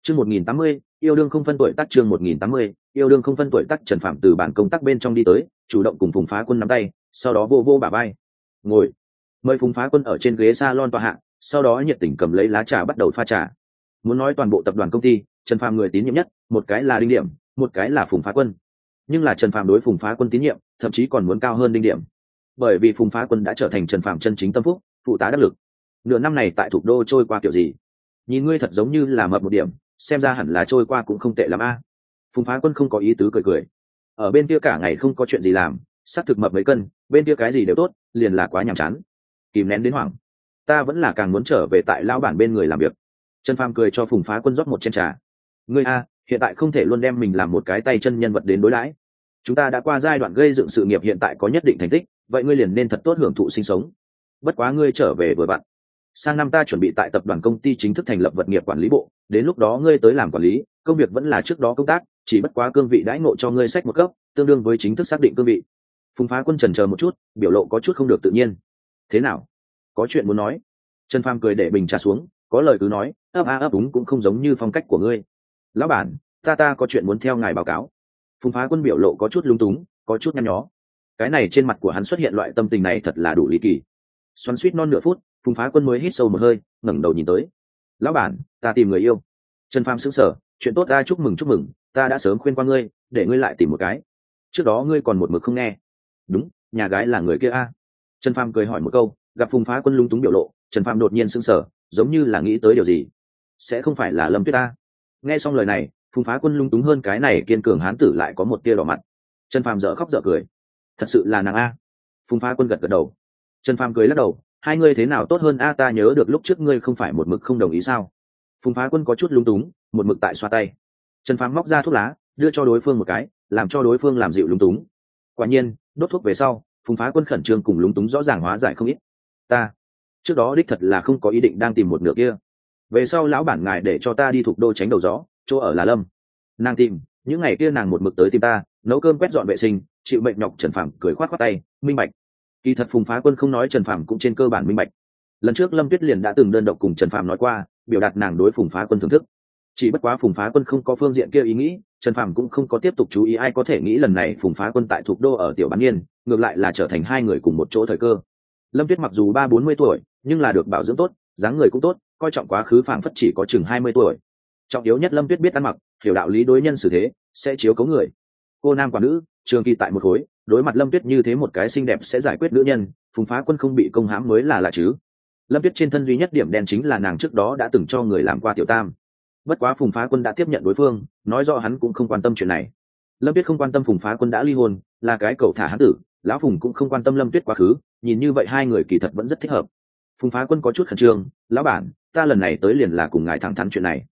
Chương 1080, yêu đương không phân tuổi tác. Chương 1080, yêu đương không phân tuổi tác. Trần Phạm từ bản công tác bên trong đi tới, chủ động cùng Phùng Phá Quân nắm tay, sau đó vô vô bả vai. Ngồi. Mời Phùng Phá Quân ở trên ghế salon tọa hạ, sau đó nhiệt tình cầm lấy lá trà bắt đầu pha trà. Muốn nói toàn bộ tập đoàn công ty, Trần Phạm người tín nhiệm nhất, một cái là Đinh Điểm, một cái là Phùng Phá Quân. Nhưng là Trần Phạm đối Phùng Phá Quân tín nhiệm, thậm chí còn muốn cao hơn Đinh Điểm. Bởi vì Phùng Phá Quân đã trở thành Trần Phạm chân chính tâm phúc, phụ tá đắc lực. Nửa năm này tại thủ đô trôi qua kiểu gì? Nhìn ngươi thật giống như là mập một điểm, xem ra hẳn là trôi qua cũng không tệ lắm a. Phùng Phá Quân không có ý tứ cười cười. Ở bên kia cả ngày không có chuyện gì làm, xác thực mập mấy cân, bên kia cái gì đều tốt, liền là quá nhàm chán. Kìm nén đến hoảng. Ta vẫn là càng muốn trở về tại lão bản bên người làm việc. Trần Phàm cười cho Phùng Phá Quân rót một chén trà. Ngươi a, hiện tại không thể luôn đem mình làm một cái tay chân nhân vật đến đối đãi. Chúng ta đã qua giai đoạn gây dựng sự nghiệp, hiện tại có nhất định thành tích, vậy ngươi liền nên thật tốt hưởng thụ sinh sống. Bất quá ngươi trở về vừa vặn. Sang năm ta chuẩn bị tại tập đoàn công ty chính thức thành lập vật nghiệp quản lý bộ, đến lúc đó ngươi tới làm quản lý, công việc vẫn là trước đó công tác, chỉ bất quá cương vị đãi ngộ cho ngươi sách một cấp, tương đương với chính thức xác định cương vị. Phùng Phá Quân chần chờ một chút, biểu lộ có chút không được tự nhiên. Thế nào? Có chuyện muốn nói? Trần Phàm cười để bình trà xuống, có lời cứ nói, ấp a ấp úng cũng không giống như phong cách của ngươi. Lão bản, ta có chuyện muốn theo ngài báo cáo. Phùng Phá Quân biểu lộ có chút lung túng, có chút nhăn nhó. Cái này trên mặt của hắn xuất hiện loại tâm tình này thật là đủ lý kỳ. Xoắn suýt non nửa phút, Phùng Phá Quân mới hít sâu một hơi, ngẩng đầu nhìn tới. Lão bản, ta tìm người yêu. Trần Phàm sững sờ, chuyện tốt, ta chúc mừng, ta đã sớm khuyên qua ngươi, để ngươi lại tìm một cái. Trước đó ngươi còn một mực không nghe. Đúng, nhà gái là người kia a. Trần Phàm cười hỏi một câu, gặp Phùng Phá Quân lung túng biểu lộ, Trần Phàm đột nhiên sững sờ, giống như là nghĩ tới điều gì. Sẽ không phải là Lâm Tuyết a? Nghe xong lời này, Phùng Phá Quân lung túng hơn cái này kiên cường hán tử lại có một tia đỏ mặt. Trần Phàm dở khóc dở cười. Thật sự là nàng a? Phùng Phá Quân gật gật đầu. Trần Phàm cười lắc đầu, hai ngươi thế nào tốt hơn a, ta nhớ được lúc trước ngươi không phải một mực không đồng ý sao? Phùng Phá Quân có chút lung túng, một mực tại xoa tay. Trần Phàm móc ra thuốc lá, đưa cho đối phương một cái, làm cho đối phương làm dịu lung túng. Quả nhiên, đốt thuốc về sau, Phùng Phá Quân khẩn trương cùng lung túng rõ ràng hóa giải không ít. Ta trước đó đích thật là không có ý định đang tìm một nửa kia. Về sau lão bản ngài để cho ta đi Thục Đô tránh đầu gió, chỗ ở là Lâm. Nàng tìm, những ngày kia nàng một mực tới tìm ta, nấu cơm quét dọn vệ sinh, chịu mệnh nhọc. Trần Phàm cười khoát khoát tay, minh bạch. Kỳ thật Phùng Phá Quân không nói, Trần Phàm cũng trên cơ bản minh bạch. Lần trước Lâm Tuyết liền đã từng đơn độc cùng Trần Phàm nói qua, biểu đạt nàng đối Phùng Phá Quân thưởng thức. Chỉ bất quá Phùng Phá Quân không có phương diện kia ý nghĩ, Trần Phàm cũng không có tiếp tục chú ý. Ai có thể nghĩ lần này Phùng Phá Quân tại Thục Đô ở tiểu bán niên, ngược lại là trở thành hai người cùng một chỗ thời cơ. Lâm Tuyết mặc dù 30-40 tuổi, nhưng là được bảo dưỡng tốt, dáng người cũng tốt, coi trọng quá khứ phảng phất chỉ có chừng 20 tuổi. Trọng yếu nhất Lâm Tuyết biết ăn mặc, hiểu đạo lý đối nhân xử thế, sẽ chiếu cố người. Cô nam quả nữ, trường kỳ tại một khối, đối mặt Lâm Tuyết như thế một cái xinh đẹp sẽ giải quyết nữ nhân, Phùng Phá Quân không bị công hãm mới là lạ chứ. Lâm Tuyết trên thân duy nhất điểm đen chính là nàng trước đó đã từng cho người làm qua tiểu tam. Bất quá Phùng Phá Quân đã tiếp nhận đối phương, nói rõ hắn cũng không quan tâm chuyện này. Lâm Tuyết không quan tâm Phùng Phá Quân đã ly hôn, là cái cậu thả hắn tử, lão Phùng cũng không quan tâm Lâm Tuyết quá khứ, nhìn như vậy hai người kỳ thật vẫn rất thích hợp. Phùng Phá Quân có chút khẩn trương, lão bản, ta lần này tới liền là cùng ngài thẳng thắn chuyện này.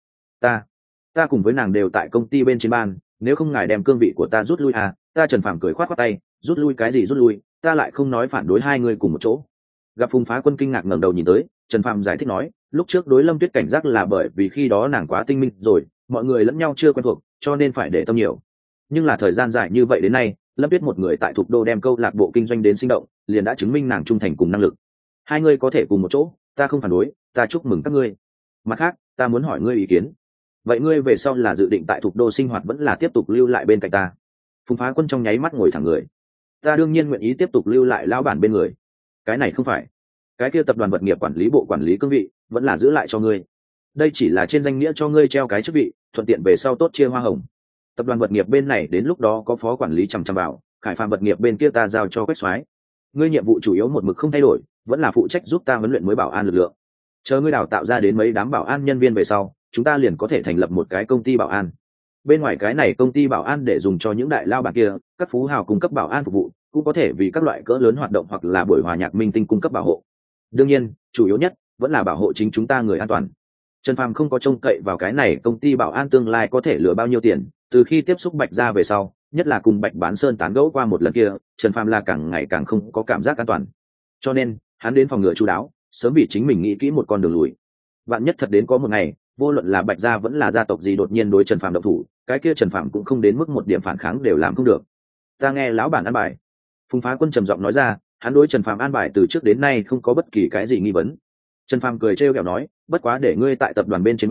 Ta cùng với nàng đều tại công ty bên trên ban, nếu không ngài đem cương vị của ta rút lui à? Ta Trần Phàm cười khoát khoát tay, rút lui cái gì rút lui, ta lại không nói phản đối hai người cùng một chỗ. Gặp Phùng Phá Quân kinh ngạc ngẩng đầu nhìn tới, Trần Phàm giải thích nói, lúc trước đối Lâm Tuyết cảnh giác là bởi vì khi đó nàng quá tinh minh rồi, mọi người lẫn nhau chưa quen thuộc, cho nên phải để tâm nhiều. Nhưng là thời gian dài như vậy đến nay, Lâm Tuyết một người tại Thục Đô đem câu lạc bộ kinh doanh đến sinh động, liền đã chứng minh nàng trung thành cùng năng lực. Hai người có thể cùng một chỗ, ta không phản đối, ta chúc mừng các ngươi. Mặt khác, ta muốn hỏi ngươi ý kiến. Vậy ngươi về sau là dự định tại Thục Đô sinh hoạt vẫn là tiếp tục lưu lại bên cạnh ta? Phùng Phá Quân trong nháy mắt ngồi thẳng người. Ta đương nhiên nguyện ý tiếp tục lưu lại lão bản bên người. Cái này không phải. Cái kia tập đoàn vật nghiệp quản lý bộ quản lý cương vị vẫn là giữ lại cho ngươi. Đây chỉ là trên danh nghĩa cho ngươi treo cái chức vị, thuận tiện về sau tốt chia hoa hồng. Tập đoàn vật nghiệp bên này đến lúc đó có phó quản lý chằm chằm vào, Khải Phàm vật nghiệp bên kia ta giao cho Quách Soái. Ngươi nhiệm vụ chủ yếu một mực không thay đổi, vẫn là phụ trách giúp ta huấn luyện mới bảo an lực lượng. Chờ ngươi đào tạo ra đến mấy đám bảo an nhân viên về sau, chúng ta liền có thể thành lập một cái công ty bảo an. Bên ngoài cái này công ty bảo an để dùng cho những đại lao bạc kia, các phú hào cung cấp bảo an phục vụ, cũng có thể vì các loại cỡ lớn hoạt động hoặc là buổi hòa nhạc minh tinh cung cấp bảo hộ. Đương nhiên, chủ yếu nhất vẫn là bảo hộ chính chúng ta người an toàn. Trần Phàm không có trông cậy vào cái này công ty bảo an tương lai có thể lừa bao nhiêu tiền, từ khi tiếp xúc Bạch gia về sau, nhất là cùng Bạch Bán Sơn tán gẫu qua một lần kia, Trần Phàm là càng ngày càng không có cảm giác an toàn. Cho nên, hắn đến phòng ngừa chu đáo, sớm vì chính mình nghĩ kỹ một con đường lùi. Vạn nhất thật đến có một ngày, vô luận là Bạch gia vẫn là gia tộc gì đột nhiên đối Trần Phàm động thủ, cái kia Trần Phàm cũng không đến mức một điểm phản kháng đều làm không được. Ta nghe lão bản an bài. Phùng Phá Quân trầm giọng nói ra, hắn đối Trần Phàm an bài từ trước đến nay không có bất kỳ cái gì nghi vấn. Trần Phàm cười trêu ghẹo nói, bất quá để ngươi tại tập đoàn bên trên ban,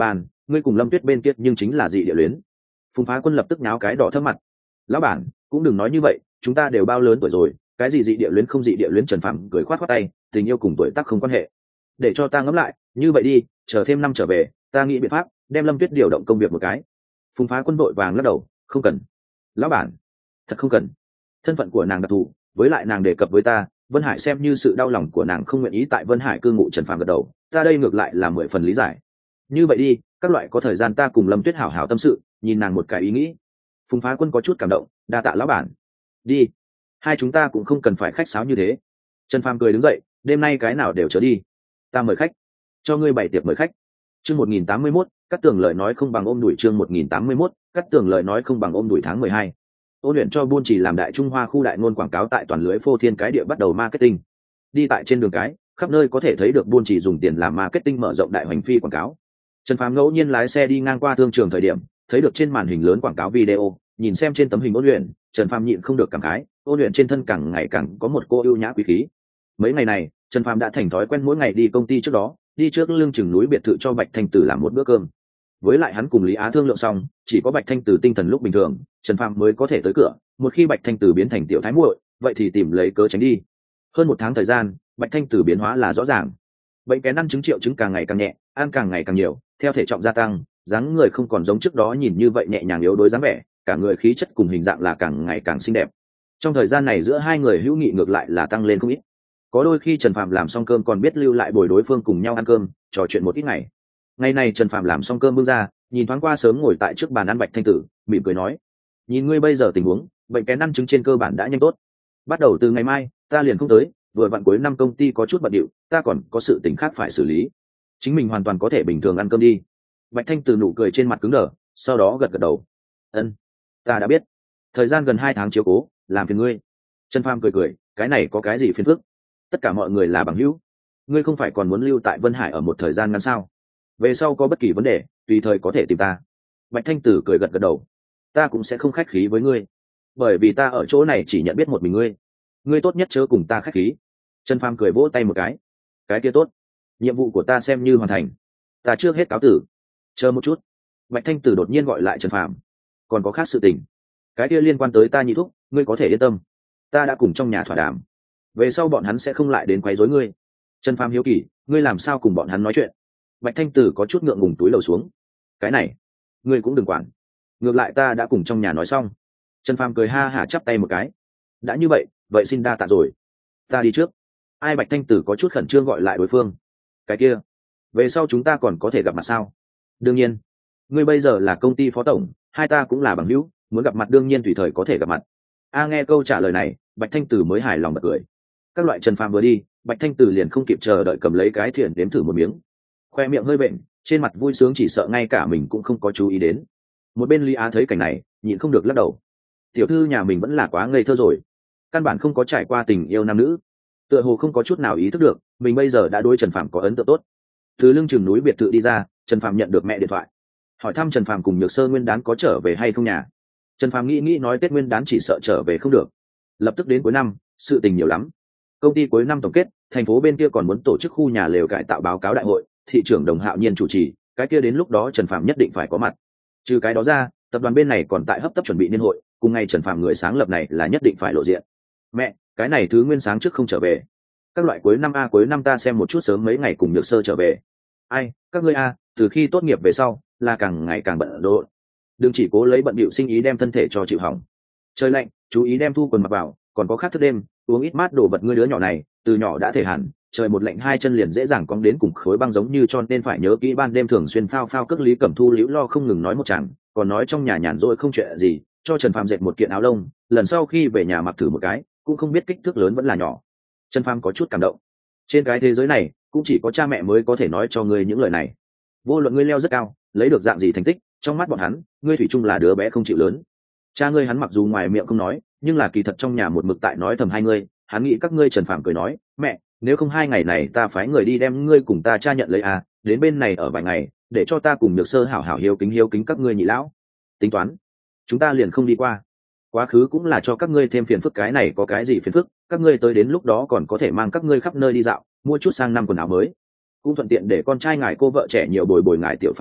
ngươi cùng Lâm Tuyết bên kia nhưng chính là dị địa luyến. Phùng Phá Quân lập tức nháo cái đỏ thấp mặt. Lão bản, cũng đừng nói như vậy, chúng ta đều bao lớn tuổi rồi, cái gì dị địa luyến không dị địa luyến. Trần Phạm cười khoát khoát tay, tình yêu cùng tuổi tác không quan hệ. Để cho ta ngẫm lại, như vậy đi, chờ thêm năm trở về, ta nghĩ biện pháp đem Lâm Tuyết điều động công việc một cái. Phùng Phá Quân vội vàng lắc đầu, không cần. Lão bản, thật không cần. Thân phận của nàng đặc thù, với lại nàng đề cập với ta, Vân Hải xem như sự đau lòng của nàng không nguyện ý tại Vân Hải cư ngụ. Trần Phạm gật đầu, ta đây ngược lại là 10 phần lý giải. Như vậy đi, các loại có thời gian ta cùng Lâm Tuyết hảo hảo tâm sự, nhìn nàng một cái ý nghĩ. Phùng Phá Quân có chút cảm động, đa tạ lão bản. Đi, hai chúng ta cũng không cần phải khách sáo như thế. Trần Phàm cười đứng dậy, đêm nay cái nào đều trở đi, ta mời khách, cho ngươi bày tiệc mời khách. Chương 1081, Cát Tường lời nói không bằng ôm đuổi. Chương 1081, Cát Tường lời nói không bằng ôm đuổi. Tháng 12, Ôn luyện cho Buôn Chỉ làm Đại Trung Hoa khu đại ngôn quảng cáo tại toàn lưới phô thiên cái địa bắt đầu marketing. Đi tại trên đường cái, khắp nơi có thể thấy được Buôn Chỉ dùng tiền làm marketing mở rộng đại hoành phi quảng cáo. Trần Phàm ngẫu nhiên lái xe đi ngang qua thương trường thời điểm, thấy được trên màn hình lớn quảng cáo video, nhìn xem trên tấm hình Ôn luyện, Trần Phàm nhịn không được cảm khái, Ôn luyện trên thân càng ngày càng có một cô ưu nhã quý khí. Mấy ngày này, Trần Phàm đã thành thói quen mỗi ngày đi công ty trước đó, đi trước lưng chừng núi biệt thự cho Bạch Thanh Tử làm một bữa cơm. Với lại hắn cùng Lý Á thương lượng xong, chỉ có Bạch Thanh Tử tinh thần lúc bình thường, Trần Phàm mới có thể tới cửa, một khi Bạch Thanh Tử biến thành tiểu thái muội, vậy thì tìm lấy cớ tránh đi. Hơn một tháng thời gian, Bạch Thanh Tử biến hóa là rõ ràng. Bệnh kén ăn chứng triệu chứng càng ngày càng nhẹ, ăn càng ngày càng nhiều, theo thể trọng gia tăng, dáng người không còn giống trước đó nhìn như vậy nhẹ nhàng yếu đuối dáng vẻ, cả người khí chất cùng hình dạng là càng ngày càng xinh đẹp. Trong thời gian này giữa hai người hữu nghị ngược lại là tăng lên không ít. Có đôi khi Trần Phạm làm xong cơm còn biết lưu lại bồi đối phương cùng nhau ăn cơm, trò chuyện một ít ngày. Ngày này Trần Phạm làm xong cơm bưng ra, nhìn thoáng qua sớm ngồi tại trước bàn ăn Bạch Thanh Tử, mỉm cười nói: "Nhìn ngươi bây giờ tình huống, bệnh kén ăn chứng trên cơ bản đã nhanh tốt. Bắt đầu từ ngày mai, ta liền không tới, vừa vặn cuối năm công ty có chút bận rộn, ta còn có sự tình khác phải xử lý. Chính mình hoàn toàn có thể bình thường ăn cơm đi." Bạch Thanh Tử nụ cười trên mặt cứng đờ, sau đó gật gật đầu: "Ân, ta đã biết. Thời gian gần 2 tháng chiếu cố, làm phiền ngươi." Trần Phàm cười cười, cái này có cái gì phiền phức? Tất cả mọi người là bằng hữu, ngươi không phải còn muốn lưu tại Vân Hải ở một thời gian ngắn sao? Về sau có bất kỳ vấn đề, tùy thời có thể tìm ta. Bạch Thanh Tử cười gật gật đầu, ta cũng sẽ không khách khí với ngươi, bởi vì ta ở chỗ này chỉ nhận biết một mình ngươi, ngươi tốt nhất chớ cùng ta khách khí. Trần Phàm cười vỗ tay một cái kia tốt, nhiệm vụ của ta xem như hoàn thành, ta trước hết cáo tử. Chờ một chút. Bạch Thanh Tử đột nhiên gọi lại Trần Phàm, còn có khác sự tình, cái kia liên quan tới ta nhị thúc, ngươi có thể yên tâm, ta đã cùng trong nhà thỏa đàm, về sau bọn hắn sẽ không lại đến quấy rối ngươi. Trần Phàm hiếu kỳ, ngươi làm sao cùng bọn hắn nói chuyện? Bạch Thanh Tử có chút ngượng ngùng túi lầu xuống, cái này ngươi cũng đừng quản, ngược lại ta đã cùng trong nhà nói xong. Trần Phàm cười ha hả chắp tay một cái, đã như vậy, vậy xin đa tạ rồi, ta đi trước. Ai? Bạch Thanh Tử có chút khẩn trương gọi lại đối phương, cái kia về sau chúng ta còn có thể gặp mặt sao? Đương nhiên, ngươi bây giờ là công ty phó tổng, hai ta cũng là bằng hữu, muốn gặp mặt đương nhiên tùy thời có thể gặp mặt. Nghe câu trả lời này, Bạch Thanh Tử mới hài lòng bật cười. Các loại Trần Phàm vừa đi, Bạch Thanh Tử liền không kịp chờ đợi cầm lấy cái thìa đếm thử một miếng, khoe miệng hơi bệnh, trên mặt vui sướng chỉ sợ ngay cả mình cũng không có chú ý đến. Một bên Lý Á thấy cảnh này, nhịn không được lắc đầu, tiểu thư nhà mình vẫn là quá ngây thơ rồi, căn bản không có trải qua tình yêu nam nữ, tựa hồ không có chút nào ý thức được mình bây giờ đã đối Trần Phàm có ấn tượng tốt. Từ lưng chừng núi biệt thự đi ra, Trần Phàm nhận được mẹ điện thoại, hỏi thăm Trần Phàm cùng Nhược Sơ Nguyên đán có trở về hay không nhà. Trần Phàm nghĩ nói Tết Nguyên đán chỉ sợ trở về không được, lập tức đến cuối năm, sự tình nhiều lắm. Công ty cuối năm tổng kết, thành phố bên kia còn muốn tổ chức khu nhà lều cải tạo báo cáo đại hội, thị trưởng Đồng Hạo Nhiên chủ trì, cái kia đến lúc đó Trần Phàm nhất định phải có mặt. Trừ cái đó ra, tập đoàn bên này còn tại hấp tấp chuẩn bị niên hội, cùng ngày Trần Phàm người sáng lập này là nhất định phải lộ diện. Mẹ, cái này thứ Nguyên sáng trước không trở về. Các loại cuối năm ta xem một chút sớm mấy ngày cùng Nhược Sơ trở về. Ai, các ngươi từ khi tốt nghiệp về sau, là càng ngày càng bận rộn. Đừng chỉ cố lấy bận bịu sinh ý đem thân thể cho chịu hỏng. Trời lạnh, chú ý đem thu quần mặc vào, còn có khác thức đêm, uống ít mát đồ vật. Ngươi đứa nhỏ này, từ nhỏ đã thể hẳn, trời một lạnh hai chân liền dễ dàng cong đến cùng khối băng giống như, cho nên phải nhớ kỹ ban đêm thường xuyên phao phao cước. Lý Cẩm Thu liễu lo không ngừng nói một chàng, còn nói trong nhà nhàn rỗi không chuyện gì, cho Trần Phàm dệt một kiện áo lông, lần sau khi về nhà mặc thử một cái, cũng không biết kích thước lớn vẫn là nhỏ. Trần Phàm có chút cảm động, trên cái thế giới này cũng chỉ có cha mẹ mới có thể nói cho ngươi những lời này. Vô luận ngươi leo rất cao, lấy được dạng gì thành tích, trong mắt bọn hắn, ngươi thủy chung là đứa bé không chịu lớn. Cha ngươi hắn mặc dù ngoài miệng không nói, nhưng là kỳ thật trong nhà một mực tại nói thầm hai ngươi. Hắn nghĩ các ngươi. Trần Phàm cười nói, mẹ, nếu không 2 ngày này ta phái người đi đem ngươi cùng ta cha nhận lấy đến bên này ở vài ngày, để cho ta cùng Nhược Sơ hảo hảo hiếu kính các ngươi nhị lão. Tính toán, chúng ta liền không đi qua. Quá khứ cũng là cho các ngươi thêm phiền phức, cái này có cái gì phiền phức, các ngươi tới đến lúc đó còn có thể mang các ngươi khắp nơi đi dạo, mua chút sang năm quần áo mới, cũng thuận tiện để con trai ngài cô vợ trẻ nhiều bồi ngài tiểu Phạm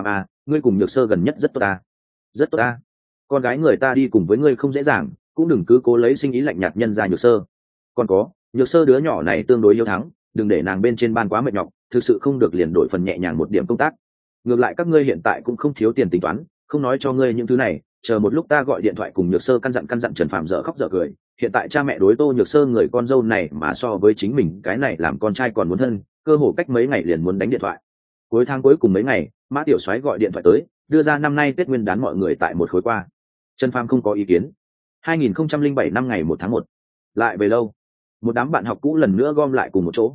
ngươi cùng Nhược Sơ gần nhất rất tốt ta. Rất tốt ta. Con gái người ta đi cùng với ngươi không dễ dàng, cũng đừng cứ cố lấy sinh ý lạnh nhạt nhân ra Nhược Sơ. Còn có, Nhược Sơ đứa nhỏ này tương đối hiếu thắng, đừng để nàng bên trên ban quá mệt nhọc, thực sự không được liền đổi phần nhẹ nhàng một điểm công tác. Ngược lại các ngươi hiện tại cũng không thiếu tiền tính toán, không nói cho ngươi những thứ này, chờ một lúc ta gọi điện thoại cùng Nhược Sơ căn dặn Trần Phạm dở khóc dở cười. Hiện tại cha mẹ đối Tô Nhược Sơ người con dâu này mà so với chính mình cái này làm con trai còn muốn thân, cơ hồ cách mấy ngày liền muốn đánh điện thoại. Cuối tháng cuối cùng mấy ngày, Mã Tiểu Soái gọi điện thoại tới, đưa ra năm nay Tết Nguyên đán mọi người tại một khối qua. Trần Phàm không có ý kiến. 2007 năm ngày 1 tháng 1. Lại về lâu, một đám bạn học cũ lần nữa gom lại cùng một chỗ.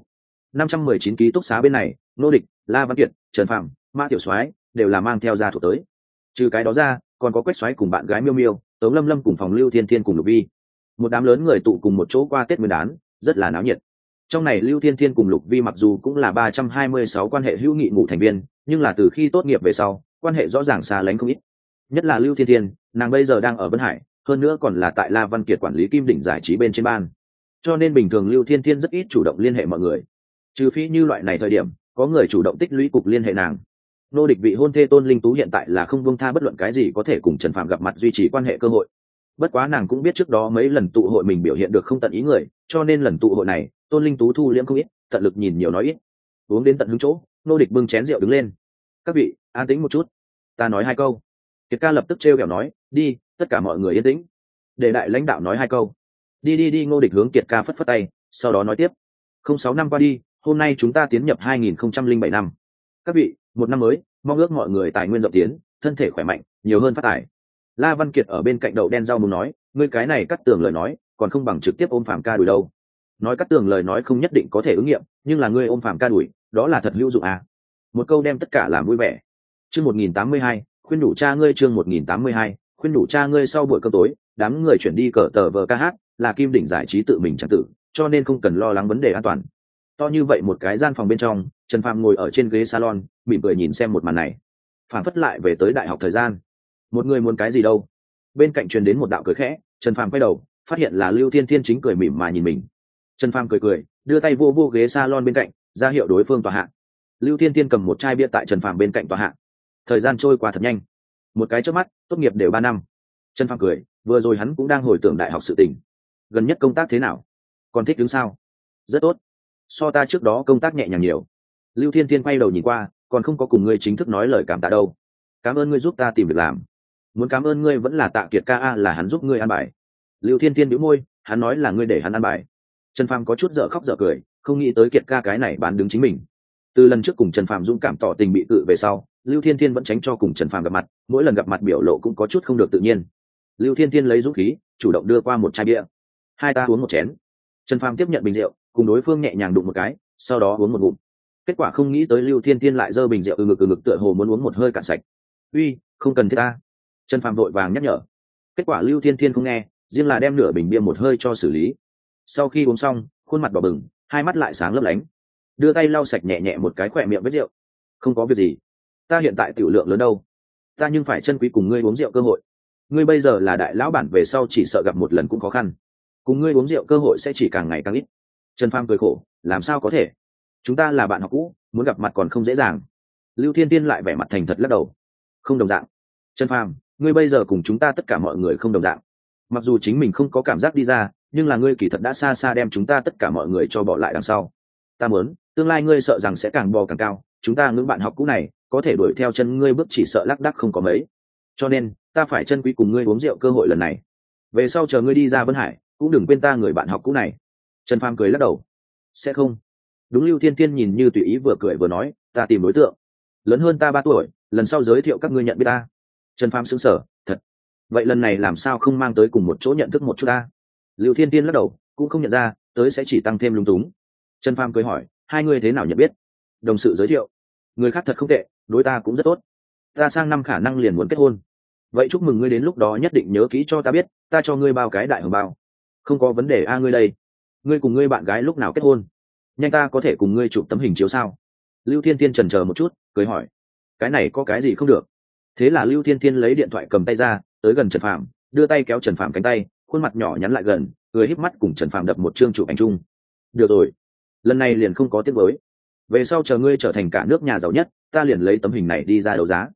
519 ký túc xá bên này, Nô Địch, La Văn Kiệt, Trần Phàm, Mã Tiểu Soái đều là mang theo gia thuộc tới. Trừ cái đó ra, còn có Quách Soái cùng bạn gái Miêu Miêu, Tống Lâm Lâm cùng phòng Lưu Thiên Thiên cùng Lục Vi. Một đám lớn người tụ cùng một chỗ qua Tết Nguyên đán, rất là náo nhiệt. Trong này Lưu Thiên Thiên cùng Lục Vi mặc dù cũng là 326 quan hệ hữu nghị ngũ thành viên, nhưng là từ khi tốt nghiệp về sau, quan hệ rõ ràng xa lánh không ít. Nhất là Lưu Thiên Thiên, nàng bây giờ đang ở Vân Hải, hơn nữa còn là tại La Văn Kiệt quản lý Kim Đỉnh giải trí bên trên ban. Cho nên bình thường Lưu Thiên Thiên rất ít chủ động liên hệ mọi người. Trừ phi như loại này thời điểm, có người chủ động tích lũy cục liên hệ nàng. Nô Địch vị hôn thê Tôn Linh Tú hiện tại là không buông tha bất luận cái gì có thể cùng Trần Phạm gặp mặt duy trì quan hệ cơ hội. Bất quá nàng cũng biết trước đó mấy lần tụ hội mình biểu hiện được không tận ý người, cho nên lần tụ hội này, Tôn Linh Tú thu liễm không ít, tận lực nhìn nhiều nói ít. Uống đến tận hứng chỗ, Nô Địch bưng chén rượu đứng lên. Các vị, an tĩnh một chút, ta nói hai câu. Kiệt ca lập tức trêu ghẹo nói, đi, tất cả mọi người yên tĩnh, để đại lãnh đạo nói hai câu. Đi. Ngô Địch hướng Kiệt ca phất phất tay, sau đó nói tiếp. 06 năm qua đi, hôm nay chúng ta tiến nhập 2007 năm. Các vị, một năm mới, mong ước mọi người tài nguyên rộng tiến, thân thể khỏe mạnh, nhiều hơn phát tài. La Văn Kiệt ở bên cạnh đậu đen rau muống nói, ngươi cái này cắt tường lời nói, còn không bằng trực tiếp ôm Phạm ca đuổi đâu. Nói cắt tường lời nói không nhất định có thể ứng nghiệm, nhưng là ngươi ôm Phạm ca đuổi, đó là thật hữu dụng à. Một câu đem tất cả làm vui vẻ. Chương 1082, khuyên đủ cha ngươi. Chương 1082, khuyên đủ cha ngươi. Sau buổi cơm tối, đám người chuyển đi cờ tờ vờ ca hát, là Kim Đỉnh giải trí tự mình chẳng tử, cho nên không cần lo lắng vấn đề an toàn. To như vậy một cái gian phòng bên trong, Trần Phàm ngồi ở trên ghế salon, mỉm cười nhìn xem một màn này. Phản phất lại về tới đại học thời gian. Một người muốn cái gì đâu? Bên cạnh truyền đến một đạo cười khẽ, Trần Phàm quay đầu, phát hiện là Lưu Thiên Thiên chính cười mỉm mà nhìn mình. Trần Phàm cười, đưa tay vô vô ghế salon bên cạnh, ra hiệu đối phương tòa hạ. Lưu Thiên Thiên cầm một chai bia tại Trần Phàm bên cạnh tòa hạ. Thời gian trôi qua thật nhanh, một cái chớp mắt, tốt nghiệp đều 3 năm. Trần Phàm cười, vừa rồi hắn cũng đang hồi tưởng đại học sự tình. Gần nhất công tác thế nào? Còn thích đứng sao? Rất tốt, so ta trước đó công tác nhẹ nhàng nhiều. Lưu Thiên Thiên quay đầu nhìn qua, còn không có cùng ngươi chính thức nói lời cảm tạ đâu. Cảm ơn ngươi giúp ta tìm việc làm. Muốn cảm ơn ngươi vẫn là Tạ Kiệt ca a, là hắn giúp ngươi ăn bài. Lưu Thiên Thiên bĩu môi, hắn nói là ngươi để hắn ăn bài. Trần Phàm có chút dở khóc dở cười, không nghĩ tới Kiệt ca cái này bán đứng chính mình. Từ lần trước cùng Trần Phàm dũng cảm tỏ tình bị cự về sau, Lưu Thiên Thiên vẫn tránh cho cùng Trần Phàm gặp mặt, mỗi lần gặp mặt biểu lộ cũng có chút không được tự nhiên. Lưu Thiên Thiên lấy dũng khí, chủ động đưa qua một chai bia. Hai ta uống một chén. Trần Phàm tiếp nhận bình rượu, cùng đối phương nhẹ nhàng đụng một cái, sau đó uống một ngụm. Kết quả không nghĩ tới Lưu Thiên Thiên lại giơ bình rượu ngực tựa hồ muốn uống một hơi cạn sạch. Uy, không cần thiết ta. Trần Phàm vội vàng nhắc nhở. Kết quả Lưu Thiên Thiên không nghe, riêng là đem nửa bình bia một hơi cho xử lý. Sau khi uống xong, khuôn mặt đỏ bừng, hai mắt lại sáng lấp lánh, đưa tay lau sạch nhẹ nhẹ một cái khỏe miệng vết rượu. Không có việc gì, ta hiện tại tiểu lượng lớn đâu, ta nhưng phải trân quý cùng ngươi uống rượu cơ hội. Ngươi bây giờ là đại lão bản, về sau chỉ sợ gặp một lần cũng khó khăn, cùng ngươi uống rượu cơ hội sẽ chỉ càng ngày càng ít. Trần Phàm cười khổ, làm sao có thể, chúng ta là bạn học cũ, muốn gặp mặt còn không dễ dàng. Lưu Thiên Tiên lại vẻ mặt thành thật lắc đầu. Không đồng dạng. Trần Phàm, ngươi bây giờ cùng chúng ta tất cả mọi người không đồng dạng. Mặc dù chính mình không có cảm giác đi ra, nhưng là ngươi kỳ thật đã xa xa đem chúng ta tất cả mọi người cho bỏ lại đằng sau. Ta muốn, tương lai ngươi sợ rằng sẽ càng bò càng cao, chúng ta những bạn học cũ này có thể đuổi theo chân ngươi bước chỉ sợ lác đác không có mấy. Cho nên, ta phải trân quý cùng ngươi uống rượu cơ hội lần này. Về sau chờ ngươi đi ra Vân Hải, cũng đừng quên ta người bạn học cũ này. Trần Phàm cười lắc đầu. Sẽ không. Đúng. Lưu Thiên Tiên nhìn như tùy ý vừa cười vừa nói, ta tìm đối tượng lớn hơn ta 3 tuổi, lần sau giới thiệu các ngươi nhận biết ta. Trần Phàm sững sờ, thật. Vậy lần này làm sao không mang tới cùng một chỗ nhận thức một chút ta? Lưu Thiên Tiên lắc đầu, cũng không nhận ra, tới sẽ chỉ tăng thêm lung túng. Trần Phàm cười hỏi, hai người thế nào nhận biết? Đồng sự giới thiệu. Người khác thật không tệ, đối ta cũng rất tốt. Ta sang năm khả năng liền muốn kết hôn. Vậy chúc mừng ngươi, đến lúc đó nhất định nhớ kỹ cho ta biết, ta cho ngươi bao cái đại hồng bao. Không có vấn đề a. Ngươi đây, ngươi cùng ngươi bạn gái lúc nào kết hôn? Nhanh, ta có thể cùng ngươi chụp tấm hình chiếu sao? Lưu Thiên Tiên chần chờ một chút, cười hỏi, cái này có cái gì không được? Thế là Lưu Thiên Tiên lấy điện thoại cầm tay ra, tới gần Trần Phàm, đưa tay kéo Trần Phàm cánh tay, khuôn mặt nhỏ nhắn lại gần, người híp mắt cùng Trần Phàm đập một chương chụp ảnh chung. Được rồi, lần này liền không có tiếc với. Về sau chờ ngươi trở thành cả nước nhà giàu nhất, ta liền lấy tấm hình này đi ra đấu giá.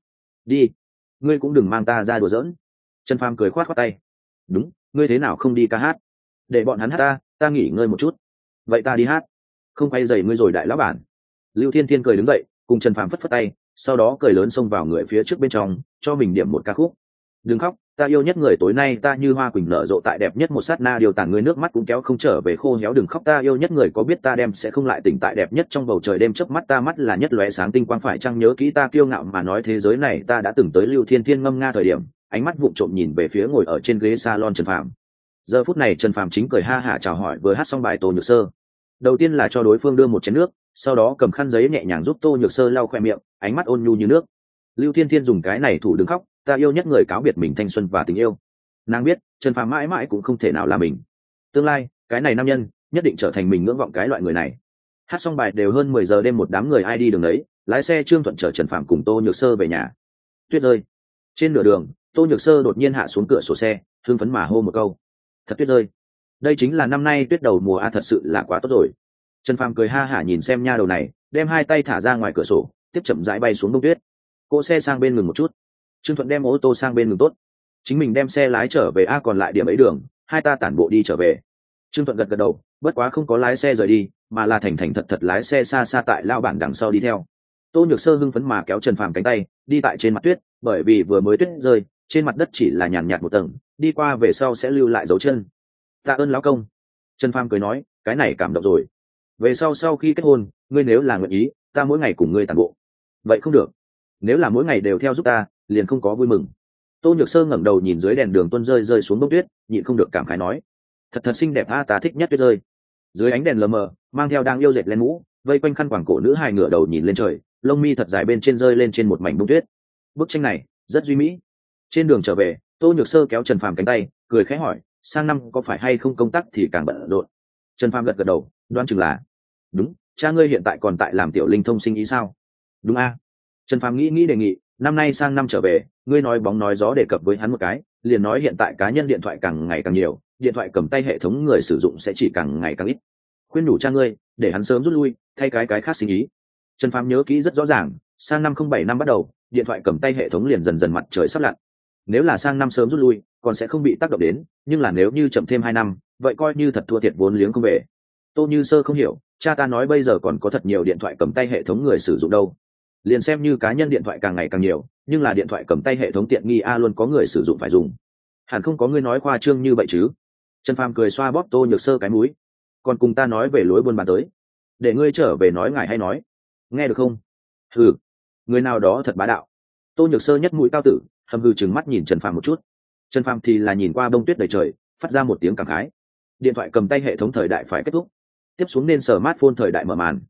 đi, ngươi cũng đừng mang ta ra đùa giỡn. Trần Phàm cười khoát khoát tay. Đúng, ngươi thế nào không đi ca hát? Để bọn hắn hát ta nghỉ ngơi một chút. Vậy ta đi hát. Không quay dày ngươi rồi đại lão bản. Lưu Thiên Thiên cười đứng dậy, cùng Trần Phàm phất phất tay, sau đó cười lớn xông vào người phía trước bên trong, cho mình điểm một ca khúc. Đừng khóc, ta yêu nhất người tối nay ta như hoa quỳnh nở rộ tại đẹp nhất một sát na điều tàn người nước mắt cũng kéo không trở về khô héo. Đừng khóc, ta yêu nhất người có biết ta đem sẽ không lại tỉnh tại đẹp nhất trong bầu trời đêm, chớp mắt ta mắt là nhất lóe sáng tinh quang, phải chăng nhớ kỹ ta kiêu ngạo mà nói thế giới này ta đã từng tới. Lưu Thiên Thiên ngâm nga thời điểm, ánh mắt vụng trộm nhìn về phía ngồi ở trên ghế salon Trần Phàm. Giờ phút này Trần Phàm chính cười ha hả chào hỏi vừa hát xong bài Tô Nhược Sơ. Đầu tiên là cho đối phương đưa một chén nước, sau đó cầm khăn giấy nhẹ nhàng giúp Tô Nhược Sơ lau khoe miệng, ánh mắt ôn nhu như nước. Lưu Thiên Thiên dùng cái này thủ đừng khóc, ta yêu nhất người cáo biệt mình thanh xuân và tình yêu. Nàng biết Trần Phàm mãi mãi cũng không thể nào là mình tương lai, cái này nam nhân nhất định trở thành mình ngưỡng vọng cái loại người này. Hát xong bài đều hơn 10 giờ đêm, một đám người ai đi đường đấy, lái xe Trương Thuận chở Trần Phàm cùng Tô Nhược Sơ về nhà. Tuyết rơi. Trên nửa đường, Tô Nhược Sơ đột nhiên hạ xuống cửa sổ xe, hưng phấn mà hô một câu: thật tuyết rơi. Đây chính là năm nay tuyết đầu mùa a, thật sự là quá tốt rồi. Trần Phàm cười ha hả nhìn xem nha đầu này, đem hai tay thả ra ngoài cửa sổ, tiếp chậm rãi bay xuống đông tuyết. Cỗ xe sang bên ngừng một chút, Trương Thuận đem ô tô sang bên ngừng tốt, chính mình đem xe lái trở về a, còn lại điểm ấy đường, hai ta tản bộ đi trở về. Trương Thuận gật gật đầu, bất quá không có lái xe rời đi, mà là thành thành thật thật lái xe xa xa tại lao bản đằng sau đi theo. Tô Nhược Sơ hưng phấn mà kéo Trần Phàm cánh tay, đi tại trên mặt tuyết, bởi vì vừa mới tuyết rơi, trên mặt đất chỉ là nhàn nhạt một tầng, đi qua về sau sẽ lưu lại dấu chân. Tạ ơn lão công. Trần Phàm cười nói, cái này cảm động rồi. Về sau khi kết hôn, ngươi nếu là nguyện ý, ta mỗi ngày cùng ngươi tản bộ. Vậy không được, nếu là mỗi ngày đều theo giúp ta, liền không có vui mừng. Tô Nhược Sơ ngẩng đầu nhìn dưới đèn đường tuôn rơi xuống bông tuyết, nhịn không được cảm khái nói, thật xinh đẹp a, ta thích nhất tuyết rơi. Dưới ánh đèn lờ mờ, mang theo đang yêu dệt len mũ, vây quanh khăn quàng cổ nữ hài ngửa đầu nhìn lên trời, lông mi thật dài bên trên rơi lên trên một mảnh bông tuyết. Bức tranh này rất duy mỹ. Trên đường trở về, Tô Nhược Sơ kéo Trần Phàm cánh tay, cười khẽ hỏi, sang năm có phải hay không công tác thì càng bận rộn? Trần Phàm gật gật đầu, đoán chừng là. Đúng, cha ngươi hiện tại còn tại làm tiểu linh thông sinh ý sao? Đúng a. Trần Phàm nghĩ đề nghị, năm nay sang năm trở về, ngươi nói bóng nói gió đề cập với hắn một cái, liền nói hiện tại cá nhân điện thoại càng ngày càng nhiều, điện thoại cầm tay hệ thống người sử dụng sẽ chỉ càng ngày càng ít. Khuyên nhủ cha ngươi, để hắn sớm rút lui, thay cái khác sinh ý. Trần Phàm nhớ kỹ rất rõ ràng, sang năm 07 năm bắt đầu, điện thoại cầm tay hệ thống liền dần dần mặt trời sắp lặn. Nếu là sang năm sớm rút lui, còn sẽ không bị tác động đến, nhưng là nếu như chậm thêm 2 năm, vậy coi như thật thua thiệt vốn liếng không về. Tô Như Sơ không hiểu, cha ta nói bây giờ còn có thật nhiều điện thoại cầm tay hệ thống người sử dụng đâu. Liền xem như cá nhân điện thoại càng ngày càng nhiều, nhưng là điện thoại cầm tay hệ thống tiện nghi a, luôn có người sử dụng phải dùng. Hẳn không có ngươi nói khoa trương như vậy chứ? Trần Phàm cười xoa bóp Tô Nhược Sơ cái mũi, còn cùng ta nói về lối buôn bán tới, để ngươi trở về nói ngài hay nói, nghe được không? Hừ, người nào đó thật bá đạo. Tô Nhược Sơ nhất mũi cao tử, hầm hừ trừng mắt nhìn Trần Phàm một chút. Trần Phàm thì là nhìn qua bông tuyết đầy trời, phát ra một tiếng cảm khái. Điện thoại cầm tay hệ thống thời đại phải kết thúc, tiếp xuống nên smartphone thời đại mở màn.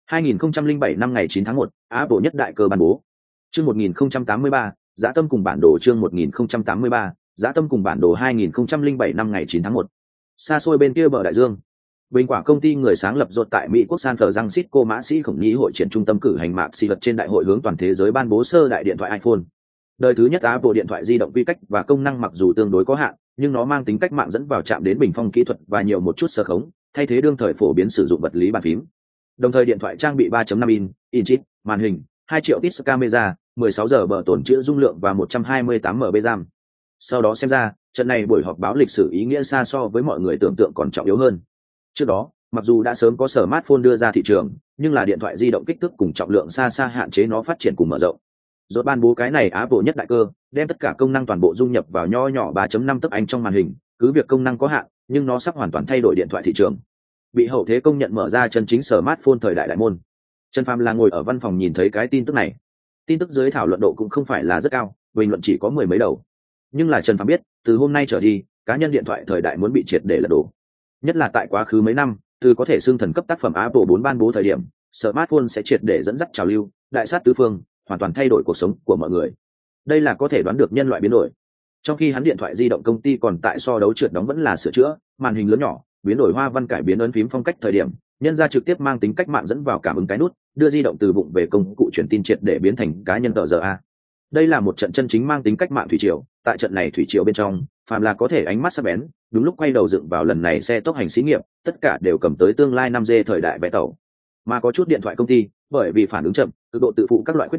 2007 năm ngày 9 tháng 1, Apple nhất đại cơ ban bố. Chương 1083, Dã Tâm cùng bản đồ. Chương 1083, Dã Tâm cùng bản đồ. 2007 năm ngày 9 tháng 1. Xa xôi bên kia bờ đại dương, Bình Quả công ty người sáng lập rột tại Mỹ quốc San Francisco Mã Sĩ Khổng Nhĩ hội triển trung tâm cử hành mạc xì vật trên đại hội hướng toàn thế giới ban bố sơ đại điện thoại iPhone. Đời thứ nhất Apple điện thoại di động quy cách và công năng mặc dù tương đối có hạn, nhưng nó mang tính cách mạng dẫn vào chạm đến bình phong kỹ thuật và nhiều một chút sơ khống, thay thế đương thời phổ biến sử dụng vật lý bàn phím. Đồng thời điện thoại trang bị 3.5 inch chip, màn hình, 2 triệu pixel camera, 16 giờ bờ tổn trữ dung lượng và 128 MB RAM. Sau đó xem ra, trận này buổi họp báo lịch sử ý nghĩa xa so với mọi người tưởng tượng còn trọng yếu hơn. Trước đó, mặc dù đã sớm có smartphone đưa ra thị trường, nhưng là điện thoại di động kích thước cùng trọng lượng xa xa hạn chế nó phát triển cùng mở rộng. Rồi ban bố cái này Apple nhất đại cơ, đem tất cả công năng toàn bộ dung nhập vào nho nhỏ 3.5 tấc anh trong màn hình, cứ việc công năng có hạn, nhưng nó sắp hoàn toàn thay đổi điện thoại thị trường. Bị hậu thế công nhận mở ra chân chính smartphone thời đại đại môn. Trần Phàm là ngồi ở văn phòng nhìn thấy cái tin tức này. Tin tức dưới thảo luận độ cũng không phải là rất cao, bình luận chỉ có 10 mấy đầu. Nhưng là Trần Phàm biết, từ hôm nay trở đi, cá nhân điện thoại thời đại muốn bị triệt để lật đổ. Nhất là tại quá khứ mấy năm, từ có thể xưng thần cấp tác phẩm Apple 4 ban bố thời điểm, smartphone sẽ triệt để dẫn dắt trào lưu, đại sát tứ phương, hoàn toàn thay đổi cuộc sống của mọi người. Đây là có thể đoán được nhân loại biến đổi. Trong khi hắn điện thoại di động công ty còn tại so đấu trượt đóng vẫn là sửa chữa, màn hình lớn nhỏ, biến đổi hoa văn cải biến ấn phím phong cách thời điểm, nhân ra trực tiếp mang tính cách mạng dẫn vào cảm ứng cái nút, đưa di động từ vụng về công cụ truyền tin triệt để biến thành cá nhân tờ giờ a. Đây là một trận chân chính mang tính cách mạng thủy triều, tại trận này thủy triều bên trong, phàm là có thể ánh mắt sắc bén, đúng lúc quay đầu dựng vào lần này xe tốc hành xí nghiệp, tất cả đều cầm tới tương lai 5G thời đại vé tàu. Mà có chút điện thoại công ty, bởi vì phản ứng chậm, cực độ tự phụ các loại khuyết điểm,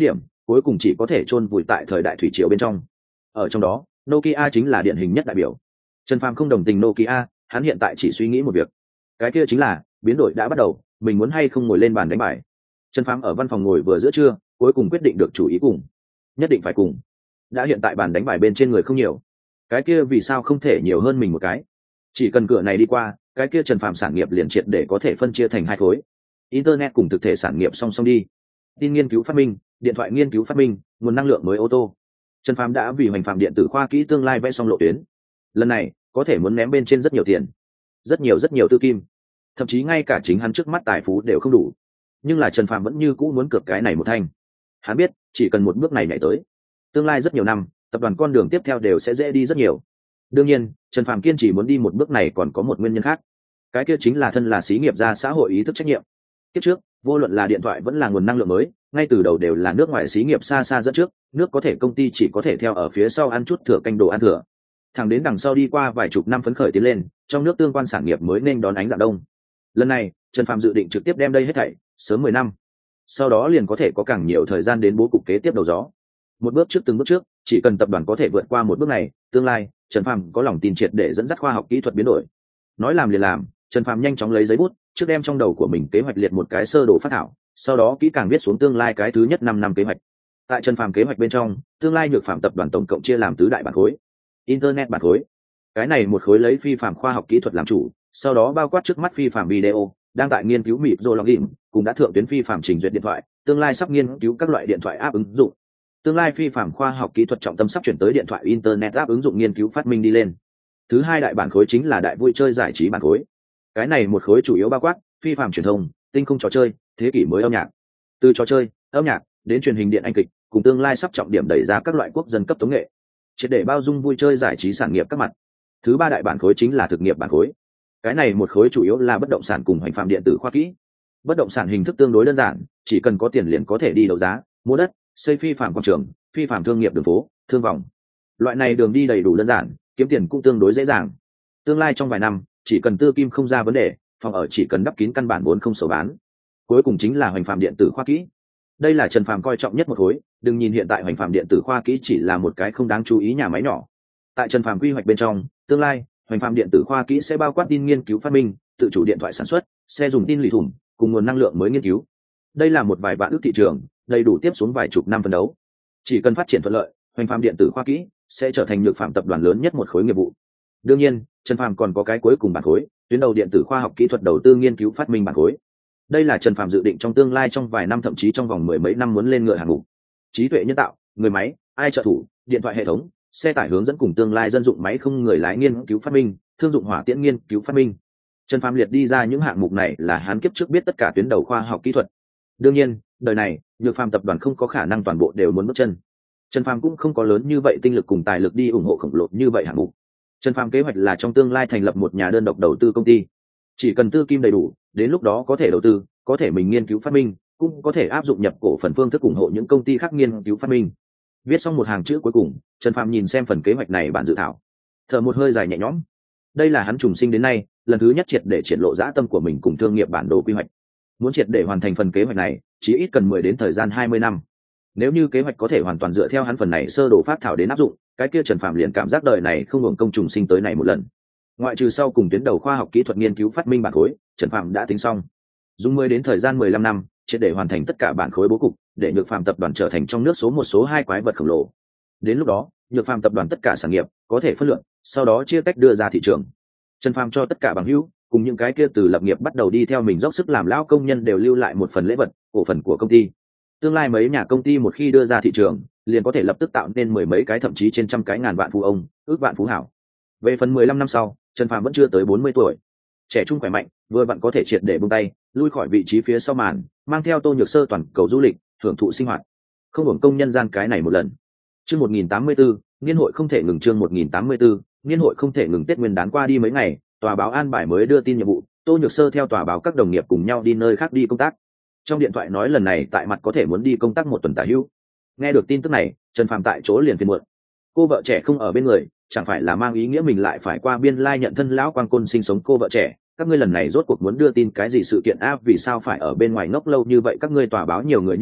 cuối cùng chỉ có thể chôn vùi tại thời đại thủy triều bên trong. Ở trong đó, Nokia chính là điển hình nhất đại biểu. Trần Phàm không đồng tình Nokia, hắn hiện tại chỉ suy nghĩ một việc, cái kia chính là biến đổi đã bắt đầu, mình muốn hay không ngồi lên bàn đánh bài. Trần Phàm ở văn phòng ngồi vừa giữa trưa, cuối cùng quyết định được chủ ý cùng, nhất định phải cùng. Đã hiện tại bàn đánh bài bên trên người không nhiều, cái kia vì sao không thể nhiều hơn mình một cái? Chỉ cần cửa này đi qua, cái kia Trần Phàm sản nghiệp liền triệt để có thể phân chia thành hai khối. Internet cùng thực thể sản nghiệp song song đi. Tin nghiên cứu phát minh, điện thoại nghiên cứu phát minh, nguồn năng lượng mới ô tô. Trần Phàm đã vì hoành phạm điện tử khoa kỹ tương lai vẽ xong lộ tuyến. Lần này, có thể muốn ném bên trên rất nhiều tiền, rất nhiều tư kim, thậm chí ngay cả chính hắn trước mắt tài phú đều không đủ. Nhưng là Trần Phàm vẫn như cũ muốn cược cái này một thanh. Hắn biết, chỉ cần một bước này nhảy tới, tương lai rất nhiều năm, tập đoàn con đường tiếp theo đều sẽ dễ đi rất nhiều. Đương nhiên, Trần Phàm kiên trì muốn đi một bước này còn có một nguyên nhân khác. Cái kia chính là thân là xí nghiệp gia xã hội ý thức trách nhiệm. Tiếp trước, vô luận là điện thoại vẫn là nguồn năng lượng mới, ngay từ đầu đều là nước ngoài xí nghiệp xa xa dẫn trước, nước có thể công ty chỉ có thể theo ở phía sau ăn chút thừa canh đồ ăn thừa. Thẳng đến đằng sau đi qua vài chục năm phấn khởi tiến lên, trong nước tương quan sản nghiệp mới nên đón ánh dạng đông. Lần này, Trần Phàm dự định trực tiếp đem đây hết thảy, sớm 10 năm. Sau đó liền có thể có càng nhiều thời gian đến bố cục kế tiếp đầu gió. Một bước trước từng bước trước, chỉ cần tập đoàn có thể vượt qua một bước này, tương lai, Trần Phàm có lòng tin triệt để dẫn dắt khoa học kỹ thuật biến đổi. Nói làm liền làm, Trần Phàm nhanh chóng lấy giấy bút, trước đem trong đầu của mình kế hoạch liệt một cái sơ đồ phát thảo, sau đó kỹ càng viết xuống tương lai cái thứ nhất 5 năm kế hoạch. Tại Trần Phàm kế hoạch bên trong, tương lai Nhược Phàm tập đoàn tổng cộng chia làm tứ đại bản khối. Internet bản khối, cái này một khối lấy phi phạm khoa học kỹ thuật làm chủ, sau đó bao quát trước mắt phi phạm video, đang tại nghiên cứu mịp rồi login, cũng đã thượng tuyến phi phạm trình duyệt điện thoại, tương lai sắp nghiên cứu các loại điện thoại app ứng dụng. Tương lai phi phạm khoa học kỹ thuật trọng tâm sắp chuyển tới điện thoại internet app ứng dụng nghiên cứu phát minh đi lên. Thứ hai đại bản khối chính là đại vui chơi giải trí bản khối. Cái này một khối chủ yếu bao quát phi phạm truyền thông, tinh không trò chơi, thế kỷ mới âm nhạc. Từ trò chơi, âm nhạc đến truyền hình điện ảnh kịch, cùng tương lai sắp trọng điểm đẩy ra các loại quốc dân cấp tống nghệ, triệt để bao dung vui chơi giải trí sản nghiệp các mặt. Thứ ba đại bản khối chính là thực nghiệp bản khối. Cái này một khối chủ yếu là bất động sản cùng hoành phạm điện tử khoa kỹ. Bất động sản hình thức tương đối đơn giản, chỉ cần có tiền liền có thể đi đấu giá, mua đất, xây phi phạm quảng trường, phi phạm thương nghiệp đường phố, thương vòng. Loại này đường đi đầy đủ đơn giản, kiếm tiền cũng tương đối dễ dàng. Tương lai trong vài năm, chỉ cần tư kim không ra vấn đề, phòng ở chỉ cần đắp kín căn bản vốn không sầu bán. Cuối cùng chính là hoành phạm điện tử khoa kỹ. Đây là Trần Phàm coi trọng nhất một khối, đừng nhìn hiện tại hoành phạm điện tử khoa kỹ chỉ là một cái không đáng chú ý nhà máy nhỏ. Tại Trần Phàm quy hoạch bên trong, tương lai, hoành phạm điện tử khoa kỹ sẽ bao quát tin nghiên cứu phát minh, tự chủ điện thoại sản xuất, xe dùng tin lì thủng, cùng nguồn năng lượng mới nghiên cứu. Đây là một vài vạn ước thị trường, đầy đủ tiếp xuống vài chục năm phấn đấu. Chỉ cần phát triển thuận lợi, hoành phạm điện tử khoa kỹ sẽ trở thành Nhược Phàm tập đoàn lớn nhất một khối nghiệp vụ. Đương nhiên, Trần Phàm còn có cái cuối cùng bản khối, tuyến đầu điện tử khoa học kỹ thuật đầu tư nghiên cứu phát minh bản khối. Đây là Trần Phàm dự định trong tương lai trong vài năm thậm chí trong vòng mười mấy năm muốn lên ngựa hàng ngũ. Trí tuệ nhân tạo, người máy, ai trợ thủ, điện thoại hệ thống, xe tải hướng dẫn cùng tương lai dân dụng máy không người lái nghiên cứu phát minh, thương dụng hỏa tiễn nghiên cứu phát minh. Trần Phàm liệt đi ra những hạng mục này là hắn kiếp trước biết tất cả tuyến đầu khoa học kỹ thuật. Đương nhiên, đời này, Nhược Phàm tập đoàn không có khả năng toàn bộ đều muốn bước chân. Trần Phàm cũng không có lớn như vậy tinh lực cùng tài lực đi ủng hộ khổng lồ như vậy hạng mục. Trần Phàm kế hoạch là trong tương lai thành lập một nhà đơn độc đầu tư công ty. Chỉ cần tư kim đầy đủ, đến lúc đó có thể đầu tư, có thể mình nghiên cứu phát minh, cũng có thể áp dụng nhập cổ phần phương thức ủng hộ những công ty khác nghiên cứu phát minh. Viết xong một hàng chữ cuối cùng, Trần Phàm nhìn xem phần kế hoạch này bản dự thảo, thở một hơi dài nhẹ nhõm. Đây là hắn trùng sinh đến nay lần thứ nhất triệt để triển lộ dã tâm của mình cùng thương nghiệp bản đồ quy hoạch. Muốn triệt để hoàn thành phần kế hoạch này, chỉ ít cần 10 đến thời gian 20 năm. Nếu như kế hoạch có thể hoàn toàn dựa theo hắn phần này sơ đồ phát thảo đến áp dụng, cái kia Trần Phàm liền cảm giác đời này không hưởng công trùng sinh tới này một lần. Ngoại trừ sau cùng tuyến đầu khoa học kỹ thuật nghiên cứu phát minh bản khối, Trần Phàm đã tính xong, dùng 10 đến thời gian 15 năm, triệt để hoàn thành tất cả bản khối bố cục, để Nhược Phàm tập đoàn trở thành trong nước số 1 số 2 quái vật khổng lồ. Đến lúc đó, Nhược Phàm tập đoàn tất cả sản nghiệp có thể phân lượng, sau đó chia tách đưa ra thị trường. Trần Phàm cho tất cả bằng hữu, cùng những cái kia từ lập nghiệp bắt đầu đi theo mình dốc sức làm lão công nhân đều lưu lại một phần lễ vật, cổ phần của công ty. Tương lai mấy nhà công ty một khi đưa ra thị trường, liền có thể lập tức tạo nên mười mấy cái thậm chí trên trăm cái ngàn vạn phú ông, ước vạn phú hảo. Về phần 15 năm sau, Trần Phàm vẫn chưa tới 40 tuổi. Trẻ trung khỏe mạnh, vừa vặn có thể triệt để buông tay, lui khỏi vị trí phía sau màn, mang theo Tô Nhược Sơ toàn cầu du lịch, hưởng thụ sinh hoạt. Không hưởng công nhân gian cái này một lần. Chương 1084, niên hội không thể ngừng chương 1084, niên hội không thể ngừng. Tết Nguyên đán qua đi mấy ngày, tòa báo An Bài mới đưa tin nhiệm vụ, Tô Nhược Sơ theo tòa báo các đồng nghiệp cùng nhau đi nơi khác đi công tác. Trong điện thoại nói lần này tại mặt có thể muốn đi công tác một tuần tả hữu. Nghe được tin tức này, Trần Phàm tại chỗ liền phiền muộn. Cô vợ trẻ không ở bên người, chẳng phải là mang ý nghĩa mình lại phải qua biên lai nhận thân lão quang côn sinh sống cô vợ trẻ. Các ngươi lần này rốt cuộc muốn đưa tin cái gì sự kiện áp, vì sao phải ở bên ngoài ngốc lâu như vậy? Các ngươi tòa báo nhiều người như vậy,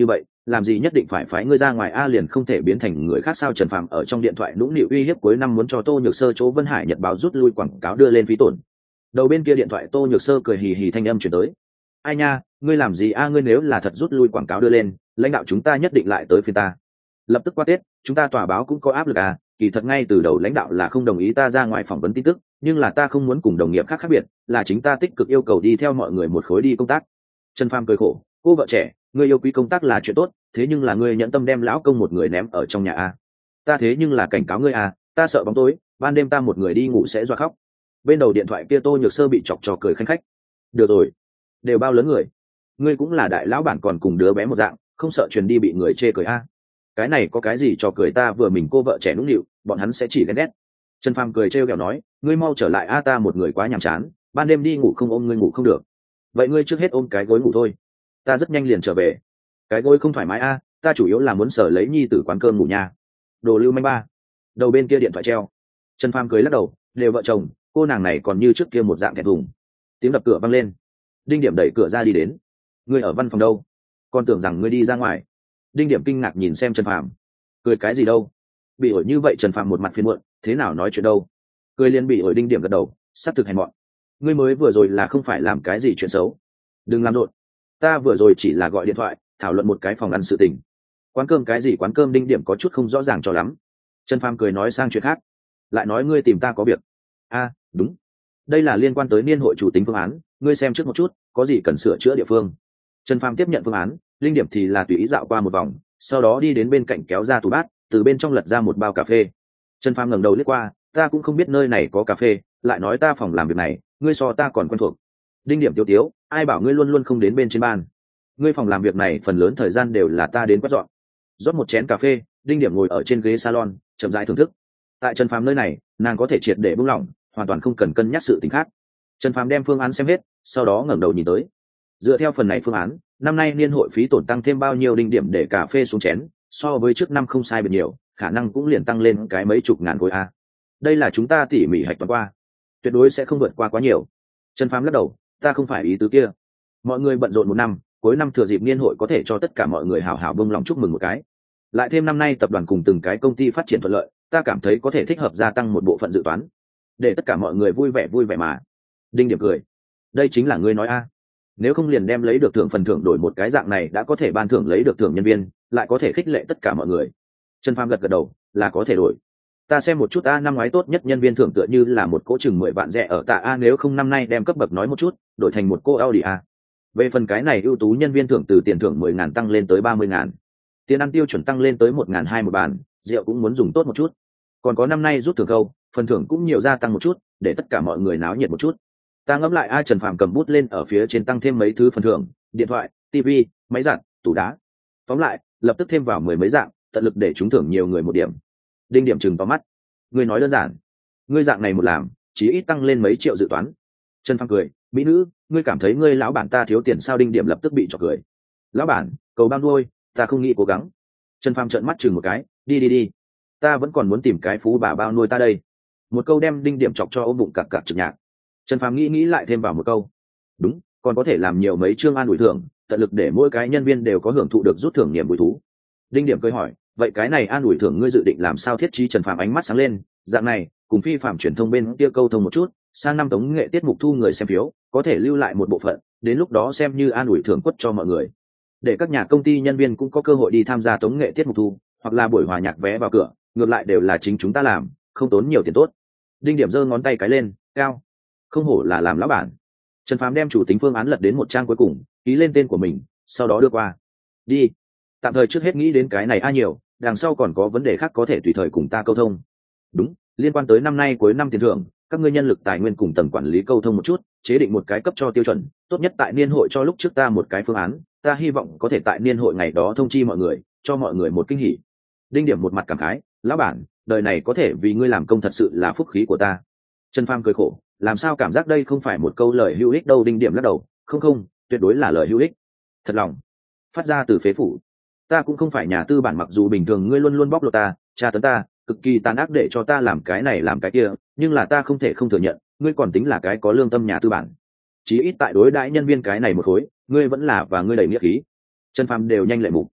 làm gì nhất định phải phái ngươi ra ngoài liền không thể biến thành người khác sao? Trần Phàm ở trong điện thoại nũng nịu uy hiếp cuối năm muốn cho Tô Nhược Sơ chỗ Vân Hải Nhật báo rút lui quảng cáo đưa lên phí tổn. Đầu bên kia điện thoại Tô Nhược Sơ cười hì hì thanh âm chuyển tới. Ai nha, ngươi làm gì ngươi nếu là thật rút lui quảng cáo đưa lên, lãnh đạo chúng ta nhất định lại tới phiên ta. Lập tức qua Tết, chúng ta tòa báo cũng có áp lực kỳ thật ngay từ đầu lãnh đạo là không đồng ý ta ra ngoài phỏng vấn tin tức, nhưng là ta không muốn cùng đồng nghiệp khác biệt, là chính ta tích cực yêu cầu đi theo mọi người một khối đi công tác. Trần Phàm cười khổ, cô vợ trẻ, ngươi yêu quý công tác là chuyện tốt, thế nhưng là ngươi nhẫn tâm đem lão công một người ném ở trong nhà ta thế nhưng là cảnh cáo ngươi ta sợ bóng tối, ban đêm ta một người đi ngủ sẽ dọa khóc. Bên đầu điện thoại kia Tô Nhược Sơ bị chọc trò cười khanh khách. Được rồi, đều bao lớn người, ngươi cũng là đại lão bản còn cùng đứa bé một dạng, không sợ truyền đi bị người chê cười cái này có cái gì trò cười, ta vừa mình cô vợ trẻ nũng nịu, bọn hắn sẽ chỉ ghen ghét. Trần Phàm cười trêu ghẹo nói, ngươi mau trở lại ta một người quá nhàm chán, ban đêm đi ngủ không ôm ngươi ngủ không được. Vậy ngươi trước hết ôm cái gối ngủ thôi, ta rất nhanh liền trở về. Cái gối không thoải mái ta chủ yếu là muốn sở lấy nhi tử quán cơm ngủ nha. Đồ lưu manh ba. Đầu bên kia điện thoại treo. Trần Phàm cười lắc đầu, đều vợ chồng, cô nàng này còn như trước kia một dạng thẹn thùng. Tiếng đập cửa vang lên. Đinh Điểm đẩy cửa ra đi đến. Ngươi ở văn phòng đâu? Con tưởng rằng ngươi đi ra ngoài. Đinh Điểm kinh ngạc nhìn xem Trần Phàm. Cười cái gì đâu? Bị ổi như vậy Trần Phàm một mặt phiền muộn, thế nào nói chuyện đâu? Cười liền bị ổi. Đinh Điểm gật đầu, sắp thực hèn mọn. Ngươi mới vừa rồi là không phải làm cái gì chuyện xấu? Đừng làm rộn. Ta vừa rồi chỉ là gọi điện thoại thảo luận một cái phòng ăn sự tình. Quán cơm cái gì quán cơm? Đinh Điểm có chút không rõ ràng cho lắm. Trần Phàm cười nói sang chuyện khác, lại nói ngươi tìm ta có việc. Đúng, đây là liên quan tới niên hội chủ tính phương án, ngươi xem trước một chút, có gì cần sửa chữa địa phương. Trần Phàm tiếp nhận phương án, Linh Điểm thì là tùy ý dạo qua một vòng, sau đó đi đến bên cạnh kéo ra tủ bát, từ bên trong lật ra một bao cà phê. Trần Phàm ngẩng đầu liếc qua, ta cũng không biết nơi này có cà phê, lại nói ta phòng làm việc này ngươi so ta còn quen thuộc. Đinh Điểm tiêu tiếu, ai bảo ngươi luôn luôn không đến bên trên ban? Ngươi phòng làm việc này phần lớn thời gian đều là ta đến quét dọn. Rót một chén cà phê, Đinh Điểm ngồi ở trên ghế salon chậm rãi thưởng thức. Tại Trần Phàm nơi này, nàng có thể triệt để buông lỏng, hoàn toàn không cần cân nhắc sự tình khác. Trần Phàm đem phương án xem hết, sau đó ngẩng đầu nhìn tới. Dựa theo phần này phương án, năm nay niên hội phí tổn tăng thêm bao nhiêu? Đinh Điểm để cà phê xuống chén, so với trước năm không sai biệt nhiều, khả năng cũng liền tăng lên cái mấy chục ngàn khối đây là chúng ta tỉ mỉ hạch toán qua, tuyệt đối sẽ không vượt qua quá nhiều. Trần Phàm lắc đầu, ta không phải ý tứ kia. Mọi người bận rộn một năm, cuối năm thừa dịp niên hội có thể cho tất cả mọi người hào hào buông lòng chúc mừng một cái. Lại thêm năm nay tập đoàn cùng từng cái công ty phát triển thuận lợi, ta cảm thấy có thể thích hợp gia tăng một bộ phận dự toán, để tất cả mọi người vui vẻ mà. Đinh Điểm cười, đây chính là ngươi nói nếu không liền đem lấy được thưởng phần thưởng đổi một cái dạng này, đã có thể ban thưởng lấy được thưởng nhân viên, lại có thể khích lệ tất cả mọi người. Trần Phàm gật đầu, là có thể đổi. Ta xem một chút năm ngoái tốt nhất nhân viên thưởng tựa như là một cỗ chừng 10 vạn rẻ ở tạ nếu không năm nay đem cấp bậc nói một chút, đổi thành một cô Audi Về phần cái này ưu tú nhân viên thưởng từ tiền thưởng 10.000 tăng lên tới 30.000, tiền ăn tiêu chuẩn tăng lên tới 1.200 một bàn, rượu cũng muốn dùng tốt một chút. Còn có năm nay rút thưởng câu, phần thưởng cũng nhiều gia tăng một chút, để tất cả mọi người náo nhiệt một chút. Ta ngẫm lại Trần Phàm cầm bút lên ở phía trên tăng thêm mấy thứ phần thưởng, điện thoại, tivi, máy giặt, tủ đá. Tóm lại, lập tức thêm vào 10 mấy dạng, tận lực để trúng thưởng nhiều người một điểm. Đinh Điểm chừng to mắt, ngươi nói đơn giản, ngươi dạng này một làm, chỉ ít tăng lên mấy triệu dự toán. Trần Phàm cười, mỹ nữ, ngươi cảm thấy ngươi lão bản ta thiếu tiền sao? Đinh Điểm lập tức bị chọc cười. Lão bản, cầu ban đuôi, ta không nghĩ cố gắng. Trần Phàm trợn mắt chừng một cái, đi, ta vẫn còn muốn tìm cái phú bà bao nuôi ta đây. Một câu đem Đinh Điểm chọc cho ôm bụng cặc cặc trực nhạc. Trần Phàm nghĩ lại thêm vào một câu, đúng, còn có thể làm nhiều mấy chương an ủi thưởng, tận lực để mỗi cái nhân viên đều có hưởng thụ được rút thưởng niềm vui thú. Đinh Điểm cười hỏi, vậy cái này an ủi thưởng ngươi dự định làm sao thiết trí? Trần Phàm ánh mắt sáng lên, dạng này, cùng phi phạm truyền thông bên kia câu thông một chút, sang năm tống nghệ tiết mục thu người xem phiếu, có thể lưu lại một bộ phận, đến lúc đó xem như an ủi thưởng quất cho mọi người, để các nhà công ty nhân viên cũng có cơ hội đi tham gia tống nghệ tiết mục thu, hoặc là buổi hòa nhạc vé vào cửa, ngược lại đều là chính chúng ta làm, không tốn nhiều tiền tốt. Đinh Điểm giơ ngón tay cái lên, cao, không hổ là làm lão bản. Trần Phàm đem chủ tính phương án lật đến một trang cuối cùng, ký lên tên của mình, sau đó đưa qua. Đi, tạm thời trước hết nghĩ đến cái này nhiều, đằng sau còn có vấn đề khác có thể tùy thời cùng ta câu thông. Đúng, liên quan tới năm nay cuối năm tiền thưởng, các ngươi nhân lực tài nguyên cùng tầng quản lý câu thông một chút, chế định một cái cấp cho tiêu chuẩn, tốt nhất tại niên hội cho lúc trước ta một cái phương án, ta hy vọng có thể tại niên hội ngày đó thông chi mọi người, cho mọi người một kinh hỉ. Đinh Điểm một mặt cảm khái, lão bản, đời này có thể vì ngươi làm công thật sự là phúc khí của ta. Trần Phàm cười khổ, làm sao cảm giác đây không phải một câu lời hữu ích đâu? Đinh Điểm lắc đầu, không, tuyệt đối là lời hữu ích, thật lòng, phát ra từ phế phủ. Ta cũng không phải nhà tư bản, mặc dù bình thường ngươi luôn luôn bóc lột ta, tra tấn ta, cực kỳ tàn ác để cho ta làm cái này làm cái kia, nhưng là ta không thể không thừa nhận, ngươi còn tính là cái có lương tâm nhà tư bản. Chí ít tại đối đãi nhân viên cái này một khối, ngươi vẫn là và ngươi đầy nghĩa khí. Trần Phàm đều nhanh lệ mục.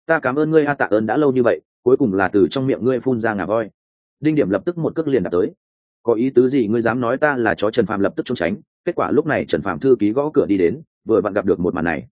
Ta cảm ơn ngươi a, tạ ơn đã lâu như vậy, cuối cùng là từ trong miệng ngươi phun ra ngà voi. Đinh Điểm lập tức một cước liền đạp tới. Có ý tứ gì ngươi dám nói ta là chó? Trần Phàm lập tức trốn tránh. Kết quả lúc này Trần Phàm thư ký gõ cửa đi đến, vừa vặn gặp được một màn này.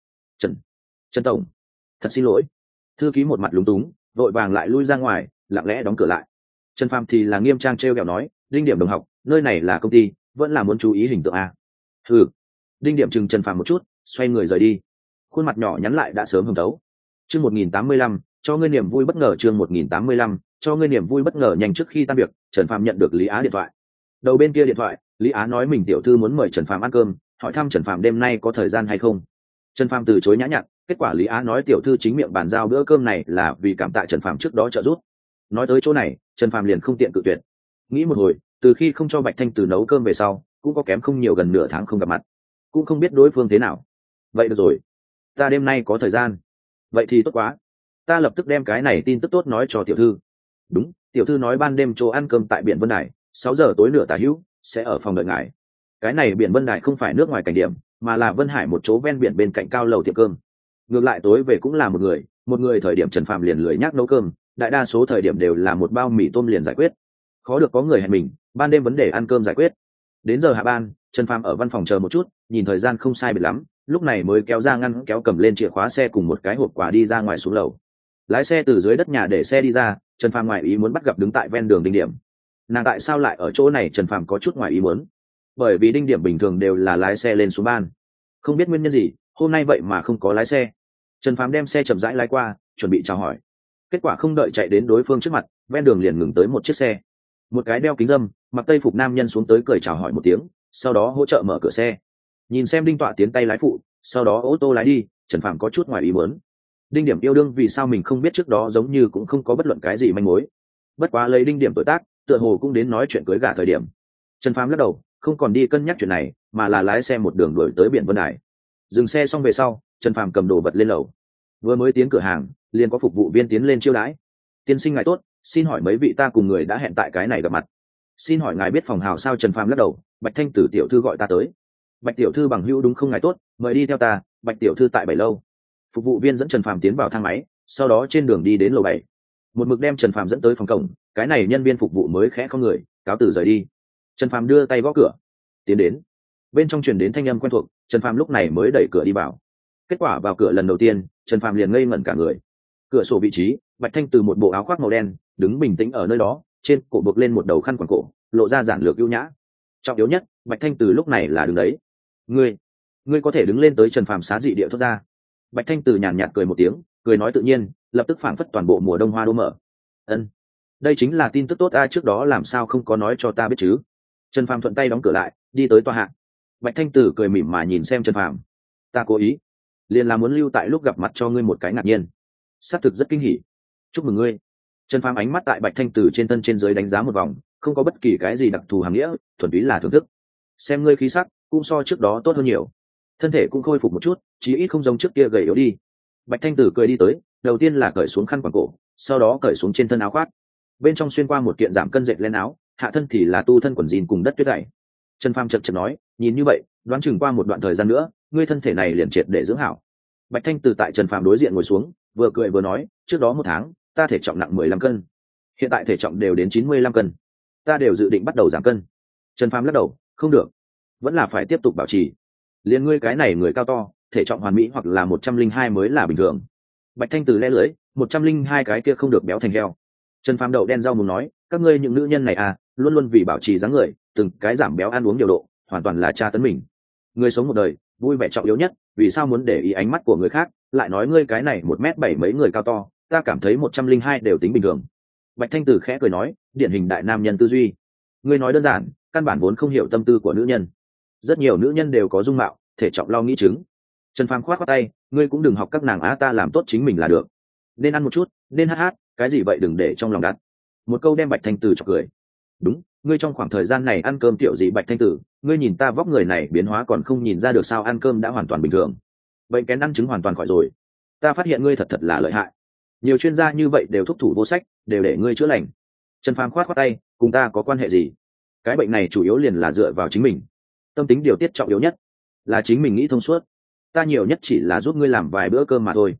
Trần tổng, thật xin lỗi. Thư ký một mặt lúng túng, vội vàng lại lui ra ngoài, lặng lẽ đóng cửa lại. Trần Phàm thì là nghiêm trang trêu ghẹo nói, Đinh Điểm đồng học, nơi này là công ty, vẫn là muốn chú ý hình tượng a. Ừ. Đinh Điểm chừng Trần Phàm một chút, xoay người rời đi. Khuôn mặt nhỏ nhắn lại đã sớm hồng thấu. Chương 1085, cho ngươi niềm vui bất ngờ. Chương 1085, cho ngươi niềm vui bất ngờ. Nhanh trước khi tan việc, Trần Phàm nhận được Lý Á điện thoại. Đầu bên kia điện thoại, Lý Á nói mình tiểu thư muốn mời Trần Phàm ăn cơm, hỏi thăm Trần Phàm đêm nay có thời gian hay không. Trần Phàm từ chối nhã nhặn, kết quả Lý Á nói tiểu thư chính miệng bàn giao bữa cơm này là vì cảm tạ Trần Phàm trước đó trợ giúp. Nói tới chỗ này, Trần Phàm liền không tiện cự tuyệt. Nghĩ một hồi, từ khi không cho Bạch Thanh Từ nấu cơm về sau, cũng có kém không nhiều gần nửa tháng không gặp mặt, cũng không biết đối phương thế nào. Vậy được rồi, ta đêm nay có thời gian. Vậy thì tốt quá, ta lập tức đem cái này tin tức tốt nói cho tiểu thư. Đúng, tiểu thư nói ban đêm chỗ ăn cơm tại biển Vân Đài, 6 giờ tối nửa tà hữu sẽ ở phòng đợi ngài. Cái này biển Vân Đài không phải nước ngoài cảnh điểm, mà là Vân Hải một chỗ ven biển bên cạnh cao lầu tiệm cơm. Ngược lại tối về cũng là một người thời điểm Trần Phàm liền lười nhác nấu cơm, đại đa số thời điểm đều là một bao mì tôm liền giải quyết. Khó được có người hẹn mình, ban đêm vấn đề ăn cơm giải quyết. Đến giờ hạ ban, Trần Phàm ở văn phòng chờ một chút, nhìn thời gian không sai biệt lắm, lúc này mới kéo ra ngăn kéo cầm lên chìa khóa xe cùng một cái hộp quà đi ra ngoài xuống lầu. Lái xe từ dưới đất nhà để xe đi ra, Trần Phàm ngoài ý muốn bắt gặp đứng tại ven đường Đinh Điểm. Nàng tại sao lại ở chỗ này? Trần Phàm có chút ngoài ý muốn. Bởi vì Đinh Điểm bình thường đều là lái xe lên xuống ban, không biết nguyên nhân gì hôm nay vậy mà không có lái xe. Trần Phàm đem xe chậm rãi lái qua, chuẩn bị chào hỏi. Kết quả không đợi chạy đến đối phương trước mặt, ven đường liền ngừng tới một chiếc xe. Một cái đeo kính râm, mặc tây phục nam nhân xuống tới cười chào hỏi một tiếng, sau đó hỗ trợ mở cửa xe. Nhìn xem Đinh Tọa tiến tay lái phụ, sau đó ô tô lái đi, Trần Phàm có chút ngoài ý muốn. Đinh Điểm yêu đương vì sao mình không biết trước đó, giống như cũng không có bất luận cái gì manh mối. Bất quá lấy Đinh Điểm tuổi tác, tựa hồ cũng đến nói chuyện cưới gả thời điểm. Trần Phàm lắc đầu, không còn đi cân nhắc chuyện này, mà là lái xe một đường đuổi tới biển Vân Hải. Dừng xe xong về sau, Trần Phàm cầm đồ vật lên lầu. Vừa mới tiến cửa hàng, liền có phục vụ viên tiến lên chiêu đãi. Tiên sinh ngài tốt, xin hỏi mấy vị ta cùng người đã hẹn tại cái này gặp mặt. Xin hỏi ngài biết phòng hào sao? Trần Phàm lắc đầu, Bạch Thanh Tử tiểu thư gọi ta tới. Bạch tiểu thư bằng hữu đúng không ngài tốt, mời đi theo ta, Bạch tiểu thư tại 7 lâu. Phục vụ viên dẫn Trần Phàm tiến vào thang máy, sau đó trên đường đi đến lầu 7. Một mực đem Trần Phàm dẫn tới phòng cổng, cái này nhân viên phục vụ mới khẽ không người, cáo từ rời đi. Trần Phàm đưa tay gõ cửa, tiến đến. Bên trong truyền đến thanh âm quen thuộc, Trần Phàm lúc này mới đẩy cửa đi vào. Kết quả vào cửa lần đầu tiên, Trần Phàm liền ngây ngẩn cả người. Cửa sổ vị trí, Bạch Thanh Từ một bộ áo khoác màu đen, đứng bình tĩnh ở nơi đó, trên cổ buộc lên một đầu khăn quàng cổ, lộ ra giản lược ưu nhã. Trọng yếu nhất, Bạch Thanh Từ lúc này là đứng đấy. Ngươi có thể đứng lên tới? Trần Phàm xá dị địa thốt ra. Bạch Thanh Từ nhàn nhạt cười một tiếng, cười nói tự nhiên, lập tức phảng phất toàn bộ mùa đông hoa đô mở. Đây chính là tin tức tốt a, trước đó làm sao không có nói cho ta biết chứ? Trần Phàm thuận tay đóng cửa lại, đi tới tòa hạ. Bạch Thanh Tử cười mỉm mà nhìn xem Trần Phàm. Ta cố ý, liền là muốn lưu tại lúc gặp mặt cho ngươi một cái ngạc nhiên. Xác thực rất kinh hỉ. Chúc mừng ngươi. Trần Phàm ánh mắt tại Bạch Thanh Tử trên thân trên dưới đánh giá một vòng, không có bất kỳ cái gì đặc thù hàm nghĩa, thuần túy là thưởng thức. Xem ngươi khí sắc, cũng so trước đó tốt hơn nhiều. Thân thể cũng khôi phục một chút, chí ít không giống trước kia gầy yếu đi. Bạch Thanh Tử cười đi tới, đầu tiên là cởi xuống khăn quàng cổ, sau đó cởi xuống trên thân áo khoác. Bên trong xuyên qua một kiện giảm cân dệt len áo, hạ thân thì là tu thân quần jean cùng đất tuyết dày. Trần Phàm chậm chậm nói, nhìn như vậy, đoán chừng qua một đoạn thời gian nữa, ngươi thân thể này liền triệt để dưỡng hảo. Bạch Thanh Từ tại Trần Phàm đối diện ngồi xuống, vừa cười vừa nói, trước đó 1 tháng, ta thể trọng nặng 15 cân, hiện tại thể trọng đều đến 95 cân, ta đều dự định bắt đầu giảm cân. Trần Phàm lắc đầu, không được, vẫn là phải tiếp tục bảo trì. Liên ngươi cái này người cao to, thể trọng hoàn mỹ hoặc là 102 mới là bình thường. Bạch Thanh Từ lẽ lưỡi, 102 cái kia không được béo thành heo. Trần Phàm đậu đen rau muốn nói, các ngươi những nữ nhân này à, luôn luôn vì bảo trì dáng người, từng cái giảm béo ăn uống điều độ, hoàn toàn là tra tấn mình. Người sống một đời, vui vẻ trọng yếu nhất, vì sao muốn để ý ánh mắt của người khác, lại nói ngươi cái này 1m7 mấy người cao to, ta cảm thấy 102 đều tính bình thường. Bạch Thanh Tử khẽ cười nói, điển hình đại nam nhân tư duy. Ngươi nói đơn giản, căn bản vốn không hiểu tâm tư của nữ nhân. Rất nhiều nữ nhân đều có dung mạo, thể trọng lo nghĩ chứng. Trần Phàm khoát khoát tay, ngươi cũng đừng học các nàng á, ta làm tốt chính mình là được. Nên ăn một chút, nên hát, cái gì vậy đừng để trong lòng đặt. Một câu đem Bạch Thanh Tử chọc cười. Đúng, ngươi trong khoảng thời gian này ăn cơm kiểu gì? Bạch Thanh Tử, ngươi nhìn ta vóc người này biến hóa còn không nhìn ra được sao? Ăn cơm đã hoàn toàn bình thường, bệnh kén ăn trứng hoàn toàn khỏi rồi. Ta phát hiện ngươi thật là lợi hại, nhiều chuyên gia như vậy đều thúc thủ vô sách, đều để ngươi chữa lành. Trần Phàm khoát khoát tay, cùng ta có quan hệ gì? Cái bệnh này chủ yếu liền là dựa vào chính mình, tâm tính điều tiết trọng yếu nhất là chính mình nghĩ thông suốt. Ta nhiều nhất chỉ là giúp ngươi làm vài bữa cơm mà thôi.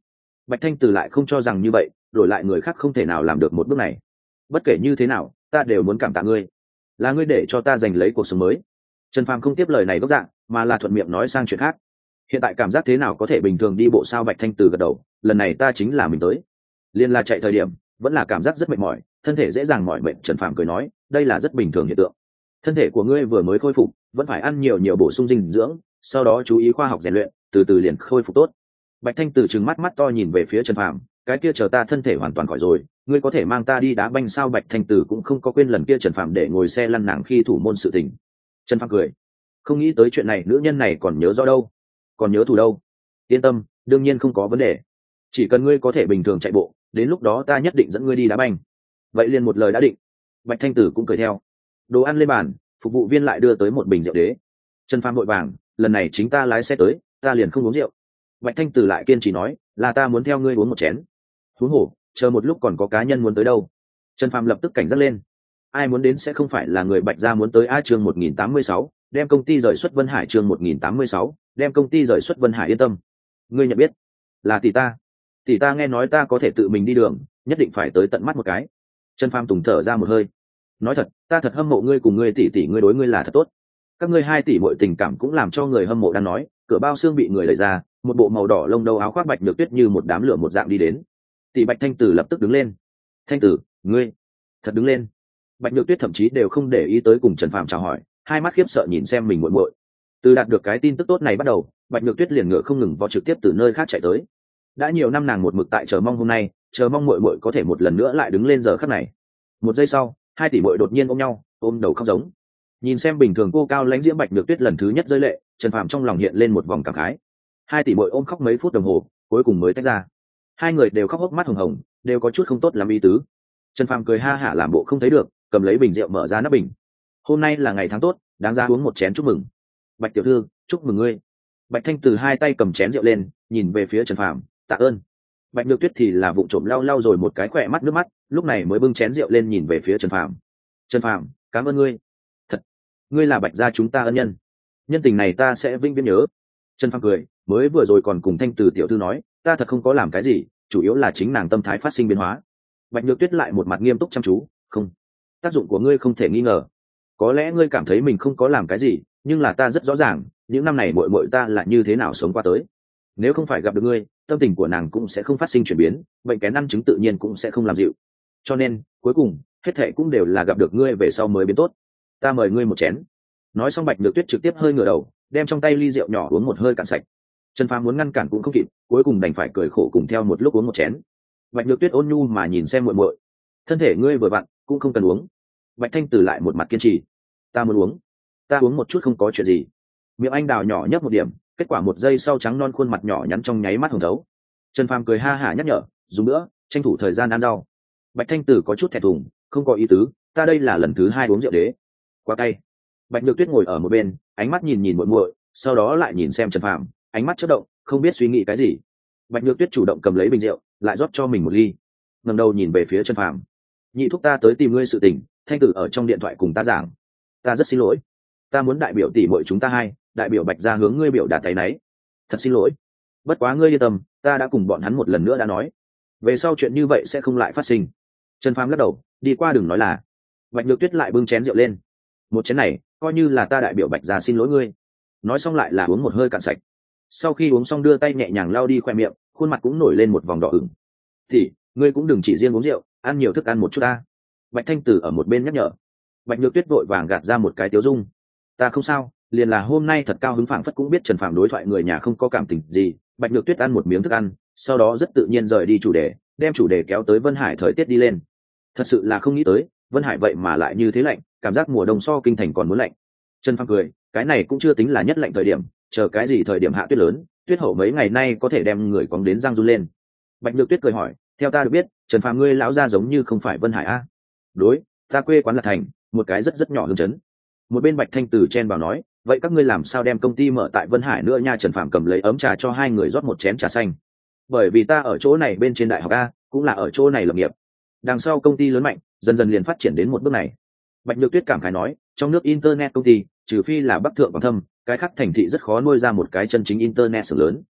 Bạch Thanh Từ lại không cho rằng như vậy, đổi lại người khác không thể nào làm được một bước này. Bất kể như thế nào, ta đều muốn cảm tạ ngươi, là ngươi để cho ta giành lấy cuộc sống mới. Trần Phàm không tiếp lời này gốc dạng, mà là thuận miệng nói sang chuyện khác. Hiện tại cảm giác thế nào có thể bình thường đi bộ sao? Bạch Thanh Từ gật đầu, lần này ta chính là mình tới. Liên là chạy thời điểm, vẫn là cảm giác rất mệt mỏi, thân thể dễ dàng mỏi mệt. Trần Phàm cười nói, đây là rất bình thường hiện tượng. Thân thể của ngươi vừa mới khôi phục, vẫn phải ăn nhiều nhiều bổ sung dinh dưỡng, sau đó chú ý khoa học rèn luyện, từ từ liền khôi phục tốt. Bạch Thanh Từ trừng mắt mắt to nhìn về phía Trần Phàm, cái kia chờ ta thân thể hoàn toàn khỏi rồi, ngươi có thể mang ta đi đá banh sao? Bạch Thanh Từ cũng không có quên lần kia Trần Phàm để ngồi xe lăn nàng khi thủ môn sự tình. Trần Phàm cười, không nghĩ tới chuyện này nữ nhân này còn nhớ rõ đâu, còn nhớ thủ đâu. Yên tâm, đương nhiên không có vấn đề, chỉ cần ngươi có thể bình thường chạy bộ, đến lúc đó ta nhất định dẫn ngươi đi đá banh. Vậy liền một lời đã định. Bạch Thanh Tử cũng cười theo. Đồ ăn lên bàn, phục vụ viên lại đưa tới một bình rượu đế. Trần Phàm vội vàng, lần này chính ta lái xe tới, ta liền không uống rượu. Bạch Thanh Tử lại kiên trì nói, là ta muốn theo ngươi uống một chén. Huống hồ, chờ một lúc còn có cá nhân muốn tới đâu. Trần Phàm lập tức cảnh giác lên. Ai muốn đến sẽ không phải là người Bạch gia muốn tới. A chương 1086, đem công ty rời xuất Vân Hải. Chương 1086, đem công ty rời xuất Vân Hải. Yên tâm, ngươi nhận biết, là tỷ ta. Tỷ ta nghe nói ta có thể tự mình đi đường, nhất định phải tới tận mắt một cái. Trần Phàm tùng thở ra một hơi, nói thật, ta thật hâm mộ ngươi cùng ngươi tỷ tỷ ngươi đối ngươi là thật tốt. Các ngươi hai tỷ muội tình cảm cũng làm cho người hâm mộ. Đang nói, cửa bao xương bị người đẩy ra, một bộ màu đỏ lông đâu áo khoác Bạch Nhược Tuyết như một đám lửa một dạng đi đến. Tỷ Bạch Thanh Tử lập tức đứng lên. Thanh Tử, ngươi thật đứng lên. Bạch Nhược Tuyết thậm chí đều không để ý tới cùng Trần Phàm chào hỏi, hai mắt khiếp sợ nhìn xem mình muội muội. Từ đạt được cái tin tức tốt này bắt đầu, Bạch Nhược Tuyết liền ngựa không ngừng vó trực tiếp từ nơi khác chạy tới. Đã nhiều năm nàng một mực tại chờ mong hôm nay, chờ mong muội muội có thể một lần nữa lại đứng lên giờ khắc này. Một giây sau, hai tỷ muội đột nhiên ôm nhau, ôm đầu khóc giống. Nhìn xem bình thường cô cao lãnh diễm Bạch Nhược Tuyết lần thứ nhất rơi lệ, Trần Phàm trong lòng hiện lên một vòng cảm khái. Hai tỷ muội ôm khóc mấy phút đồng hồ, cuối cùng mới tách ra. Hai người đều khóc hốc mắt hồng hồng, đều có chút không tốt làm ý tứ. Trần Phàm cười ha hả làm bộ không thấy được, cầm lấy bình rượu mở ra nắp bình. Hôm nay là ngày tháng tốt, đáng ra uống một chén chúc mừng. Bạch tiểu thư, chúc mừng ngươi. Bạch Thanh Từ hai tay cầm chén rượu lên, nhìn về phía Trần Phàm, tạ ơn. Bạch Nhược Tuyết thì là vụng trộm lau lau rồi một cái khỏe mắt nước mắt, lúc này mới bưng chén rượu lên nhìn về phía Trần Phàm. Trần Phàm, cảm ơn ngươi. Thật, ngươi là Bạch gia chúng ta ân nhân, nhân tình này ta sẽ vĩnh viễn nhớ. Trần Phàm cười, mới vừa rồi còn cùng Thanh Từ tiểu thư nói, ta thật không có làm cái gì, chủ yếu là chính nàng tâm thái phát sinh biến hóa. Bạch Nhược Tuyết lại một mặt nghiêm túc chăm chú, không, tác dụng của ngươi không thể nghi ngờ. Có lẽ ngươi cảm thấy mình không có làm cái gì, nhưng là ta rất rõ ràng, những năm này muội muội ta là như thế nào sống qua tới. Nếu không phải gặp được ngươi, tâm tình của nàng cũng sẽ không phát sinh chuyển biến, bệnh kén ăn chứng tự nhiên cũng sẽ không làm dịu. Cho nên, cuối cùng, hết thệ cũng đều là gặp được ngươi về sau mới biến tốt. Ta mời ngươi một chén. Nói xong Bạch Nhược Tuyết trực tiếp hơi ngửa đầu, đem trong tay ly rượu nhỏ uống một hơi cạn sạch. Trần Phàm muốn ngăn cản cũng không kịp, cuối cùng đành phải cười khổ cùng theo một lúc uống một chén. Bạch Nhược Tuyết ôn nhu mà nhìn xem muội muội, thân thể ngươi vừa vặn, cũng không cần uống. Bạch Thanh Từ lại một mặt kiên trì, ta muốn uống, ta uống một chút không có chuyện gì. Miệng anh đào nhỏ nhấp một điểm, kết quả một giây sau trắng non khuôn mặt nhỏ nhắn trong nháy mắt hồng thấu. Trần Phàm cười ha hả nhắc nhở, dùng nữa, tranh thủ thời gian ăn rau. Bạch Thanh Tử có chút thẹn thùng, không có ý tứ, ta đây là lần thứ hai uống rượu đế, quá cay. Bạch Nhược Tuyết ngồi ở một bên, ánh mắt nhìn nhìn muội muội, sau đó lại nhìn xem Trần Phàm, ánh mắt chớp động, không biết suy nghĩ cái gì. Bạch Nhược Tuyết chủ động cầm lấy bình rượu, lại rót cho mình một ly, ngẩng đầu nhìn về phía Trần Phàm, nhị thúc ta tới tìm ngươi sự tình, Thanh Tử ở trong điện thoại cùng ta giảng, ta rất xin lỗi, ta muốn đại biểu tỷ muội chúng ta hai, đại biểu Bạch gia hướng ngươi biểu đạt cái nấy, thật xin lỗi. Bất quá ngươi yên tâm, ta đã cùng bọn hắn một lần nữa đã nói, về sau chuyện như vậy sẽ không lại phát sinh. Trần Phàm lắc đầu, đi qua đừng nói là. Bạch Nhược Tuyết lại bưng chén rượu lên, một chén này coi như là ta đại biểu Bạch gia xin lỗi ngươi. Nói xong lại là uống một hơi cạn sạch. Sau khi uống xong đưa tay nhẹ nhàng lau đi khoe miệng, khuôn mặt cũng nổi lên một vòng đỏ ửng. Thì ngươi cũng đừng chỉ riêng uống rượu, ăn nhiều thức ăn một chút ta. Bạch Thanh Tử ở một bên nhắc nhở. Bạch Nhược Tuyết vội vàng gạt ra một cái tiếu dung, ta không sao, liền là hôm nay thật cao hứng. Phảng phất cũng biết Trần Phàm đối thoại người nhà không có cảm tình gì. Bạch Nhược Tuyết ăn một miếng thức ăn, sau đó rất tự nhiên rời đi chủ đề, đem chủ đề kéo tới Vân Hải thời tiết đi lên. Thật sự là không nghĩ tới, Vân Hải vậy mà lại như thế lạnh, cảm giác mùa đông so kinh thành còn muốn lạnh. Trần Phàm cười, cái này cũng chưa tính là nhất lạnh thời điểm, chờ cái gì thời điểm hạ tuyết lớn, tuyết hậu mấy ngày nay có thể đem người cóng đến răng run lên. Bạch Nhược Tuyết cười hỏi, theo ta được biết, Trần Phàm ngươi lão gia giống như không phải Vân Hải a? Đối, ta quê quán là thành, một cái rất rất nhỏ hương chấn. Một bên Bạch Thanh Từ chen vào nói, vậy các ngươi làm sao đem công ty mở tại Vân Hải nữa nha? Trần Phàm cầm lấy ấm trà cho hai người rót một chén trà xanh. Bởi vì ta ở chỗ này bên trên đại học a, cũng là ở chỗ này lập nghiệp. Đằng sau công ty lớn mạnh, dần dần liền phát triển đến một bước này. Bạch Nhược Tuyết cảm khái nói, trong nước internet công ty, trừ phi là Bắc Thượng Quảng Thâm, cái khác thành thị rất khó nuôi ra một cái chân chính internet xưởng lớn.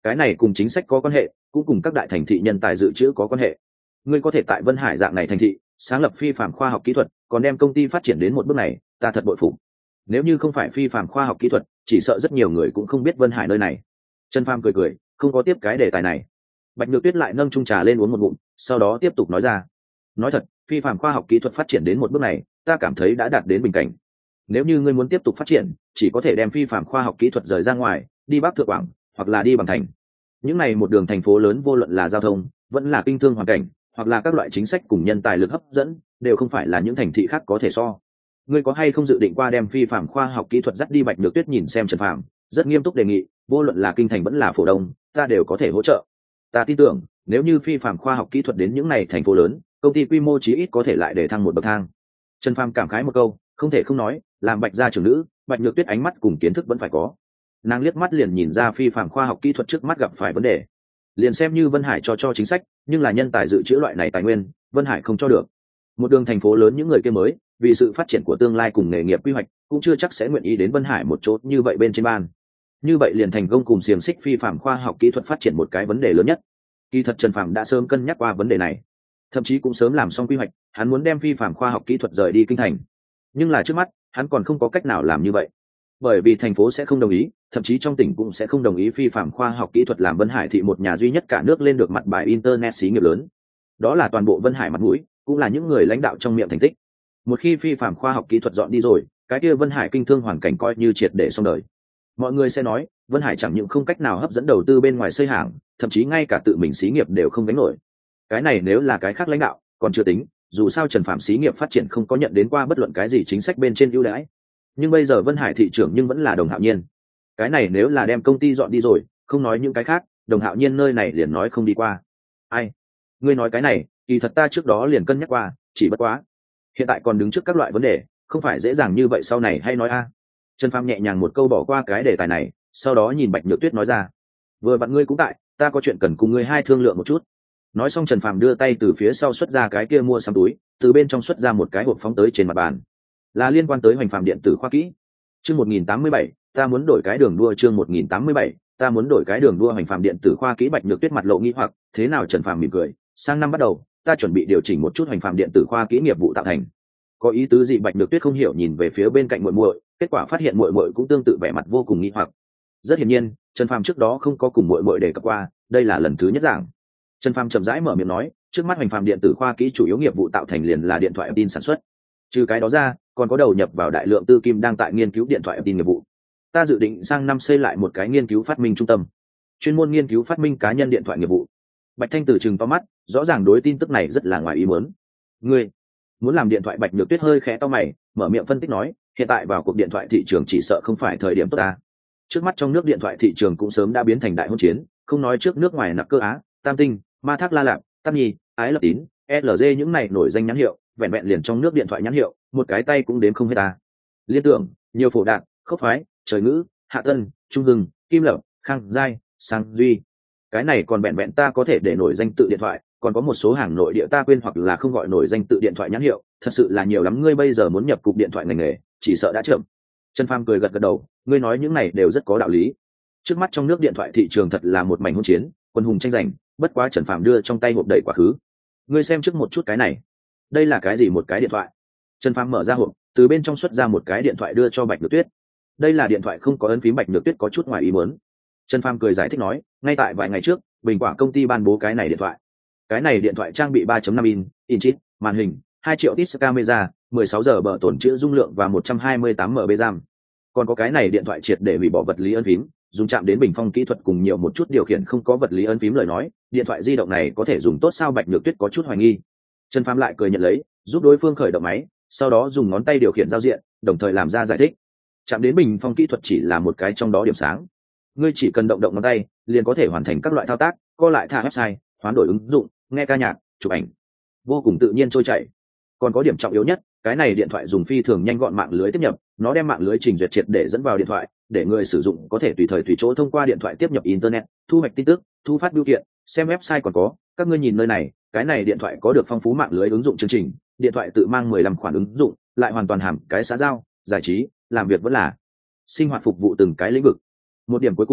cái này cùng chính sách có quan hệ, cũng cùng các đại thành thị nhân tài dự trữ có quan hệ. Ngươi có thể tại Vân Hải dạng này thành thị sáng lập phi phạm khoa học kỹ thuật, còn đem công ty phát triển đến một bước này, ta thật bội phục. Nếu như không phải phi phạm khoa học kỹ thuật, chỉ sợ rất nhiều người cũng không biết Vân Hải nơi này. Trần Phàm cười cười, không có tiếp cái đề tài này. Bạch Nhược Tuyết lại nâng chung trà lên uống một ngụm, sau đó tiếp tục nói ra. Nói thật, phi phạm khoa học kỹ thuật phát triển đến một bước này, ta cảm thấy đã đạt đến bình cảnh. Nếu như ngươi muốn tiếp tục phát triển, chỉ có thể đem phi phạm khoa học kỹ thuật rời ra ngoài, đi Bắc Thượng Quảng, hoặc là đi Bằng Thành. Những này một đường thành phố lớn, vô luận là giao thông, vẫn là kinh thương hoàn cảnh, hoặc là các loại chính sách cùng nhân tài lực hấp dẫn, đều không phải là những thành thị khác có thể so. Ngươi có hay không dự định qua đem phi phạm khoa học kỹ thuật dắt đi? Bạch Nhược Tuyết nhìn xem Trần Phàm, rất nghiêm túc đề nghị, vô luận là kinh thành vẫn là phổ đông, ta đều có thể hỗ trợ. Ta tin tưởng, nếu như phi phạm khoa học kỹ thuật đến những này thành phố lớn, công ty quy mô chí ít có thể lại để thăng một bậc thang. Trần Phàm cảm khái một câu, không thể không nói, làm Bạch gia trưởng nữ, Bạch Nhược Tuyết ánh mắt cùng kiến thức vẫn phải có. Nàng liếc mắt liền nhìn ra phi phạm khoa học kỹ thuật trước mắt gặp phải vấn đề. Liền xem như Vân Hải cho chính sách, nhưng là nhân tài dự trữ loại này tài nguyên, Vân Hải không cho được. Một đường thành phố lớn những người kia mới, vì sự phát triển của tương lai cùng nghề nghiệp quy hoạch, cũng chưa chắc sẽ nguyện ý đến Vân Hải một chỗ như vậy bên trên ban. Như vậy liền thành công cùng xiềng xích phi phạm khoa học kỹ thuật phát triển một cái vấn đề lớn nhất. Kỳ thật Trần Phàm đã sớm cân nhắc qua vấn đề này, thậm chí cũng sớm làm xong quy hoạch, hắn muốn đem phi phạm khoa học kỹ thuật rời đi kinh thành. Nhưng là trước mắt, hắn còn không có cách nào làm như vậy. Bởi vì thành phố sẽ không đồng ý, thậm chí trong tỉnh cũng sẽ không đồng ý phi phạm khoa học kỹ thuật làm Vân Hải thị một nhà duy nhất cả nước lên được mặt bài internet xí nghiệp lớn. Đó là toàn bộ Vân Hải mặt mũi, cũng là những người lãnh đạo trong miệng thành tích. Một khi phi phạm khoa học kỹ thuật dọn đi rồi, cái kia Vân Hải kinh thương hoàn cảnh coi như triệt để xong đời. Mọi người sẽ nói, Vân Hải chẳng những không cách nào hấp dẫn đầu tư bên ngoài xây hàng, thậm chí ngay cả tự mình xí nghiệp đều không gánh nổi. Cái này nếu là cái khác lãnh đạo, còn chưa tính, dù sao Trần Phạm xí nghiệp phát triển không có nhận đến qua bất luận cái gì chính sách bên trên ưu đãi. Nhưng bây giờ Vân Hải thị trưởng nhưng vẫn là Đồng Hạo Nhiên. Cái này nếu là đem công ty dọn đi rồi, không nói những cái khác, Đồng Hạo Nhiên nơi này liền nói không đi qua. Ai? Ngươi nói cái này, kỳ thật ta trước đó liền cân nhắc qua, chỉ bất quá. Hiện tại còn đứng trước các loại vấn đề, không phải dễ dàng như vậy, sau này hay nói a. Trần Phàm nhẹ nhàng một câu bỏ qua cái đề tài này, sau đó nhìn Bạch Nhược Tuyết nói ra. Vừa bạn ngươi cũng tại, ta có chuyện cần cùng ngươi hai thương lượng một chút. Nói xong Trần Phàm đưa tay từ phía sau xuất ra cái kia mua sắm túi, từ bên trong xuất ra một cái hộp phóng tới trên mặt bàn. Là liên quan tới Hoành Phàm điện tử khoa kỹ. Chương 1087, ta muốn đổi cái đường đua. Chương 1087, ta muốn đổi cái đường đua. Hoành Phàm điện tử khoa kỹ. Bạch Nhược Tuyết mặt lộ nghi hoặc, thế nào? Trần Phàm mỉm cười, sang năm bắt đầu, ta chuẩn bị điều chỉnh một chút Hoành Phàm điện tử khoa kỹ nghiệp vụ tạo thành. Có ý tứ gì? Bạch Nhược Tuyết không hiểu nhìn về phía bên cạnh muội muội, kết quả phát hiện muội muội cũng tương tự vẻ mặt vô cùng nghi hoặc. Rất hiển nhiên, Trần Phàm trước đó không có cùng muội muội đề cập qua, đây là lần thứ nhất giảng. Trần Phàm chậm rãi mở miệng nói, trước mắt Hoành Phàm điện tử khoa kỹ chủ yếu nghiệp vụ tạo thành liền là điện thoại tin sản xuất. Trừ cái đó ra, còn có đầu nhập vào đại lượng tư kim đang tại nghiên cứu điện thoại tin nghiệp vụ. Ta dự định sang năm xây lại một cái nghiên cứu phát minh trung tâm, chuyên môn nghiên cứu phát minh cá nhân điện thoại nghiệp vụ. Bạch Thanh Tử trừng to mắt, rõ ràng đối tin tức này rất là ngoài ý muốn. Ngươi muốn làm điện thoại? Bạch Nhược Tuyết hơi khẽ to mày, mở miệng phân tích nói, hiện tại vào cuộc điện thoại thị trường chỉ sợ không phải thời điểm tốt ta. Trước mắt trong nước điện thoại thị trường cũng sớm đã biến thành đại hỗn chiến, không nói trước nước ngoài nặc cơ Á, Tam Tinh, Ma Thác La Lạp, Tam Nhi, Ái Lập Tín, LG những này nổi danh nhãn hiệu, vẹn vẹn liền trong nước điện thoại nhãn hiệu, một cái tay cũng đếm không hết ta. Liên Tưởng, nhiều phổ đạn, Khốc Phái, Trời Ngữ, Hạ Tân, Trung Hưng, Kim Lập, Khang Giai, Sang Duy. Cái này còn vẹn vẹn ta có thể để nổi danh tự điện thoại, còn có một số hàng nội địa ta quên hoặc là không gọi nổi danh tự điện thoại nhãn hiệu, thật sự là nhiều lắm. Ngươi bây giờ muốn nhập cục điện thoại ngành nghề, chỉ sợ đã chậm. Trần Phàm cười gật gật đầu, ngươi nói những này đều rất có đạo lý. Trước mắt trong nước điện thoại thị trường thật là một mảnh hỗn chiến, quân hùng tranh giành, bất quá Trần Phàm đưa trong tay hộp đầy quá khứ. Ngươi xem trước một chút cái này, đây là cái gì? Một cái điện thoại. Trần Phàm mở ra hộp, từ bên trong xuất ra một cái điện thoại đưa cho Bạch Nhược Tuyết. Đây là điện thoại không có ấn phím. Bạch Nhược Tuyết có chút ngoài ý muốn. Trần Phàm cười giải thích nói, ngay tại vài ngày trước, Bình Quả công ty ban bố cái này điện thoại. Cái này điện thoại trang bị 3.5 inch chip, màn hình, 2 triệu pix camera, 16 giờ bờ tổn trữ dung lượng và 128 MB RAM. Còn có cái này điện thoại triệt để hủy bỏ vật lý ấn phím, dùng chạm đến bình phong kỹ thuật cùng nhiều một chút điều khiển không có vật lý ấn phím lời nói, điện thoại di động này có thể dùng tốt sao? Bạch Nhược Tuyết có chút hoài nghi. Trần Phàm lại cười nhận lấy, giúp đối phương khởi động máy, sau đó dùng ngón tay điều khiển giao diện, đồng thời làm ra giải thích. Chạm đến bình phong kỹ thuật chỉ là một cái trong đó điểm sáng. Ngươi chỉ cần động động ngón tay, liền có thể hoàn thành các loại thao tác, co lại thả website, hoán đổi ứng dụng, nghe ca nhạc, chụp ảnh, vô cùng tự nhiên trôi chảy. Còn có điểm trọng yếu nhất, cái này điện thoại dùng phi thường nhanh gọn mạng lưới tiếp nhập, nó đem mạng lưới trình duyệt triệt để dẫn vào điện thoại, để người sử dụng có thể tùy thời tùy chỗ thông qua điện thoại tiếp nhập internet, thu hoạch tin tức, thu phát bưu kiện, xem website. Còn có, các ngươi nhìn nơi này, cái này điện thoại có được phong phú mạng lưới ứng dụng chương trình, điện thoại tự mang 15 khoản ứng dụng, lại hoàn toàn hàm cái xã giao, giải trí, làm việc vẫn là sinh hoạt phục vụ từng cái lĩnh vực. Một điểm cuối cùng,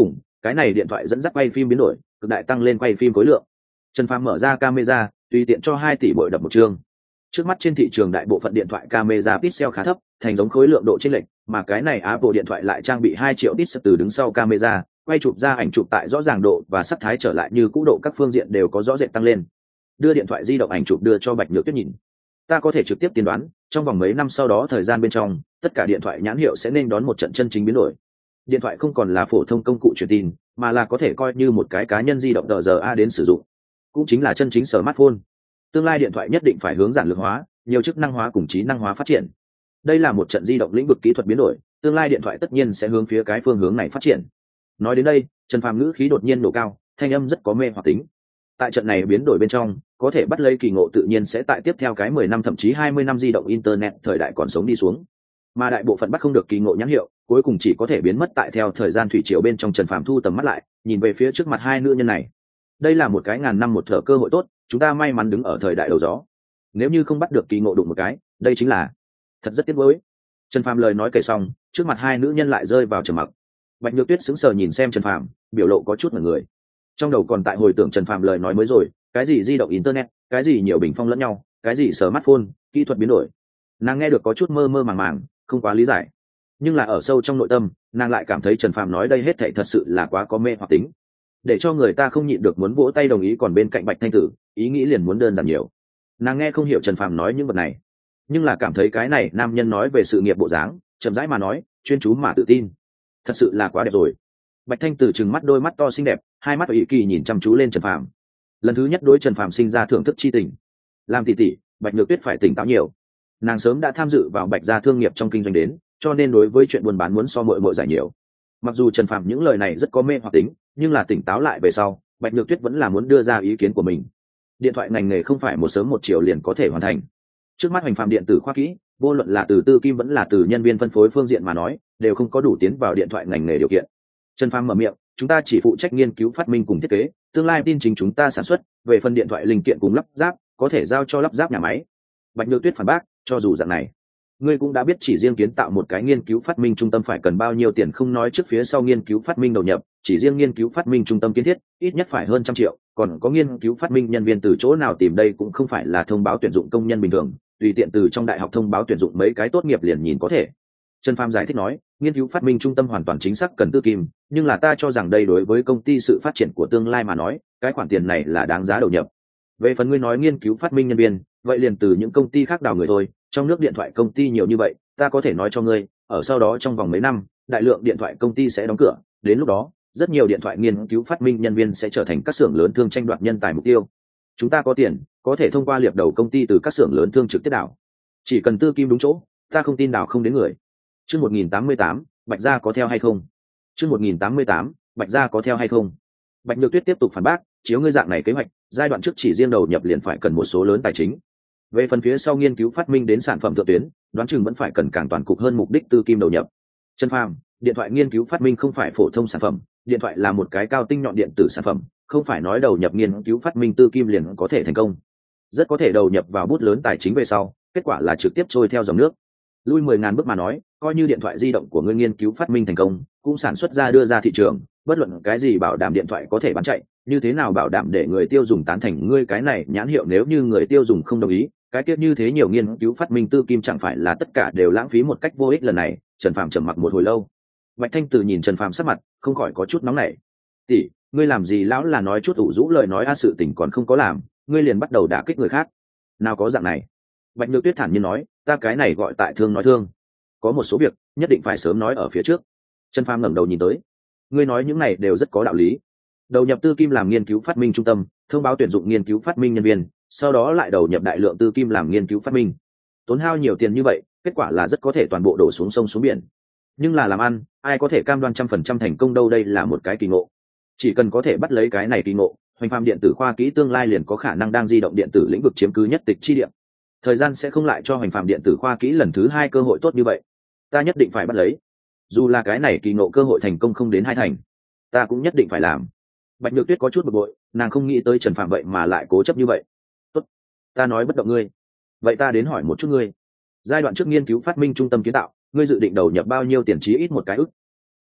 cái này điện thoại dẫn dắt quay phim biến đổi cực đại tăng lên quay phim khối lượng. Trần Phàm mở ra camera tùy tiện cho 2 tỷ bội đập một chương. Trước mắt trên thị trường đại bộ phận điện thoại camera pixel khá thấp, thành giống khối lượng độ chênh lệch, mà cái này Apple điện thoại lại trang bị 2 triệu pixel từ đứng sau camera, quay chụp ra ảnh chụp tại rõ ràng độ và sắc thái trở lại như cũ độ các phương diện đều có rõ rệt tăng lên. Đưa điện thoại di động ảnh chụp đưa cho Bạch Nhược Tuyết nhìn. Ta có thể trực tiếp tiên đoán, trong vòng mấy năm sau đó thời gian bên trong, tất cả điện thoại nhãn hiệu sẽ nên đón một trận chân chính biến đổi. Điện thoại không còn là phổ thông công cụ truyền tin, mà là có thể coi như một cái cá nhân di động tờ giờ a đến sử dụng, cũng chính là chân chính smartphone. Tương lai điện thoại nhất định phải hướng giản lược hóa, nhiều chức năng hóa cùng trí năng hóa phát triển. Đây là một trận di động lĩnh vực kỹ thuật biến đổi, tương lai điện thoại tất nhiên sẽ hướng phía cái phương hướng này phát triển. Nói đến đây, Trần Phàm ngữ khí đột nhiên nổ cao, thanh âm rất có mê hoặc tính. Tại trận này biến đổi bên trong, có thể bắt lấy kỳ ngộ tự nhiên sẽ tại tiếp theo cái 10 năm thậm chí 20 năm di động internet thời đại còn sống đi xuống. Mà đại bộ phận bắt không được kỳ ngộ nhãn hiệu, cuối cùng chỉ có thể biến mất tại theo thời gian thủy triều bên trong. Trần Phàm thu tầm mắt lại, nhìn về phía trước mặt hai nữ nhân này. Đây là một cái ngàn năm một thở cơ hội tốt, chúng ta may mắn đứng ở thời đại đầu gió. Nếu như không bắt được kỳ ngộ đụng một cái, đây chính là thật rất tiếc nuối. Trần Phàm lời nói kể xong, trước mặt hai nữ nhân lại rơi vào trầm mặc. Bạch Nhược Tuyết sững sờ nhìn xem Trần Phàm, biểu lộ có chút ngẩn người. Trong đầu còn tại hồi tưởng Trần Phàm lời nói mới rồi, cái gì di động internet, cái gì nhiều bình phong lẫn nhau, cái gì smartphone, kỹ thuật biến đổi. Nàng nghe được có chút mơ mơ màng màng, không quá lý giải. Nhưng là ở sâu trong nội tâm, nàng lại cảm thấy Trần Phàm nói đây hết thảy thật sự là quá có mê hoặc tính, để cho người ta không nhịn được muốn vỗ tay đồng ý. Còn bên cạnh Bạch Thanh Tử, ý nghĩ liền muốn đơn giản nhiều. Nàng nghe không hiểu Trần Phàm nói những vật này, nhưng là cảm thấy cái này nam nhân nói về sự nghiệp bộ dáng, chậm rãi mà nói, chuyên chú mà tự tin, thật sự là quá đẹp rồi. Bạch Thanh Tử trừng mắt đôi mắt to xinh đẹp, hai mắt ủy kỳ nhìn chăm chú lên Trần Phàm. Lần thứ nhất đối Trần Phàm sinh ra thưởng thức chi tình. Làm tỷ tỷ, Bạch Nhược Tuyết phải tỉnh táo nhiều. Nàng sớm đã tham dự vào Bạch gia thương nghiệp trong kinh doanh đến, cho nên đối với chuyện buôn bán muốn so muội muội giải nhiều. Mặc dù Trần Phàm những lời này rất có mê hoặc tính, nhưng là tỉnh táo lại về sau, Bạch Nhược Tuyết vẫn là muốn đưa ra ý kiến của mình. Điện thoại ngành nghề không phải một sớm một chiều liền có thể hoàn thành. Trước mắt Hoành Phàm điện tử khoa kỹ, vô luận là từ tư kim vẫn là từ nhân viên phân phối phương diện mà nói, đều không có đủ tiến vào điện thoại ngành nghề điều kiện. Trần Phàm mở miệng, chúng ta chỉ phụ trách nghiên cứu phát minh cùng thiết kế, tương lai tin chính chúng ta sản xuất, về phần điện thoại linh kiện cùng lắp ráp, có thể giao cho lắp ráp nhà máy. Bạch Nhược Tuyết phản bác, cho dù dạng này, ngươi cũng đã biết chỉ riêng kiến tạo một cái nghiên cứu phát minh trung tâm phải cần bao nhiêu tiền, không nói trước phía sau nghiên cứu phát minh đầu nhập, chỉ riêng nghiên cứu phát minh trung tâm kiến thiết, ít nhất phải hơn 100 triệu, còn có nghiên cứu phát minh nhân viên từ chỗ nào tìm đây cũng không phải là thông báo tuyển dụng công nhân bình thường, tùy tiện từ trong đại học thông báo tuyển dụng mấy cái tốt nghiệp liền nhìn có thể. Trần Phàm giải thích nói, nghiên cứu phát minh trung tâm hoàn toàn chính xác cần tư kim, nhưng là ta cho rằng đây đối với công ty sự phát triển của tương lai mà nói, cái khoản tiền này là đáng giá đầu nhập. Về phần ngươi nói nghiên cứu phát minh nhân viên, vậy liền từ những công ty khác đào người thôi, trong nước điện thoại công ty nhiều như vậy, ta có thể nói cho ngươi, ở sau đó trong vòng mấy năm, đại lượng điện thoại công ty sẽ đóng cửa, đến lúc đó, rất nhiều điện thoại nghiên cứu phát minh nhân viên sẽ trở thành các xưởng lớn thương tranh đoạt nhân tài mục tiêu. Chúng ta có tiền, có thể thông qua liệp đầu công ty từ các xưởng lớn thương trực tiếp đào. Chỉ cần tư kim đúng chỗ, ta không tin đào không đến người. Chương 1088, Bạch gia có theo hay không? Chương 1088, Bạch gia có theo hay không? Bạch Nhược Tuyết tiếp tục phản bác, chiếu ngươi dạng này kế hoạch, giai đoạn trước chỉ riêng đầu nhập liền phải cần một số lớn tài chính. Về phần phía sau nghiên cứu phát minh đến sản phẩm thượng tuyến, đoán chừng vẫn phải cần càng toàn cục hơn mục đích tư kim đầu nhập. Trần Phàm, điện thoại nghiên cứu phát minh không phải phổ thông sản phẩm, điện thoại là một cái cao tinh nhọn điện tử sản phẩm, không phải nói đầu nhập nghiên cứu phát minh tư kim liền có thể thành công. Rất có thể đầu nhập vào bút lớn tài chính về sau, kết quả là trực tiếp trôi theo dòng nước. Lui 10.000 bước mà nói, coi như điện thoại di động của ngươi nghiên cứu phát minh thành công, cũng sản xuất ra đưa ra thị trường, bất luận cái gì bảo đảm điện thoại có thể bán chạy, như thế nào bảo đảm để người tiêu dùng tán thành ngươi cái này nhãn hiệu, nếu như người tiêu dùng không đồng ý, cái tiết như thế nhiều nghiên cứu phát minh tư kim chẳng phải là tất cả đều lãng phí một cách vô ích. Lần này Trần Phàm trầm mặc một hồi lâu. Bạch Thanh Từ nhìn Trần Phàm sắc mặt không khỏi có chút nóng nảy. Tỷ, ngươi làm gì lão là nói chút ủ rũ lời nói a, sự tình còn không có làm, ngươi liền bắt đầu đả kích người khác, nào có dạng này. Bạch Nhược Tuyết thản nhiên nói, ta cái này gọi tại thương nói thương, có một số việc nhất định phải sớm nói ở phía trước. Trần Phàm ngẩng đầu nhìn tới, ngươi nói những này đều rất có đạo lý. Đầu nhập tư kim làm nghiên cứu phát minh trung tâm, thông báo tuyển dụng nghiên cứu phát minh nhân viên, sau đó lại đầu nhập đại lượng tư kim làm nghiên cứu phát minh, tốn hao nhiều tiền như vậy, kết quả là rất có thể toàn bộ đổ xuống sông xuống biển. Nhưng là làm ăn, ai có thể cam đoan 100% thành công đâu, đây là một cái kỳ ngộ. Chỉ cần có thể bắt lấy cái này kỳ ngộ, Hoành Phàm điện tử khoa kỹ tương lai liền có khả năng đang di động điện tử lĩnh vực chiếm cứ nhất tịch chi địa. Thời gian sẽ không lại cho Hoành Phàm điện tử khoa kỹ lần thứ 2 cơ hội tốt như vậy. Ta nhất định phải bắt lấy. Dù là cái này kỳ ngộ cơ hội thành công không đến 2 thành, ta cũng nhất định phải làm. Bạch Nhược Tuyết có chút bực bội, nàng không nghĩ tới Trần Phàm vậy mà lại cố chấp như vậy. Tốt, ta nói bất động ngươi. Vậy ta đến hỏi một chút ngươi. Giai đoạn trước nghiên cứu phát minh trung tâm kiến tạo, ngươi dự định đầu nhập bao nhiêu tiền, chí ít một cái ức?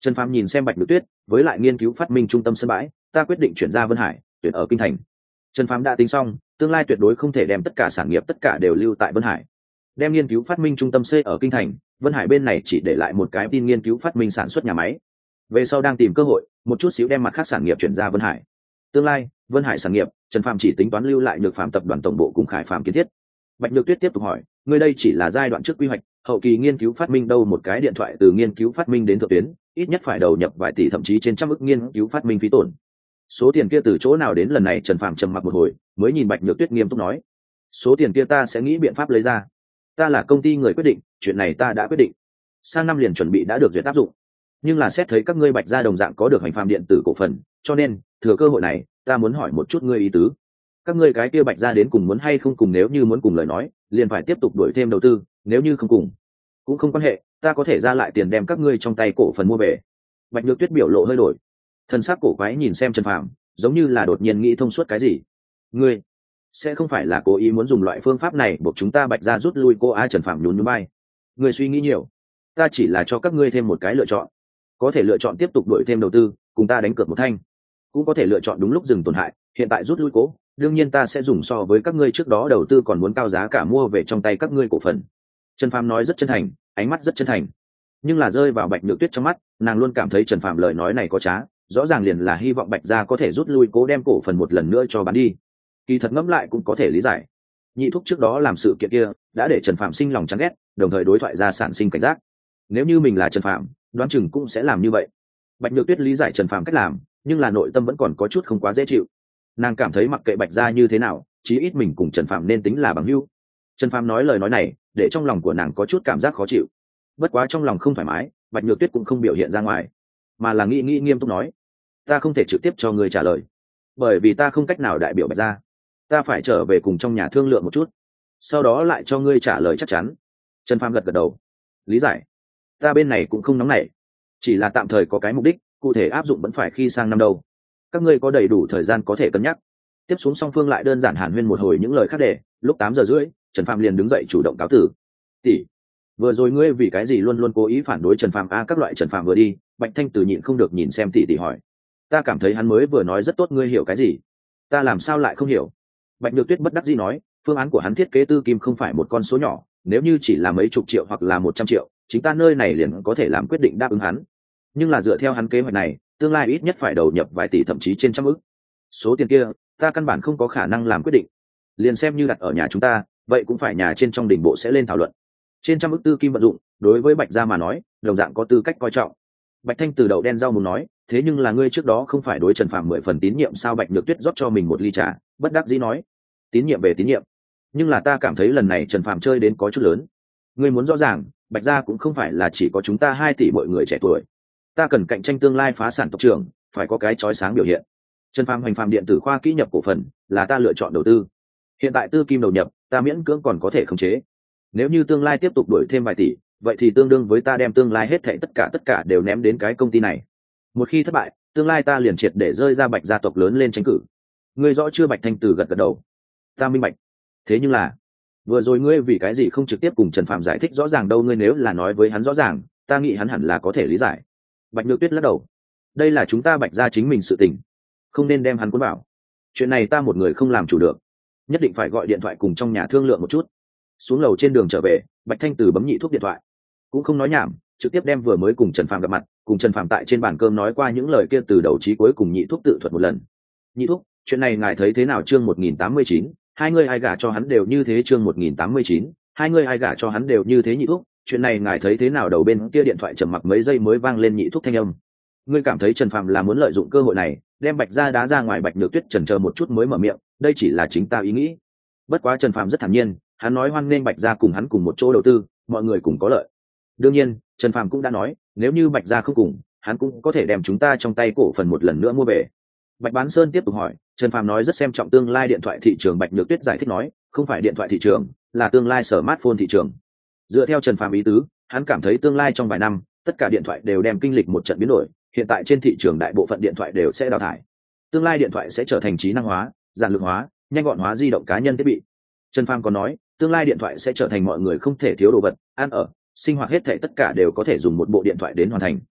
Trần Phàm nhìn xem Bạch Nhược Tuyết, với lại nghiên cứu phát minh trung tâm sân bãi, ta quyết định chuyển ra Vân Hải, tuyển ở kinh thành. Trần Phàm đã tính xong, tương lai tuyệt đối không thể đem tất cả sản nghiệp tất cả đều lưu tại Vân Hải. Đem nghiên cứu phát minh trung tâm xây ở kinh thành, Vân Hải bên này chỉ để lại một cái tin nghiên cứu phát minh sản xuất nhà máy. Về sau đang tìm cơ hội, một chút xíu đem mặt khác sản nghiệp chuyển ra Vân Hải. Tương lai, Vân Hải sản nghiệp, Trần Phàm chỉ tính toán lưu lại Nhược Phàm tập đoàn tổng bộ cùng Khải Phàm kiến thiết. Bạch Nhược Tuyết tiếp tục hỏi, ngươi đây chỉ là giai đoạn trước quy hoạch, hậu kỳ nghiên cứu phát minh đâu? Một cái điện thoại từ nghiên cứu phát minh đến thượng tuyến, ít nhất phải đầu nhập vài tỷ thậm chí trên trăm ức nghiên cứu phát minh phí tổn. Số tiền kia từ chỗ nào đến? Lần này Trần Phàm trầm mặc một hồi, mới nhìn Bạch Nhược Tuyết nghiêm túc nói, số tiền kia ta sẽ nghĩ biện pháp lấy ra. Ta là công ty người quyết định, chuyện này ta đã quyết định, sang năm liền chuẩn bị đã được duyệt áp dụng. Nhưng là xét thấy các ngươi Bạch gia đồng dạng có được Hoành Phàm điện tử cổ phần, cho nên thừa cơ hội này ta muốn hỏi một chút ngươi ý tứ. Các ngươi cái kia Bạch gia đến cùng muốn hay không cùng? Nếu như muốn cùng lời nói, liền phải tiếp tục đuổi thêm đầu tư, nếu như không cùng cũng không quan hệ, ta có thể ra lại tiền đem các ngươi trong tay cổ phần mua về. Bạch Nhược Tuyết biểu lộ hơi đổi, thân xác cổ quái nhìn xem Trần Phàm, giống như là đột nhiên nghĩ thông suốt cái gì. Ngươi sẽ không phải là cố ý muốn dùng loại phương pháp này buộc chúng ta Bạch gia rút lui? Cô ai? Trần Phàm nhún nhún vai, ngươi suy nghĩ nhiều, ta chỉ là cho các ngươi thêm một cái lựa chọn. Có thể lựa chọn tiếp tục đuổi thêm đầu tư, cùng ta đánh cược một thanh, cũng có thể lựa chọn đúng lúc dừng tổn hại, hiện tại rút lui cố. Đương nhiên ta sẽ dùng so với các ngươi trước đó đầu tư còn muốn cao giá cả mua về trong tay các ngươi cổ phần. Trần Phàm nói rất chân thành, ánh mắt rất chân thành, nhưng là rơi vào Bạch Nhược Tuyết trong mắt, nàng luôn cảm thấy Trần Phàm lời nói này có trá, rõ ràng liền là hy vọng Bạch gia có thể rút lui cố đem cổ phần một lần nữa cho bán đi. Kỳ thật ngẫm lại cũng có thể lý giải, nhị thúc trước đó làm sự kiện kia đã để Trần Phàm sinh lòng chán ghét, đồng thời đối thoại ra sản sinh cảnh giác. Nếu như mình là Trần Phàm, đoán chừng cũng sẽ làm như vậy. Bạch Nhược Tuyết lý giải Trần Phàm cách làm, nhưng là nội tâm vẫn còn có chút không quá dễ chịu. Nàng cảm thấy mặc kệ Bạch gia như thế nào, chí ít mình cùng Trần Phàm nên tính là bằng hữu. Trần Phàm nói lời nói này, để trong lòng của nàng có chút cảm giác khó chịu. Bất quá trong lòng không thoải mái, Bạch Nhược Tuyết cũng không biểu hiện ra ngoài, mà là nghĩ nghiêm túc nói, ta không thể trực tiếp cho người trả lời, bởi vì ta không cách nào đại biểu Bạch gia, ta phải trở về cùng trong nhà thương lượng một chút, sau đó lại cho ngươi trả lời chắc chắn. Trần Phàm gật gật đầu, lý giải, ta bên này cũng không nóng nảy, chỉ là tạm thời có cái mục đích, cụ thể áp dụng vẫn phải khi sang năm đâu. Các ngươi có đầy đủ thời gian có thể cân nhắc. Tiếp xuống song phương lại đơn giản hàn huyên một hồi những lời khác để lúc 8:30, Trần Phàm liền đứng dậy chủ động cáo tử. Tỷ, vừa rồi ngươi vì cái gì luôn luôn cố ý phản đối Trần Phàm? Các loại Trần Phàm vừa đi, Bạch Thanh Từ nhịn không được nhìn xem tỷ hỏi, ta cảm thấy hắn mới vừa nói rất tốt, ngươi hiểu cái gì? Ta làm sao lại không hiểu? Bạch Nhược Tuyết bất đắc dĩ nói, phương án của hắn thiết kế tư kim không phải một con số nhỏ, nếu như chỉ là mấy chục triệu hoặc là 100 triệu, chính ta nơi này liền có thể làm quyết định đáp ứng hắn. Nhưng là dựa theo hắn kế hoạch này, tương lai ít nhất phải đầu nhập vài tỷ thậm chí trên trăm ức. Số tiền kia, ta căn bản không có khả năng làm quyết định. Liền xem như đặt ở nhà chúng ta, vậy cũng phải nhà trên trong đỉnh bộ sẽ lên thảo luận. Trên trăm ức tư kim vận dụng, đối với Bạch gia mà nói, đồng dạng có tư cách coi trọng. Bạch Thanh Từ đậu đen rau muốn nói, thế nhưng là ngươi trước đó không phải đối Trần Phàm 10 phần tín nhiệm sao? Bạch Nhược Tuyết rót cho mình một ly trà, bất đắc dĩ nói, tín nhiệm về tín nhiệm, nhưng là ta cảm thấy lần này Trần Phàm chơi đến có chút lớn. Ngươi muốn rõ ràng, Bạch gia cũng không phải là chỉ có chúng ta 2 tỷ mọi người trẻ tuổi, ta cần cạnh tranh tương lai phá sản tộc trưởng, phải có cái chói sáng biểu hiện. Trần Phàm Hoành Phàm điện tử khoa kỹ nhập cổ phần là ta lựa chọn đầu tư, hiện tại tư kim đầu nhập ta miễn cưỡng còn có thể khống chế, nếu như tương lai tiếp tục đổi thêm vài tỷ, vậy thì tương đương với ta đem tương lai hết thảy tất cả đều ném đến cái công ty này. Một khi thất bại, tương lai ta liền triệt để rơi ra Bạch gia tộc lớn lên tranh cử. Ngươi rõ chưa? Bạch Thanh Từ gật gật đầu, ta minh bạch. Thế nhưng là vừa rồi ngươi vì cái gì không trực tiếp cùng Trần Phàm giải thích rõ ràng đâu? Ngươi nếu là nói với hắn rõ ràng, ta nghĩ hắn hẳn là có thể lý giải. Bạch Nhược Tuyết lắc đầu, đây là chúng ta Bạch gia chính mình sự tình, không nên đem hắn cuốn vào. Chuyện này ta một người không làm chủ được, nhất định phải gọi điện thoại cùng trong nhà thương lượng một chút. Xuống lầu trên đường trở về, Bạch Thanh Từ bấm nhị thuốc điện thoại, cũng không nói nhảm, trực tiếp đem vừa mới cùng Trần Phàm gặp mặt, cùng Trần Phàm tại trên bàn cơm nói qua những lời kia từ đầu chí cuối cùng nhị thuốc tự thuật một lần. Nhị thuốc, chuyện này ngài thấy thế nào? Chương 1089, hai người ai gả cho hắn đều như thế. Chương 1089, hai người ai gả cho hắn đều như thế. Nhị thuốc, chuyện này ngài thấy thế nào? Đầu bên kia điện thoại trầm mặc mấy giây mới vang lên nhị thuốc thanh âm, ngươi cảm thấy Trần Phàm là muốn lợi dụng cơ hội này đem Bạch gia đá ra ngoài? Bạch Nhược Tuyết chần chờ một chút mới mở miệng, đây chỉ là chính ta ý nghĩ. Bất quá Trần Phàm rất thản nhiên, hắn nói hoan nghênh Bạch gia cùng hắn cùng một chỗ đầu tư, mọi người cùng có lợi. Đương nhiên, Trần Phàm cũng đã nói, nếu như Bạch gia không cùng, hắn cũng có thể đem chúng ta trong tay cổ phần một lần nữa mua về. Bạch Bán Sơn tiếp tục hỏi, Trần Phàm nói rất xem trọng tương lai điện thoại thị trường. Bạch Nhược Tuyết giải thích nói, không phải điện thoại thị trường, là tương lai smartphone thị trường. Dựa theo Trần Phàm ý tứ, hắn cảm thấy tương lai trong vài năm, tất cả điện thoại đều đem kinh lịch một trận biến đổi, hiện tại trên thị trường đại bộ phận điện thoại đều sẽ đào thải. Tương lai điện thoại sẽ trở thành trí năng hóa, giản lược hóa, nhanh gọn hóa di động cá nhân thiết bị. Trần Phàm còn nói, tương lai điện thoại sẽ trở thành mọi người không thể thiếu đồ vật, ăn ở, sinh hoạt hết thảy tất cả đều có thể dùng một bộ điện thoại đến hoàn thành.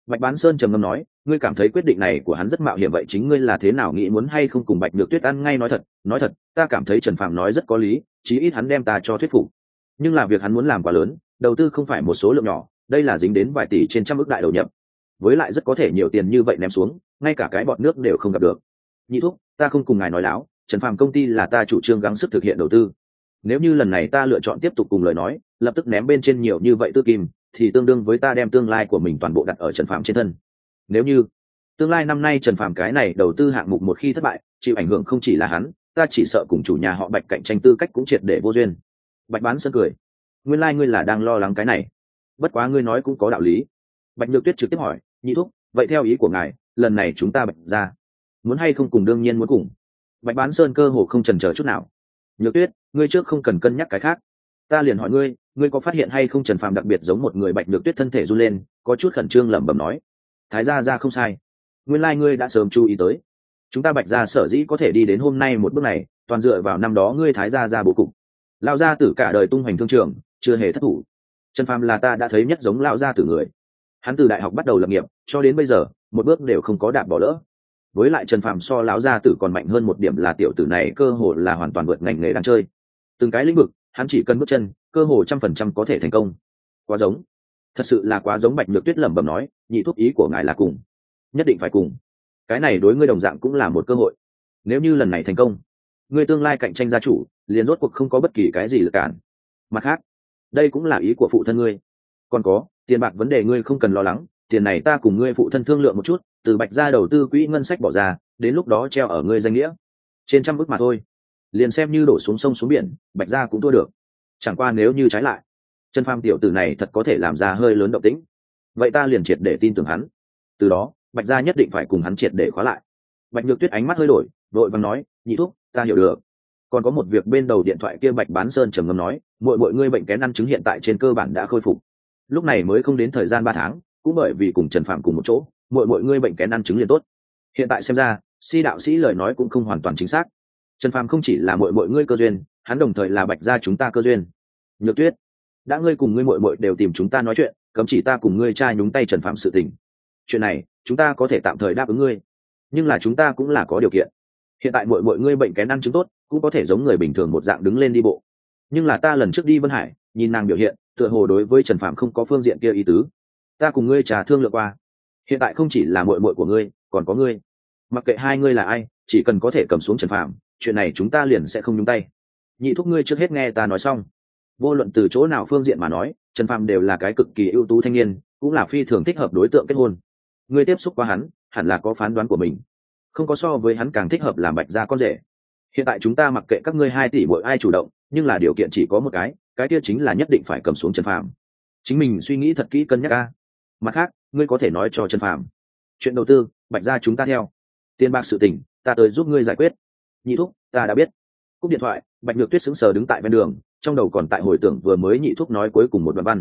Bạch Bán Sơn trầm ngâm nói, ngươi cảm thấy quyết định này của hắn rất mạo hiểm, vậy chính ngươi là thế nào nghĩ, muốn hay không cùng Bạch Nhược Tuyết ăn ngay? Nói thật, ta cảm thấy Trần Phàm nói rất có lý, chí ít hắn đem ta cho thuyết phục. Nhưng là việc hắn muốn làm quá lớn, đầu tư không phải một số lượng nhỏ, đây là dính đến vài tỷ trên trăm ức đại đầu nhập, với lại rất có thể nhiều tiền như vậy ném xuống, ngay cả cái bọt nước đều không gặp được. Nhị thúc, ta không cùng ngài nói láo, Trần Phàm công ty là ta chủ trương gắng sức thực hiện đầu tư. Nếu như lần này ta lựa chọn tiếp tục cùng lời nói, lập tức ném bên trên nhiều như vậy tư kim, thì tương đương với ta đem tương lai của mình toàn bộ đặt ở Trần Phàm trên thân. Nếu như tương lai năm nay Trần Phàm cái này đầu tư hạng mục một khi thất bại, chịu ảnh hưởng không chỉ là hắn, ta chỉ sợ cùng chủ nhà họ Bạch cạnh tranh tư cách cũng triệt để vô duyên. Bạch Bán Sơn cười, nguyên lai ngươi là đang lo lắng cái này, bất quá ngươi nói cũng có đạo lý. Bạch Nhược Tuyết trực tiếp hỏi, nhị thúc, vậy theo ý của ngài, lần này chúng ta Bạch ra muốn hay không cùng? đương nhiên muốn cùng. Bạch Bán Sơn cơ hồ không chần chờ chút nào. Nhược Tuyết, ngươi trước không cần cân nhắc cái khác, ta liền hỏi ngươi, ngươi có phát hiện hay không Trần Phàm đặc biệt giống một người? Bạch Nhược Tuyết thân thể run lên, có chút khẩn trương lẩm bẩm nói, thái gia gia không sai, nguyên lai ngươi đã sớm chú ý tới. Chúng ta Bạch gia sở dĩ có thể đi đến hôm nay một bước này, toàn dựa vào năm đó ngươi thái gia gia bố cục. Lão gia tử cả đời tung hoành thương trường, chưa hề thất thủ. Trần Phàm là ta đã thấy nhất giống lão gia tử người. Hắn từ đại học bắt đầu lập nghiệp, cho đến bây giờ, một bước đều không có đạp bỏ lỡ. Với lại Trần Phàm so lão gia tử còn mạnh hơn một điểm là tiểu tử này cơ hồ là hoàn toàn vượt ngành nghề đang chơi. Từng cái lĩnh vực, hắn chỉ cần bước chân, cơ hồ 100% có thể thành công. Quá giống, thật sự là quá giống. Bạch Nhược Tuyết lẩm bẩm nói, nhị thúc, ý của ngài là cùng, nhất định phải cùng. Cái này đối ngươi đồng dạng cũng là một cơ hội. Nếu như lần này thành công, ngươi tương lai cạnh tranh gia chủ liền rốt cuộc không có bất kỳ cái gì lực cản. Mặt khác, đây cũng là ý của phụ thân ngươi. Còn có tiền bạc vấn đề, ngươi không cần lo lắng, tiền này ta cùng ngươi phụ thân thương lượng một chút, từ Bạch gia đầu tư quỹ ngân sách bỏ ra, đến lúc đó treo ở ngươi danh nghĩa, trên trăm ức mà thôi, liền xem như đổ xuống sông xuống biển, Bạch gia cũng thua được. Chẳng qua nếu như trái lại, Trần Phàm tiểu tử này thật có thể làm ra hơi lớn động tĩnh, vậy ta liền triệt để tin tưởng hắn, từ đó Bạch gia nhất định phải cùng hắn triệt để khóa lại. Bạch Nhược Tuyết ánh mắt hơi đổi, vội vàng nói, nhị thúc, ta hiểu được. Còn có một việc, bên đầu điện thoại kia Bạch Bán Sơn trầm ngâm nói, mọi ngươi bệnh kén ăn trứng hiện tại trên cơ bản đã khôi phục, lúc này mới không đến thời gian 3 tháng, cũng bởi vì cùng Trần Phàm cùng một chỗ, mọi ngươi bệnh kén ăn trứng liền tốt. Hiện tại xem ra, Si đạo sĩ lời nói cũng không hoàn toàn chính xác. Trần Phàm không chỉ là mọi ngươi cơ duyên, hắn đồng thời là Bạch gia chúng ta cơ duyên. Nhược Tuyết, đã ngươi cùng ngươi mọi đều tìm chúng ta nói chuyện, cấm chỉ ta cùng ngươi trai nhúng tay Trần Phàm sự tình. Chuyện này, chúng ta có thể tạm thời đáp ứng ngươi, nhưng là chúng ta cũng là có điều kiện. Hiện tại mọi ngươi bệnh kén ăn trứng tốt, cũng có thể giống người bình thường một dạng đứng lên đi bộ. Nhưng là ta lần trước đi Vân Hải, nhìn nàng biểu hiện, tựa hồ đối với Trần Phàm không có phương diện kia ý tứ. Ta cùng ngươi trà thương lượng qua, hiện tại không chỉ là muội của ngươi, còn có ngươi. Mặc kệ hai ngươi là ai, chỉ cần có thể cầm xuống Trần Phàm, chuyện này chúng ta liền sẽ không nhúng tay. Nhị thúc, ngươi trước hết nghe ta nói xong. Vô luận từ chỗ nào phương diện mà nói, Trần Phàm đều là cái cực kỳ ưu tú thanh niên, cũng là phi thường thích hợp đối tượng kết hôn. Ngươi tiếp xúc qua hắn, hẳn là có phán đoán của mình, không có so với hắn càng thích hợp làm Bạch gia con rể. Hiện tại chúng ta mặc kệ các ngươi 2 tỷ mỗi ai chủ động, nhưng là điều kiện chỉ có một cái kia chính là nhất định phải cầm xuống Trần Phàm. Chính mình suy nghĩ thật kỹ cân nhắc a. Mặt khác, ngươi có thể nói cho Trần Phàm, chuyện đầu tư, Bạch gia chúng ta theo, tiền bạc sự tình, ta tới giúp ngươi giải quyết. Nhị thúc, ta đã biết. Cúp điện thoại, Bạch Nhược Tuyết sững sờ đứng tại ven đường, trong đầu còn tại hồi tưởng vừa mới nhị thúc nói cuối cùng một đoạn văn.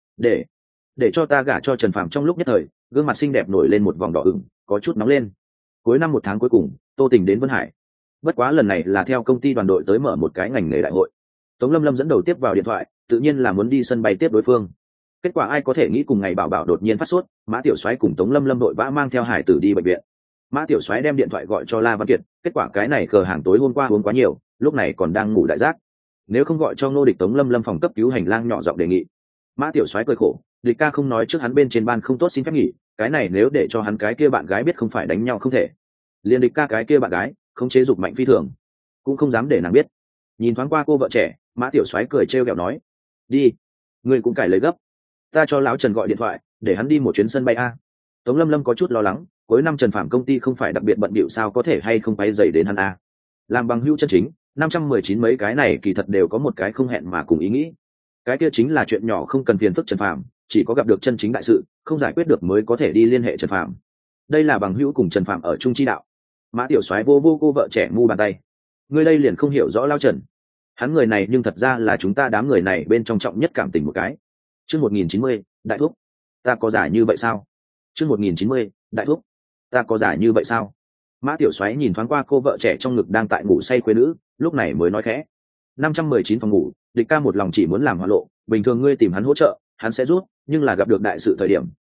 Để cho ta gả cho Trần Phàm. Trong lúc nhất thời, gương mặt xinh đẹp nổi lên một vòng đỏ ửng, có chút nóng lên. Cuối năm 1 tháng cuối cùng, Tô Tình đến Vân Hải. Bất quá lần này là theo công ty đoàn đội tới mở một cái ngành nghề đại hội. Tống Lâm Lâm dẫn đầu tiếp vào điện thoại, tự nhiên là muốn đi sân bay tiếp đối phương. Kết quả ai có thể nghĩ, cùng ngày Bảo Bảo đột nhiên phát sốt, Mã Tiểu Soái cùng Tống Lâm Lâm đội vã mang theo hải tử đi bệnh viện. Mã Tiểu Soái đem điện thoại gọi cho La Văn Kiệt, kết quả cái này cờ hàng tối hôm qua uống quá nhiều, lúc này còn đang ngủ đại giác. Nếu không gọi cho Ngô Địch, Tống Lâm Lâm phòng cấp cứu hành lang nhỏ giọng đề nghị. Mã Tiểu Soái cười khổ, Địch ca không nói trước hắn bên trên ban không tốt xin phép nghỉ, cái này nếu để cho hắn cái kia bạn gái biết không phải đánh nhau không thể. Liên Địch ca cái kia bạn gái, không chế dục mạnh phi thường, cũng không dám để nàng biết. Nhìn thoáng qua cô vợ trẻ, Mã Tiểu Soái cười trêu ghẹo nói, đi, ngươi cũng cải lấy gấp, ta cho lão Trần gọi điện thoại, để hắn đi một chuyến sân bay a. Tống Lâm Lâm có chút lo lắng, cuối năm Trần Phàm công ty không phải đặc biệt bận bịu sao, có thể hay không quay dày đến hắn a. Làm bằng hữu chân chính, 519 mấy cái này kỳ thật đều có một cái không hẹn mà cùng ý nghĩ, cái kia chính là chuyện nhỏ không cần phiền phức Trần Phàm, chỉ có gặp được chân chính đại sự, không giải quyết được mới có thể đi liên hệ Trần Phàm. Đây là bằng hữu cùng Trần Phàm ở chung chi đạo. Mã Tiểu Soái vô cô vợ trẻ mu bàn tay, ngươi đây liền không hiểu rõ lao Trần, hắn người này nhưng thật ra là chúng ta đám người này bên trong trọng nhất cảm tình một cái. Chương 1090, đại thúc, ta có giải như vậy sao? Chương 1090, đại thúc, ta có giải như vậy sao? Mã Tiểu Soái nhìn thoáng qua cô vợ trẻ trong ngực đang tại ngủ say khuê nữ, lúc này mới nói khẽ, 519 phòng ngủ, Địch ca một lòng chỉ muốn làm hoa lộ, bình thường ngươi tìm hắn hỗ trợ, hắn sẽ rút, nhưng là gặp được đại sự thời điểm,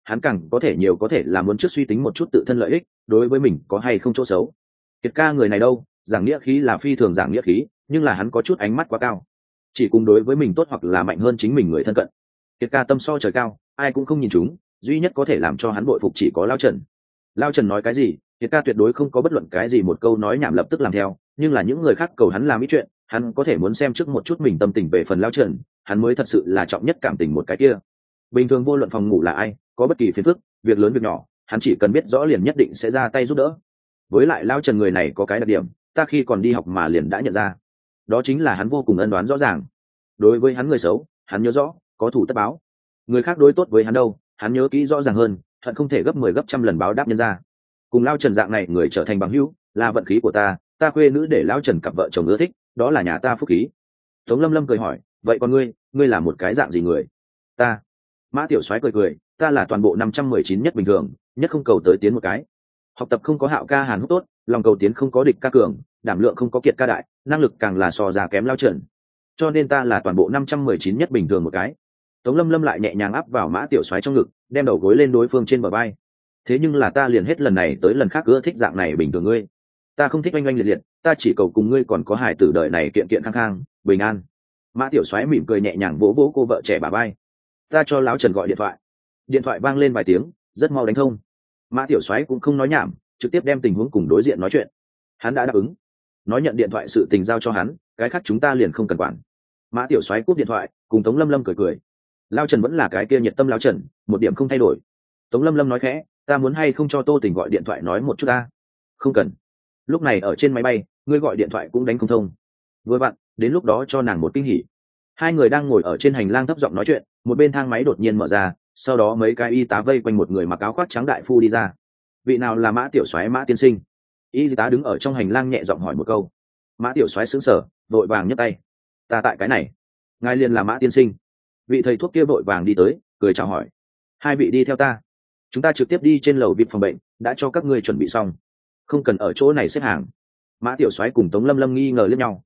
hắn càng có thể nhiều có thể là muốn trước suy tính một chút tự thân lợi ích đối với mình có hay không chỗ xấu. Kiệt ca người này đâu, giảng nghĩa khí là phi thường giảng nghĩa khí, nhưng là hắn có chút ánh mắt quá cao, chỉ cùng đối với mình tốt hoặc là mạnh hơn chính mình người thân cận. Kiệt ca tâm so trời cao, ai cũng không nhìn chúng, duy nhất có thể làm cho hắn bội phục chỉ có Lao Trần. Lao Trần nói cái gì Kiệt ca tuyệt đối không có bất luận cái gì một câu nói nhảm lập tức làm theo, nhưng là những người khác cầu hắn làm ít chuyện, hắn có thể muốn xem trước một chút mình tâm tình về phần Lao Trần, hắn mới thật sự là trọng nhất cảm tình một cái kia. Bình thường vô luận phòng ngủ là ai, có bất kỳ phiền phức, việc lớn việc nhỏ, hắn chỉ cần biết rõ liền nhất định sẽ ra tay giúp đỡ. Với lại Lao Trần người này có cái đặc điểm, ta khi còn đi học mà liền đã nhận ra, đó chính là hắn vô cùng ân đoán rõ ràng. Đối với hắn người xấu, hắn nhớ rõ, có thủ tất báo. Người khác đối tốt với hắn đâu, hắn nhớ kỹ rõ ràng hơn, hận không thể gấp 10 gấp trăm lần báo đáp nhân ra. Cùng Lao Trần dạng này người trở thành bằng hữu, là vận khí của ta khuê nữ để Lao Trần cặp vợ chồng ưa thích, đó là nhà ta phúc khí. Tống Lâm Lâm cười hỏi, vậy còn ngươi là một cái dạng gì người? Ta. Mã Tiểu Soái cười cười, ta là toàn bộ 519 nhất bình thường, nhất không cầu tới tiến một cái. Học tập không có Hạo ca Hàn Húc tốt, lòng cầu tiến không có Địch ca cường, đảm lượng không có Kiệt ca đại, năng lực càng là so ra kém Lao Trần. Cho nên ta là toàn bộ 519 nhất bình thường một cái. Tống Lâm Lâm lại nhẹ nhàng áp vào Mã Tiểu Soái trong ngực, đem đầu gối lên đối phương trên bờ vai. Thế nhưng là ta liền hết lần này tới lần khác ưa thích dạng này bình thường ngươi. Ta không thích oanh oanh liệt liệt, ta chỉ cầu cùng ngươi còn có hài tử đời này kiện kiện khang khang, bình an. Mã Tiểu Soái mỉm cười nhẹ nhàng vỗ vỗ cô vợ trẻ bả vai. Ta cho Lão Trần gọi điện thoại. Điện thoại vang lên vài tiếng, rất mau đánh thông. Mã Tiểu Soái cũng không nói nhảm, trực tiếp đem tình huống cùng đối diện nói chuyện. Hắn đã đáp ứng, nói nhận điện thoại sự tình giao cho hắn, cái khác chúng ta liền không cần quản. Mã Tiểu Soái cúp điện thoại, cùng Tống Lâm Lâm cười cười. Lao Trần vẫn là cái kia nhiệt tâm Lao Trần, một điểm không thay đổi. Tống Lâm Lâm nói khẽ, ta muốn hay không cho Tô Tình gọi điện thoại nói một chút ta? Không cần. Lúc này ở trên máy bay, ngươi gọi điện thoại cũng đánh không thông. Vừa vặn, đến lúc đó cho nàng một kinh hỉ. Hai người đang ngồi ở trên hành lang thấp giọng nói chuyện, một bên thang máy đột nhiên mở ra, sau đó mấy cái y tá vây quanh một người mặc áo khoác trắng đại phu đi ra. Vị nào là Mã Tiểu Soái Mã tiên sinh? Y tá đứng ở trong hành lang nhẹ giọng hỏi một câu. Mã Tiểu Soái sững sờ, vội vàng nhấc tay. Ta tại cái này. Ngài liền là Mã tiên sinh. Vị thầy thuốc kia vội vàng đi tới, cười chào hỏi. Hai vị đi theo ta, chúng ta trực tiếp đi trên lầu VIP phòng bệnh, đã cho các ngươi chuẩn bị xong, không cần ở chỗ này xếp hàng. Mã Tiểu Soái cùng Tống Lâm Lâm nghi ngờ liếc nhau.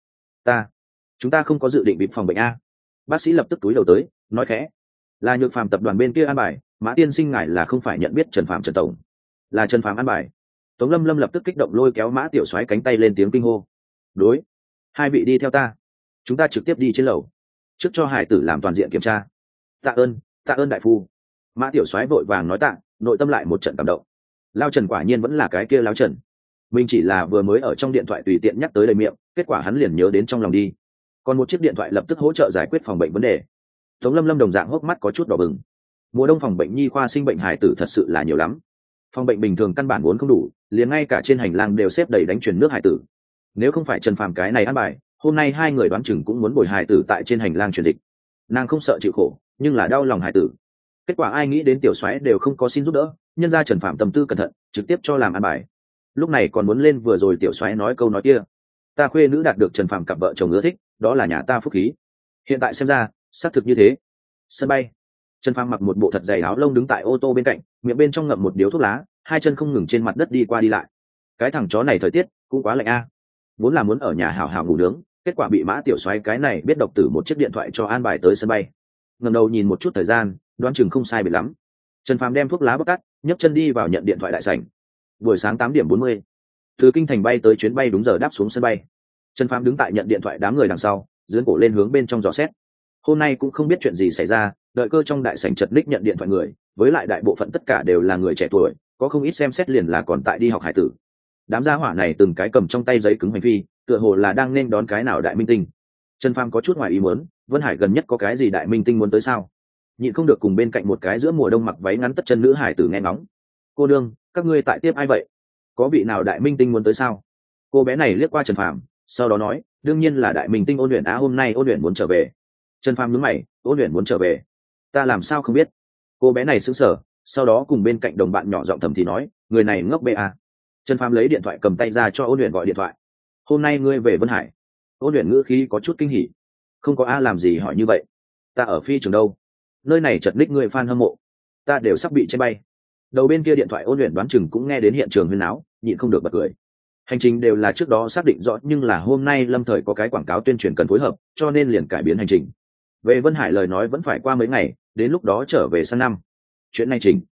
Chúng ta không có dự định VIP phòng bệnh a. Bác sĩ lập tức túi đầu tới, nói khẽ, là Nhược Phàm tập đoàn bên kia an bài, Mã tiên sinh ngài là không phải nhận biết Trần Phàm Trần tổng? Là Trần Phàm an bài. Tống Lâm Lâm lập tức kích động lôi kéo Mã Tiểu Soái cánh tay lên tiếng kinh hô. Đối, hai vị đi theo ta, chúng ta trực tiếp đi trên lầu, trước cho hải tử làm toàn diện kiểm tra. Tạ ơn đại phu. Mã Tiểu Soái vội vàng nói tạ, nội tâm lại một trận cảm động. Lao Trần quả nhiên vẫn là cái kia Lao Trần, mình chỉ là vừa mới ở trong điện thoại tùy tiện nhắc tới đầy miệng, kết quả hắn liền nhớ đến trong lòng đi. Còn một chiếc điện thoại lập tức hỗ trợ giải quyết phòng bệnh vấn đề. Tống Lâm Lâm đồng dạng hốc mắt có chút đỏ bừng. Mùa đông phòng bệnh nhi khoa sinh bệnh hải tử thật sự là nhiều lắm, phòng bệnh bình thường căn bản vốn không đủ, liền ngay cả trên hành lang đều xếp đầy đánh truyền nước hải tử. Nếu không phải Trần Phàm cái này ăn bài, hôm nay hai người đoán chừng cũng muốn bồi hải tử tại trên hành lang truyền dịch. Nàng không sợ chịu khổ, nhưng là đau lòng hải tử. Kết quả ai nghĩ đến Tiểu Soái đều không có xin giúp đỡ, nhân ra Trần Phàm tâm tư cẩn thận, trực tiếp cho làm ăn bài. Lúc này còn muốn lên vừa rồi Tiểu Soái nói câu nói kia, ta khuê nữ đạt được Trần Phàm cặp vợ chồng ưa thích, đó là nhà ta phúc khí. Hiện tại xem ra xác thực như thế. Sân bay, Trần Phàm mặc một bộ thật dày áo lông đứng tại ô tô bên cạnh, miệng bên trong ngậm một điếu thuốc lá, hai chân không ngừng trên mặt đất đi qua đi lại. Cái thằng chó này thời tiết cũng quá lạnh a. Vốn là muốn ở nhà hảo hảo ngủ nướng, kết quả bị Mã Tiểu Soái cái này biết độc tử một chiếc điện thoại cho an bài tới sân bay. Ngẩng đầu nhìn một chút thời gian, đoán chừng không sai biệt lắm. Trần Phàm đem thuốc lá bóc tắt, nhấc chân đi vào nhận điện thoại đại sảnh. Buổi sáng 8:40, từ kinh thành bay tới chuyến bay đúng giờ đáp xuống sân bay. Trần Phàm đứng tại nhận điện thoại đám người đằng sau, giương cổ lên hướng bên trong dò xét. Hôm nay cũng không biết chuyện gì xảy ra, đợi cơ trong đại sảnh chật ních nhận điện thoại người, với lại đại bộ phận tất cả đều là người trẻ tuổi, có không ít xem xét liền là còn tại đi học hải tử. Đám gia hỏa này từng cái cầm trong tay giấy cứng hành phi, tựa hồ là đang nên đón cái nào đại minh tinh. Trần Phàm có chút ngoài ý muốn, Vân Hải gần nhất có cái gì đại minh tinh muốn tới sao? Nhịn không được cùng bên cạnh một cái giữa mùa đông mặc váy ngắn tất chân nữ hải tử nghe ngóng. Cô đương, các ngươi tại tiếp ai vậy? Có vị nào đại minh tinh muốn tới sao? Cô bé này liếc qua Trần Phàm, sau đó nói, đương nhiên là đại minh tinh Ôn Uyển Á, hôm nay Ôn Uyển muốn trở về. Trần Phàm nhướng mày, Ôn Uyển muốn trở về? Ta làm sao không biết? Cô bé này sững sờ, sau đó cùng bên cạnh đồng bạn nhỏ giọng thầm thì nói, người này ngốc bê à. Trần Phàm lấy điện thoại cầm tay ra cho Ôn Uyển gọi điện thoại. Hôm nay ngươi về Vân Hải? Ôn Uyển ngữ khí có chút kinh hỉ. Không có a, làm gì hỏi như vậy? Ta ở phi trường đâu, nơi này chật ních người fan hâm mộ, ta đều sắp bị chen bay. Đầu bên kia điện thoại Ôn Uyển đoán chừng cũng nghe đến hiện trường huyên náo, nhịn không được bật cười. Hành trình đều là trước đó xác định rõ, nhưng là hôm nay Lâm Thời có cái quảng cáo tuyên truyền cần phối hợp, cho nên liền cải biến hành trình. Về Vân Hải lời nói vẫn phải qua mấy ngày, đến lúc đó trở về sang năm. Chuyện này chỉnh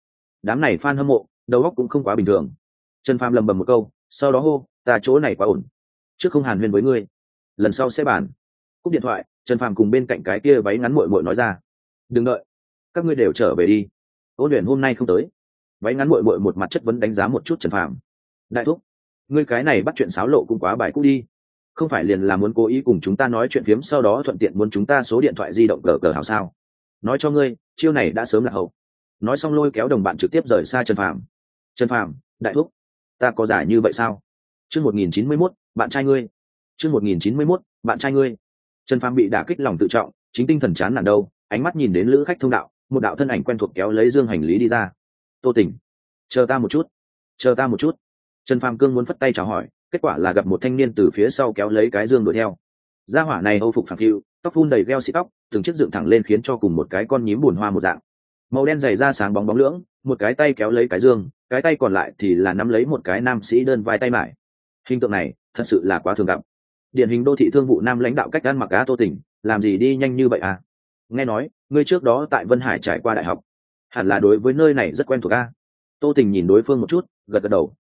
đám này fan hâm mộ đầu óc cũng không quá bình thường. Trần Phàm lầm bầm một câu, sau đó hô, ta chỗ này quá ổn, trước không hàn huyên với ngươi, lần sau sẽ bàn. Cúp điện thoại, Trần Phàm cùng bên cạnh cái kia váy ngắn muội muội nói ra, đừng đợi, các ngươi đều trở về đi, Ôn Luyện hôm nay không tới. Váy ngắn muội muội một mặt chất vấn đánh giá một chút Trần Phàm. Đại thúc, ngươi cái này bắt chuyện xáo lộ cũng quá bài cũ đi, không phải liền là muốn cố ý cùng chúng ta nói chuyện phiếm, sau đó thuận tiện muốn chúng ta số điện thoại di động cờ hảo sao? Nói cho ngươi, chiêu này đã sớm là hậu. Nói xong lôi kéo đồng bạn trực tiếp rời xa Trần Phàm. Trần Phàm, đại thúc, ta có giải như vậy sao? Chương 1091, bạn trai ngươi. Chương 1091, bạn trai ngươi. Trần Phàm bị đả kích lòng tự trọng, chính tinh thần chán nản đâu, ánh mắt nhìn đến lữ khách thông đạo, một đạo thân ảnh quen thuộc kéo lấy dương hành lý đi ra. Tô Tỉnh, chờ ta một chút, chờ ta một chút. Trần Phàm cương muốn phất tay chào hỏi, kết quả là gặp một thanh niên từ phía sau kéo lấy cái dương đuổi theo. Gia hỏa này âu phục phẳng phiu, tóc phun đầy gel xị tóc, từng chiếc dựng thẳng lên khiến cho cùng một cái con nhím buồn hoa một dạng. Màu đen dày da sáng bóng bóng lưỡng, một cái tay kéo lấy cái dương, cái tay còn lại thì là nắm lấy một cái nam sĩ đơn vai tay mải. Hình tượng này thật sự là quá thường gặp. Điển hình đô thị thương vụ nam lãnh đạo cách ăn mặc á. Tô Tỉnh, làm gì đi nhanh như vậy à? Nghe nói ngươi trước đó tại Vân Hải trải qua đại học, hẳn là đối với nơi này rất quen thuộc a. Tô Tỉnh nhìn đối phương một chút, gật gật đầu.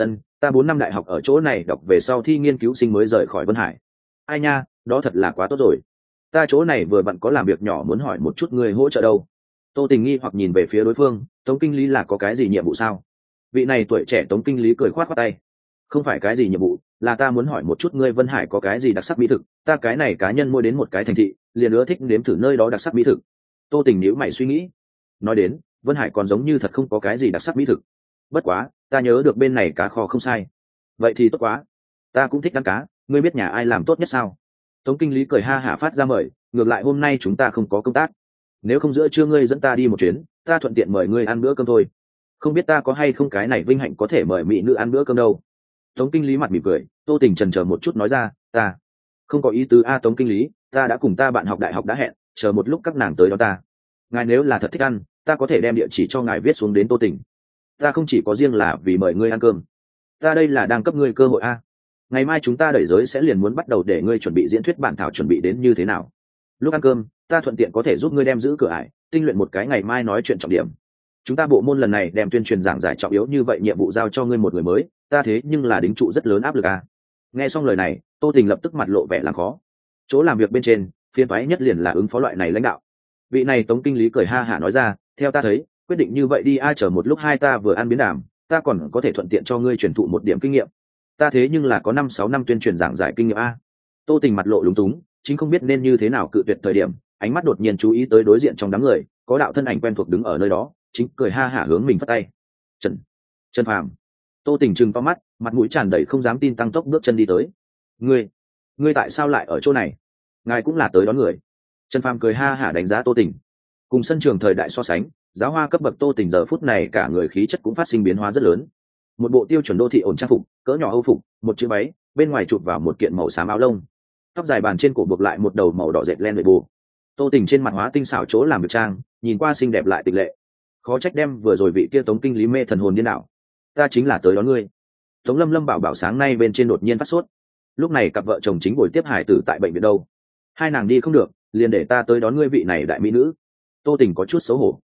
Ta 4 năm đại học ở chỗ này đọc về sau thi nghiên cứu sinh mới rời khỏi Vân Hải. Ai nha, đó thật là quá tốt rồi. Ta chỗ này vừa vặn có làm việc nhỏ muốn hỏi một chút người hỗ trợ đâu. Tô Tình nghi hoặc nhìn về phía đối phương, Tống kinh lý là có cái gì nhiệm vụ sao? Vị này tuổi trẻ Tống kinh lý cười khoát khoát tay. Không phải cái gì nhiệm vụ, là ta muốn hỏi một chút ngươi Vân Hải có cái gì đặc sắc mỹ thực, ta cái này cá nhân mua đến một cái thành thị, liền ưa thích nếm thử nơi đó đặc sắc mỹ thực. Tô Tình nhíu mày suy nghĩ. Nói đến, Vân Hải còn giống như thật không có cái gì đặc sắc mỹ thực. Bất quá, ta nhớ được bên này cá kho không sai. Vậy thì tốt quá, ta cũng thích ăn cá, ngươi biết nhà ai làm tốt nhất sao? Tống kinh lý cười ha hả phát ra mời, ngược lại hôm nay chúng ta không có công tác, nếu không giữa trưa ngươi dẫn ta đi một chuyến, ta thuận tiện mời ngươi ăn bữa cơm thôi. Không biết ta có hay không cái này vinh hạnh có thể mời mỹ nữ ăn bữa cơm đâu. Tống kinh lý mặt mỉm cười. Tô Tình chần chờ một chút nói ra, ta không có ý tứ a. Tống kinh lý, ta đã cùng ta bạn học đại học đã hẹn, chờ một lúc các nàng tới đó ta. Ngài nếu là thật thích ăn, ta có thể đem địa chỉ cho ngài viết xuống đến Tô Tình. Ta không chỉ có riêng là vì mời ngươi ăn cơm, ta đây là đang cấp ngươi cơ hội a. Ngày mai chúng ta đẩy giới sẽ liền muốn bắt đầu, để ngươi chuẩn bị diễn thuyết bản thảo chuẩn bị đến như thế nào. Lúc ăn cơm, ta thuận tiện có thể giúp ngươi đem giữ cửa ải, tinh luyện một cái ngày mai nói chuyện trọng điểm. Chúng ta bộ môn lần này đem tuyên truyền giảng giải trọng yếu như vậy nhiệm vụ giao cho ngươi một người mới, ta thế nhưng là đính trụ rất lớn áp lực a. Nghe xong lời này, Tô Tình lập tức mặt lộ vẻ làm khó. Chỗ làm việc bên trên, phiền toái nhất liền là ứng phó loại này lãnh đạo. Vị này Tống kinh lý cười ha hả nói ra, theo ta thấy, quyết định như vậy đi a. Chờ một lúc hai ta vừa ăn biến đàm, ta còn có thể thuận tiện cho ngươi truyền thụ một điểm kinh nghiệm. Ta thế nhưng là có 5-6 năm tuyên truyền giảng giải kinh nghiệm a. Tô Tình mặt lộ lúng túng, chính không biết nên như thế nào cự tuyệt thời điểm, ánh mắt đột nhiên chú ý tới đối diện trong đám người có đạo thân ảnh quen thuộc đứng ở nơi đó, chính cười ha hả hướng mình phất tay. Trần Phàm. Tô Tình trừng to mắt, mặt mũi tràn đầy không dám tin tăng tốc bước chân đi tới. Ngươi tại sao lại ở chỗ này? Ngài cũng là tới đón người. Trần Phàm cười ha hả đánh giá Tô Tình. Cùng sân trường thời đại so sánh, giáo hoa cấp bậc Tô Tình giờ phút này cả người khí chất cũng phát sinh biến hóa rất lớn. Một bộ tiêu chuẩn đô thị ổn trang phục, cỡ nhỏ âu phục, một chữ váy, bên ngoài chụp vào một kiện màu xám áo lông, tóc dài bàn trên cổ buộc lại một đầu màu đỏ dệt len lụa bù. Tô Tình trên mặt hóa tinh xảo chỗ làm việc trang, nhìn qua xinh đẹp lại tịch lệ. Khó trách đem vừa rồi vị kia Tống kinh lý mê thần hồn điên đảo. Ta chính là tới đón ngươi. Tống Lâm Lâm bảo sáng nay bên trên đột nhiên phát sốt. Lúc này cặp vợ chồng chính buổi tiếp hải tử tại bệnh viện đâu. Hai nàng đi không được, liền để ta tới đón ngươi vị này đại mỹ nữ. Tô Tình có chút xấu hổ.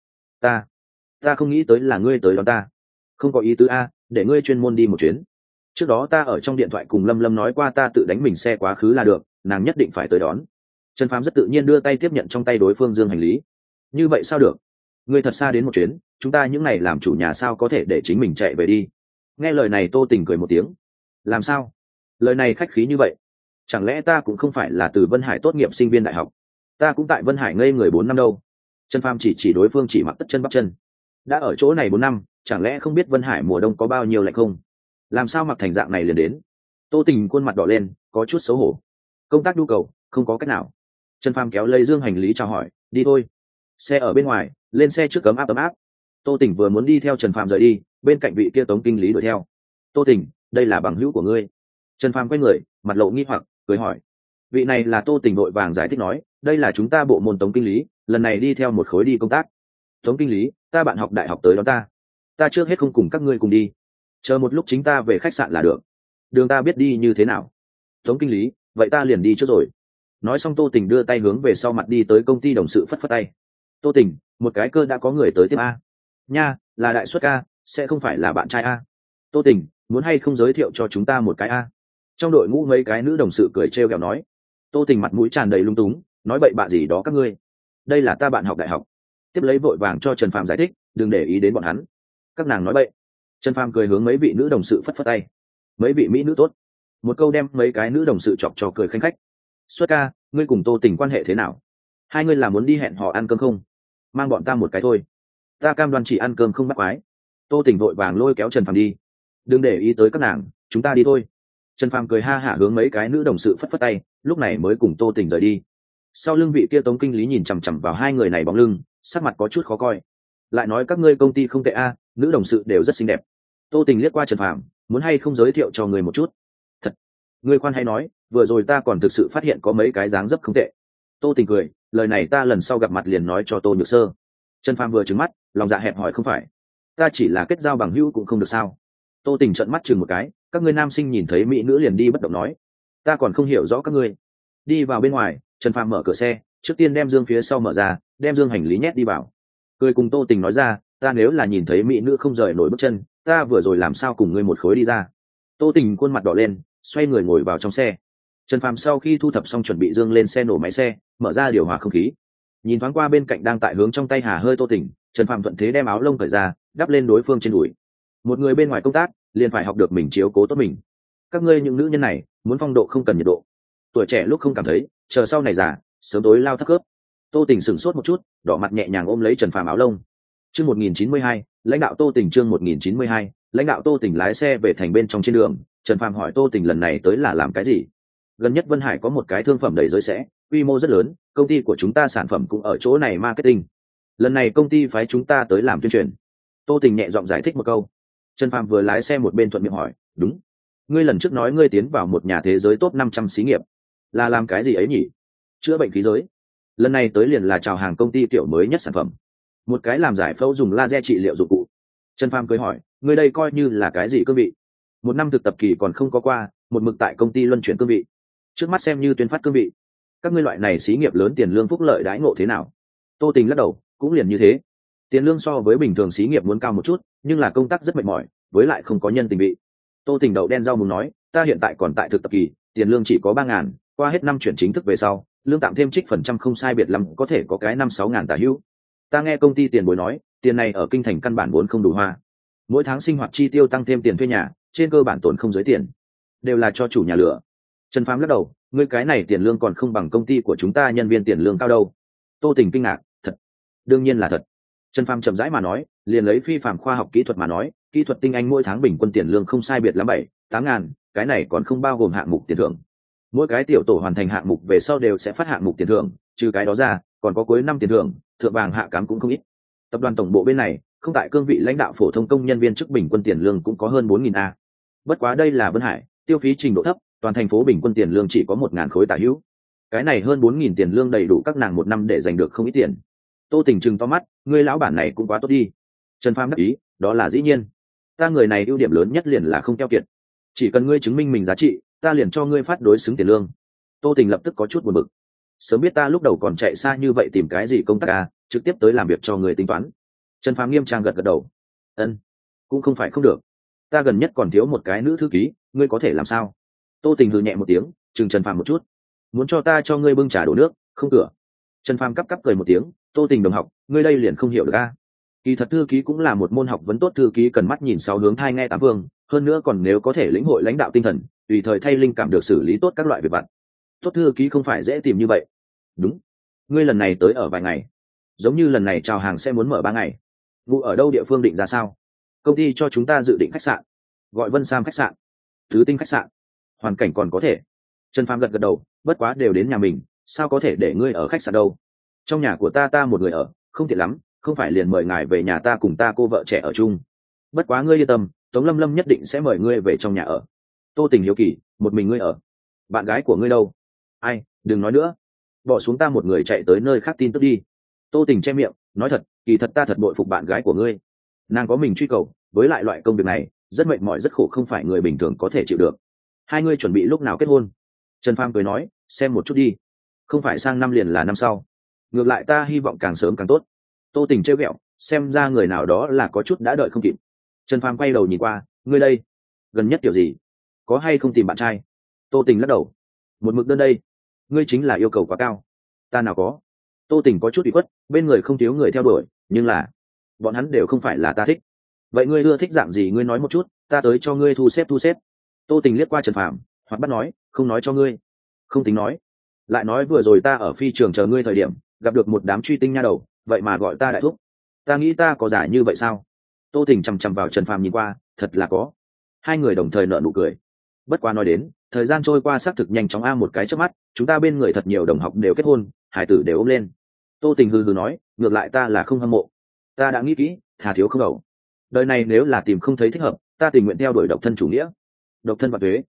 Ta không nghĩ tới là ngươi tới đón ta. Không có ý tứ a, để ngươi chuyên môn đi một chuyến. Trước đó ta ở trong điện thoại cùng Lâm Lâm nói qua ta tự đánh mình xe quá khứ là được, nàng nhất định phải tới đón. Trần Phàm rất tự nhiên đưa tay tiếp nhận trong tay đối phương dương hành lý. Như vậy sao được? Ngươi thật xa đến một chuyến, chúng ta những này làm chủ nhà sao có thể để chính mình chạy về đi. Nghe lời này Tô Tình cười một tiếng. Làm sao? Lời này khách khí như vậy. Chẳng lẽ ta cũng không phải là từ Vân Hải tốt nghiệp sinh viên đại học? Ta cũng tại Vân Hải ngây người 4 năm đâu. Trần Phàm chỉ đối phương chỉ mặc tất chân bắp chân. Đã ở chỗ này 4 năm, chẳng lẽ không biết Vân Hải mùa đông có bao nhiêu lạnh không? Làm sao mặc thành dạng này liền đến? Tô Tình khuôn mặt đỏ lên, có chút xấu hổ. Công tác nhu cầu, không có cách nào. Trần Phàm kéo lấy dương hành lý chào hỏi, đi thôi. Xe ở bên ngoài, lên xe trước ấm áp. Tô Tình vừa muốn đi theo Trần Phàm rời đi, bên cạnh vị kia Tống kinh lý đuổi theo. Tô Tình, đây là bằng hữu của ngươi. Trần Phàm quay người, mặt lộ nghi hoặc, cười hỏi. Vị này là Tô Tình vội vàng giải thích nói, đây là chúng ta bộ môn Tống kinh lý, lần này đi theo một khối đi công tác. Tống kinh lý, ta bạn học đại học tới đón ta. Ta trước hết không cùng các ngươi cùng đi, chờ một lúc chính ta về khách sạn là được. Đường ta biết đi như thế nào. Tống kinh lý, vậy ta liền đi trước rồi. Nói xong Tô Tình đưa tay hướng về sau mặt đi tới công ty đồng sự phất phất tay. Tô Tình, một cái cơ đã có người tới tiếp a. Nha, là đại xuất ca, sẽ không phải là bạn trai a? Tô Tình, muốn hay không giới thiệu cho chúng ta một cái a? Trong đội ngũ mấy cái nữ đồng sự cười trêu ghẹo nói. Tô Tình mặt mũi tràn đầy lung túng, nói bậy bạ gì đó các ngươi. Đây là ta bạn học đại học. Tiếp lấy vội vàng cho Trần Phàm giải thích, đừng để ý đến bọn hắn. Các nàng nói bậy. Trần Phàm cười hướng mấy vị nữ đồng sự phất phất tay. Mấy vị mỹ nữ tốt. Một câu đem mấy cái nữ đồng sự chọc cho cười khanh khách. Xuất ca, ngươi cùng Tô Tình quan hệ thế nào? Hai ngươi là muốn đi hẹn hò ăn cơm không? Mang bọn ta một cái thôi. Ta cam đoan chỉ ăn cơm không bắt quái. Tô Tình vội vàng lôi kéo Trần Phàm đi. Đừng để ý tới các nàng, chúng ta đi thôi. Trần Phàm cười ha hả hướng mấy cái nữ đồng sự phất phất tay, lúc này mới cùng Tô Tình rời đi. Sau lưng vị kia Tống kinh lý nhìn chằm chằm vào hai người này bóng lưng, sắc mặt có chút khó coi. Lại nói các ngươi công ty không tệ a, nữ đồng sự đều rất xinh đẹp. Tô Tình liếc qua Trần Phàm, muốn hay không giới thiệu cho người một chút? Thật, ngươi khoan hay nói, vừa rồi ta còn thực sự phát hiện có mấy cái dáng dấp không tệ. Tô Tình cười, lời này ta lần sau gặp mặt liền nói cho Tô Nhược Sơ. Trần Phàm vừa trừng mắt, lòng dạ hẹp hòi không phải, ta chỉ là kết giao bằng hữu cũng không được sao? Tô Tình trợn mắt chừng một cái, các ngươi nam sinh nhìn thấy mỹ nữ liền đi bất động nói, ta còn không hiểu rõ các ngươi. Đi vào bên ngoài, Trần Phàm mở cửa xe, trước tiên đem dương phía sau mở ra, đem dương hành lý nhét đi vào. Cười cùng Tô Tình nói ra, ta nếu là nhìn thấy mỹ nữ không rời nổi bước chân, ta vừa rồi làm sao cùng ngươi một khối đi ra. Tô Tình khuôn mặt đỏ lên, xoay người ngồi vào trong xe. Trần Phàm sau khi thu thập xong chuẩn bị dương lên xe nổ máy xe, mở ra điều hòa không khí. Nhìn thoáng qua bên cạnh đang tại hướng trong tay hà hơi Tô Tình, Trần Phàm thuận thế đem áo lông cởi ra, đắp lên đối phương trên đùi. Một người bên ngoài công tác, liền phải học được mình chiếu cố tốt mình. Các ngươi những nữ nhân này, muốn phong độ không cần nhiệt độ. Tuổi trẻ lúc không cảm thấy, chờ sau này già, sớm tối lao thấp khớp. Tô Tình sửng sốt một chút, đỏ mặt nhẹ nhàng ôm lấy Trần Phàm áo lông. Chương 1092, lãnh đạo Tô Tình chương 1092, lãnh đạo Tô Tình lái xe về thành bên trong trên đường, Trần Phàm hỏi Tô Tình lần này tới là làm cái gì? Gần nhất Vân Hải có một cái thương phẩm đầy giới sẽ, quy mô rất lớn, công ty của chúng ta sản phẩm cũng ở chỗ này marketing. Lần này công ty phái chúng ta tới làm tuyên truyền. Tô Tình nhẹ giọng giải thích một câu. Trần Phàm vừa lái xe một bên thuận miệng hỏi, đúng, ngươi lần trước nói ngươi tiến vào một nhà thế giới top 500 xí nghiệp, là làm cái gì ấy nhỉ? Chữa bệnh khí giới. Lần này tới liền là chào hàng công ty kiểu mới nhất sản phẩm, một cái làm giải phẫu dùng laser trị liệu dụng cụ. Trần Phàm cười hỏi, ngươi đây coi như là cái gì cương vị? Một năm thực tập kỳ còn không có qua, một mực tại công ty luân chuyển cương vị, trước mắt xem như tuyên phát cương vị. Các ngươi loại này xí nghiệp lớn tiền lương phúc lợi đãi ngộ thế nào? Tô Tình lắc đầu, cũng liền như thế. Tiền lương so với bình thường xí nghiệp muốn cao một chút, nhưng là công tác rất mệt mỏi, với lại không có nhân tình vị. Tô Tình đậu đen rau muống nói, ta hiện tại còn tại thực tập kỳ, tiền lương chỉ có 3.000, qua hết năm chuyển chính thức về sau, lương tạm thêm trích phần trăm không sai biệt lắm, có thể có cái 5-6 ngàn tả hữu. Ta nghe công ty tiền bối nói, tiền này ở kinh thành căn bản vốn không đủ hoa, mỗi tháng sinh hoạt chi tiêu tăng thêm tiền thuê nhà, trên cơ bản tổn không dưới tiền, đều là cho chủ nhà lựa. Trần Phàm lắc đầu, ngươi cái này tiền lương còn không bằng công ty của chúng ta nhân viên tiền lương cao đâu. Tô Tình kinh ngạc, thật? Đương nhiên là thật. Trần Phàm chậm rãi mà nói, liền lấy phi phạm khoa học kỹ thuật mà nói, kỹ thuật tinh anh mỗi tháng bình quân tiền lương không sai biệt lắm 7-8 ngàn, cái này còn không bao gồm hạng mục tiền thưởng. Mỗi cái tiểu tổ hoàn thành hạng mục về sau đều sẽ phát hạng mục tiền thưởng, trừ cái đó ra, còn có cuối năm tiền thưởng, thượng vàng hạ cám cũng không ít. Tập đoàn tổng bộ bên này, không tại cương vị lãnh đạo phổ thông công nhân viên chức bình quân tiền lương cũng có hơn 4.000 a. Bất quá đây là Vân Hải, tiêu phí trình độ thấp, toàn thành phố bình quân tiền lương chỉ có 1.000 khối tả hữu. Cái này hơn 4.000 tiền lương đầy đủ các nàng một năm để giành được không ít tiền. Tô Tình trừng to mắt, ngươi lão bản này cũng quá tốt đi. Trần Phàm đáp ý, đó là dĩ nhiên. Ta người này ưu điểm lớn nhất liền là không keo kiệt. Chỉ cần ngươi chứng minh mình giá trị, ta liền cho ngươi phát đối xứng tiền lương. Tô Tình lập tức có chút buồn bực. Sớm biết ta lúc đầu còn chạy xa như vậy tìm cái gì công tác à, trực tiếp tới làm việc cho người tính toán. Trần Phàm nghiêm trang gật gật đầu. Ân, cũng không phải không được. Ta gần nhất còn thiếu một cái nữ thư ký, ngươi có thể làm sao? Tô Tình hừ nhẹ một tiếng, chừng Trần Phàm một chút. Muốn cho ta cho ngươi bưng trà đổ nước, không cửa. Trần Phàm cắp cắp cười một tiếng, Tô Tình đồng học, ngươi đây liền không hiểu được a. Kỳ thật thư ký cũng là một môn học vấn tốt, thư ký cần mắt nhìn sáu hướng, thai nghe tám phương, hơn nữa còn nếu có thể lĩnh hội lãnh đạo tinh thần, tùy thời thay linh cảm được xử lý tốt các loại việc vặt. Tốt thư ký không phải dễ tìm như vậy. Đúng, ngươi lần này tới ở vài ngày, giống như lần này chào hàng sẽ muốn mở 3 ngày. Ngụ ở đâu, địa phương định ra sao? Công ty cho chúng ta dự định khách sạn, gọi Vân Sam khách sạn, Thứ Tinh khách sạn. Hoàn cảnh còn có thể. Trần Phàm gật gật đầu, bất quá đều đến nhà mình, sao có thể để ngươi ở khách sạn đâu? Trong nhà của ta một người ở, không tiện lắm, không phải liền mời ngài về nhà ta cùng ta cô vợ trẻ ở chung. Bất quá ngươi yên tâm, Tống Lâm Lâm nhất định sẽ mời ngươi về trong nhà ở. Tô Tình hiếu kỳ, một mình ngươi ở? Bạn gái của ngươi đâu? Ai, đừng nói nữa, bỏ xuống ta một người chạy tới nơi khác tin tức đi. Tô Tình che miệng, nói thật, kỳ thật ta thật bội phục bạn gái của ngươi. Nàng có mình truy cầu, với lại loại công việc này rất mệt mỏi rất khổ, không phải người bình thường có thể chịu được. Hai ngươi chuẩn bị lúc nào kết hôn? Trần Phàm cười nói, xem một chút đi, không phải sang năm liền là năm sau. Ngược lại ta hy vọng càng sớm càng tốt. Tô Tình trêu ghẹo, xem ra người nào đó là có chút đã đợi không kịp. Trần Phàm quay đầu nhìn qua, ngươi đây gần nhất kiểu gì, có hay không tìm bạn trai? Tô Tình lắc đầu, một mực đơn đây. Ngươi chính là yêu cầu quá cao. Ta nào có. Tô Tình có chút bị khuất, bên người không thiếu người theo đuổi, nhưng là bọn hắn đều không phải là ta thích. Vậy ngươi ưa thích dạng gì, ngươi nói một chút, ta tới cho ngươi thu xếp. Tô Tình liếc qua Trần Phàm, hoặc bắt nói, không nói cho ngươi. Không tính nói. Lại nói vừa rồi ta ở phi trường chờ ngươi thời điểm, gặp được một đám truy tinh nha đầu, vậy mà gọi ta đại thúc. Ta nghĩ ta có giả như vậy sao? Tô Tình chằm chằm vào Trần Phàm nhìn qua, thật là có. Hai người đồng thời nở nụ cười. Bất quá nói đến, thời gian trôi qua xác thực nhanh chóng một cái chớp mắt, chúng ta bên người thật nhiều đồng học đều kết hôn, hải tử đều ôm lên. Tô Tình hừ hừ nói, ngược lại ta là không hâm mộ. Ta đã nghĩ kỹ, thà thiếu không đầu. Đời này nếu là tìm không thấy thích hợp, ta tình nguyện theo đuổi độc thân chủ nghĩa. Độc thân và thuế.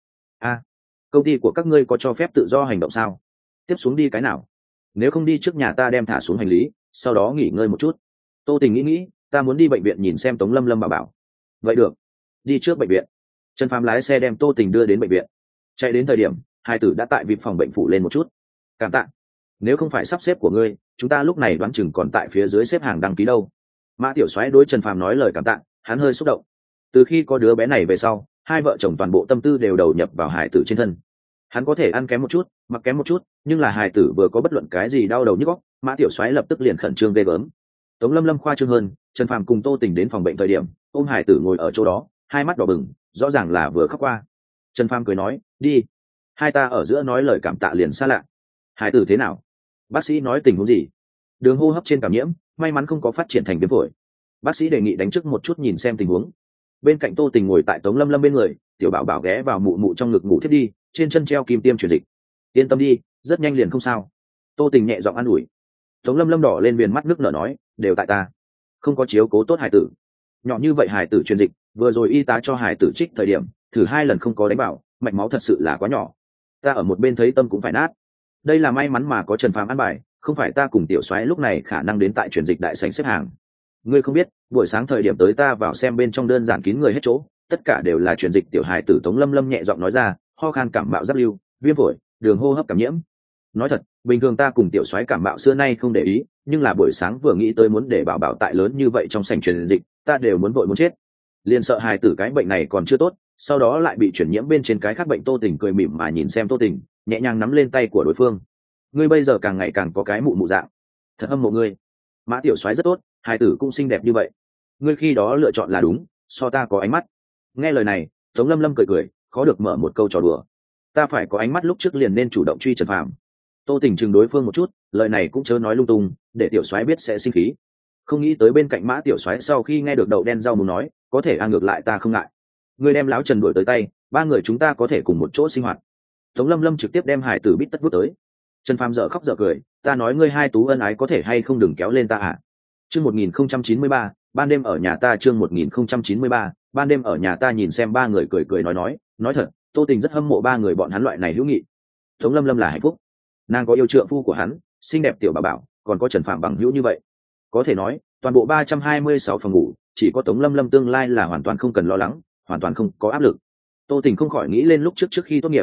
Công ty của các ngươi có cho phép tự do hành động sao? Tiếp xuống đi cái nào? Nếu không đi trước nhà ta đem thả xuống hành lý, sau đó nghỉ ngơi một chút. Tô Tình nghĩ, ta muốn đi bệnh viện nhìn xem Tống Lâm Lâm bảo. Vậy được, đi trước bệnh viện. Trần Phàm lái xe đem Tô Tình đưa đến bệnh viện. Chạy đến thời điểm, hai tử đã tại vip phòng bệnh phủ lên một chút. Cảm tạ. Nếu không phải sắp xếp của ngươi, chúng ta lúc này đoán chừng còn tại phía dưới xếp hàng đăng ký đâu. Mã Tiểu Soái đối Trần Phàm nói lời cảm tạ, hắn hơi xúc động. Từ khi có đứa bé này về sau, hai vợ chồng toàn bộ tâm tư đều đầu nhập vào hải tử trên thân. Hắn có thể ăn kém một chút, mặc kém một chút, nhưng là hải tử vừa có bất luận cái gì đau đầu nhức óc, Mã Tiểu Soái lập tức liền khẩn trương ghê gớm. Tống Lâm Lâm khoa trương hơn, Trần Phàm cùng Tô Tình đến phòng bệnh thời điểm, ôm hải tử ngồi ở chỗ đó, hai mắt đỏ bừng, rõ ràng là vừa khóc qua. Trần Phàm cười nói, đi. Hai ta ở giữa nói lời cảm tạ liền xa lạ. Hải tử thế nào? Bác sĩ nói tình huống gì? Đường hô hấp trên cảm nhiễm, may mắn không có phát triển thành viêm phổi. Bác sĩ đề nghị đánh trước một chút nhìn xem tình huống. Bên cạnh Tô Tình ngồi tại Tống Lâm Lâm bên người, tiểu bảo bảo ghé vào mụ mụ trong ngực ngủ thiết đi, trên chân treo kim tiêm truyền dịch. Yên tâm đi, rất nhanh liền không sao. Tô Tình nhẹ giọng an ủi. Tống Lâm Lâm đỏ lên viền mắt nước nở nói, đều tại ta, không có chiếu cố tốt hải tử. Nhỏ như vậy hải tử truyền dịch, vừa rồi y tá cho hải tử trích thời điểm, thử 2 lần không có đánh bảo, mạch máu thật sự là quá nhỏ. Ta ở một bên thấy tâm cũng phải nát. Đây là may mắn mà có Trần Phàm an bài, không phải ta cùng Tiểu Soái lúc này khả năng đến tại truyền dịch đại sảnh xếp hàng. Ngươi không biết, buổi sáng thời điểm tới ta vào xem bên trong đơn giản kín người hết chỗ, tất cả đều là truyền dịch tiểu hài tử. Tống Lâm Lâm nhẹ giọng nói ra, ho khan, cảm mạo, giáp lưu, viêm phổi, đường hô hấp cảm nhiễm. Nói thật, bình thường ta cùng Tiểu Soái cảm mạo xưa nay không để ý, nhưng là buổi sáng vừa nghĩ tới muốn để bảo bảo tại lớn như vậy trong sảnh truyền dịch, ta đều muốn vội muốn chết. Liền sợ hài tử cái bệnh này còn chưa tốt, sau đó lại bị chuyển nhiễm bên trên cái khác bệnh. Tô Tình cười mỉm mà nhìn xem Tô Tình, nhẹ nhàng nắm lên tay của đối phương. Ngươi bây giờ càng ngày càng có cái mụ dạng, thật hâm mộ ngươi. Mã Tiểu Soái rất tốt, hài tử cũng xinh đẹp như vậy. Ngươi khi đó lựa chọn là đúng, so ta có ánh mắt. Nghe lời này, Tống Lâm Lâm cười, khó được mở một câu trò đùa. Ta phải có ánh mắt lúc trước liền nên chủ động truy Trần Phàm. Tô Tình chừng đối phương một chút, lời này cũng chớ nói lung tung, để Tiểu Soái biết sẽ sinh khí. Không nghĩ tới bên cạnh Mã Tiểu Soái sau khi nghe được đậu đen rau muống nói, có thể ngược lại ta không ngại. Ngươi đem láo Trần đuổi tới tay, ba người chúng ta có thể cùng một chỗ sinh hoạt. Tống Lâm Lâm trực tiếp đem hải tử bít tất vút tới. Trần Phàm dở khóc dở cười, ta nói ngươi hai tú ân ái có thể hay không đừng kéo lên ta à? Chương 1093, ban đêm ở nhà ta. Chương 1093, ban đêm ở nhà ta. Nhìn xem ba người cười nói thật, Tô Tình rất hâm mộ ba người bọn hắn loại này hữu nghị. Tống Lâm Lâm là hạnh phúc, nàng có yêu trượng phu của hắn, xinh đẹp tiểu bảo, còn có Trần Phàm bằng hữu như vậy. Có thể nói, toàn bộ 326 phòng ngủ, chỉ có Tống Lâm Lâm tương lai là hoàn toàn không cần lo lắng, hoàn toàn không có áp lực. Tô Tình không khỏi nghĩ lên lúc trước khi tốt nghiệp,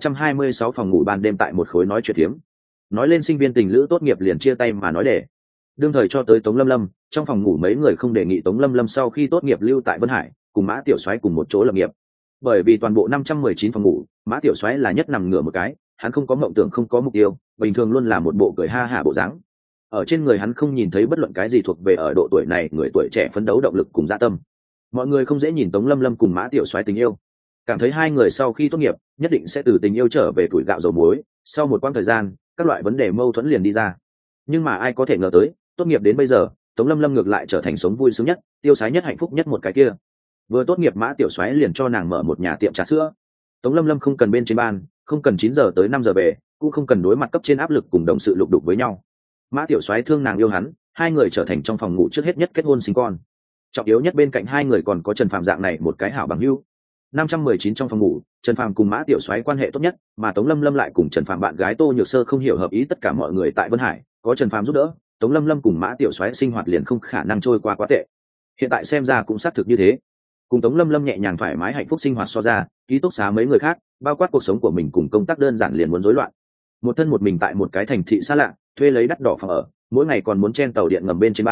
326 phòng ngủ ban đêm tại một khối nói chuyện thiếm. Nói lên sinh viên tình lữ tốt nghiệp liền chia tay mà nói để. Đương thời cho tới Tống Lâm Lâm, trong phòng ngủ mấy người không đề nghị Tống Lâm Lâm sau khi tốt nghiệp lưu tại Vân Hải, cùng Mã Tiểu Soái cùng một chỗ lập nghiệp. Bởi vì toàn bộ 519 phòng ngủ, Mã Tiểu Soái là nhất nằm ngửa một cái, hắn không có mộng tưởng, không có mục tiêu, bình thường luôn là một bộ cười ha hả bộ dáng. Ở trên người hắn không nhìn thấy bất luận cái gì thuộc về ở độ tuổi này người tuổi trẻ phấn đấu động lực cùng dạ tâm. Mọi người không dễ nhìn Tống Lâm Lâm cùng Mã Tiểu Soái tình yêu, cảm thấy hai người sau khi tốt nghiệp nhất định sẽ từ tình yêu trở về tuổi gạo dầu muối. Sau một quãng thời gian, các loại vấn đề mâu thuẫn liền đi ra. Nhưng mà ai có thể ngờ tới, tốt nghiệp đến bây giờ, Tống Lâm Lâm ngược lại trở thành sống vui sướng nhất, tiêu sái nhất, hạnh phúc nhất một cái kia. Vừa tốt nghiệp Mã Tiểu Soái liền cho nàng mở một nhà tiệm trà sữa. Tống Lâm Lâm không cần bên trên ban, không cần 9 giờ tới 5 giờ về, cũng không cần đối mặt cấp trên áp lực cùng đồng sự lục đục với nhau. Mã Tiểu Soái thương nàng yêu hắn, hai người trở thành trong phòng ngủ trước hết nhất kết hôn sinh con. Trọng yếu nhất bên cạnh hai người còn có Trần Phàm dạng này một cái hảo bằng hữu. 519 trong phòng ngủ, Trần Phàm cùng Mã Tiểu Soái quan hệ tốt nhất, mà Tống Lâm Lâm lại cùng Trần Phàm bạn gái Tô Nhược Sơ không hiểu hợp ý. Tất cả mọi người tại Vân Hải, có Trần Phàm giúp đỡ, Tống Lâm Lâm cùng Mã Tiểu Soái sinh hoạt liền không khả năng trôi qua quá tệ. Hiện tại xem ra cũng xác thực như thế. Cùng Tống Lâm Lâm nhẹ nhàng thoải mái hạnh phúc sinh hoạt so ra, ký túc xá mấy người khác, bao quát cuộc sống của mình cùng công tác đơn giản liền muốn rối loạn. Một thân một mình tại một cái thành thị xa lạ, thuê lấy đắt đỏ phòng ở, mỗi ngày còn muốn chen tàu điện ngầm bên trên ban,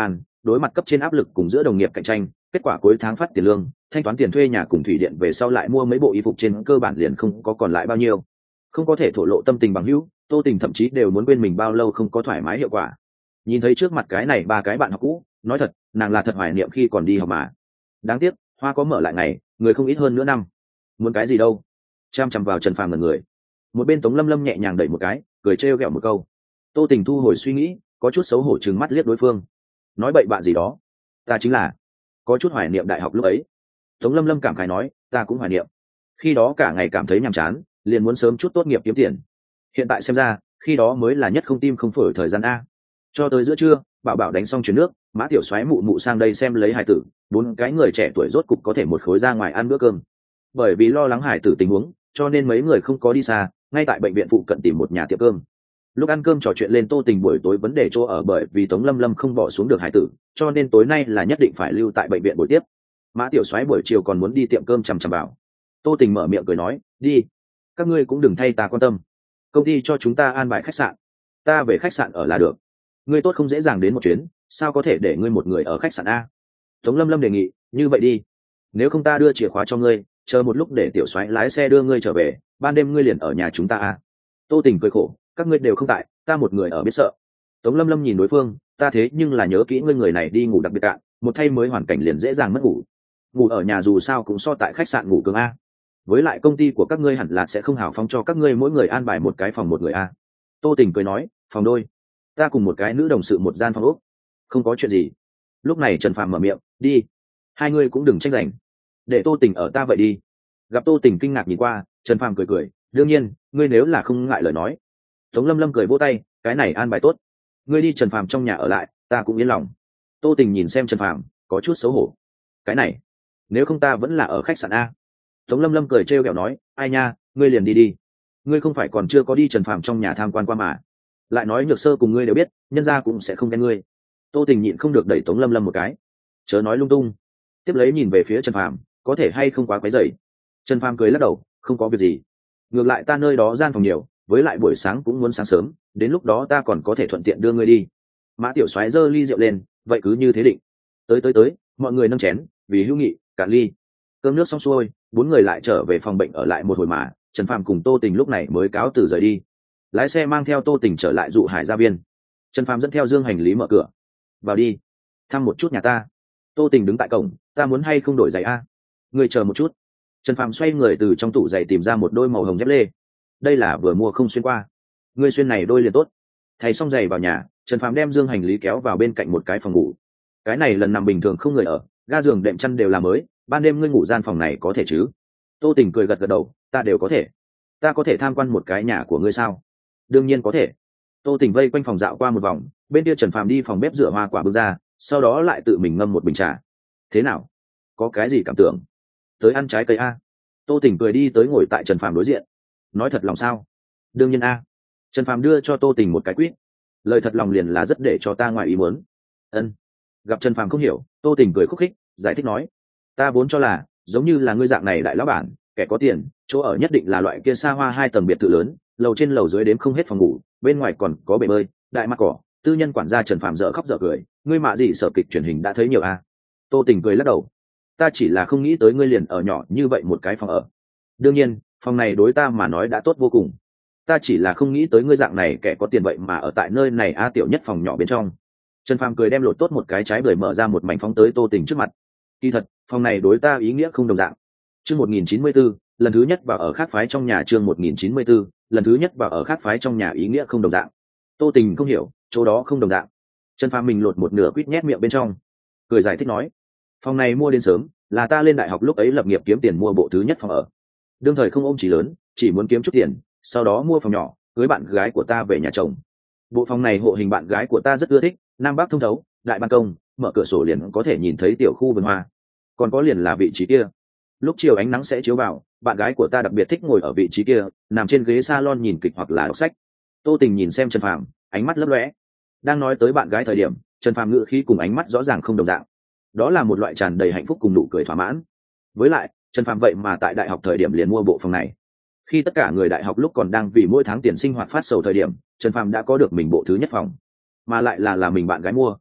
đối mặt cấp trên áp lực cùng giữa đồng nghiệp cạnh tranh, kết quả cuối tháng phát tiền lương, thanh toán tiền thuê nhà cùng thủy điện về sau lại mua mấy bộ y phục, trên cơ bản liền không có còn lại bao nhiêu. Không có thể thổ lộ tâm tình bằng hữu, Tô Tình thậm chí đều muốn quên mình bao lâu không có thoải mái hiệu quả. Nhìn thấy trước mặt cái này ba cái bạn học cũ, nói thật, nàng là thật hoài niệm khi còn đi học mà. Đáng tiếc, hoa có mở lại ngày, người không ít hơn nữa năm. Muốn cái gì đâu? Chăm chăm vào Trần Phàm ngẩn người. Một bên Tống Lâm Lâm nhẹ nhàng đẩy một cái, cười trêu ghẹo một câu. Tô Tình thu hồi suy nghĩ, có chút xấu hổ trừng mắt liếc đối phương. Nói bậy bạ gì đó? Ta chính là có chút hoài niệm đại học lúc ấy. Tống Lâm Lâm cảm khái nói, ta cũng hoài niệm. Khi đó cả ngày cảm thấy nhàm chán, liền muốn sớm chút tốt nghiệp kiếm tiền. Hiện tại xem ra, khi đó mới là nhất không tim không phổi thời gian a. Cho tới giữa trưa, Bảo Bảo đánh xong chuyến nước, Mã Tiểu Soái mụ mụ sang đây xem lấy hài tử, bốn cái người trẻ tuổi rốt cục có thể một khối ra ngoài ăn bữa cơm. Bởi vì lo lắng hài tử tình huống, cho nên mấy người không có đi xa, ngay tại bệnh viện phụ cận tìm một nhà tiệm cơm. Lúc ăn cơm trò chuyện lên Tô Tình buổi tối vấn đề chỗ ở, bởi vì Tống Lâm Lâm không bỏ xuống được hài tử, cho nên tối nay là nhất định phải lưu tại bệnh viện buổi tiếp. Mã Tiểu Soái buổi chiều còn muốn đi tiệm cơm chằm chằm vào. Tô Tình mở miệng cười nói, đi, các ngươi cũng đừng thay ta quan tâm, công ty cho chúng ta an bài khách sạn, ta về khách sạn ở là được. Ngươi tốt không dễ dàng đến một chuyến, sao có thể để ngươi một người ở khách sạn a? Tống Lâm Lâm đề nghị, như vậy đi, nếu không ta đưa chìa khóa cho ngươi, chờ một lúc để Tiểu Soái lái xe đưa ngươi trở về, ban đêm ngươi liền ở nhà chúng ta a. Tô Tình cười khổ, các ngươi đều không tại, ta một người ở biết sợ. Tống Lâm Lâm nhìn đối phương, ta thế nhưng là nhớ kỹ ngươi người này đi ngủ đặc biệt cạn, một thay mới hoàn cảnh liền dễ dàng mất ngủ. Ngủ ở nhà dù sao cũng so tại khách sạn ngủ cường a. Với lại công ty của các ngươi hẳn là sẽ không hào phóng cho các ngươi mỗi người an bài một cái phòng một người a. Tô Tình cười nói, phòng đôi, ta cùng một cái nữ đồng sự một gian phòng ốc, không có chuyện gì. Lúc này Trần Phàm mở miệng, đi, hai ngươi cũng đừng tranh giành, để Tô Tình ở ta vậy đi. Gặp Tô Tình kinh ngạc nhìn qua, Trần Phàm cười cười, đương nhiên, ngươi nếu là không ngại lời nói. Tống Lâm Lâm cười vỗ tay, cái này an bài tốt, ngươi đi Trần Phàm trong nhà ở lại, ta cũng yên lòng. Tô Tình nhìn xem Trần Phàm, có chút xấu hổ, cái này, nếu không ta vẫn là ở khách sạn a. Tống Lâm Lâm cười trêu ghẹo nói, ai nha, ngươi liền đi đi, ngươi không phải còn chưa có đi Trần Phàm trong nhà tham quan qua mà. Lại nói Nhược Sơ cùng ngươi đều biết, nhân gia cũng sẽ không ghen ngươi. Tô Tình nhịn không được đẩy Tống Lâm Lâm một cái, chớ nói lung tung. Tiếp lấy nhìn về phía Trần Phàm, có thể hay không quá quấy rầy. Trần Phàm cười lắc đầu, không có việc gì, ngược lại ta nơi đó gian phòng nhiều, với lại buổi sáng cũng muốn sáng sớm, đến lúc đó ta còn có thể thuận tiện đưa ngươi đi. Mã Tiểu Soái giơ ly rượu lên, vậy cứ như thế định. Tới, mọi người nâng chén, vì hữu nghị, cạn ly. Cơm nước xong xuôi, bốn người lại trở về phòng bệnh ở lại một hồi mà, Trần Phàm cùng Tô Tình lúc này mới cáo từ rời đi. Lái xe mang theo Tô Tình trở lại Dụ Hải gia viên. Trần Phàm dẫn theo dương hành lý mở cửa, vào đi, thăm một chút nhà ta. Tô Tình đứng tại cổng, ta muốn hay không đổi giày a? Người chờ một chút. Trần Phàm xoay người từ trong tủ giày tìm ra một đôi màu hồng dép lê. Đây là vừa mua không xuyên qua, ngươi xuyên này đôi liền tốt. Thay xong giày vào nhà, Trần Phàm đem dương hành lý kéo vào bên cạnh một cái phòng ngủ. Cái này lần nằm bình thường không người ở, ga giường đệm chăn đều là mới, ban đêm ngươi ngủ gian phòng này có thể chứ? Tô Tình cười gật gật đầu, ta đều có thể. Ta có thể tham quan một cái nhà của ngươi sao? Đương nhiên có thể. Tô Tình vây quanh phòng dạo qua một vòng, bên kia Trần Phàm đi phòng bếp rửa hoa quả bưng ra, sau đó lại tự mình ngâm một bình trà. Thế nào, có cái gì cảm tưởng? Tới ăn trái cây a? Tô Tình cười đi tới ngồi tại Trần Phàm đối diện. Nói thật lòng sao? Đương nhiên a. Trần Phàm đưa cho Tô Tình một cái quýt. Lời thật lòng liền là rất để cho ta ngoài ý muốn. Ân. Gặp Trần Phàm không hiểu, Tô Tình cười khúc khích, giải thích nói, ta vốn cho là giống như là ngươi dạng này đại lão bản, kẻ có tiền, chỗ ở nhất định là loại kia xa hoa hai tầng biệt thự lớn, lầu trên lầu dưới đếm không hết phòng ngủ, bên ngoài còn có bể bơi, đại mặt cỏ, tư nhân quản gia. Trần Phàm dở khóc dở cười, ngươi mạ gì sở kịch truyền hình đã thấy nhiều a. Tô Tình cười lắc đầu, ta chỉ là không nghĩ tới ngươi liền ở nhỏ như vậy một cái phòng ở. Đương nhiên, phòng này đối ta mà nói đã tốt vô cùng. Ta chỉ là không nghĩ tới ngươi dạng này kẻ có tiền vậy mà ở tại nơi này a, tiểu nhất phòng nhỏ bên trong. Trần Phàm cười đem lột tốt một cái trái bưởi mở ra một mảnh phóng tới Tô Tình trước mặt. Kỳ thật, phòng này đối ta ý nghĩa không đồng dạng. Chương 1094, lần thứ nhất vào ở khác phái trong nhà. Chương 1094, lần thứ nhất vào ở khác phái trong nhà ý nghĩa không đồng dạng. Tô Tình không hiểu, chỗ đó không đồng dạng. Trần Phàm mình lột một nửa quýt nhét miệng bên trong, cười giải thích nói, phòng này mua đến sớm, là ta lên đại học lúc ấy lập nghiệp kiếm tiền mua bộ thứ nhất phòng ở. Đương thời không ôm chí lớn, chỉ muốn kiếm chút tiền, sau đó mua phòng nhỏ, cưới bạn gái của ta về nhà chồng. Bộ phòng này hộ hình bạn gái của ta rất ưa thích, nam bắc thông thấu, đại ban công, mở cửa sổ liền có thể nhìn thấy tiểu khu vườn hoa. Còn có liền là vị trí kia, lúc chiều ánh nắng sẽ chiếu vào, bạn gái của ta đặc biệt thích ngồi ở vị trí kia, nằm trên ghế salon nhìn kịch hoặc là đọc sách. Tô Tình nhìn xem Trần Phàm, ánh mắt lấp lóe. Đang nói tới bạn gái thời điểm, Trần Phàm ngữ khí cùng ánh mắt rõ ràng không đồng dạng. Đó là một loại tràn đầy hạnh phúc cùng nụ cười thỏa mãn. Với lại, Trần Phàm vậy mà tại đại học thời điểm liền mua bộ phòng này. Khi tất cả người đại học lúc còn đang vì mỗi tháng tiền sinh hoạt phát sầu thời điểm, Trần Phàm đã có được mình bộ thứ nhất phòng, mà lại là mình bạn gái mua.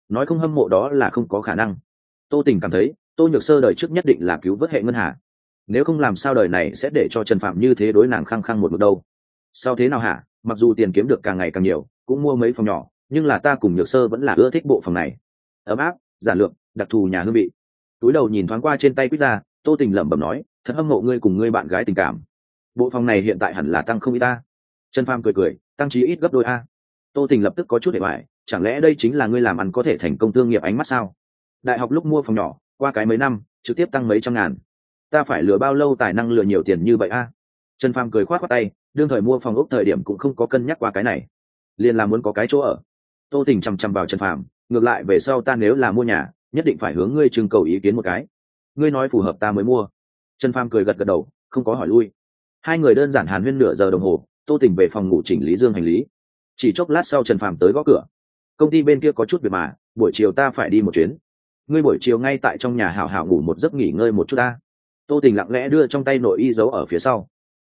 nói không hâm mộ đó là không có khả năng. Tô Tình cảm thấy Tô Nhược Sơ đời trước nhất định là cứu vớt hệ ngân hà, nếu không làm sao đời này sẽ để cho Trần Phạm như thế đối nàng khăng khăng một mực đâu. Sao thế nào hả? Mặc dù tiền kiếm được càng ngày càng nhiều, cũng mua mấy phòng nhỏ, nhưng là ta cùng Nhược Sơ vẫn là ưa thích bộ phòng này, ấm áp, giản lược, đặc thù nhà hương vị. Túi đầu nhìn thoáng qua trên tay quýt ra, Tô Tình lẩm bẩm nói, thật hâm mộ ngươi cùng ngươi bạn gái tình cảm. Bộ phòng này hiện tại hẳn là tăng không ít ta. Trần Phàm cười cười, tăng chí ít gấp đôi a. Tô Tình lập tức có chút để hoài, chẳng lẽ đây chính là ngươi làm ăn có thể thành công thương nghiệp ánh mắt sao? Đại học lúc mua phòng nhỏ, qua cái mấy năm, trực tiếp tăng mấy trăm ngàn. Ta phải lừa bao lâu tài năng lừa nhiều tiền như vậy a? Trần Phàm cười khoát khoát tay, đương thời mua phòng ốc thời điểm cũng không có cân nhắc qua cái này, liền là muốn có cái chỗ ở. Tô Tình chằm chằm vào Trần Phàm, ngược lại về sau ta nếu là mua nhà, nhất định phải hướng ngươi trưng cầu ý kiến một cái. Ngươi nói phù hợp ta mới mua. Trần Phàm cười gật gật đầu, không có hỏi lui. Hai người đơn giản hàn huyên nửa giờ đồng hồ, Tô Tình về phòng ngủ chỉnh lý dương hành lý. Chỉ chốc lát sau Trần Phàm tới gõ cửa. Công ty bên kia có chút việc mà, buổi chiều ta phải đi một chuyến. Ngươi buổi chiều ngay tại trong nhà hảo hảo ngủ một giấc nghỉ ngơi một chút ta. Tô Tình lặng lẽ đưa trong tay nội y giấu ở phía sau.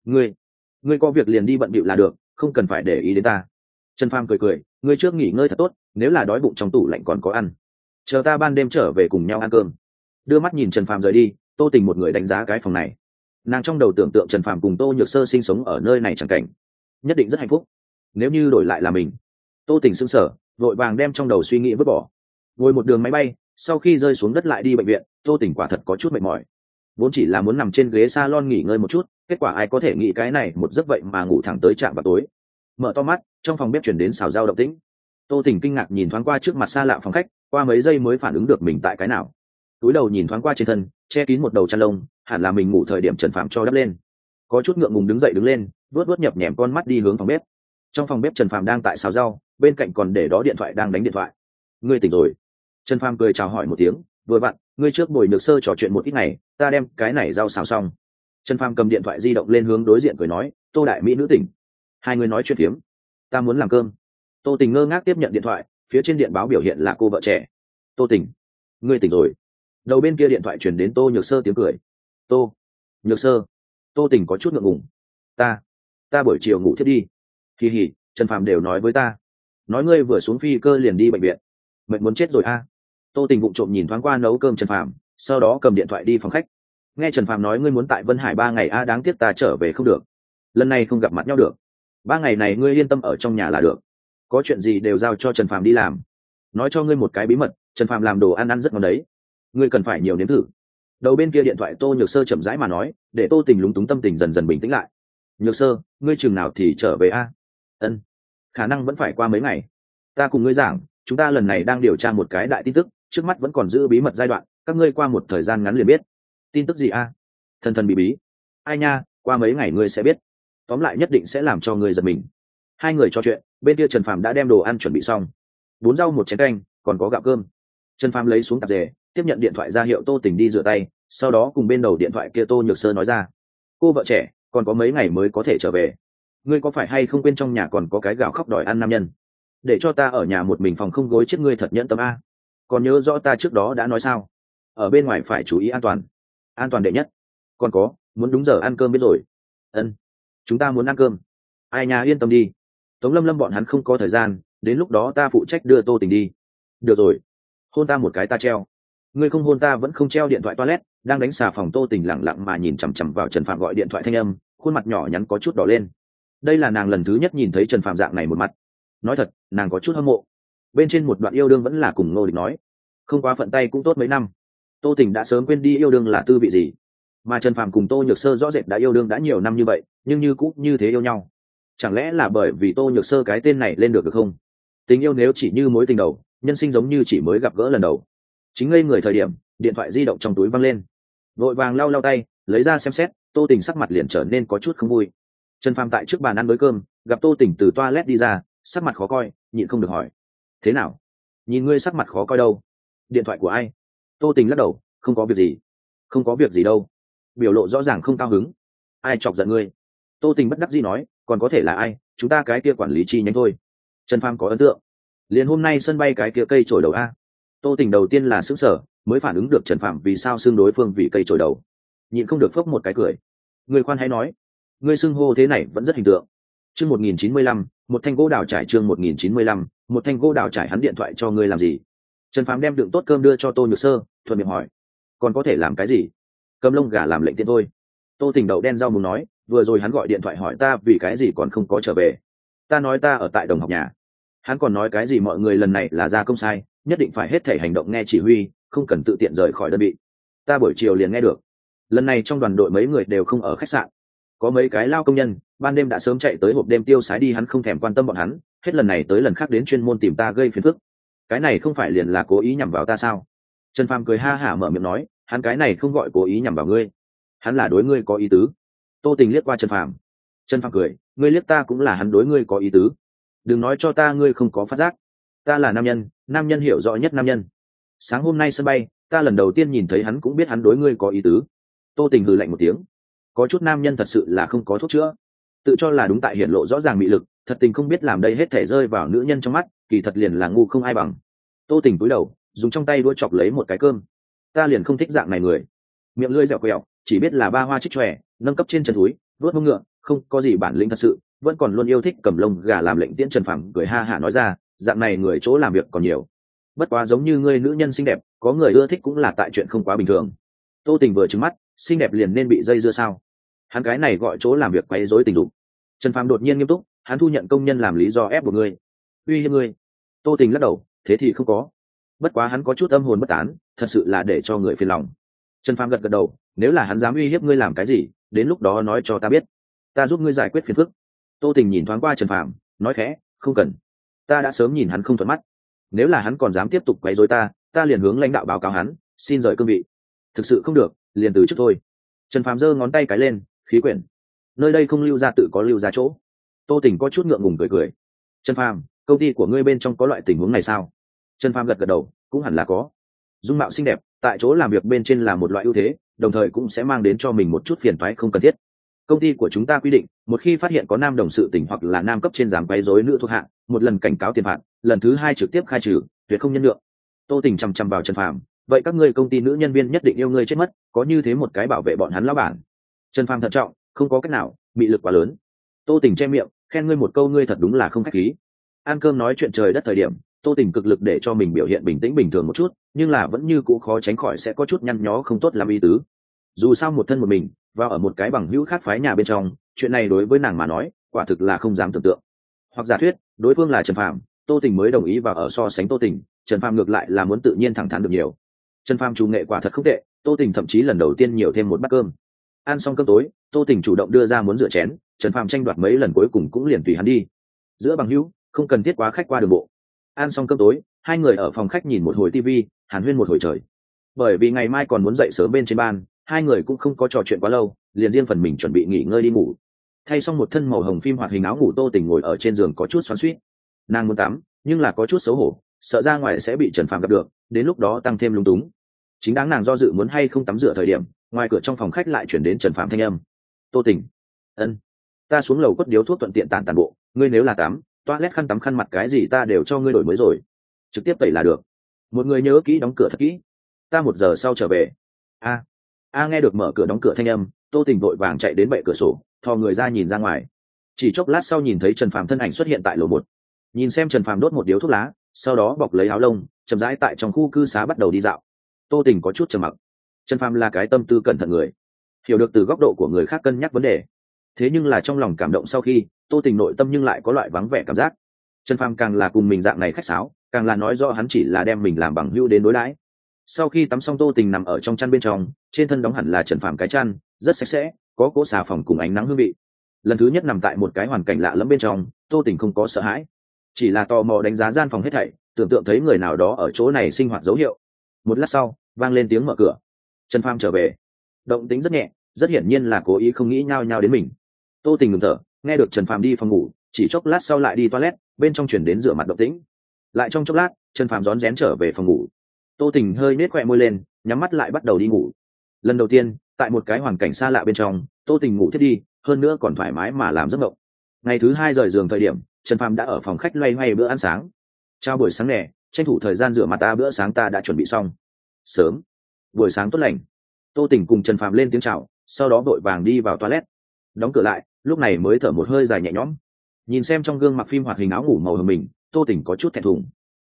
Ngươi có việc liền đi bận bịu là được, không cần phải để ý đến ta. Trần Phàm cười cười, ngươi trước nghỉ ngơi thật tốt, nếu là đói bụng trong tủ lạnh còn có ăn, chờ ta ban đêm trở về cùng nhau ăn cơm. Đưa mắt nhìn Trần Phàm rời đi, Tô Tình một người đánh giá cái phòng này. Nàng trong đầu tưởng tượng Trần Phàm cùng Tô Nhược Sơ sinh sống ở nơi này chẳng cảnh, nhất định rất hạnh phúc. Nếu như đổi lại là mình, Tô Tình sững sờ, vội vàng đem trong đầu suy nghĩ vứt bỏ. Ngồi một đường máy bay, sau khi rơi xuống đất lại đi bệnh viện, Tô Tình quả thật có chút mệt mỏi. Vốn chỉ là muốn nằm trên ghế salon nghỉ ngơi một chút, kết quả ai có thể nghĩ cái này một giấc vậy mà ngủ thẳng tới trạm vào tối. Mở to mắt, trong phòng bếp chuyển đến xào rau động tĩnh. Tô Tình kinh ngạc nhìn thoáng qua trước mặt xa lạ phòng khách, qua mấy giây mới phản ứng được mình tại cái nào. Túi đầu nhìn thoáng qua trên thân, che kín một đầu chăn lông, hẳn là mình ngủ thời điểm Trần Phạm cho đắp lên. Có chút ngượng ngùng đứng lên, vuốt nhập nhèm con mắt đi hướng phòng bếp. Trong phòng bếp Trần Phạm đang tại xào rau, bên cạnh còn để đó điện thoại đang đánh điện thoại. Ngươi tỉnh rồi? Trần Phạm cười chào hỏi một tiếng, vừa vặn, ngươi trước Bồi Nhược Sơ trò chuyện một ít ngày, ta đem cái này rau xào xong. Trần Phạm cầm điện thoại di động lên hướng đối diện cười nói, Tô đại mỹ nữ tỉnh. Hai người nói chuyện phiếm. Ta muốn làm cơm. Tô Tình ngơ ngác tiếp nhận điện thoại, phía trên điện báo biểu hiện là cô vợ trẻ. Tô Tình, ngươi tỉnh rồi. Đầu bên kia điện thoại truyền đến Tô Nhược Sơ tiếng cười. Tô Nhược Sơ. Tô Tình có chút ngượng ngùng. Ta buổi chiều ngủ thiết đi. Kỳ hỉ, Trần Phàm đều nói với ta, nói ngươi vừa xuống phi cơ liền đi bệnh viện, mệt muốn chết rồi a. Tô Tình vụng trộm nhìn thoáng qua nấu cơm Trần Phàm, sau đó cầm điện thoại đi phòng khách. Nghe Trần Phàm nói ngươi muốn tại Vân Hải 3 ngày a, đáng tiếc ta trở về không được, lần này không gặp mặt nhau được. 3 ngày này ngươi yên tâm ở trong nhà là được, có chuyện gì đều giao cho Trần Phàm đi làm. Nói cho ngươi một cái bí mật, Trần Phàm làm đồ ăn rất ngon đấy, ngươi cần phải nhiều nếm thử. Đầu bên kia điện thoại Tô Nhược Sơ chậm rãi mà nói, để Tô Tình lúng túng tâm tình dần dần bình tĩnh lại. Nhược Sơ, ngươi chừng nào thì trở về a? Ân, khả năng vẫn phải qua mấy ngày. Ta cùng ngươi giảng, chúng ta lần này đang điều tra một cái đại tin tức, trước mắt vẫn còn giữ bí mật giai đoạn, các ngươi qua một thời gian ngắn liền biết. Tin tức gì a? Thần bí bí. Ai nha, qua mấy ngày ngươi sẽ biết. Tóm lại nhất định sẽ làm cho ngươi giật mình. Hai người trò chuyện, bên kia Trần Phàm đã đem đồ ăn chuẩn bị xong, 4 rau 1 chén canh, còn có gạo cơm. Trần Phàm lấy xuống tạp dề, tiếp nhận điện thoại ra hiệu Tô Tình đi rửa tay, sau đó cùng bên đầu điện thoại kia Tô Nhược Sơ nói ra, cô vợ trẻ, còn có mấy ngày mới có thể trở về, ngươi có phải hay không quên trong nhà còn có cái gạo khóc đòi ăn nam nhân, để cho ta ở nhà một mình phòng không gối chết ngươi thật nhẫn tâm a. Còn nhớ rõ ta trước đó đã nói sao, ở bên ngoài phải chú ý an toàn, an toàn đệ nhất. Còn có, muốn đúng giờ ăn cơm biết rồi. Ân, chúng ta muốn ăn cơm. Ai nhà yên tâm đi, Tống Lâm bọn hắn không có thời gian, đến lúc đó ta phụ trách đưa Tô Tình đi. Được rồi, hôn ta một cái ta treo. Ngươi không hôn ta vẫn không treo. Điện thoại toilet đang đánh xà phòng, Tô Tình lẳng lặng mà nhìn chằm chằm vào Trần Phạm gọi điện thoại thanh âm, khuôn mặt nhỏ nhắn có chút đỏ lên. Đây là nàng lần thứ nhất nhìn thấy Trần Phạm dạng này một mặt. Nói thật, nàng có chút hâm mộ. Bên trên một đoạn yêu đương vẫn là cùng Ngô Địch nói, không quá phận tay cũng tốt mấy năm. Tô Tình đã sớm quên đi yêu đương là tư vị gì, mà Trần Phạm cùng Tô Nhược Sơ rõ rệt đã yêu đương đã nhiều năm như vậy, nhưng như cũ như thế yêu nhau. Chẳng lẽ là bởi vì Tô Nhược Sơ cái tên này lên được không? Tình yêu nếu chỉ như mối tình đầu, nhân sinh giống như chỉ mới gặp gỡ lần đầu. Chính ngây người thời điểm, điện thoại di động trong túi văng lên, vội vàng lau tay, lấy ra xem xét. Tô Tình sắc mặt liền trở nên có chút không vui. Trần Phàm tại trước bàn ăn với cơm, gặp Tô Tình từ toilet đi ra, sắc mặt khó coi, nhịn không được hỏi, thế nào, nhìn ngươi sắc mặt khó coi đâu, điện thoại của ai? Tô Tình lắc đầu, không có việc gì. Không có việc gì đâu, biểu lộ rõ ràng không cao hứng. Ai chọc giận ngươi? Tô Tình bất đắc dĩ nói, còn có thể là ai, chúng ta cái kia quản lý chi nhánh thôi. Trần Phàm có ấn tượng, liền hôm nay sân bay cái kia cây chổi đầu a. Tô Tình đầu tiên là sững sờ, mới phản ứng được Trần Phàm vì sao xưng đối phương vì cây chổi đầu, nhịn không được phốc một cái cười. Người khoan hãy nói, ngươi xưng hô thế này vẫn rất hình tượng. Chương 1095, một thanh gỗ đào trải. Chương 1095, một thanh gỗ đào trải. Hắn điện thoại cho ngươi làm gì? Trần Phàm đem đựng tốt cơm đưa cho Tô Nhược Sơ, thuận miệng hỏi còn có thể làm cái gì? Cầm lông gà làm lệnh tiện thôi. Tô Tình đậu đen rau muống nói, vừa rồi hắn gọi điện thoại hỏi ta vì cái gì còn không có trở về. Ta nói ta ở tại đồng học nhà. Hắn còn nói cái gì mọi người lần này là ra công sai, nhất định phải hết thể hành động nghe chỉ huy, không cần tự tiện rời khỏi đơn vị. Ta buổi chiều liền nghe được. Lần này trong đoàn đội mấy người đều không ở khách sạn, có mấy cái lao công nhân ban đêm đã sớm chạy tới hộp đêm tiêu sái đi, hắn không thèm quan tâm bọn hắn, hết lần này tới lần khác đến chuyên môn tìm ta gây phiền phức. Cái này không phải liền là cố ý nhằm vào ta sao? Trần Phàm cười ha hả mở miệng nói, hắn cái này không gọi cố ý nhằm vào ngươi, hắn là đối ngươi có ý tứ. Tô Tình liếc qua Trần Phàm. Trần Phàm cười, ngươi liếc ta cũng là hắn đối ngươi có ý tứ. Đừng nói cho ta ngươi không có phát giác, ta là nam nhân, nam nhân hiểu rõ nhất nam nhân. Sáng hôm nay sân bay ta lần đầu tiên nhìn thấy hắn cũng biết hắn đối ngươi có ý tứ. Tô Tình hừ lạnh một tiếng, có chút nam nhân thật sự là không có thuốc chữa, tự cho là đúng tại hiển lộ rõ ràng mị lực, thật tình không biết làm đây hết thể rơi vào nữ nhân trong mắt, kỳ thật liền là ngu không ai bằng. Tô Tình cúi đầu dùng trong tay đũa chọc lấy một cái cơm. Ta liền không thích dạng này người, miệng lưỡi dẻo quẹo, chỉ biết là ba hoa trích tròe, nâng cấp trên chân túi vuốt mông ngựa, không có gì bản lĩnh thật sự, vẫn còn luôn yêu thích cầm lông gà làm lệnh tiễn. Trần Phàm cười ha hả nói ra, dạng này người chỗ làm việc còn nhiều, bất quá giống như ngươi nữ nhân xinh đẹp có người ưa thích cũng là tại chuyện không quá bình thường. Tô Tình vừa trừng mắt, xinh đẹp liền nên bị dây dưa sao? Hắn cái này gọi chỗ làm việc quấy rối tình dục. Trần Phàm đột nhiên nghiêm túc, hắn thu nhận công nhân làm lý do ép buộc ngươi, uy hiếp ngươi. Tô Tình lắc đầu, thế thì không có, bất quá hắn có chút âm hồn bất tán, thật sự là để cho người phiền lòng. Trần Phàm gật gật đầu, nếu là hắn dám uy hiếp ngươi làm cái gì, đến lúc đó nói cho ta biết, ta giúp ngươi giải quyết phiền phức. Tô Tình nhìn thoáng qua Trần Phàm, nói khẽ, không cần, ta đã sớm nhìn hắn không thuận mắt, nếu là hắn còn dám tiếp tục quấy rối ta liền hướng lãnh đạo báo cáo hắn, xin rời cương vị. Thực sự không được liền từ chức thôi. Trần Phàm giơ ngón tay cái lên, khí quyển, nơi đây không lưu ra tự có lưu ra chỗ. Tô Tình có chút ngượng ngùng cười cười. Trần Phàm, công ty của ngươi bên trong có loại tình huống này sao? Trần Phàm gật gật đầu, cũng hẳn là có. Dung mạo xinh đẹp tại chỗ làm việc bên trên là một loại ưu thế, đồng thời cũng sẽ mang đến cho mình một chút phiền toái không cần thiết. Công ty của chúng ta quy định, một khi phát hiện có nam đồng sự tình hoặc là nam cấp trên dám quấy rối nữ thuộc hạ, một lần cảnh cáo tiền phạt, lần thứ hai trực tiếp khai trừ, tuyệt không nhân nhượng. Tô Tình chằm chằm vào Trần Phàm, vậy các ngươi công ty nữ nhân viên nhất định yêu ngươi chết mất, có như thế một cái bảo vệ bọn hắn lão bản. Trần Phàm thận trọng, không có cách nào, bị lực quá lớn. Tô Tình che miệng, khen ngươi một câu ngươi thật đúng là không khách khí. Ăn cơm nói chuyện trời đất thời điểm, Tô Tình cực lực để cho mình biểu hiện bình tĩnh bình thường một chút, nhưng là vẫn như cũ khó tránh khỏi sẽ có chút nhăn nhó không tốt làm ý tứ. Dù sao một thân một mình vào ở một cái bằng hữu khác phái nhà bên trong, chuyện này đối với nàng mà nói quả thực là không dám tưởng tượng. Hoặc giả thuyết đối phương là Trần Phàm, Tô Tình mới đồng ý vào ở, so sánh Tô Tình, Trần Phàm ngược lại là muốn tự nhiên thẳng thắn được nhiều. Trần Phàm chủ nghệ quả thật không tệ, Tô Tình thậm chí lần đầu tiên nhiều thêm một bát cơm. Ăn xong cơm tối, Tô Tình chủ động đưa ra muốn rửa chén, Trần Phàm tranh đoạt mấy lần cuối cùng cũng liền tùy hắn đi. Giữa bằng hữu không cần thiết quá khách qua đường bộ. Ăn xong cơm tối, hai người ở phòng khách nhìn một hồi tivi, hàn huyên một hồi trời. Bởi vì ngày mai còn muốn dậy sớm bên trên ban, hai người cũng không có trò chuyện quá lâu, liền riêng phần mình chuẩn bị nghỉ ngơi đi ngủ. Thay xong một thân màu hồng phim hoạt hình áo ngủ, Tô Tình ngồi ở trên giường có chút xoắn xuýt. Nàng muốn tắm, nhưng là có chút xấu hổ, sợ ra ngoài sẽ bị Trần Phàm gặp được, đến lúc đó tăng thêm lung túng. Chính đáng nàng do dự muốn hay không tắm rửa thời điểm, ngoài cửa trong phòng khách lại chuyển đến Trần Phàm thanh âm. Tô Tình, ân, ta xuống lầu quất điếu thuốc thuận tiện tản bộ, ngươi nếu là tắm, toilet khăn tắm khăn mặt cái gì ta đều cho ngươi đổi mới rồi, trực tiếp tẩy là được. Một người nhớ kỹ đóng cửa thật kỹ, ta 1 giờ sau trở về. A nghe được mở cửa đóng cửa thanh âm, Tô Tình vội vàng chạy đến bệ cửa sổ, thò người ra nhìn ra ngoài. Chỉ chốc lát sau nhìn thấy Trần Phàm thân ảnh xuất hiện tại lầu 1. Nhìn xem Trần Phàm đốt một điếu thuốc lá, sau đó bọc lấy áo lông, chậm rãi tại trong khu cư xá bắt đầu đi dạo. Tô Tình có chút trầm mặc. Trần Phàm là cái tâm tư cẩn thận người, hiểu được từ góc độ của người khác cân nhắc vấn đề. Thế nhưng là trong lòng cảm động sau khi, Tô Tình nội tâm nhưng lại có loại vắng vẻ cảm giác. Trần Phàm càng là cùng mình dạng này khách sáo, càng là nói rõ hắn chỉ là đem mình làm bằng hữu đến đối đãi. Sau khi tắm xong, Tô Tình nằm ở trong chăn bên trong, trên thân đóng hẳn là Trần Phàm cái chăn, rất sạch sẽ, có cỗ xà phòng cùng ánh nắng hương vị. Lần thứ nhất nằm tại một cái hoàn cảnh lạ lẫm bên trong, Tô Tình không có sợ hãi, chỉ là tò mò đánh giá gian phòng hết thảy, tưởng tượng thấy người nào đó ở chỗ này sinh hoạt dấu hiệu. Một lát sau, vang lên tiếng mở cửa. Trần Phàm trở về, động tĩnh rất nhẹ, rất hiển nhiên là cố ý không nghĩ nhao nhao đến mình. Tô Tình ngừng thở, nghe được Trần Phàm đi phòng ngủ, chỉ chốc lát sau lại đi toilet, bên trong chuyển đến rửa mặt động tĩnh. Lại trong chốc lát, Trần Phàm rón rén trở về phòng ngủ. Tô Tình hơi nết khóe môi lên, nhắm mắt lại bắt đầu đi ngủ. Lần đầu tiên, tại một cái hoàn cảnh xa lạ bên trong, Tô Tình ngủ thiết đi, hơn nữa còn thoải mái mà làm giấc mộng. Ngày thứ 2 rời giường thời điểm, Trần Phàm đã ở phòng khách loay hoay bữa ăn sáng. Chào buổi sáng nè, tranh thủ thời gian rửa mặt ta, bữa sáng ta đã chuẩn bị xong. Sớm. Buổi sáng tốt lành. Tô Tình cùng Trần Phàm lên tiếng chào, sau đó vội vàng đi vào toilet. Đóng cửa lại, lúc này mới thở một hơi dài nhẹ nhõm. Nhìn xem trong gương mặc phim hoạt hình áo ngủ màu hồng mình, Tô Tình có chút thẹn thùng.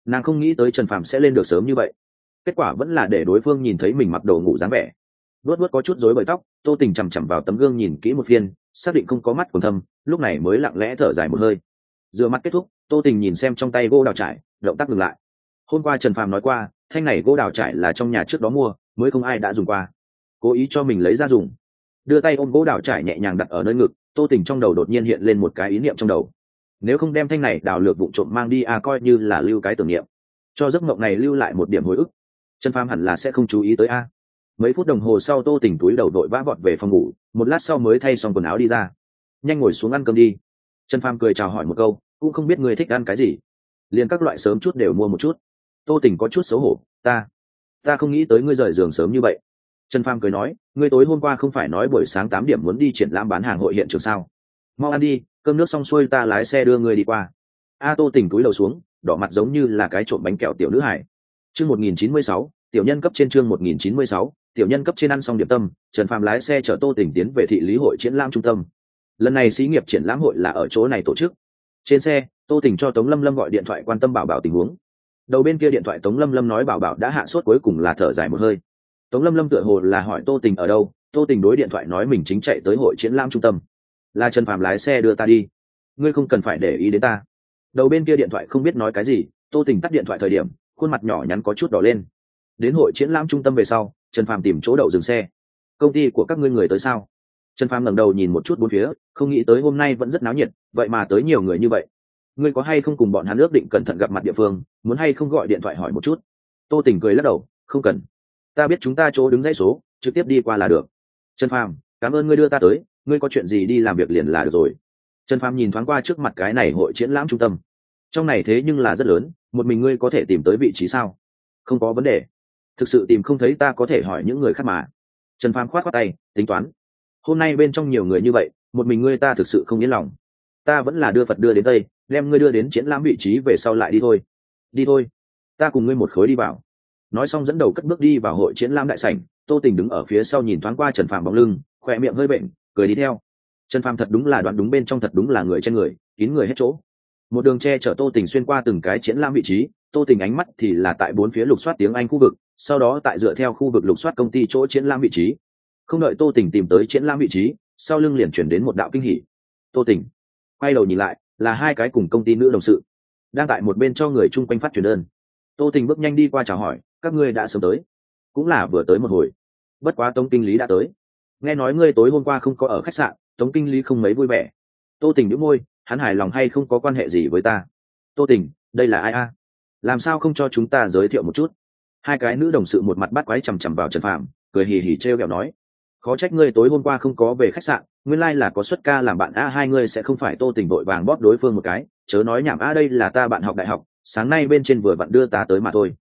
Nàng không nghĩ tới Trần Phàm sẽ lên được sớm như vậy, kết quả vẫn là để đối phương nhìn thấy mình mặc đồ ngủ dáng vẻ. Vuốt vuốt có chút rối bời tóc, Tô Tình chằm chằm vào tấm gương nhìn kỹ một phiên, xác định không có mắt quần thâm, lúc này mới lặng lẽ thở dài một hơi. Rửa mặt kết thúc, Tô Tình nhìn xem trong tay gỗ đào trải, động tác ngừng lại. Hôm qua Trần Phàm nói qua, thanh này gỗ đào trải là trong nhà trước đó mua, mới không ai đã dùng qua, cố ý cho mình lấy ra dùng. Đưa tay ôm gỗ đào trải nhẹ nhàng đặt ở nơi ngực, Tô Tình trong đầu đột nhiên hiện lên một cái ý niệm trong đầu. Nếu không đem thanh này đào lược vụng trộm mang đi coi như là lưu cái tưởng niệm, cho giấc mộng này lưu lại một điểm hồi ức. Trần Phàm hẳn là sẽ không chú ý tới Mấy phút đồng hồ sau, Tô Tình túi đầu đội vã vọt về phòng ngủ, một lát sau mới thay xong quần áo đi ra. Nhanh ngồi xuống ăn cơm đi. Trần Phàm cười chào hỏi một câu, cũng không biết người thích ăn cái gì, liền các loại sớm chút đều mua một chút. Tô Tình có chút xấu hổ, ta không nghĩ tới ngươi rời giường sớm như vậy. Trần Phàm cười nói, ngươi tối hôm qua không phải nói buổi sáng 8 điểm muốn đi triển lãm bán hàng hội hiện trường sao? Mau ăn đi, cơm nước xong xuôi ta lái xe đưa ngươi đi qua. Tô Tình cúi đầu xuống, đỏ mặt giống như là cái trộm bánh kẹo tiểu nữ hải. Chương 1096, tiểu nhân cấp trên. Chương 1096, tiểu nhân cấp trên. Ăn xong điểm tâm, Trần Phàm lái xe chở Tô Tình tiến về thị lý hội triển lãm trung tâm. Lần này xí nghiệp triển lãm hội là ở chỗ này tổ chức. Trên xe, Tô Tình cho Tống Lâm Lâm gọi điện thoại quan tâm Bảo Bảo tình huống. Đầu bên kia điện thoại Tống Lâm Lâm nói Bảo Bảo đã hạ sốt, cuối cùng là thở dài một hơi. Tống Lâm Lâm tựa hồ là hỏi Tô Tình ở đâu, Tô Tình đối điện thoại nói mình chính chạy tới hội triển lãm trung tâm. Là Trần Phàm lái xe đưa ta đi, ngươi không cần phải để ý đến ta. Đầu bên kia điện thoại không biết nói cái gì, Tô Tình tắt điện thoại thời điểm, khuôn mặt nhỏ nhắn có chút đỏ lên. Đến hội triển lãm trung tâm về sau, Trần Phàm tìm chỗ đậu dừng xe. Công ty của các ngươi người tới sao? Trần Phàm ngẩng đầu nhìn một chút bốn phía, không nghĩ tới hôm nay vẫn rất náo nhiệt, vậy mà tới nhiều người như vậy. Ngươi có hay không cùng bọn hắn ước định cẩn thận gặp mặt địa phương, muốn hay không gọi điện thoại hỏi một chút? Tô Tình cười lắc đầu, không cần, ta biết chúng ta chỗ đứng dãy số, trực tiếp đi qua là được. Trần Phàm, cảm ơn ngươi đưa ta tới, ngươi có chuyện gì đi làm việc liền là được rồi. Trần Phàm nhìn thoáng qua trước mặt cái này hội triển lãm trung tâm, trong này thế nhưng là rất lớn, một mình ngươi có thể tìm tới vị trí sao? Không có vấn đề, thực sự tìm không thấy ta có thể hỏi những người khác mà. Trần Phàm khoát khoát tay, tính toán, hôm nay bên trong nhiều người như vậy, một mình ngươi ta thực sự không yên lòng, ta vẫn là đưa Phật đưa đến Tây, đem ngươi đưa đến triển lãm vị trí về sau lại đi thôi. Đi thôi, ta cùng ngươi một khối đi vào. Nói xong dẫn đầu cất bước đi vào hội triển lãm đại sảnh. Tô Tình đứng ở phía sau nhìn thoáng qua Trần Phàm bóng lưng, khỏe miệng hơi bệnh, cười đi theo. Trần Phàm thật đúng là đoán đúng, bên trong thật đúng là người trên người, kín người hết chỗ. Một đường che chở Tô Tình xuyên qua từng cái triển lãm vị trí, Tô Tình ánh mắt thì là tại bốn phía lục soát tiếng Anh khu vực, sau đó tại dựa theo khu vực lục soát công ty chỗ triển lãm vị trí. Không đợi Tô Tình tìm tới triển lãm vị trí, sau lưng liền chuyển đến một đạo kinh hỉ. Tô Tình quay đầu nhìn lại, là hai cái cùng công ty nữ đồng sự đang tại một bên cho người chung quanh phát truyền đơn. Tô Tình bước nhanh đi qua chào hỏi, các ngươi đã sớm tới? Cũng là vừa tới một hồi, bất quá Tống kinh lý đã tới. Nghe nói ngươi tối hôm qua không có ở khách sạn, Tống kinh lý không mấy vui vẻ. Tô Tình nhíu môi, hắn hài lòng hay không có quan hệ gì với ta. Tô Tình, đây là ai làm sao không cho chúng ta giới thiệu một chút? Hai cái nữ đồng sự một mặt bắt quái chằm chằm vào Trần Phàm, cười hì hì trêu ghẹo nói, khó trách ngươi tối hôm qua không có về khách sạn, nguyên lai là có xuất ca làm bạn hai ngươi sẽ không phải. Tô Tình vội vàng bóp đối phương một cái, chớ nói nhảm đây là ta bạn học đại học, sáng nay bên trên vừa vặn đưa ta tới mà thôi.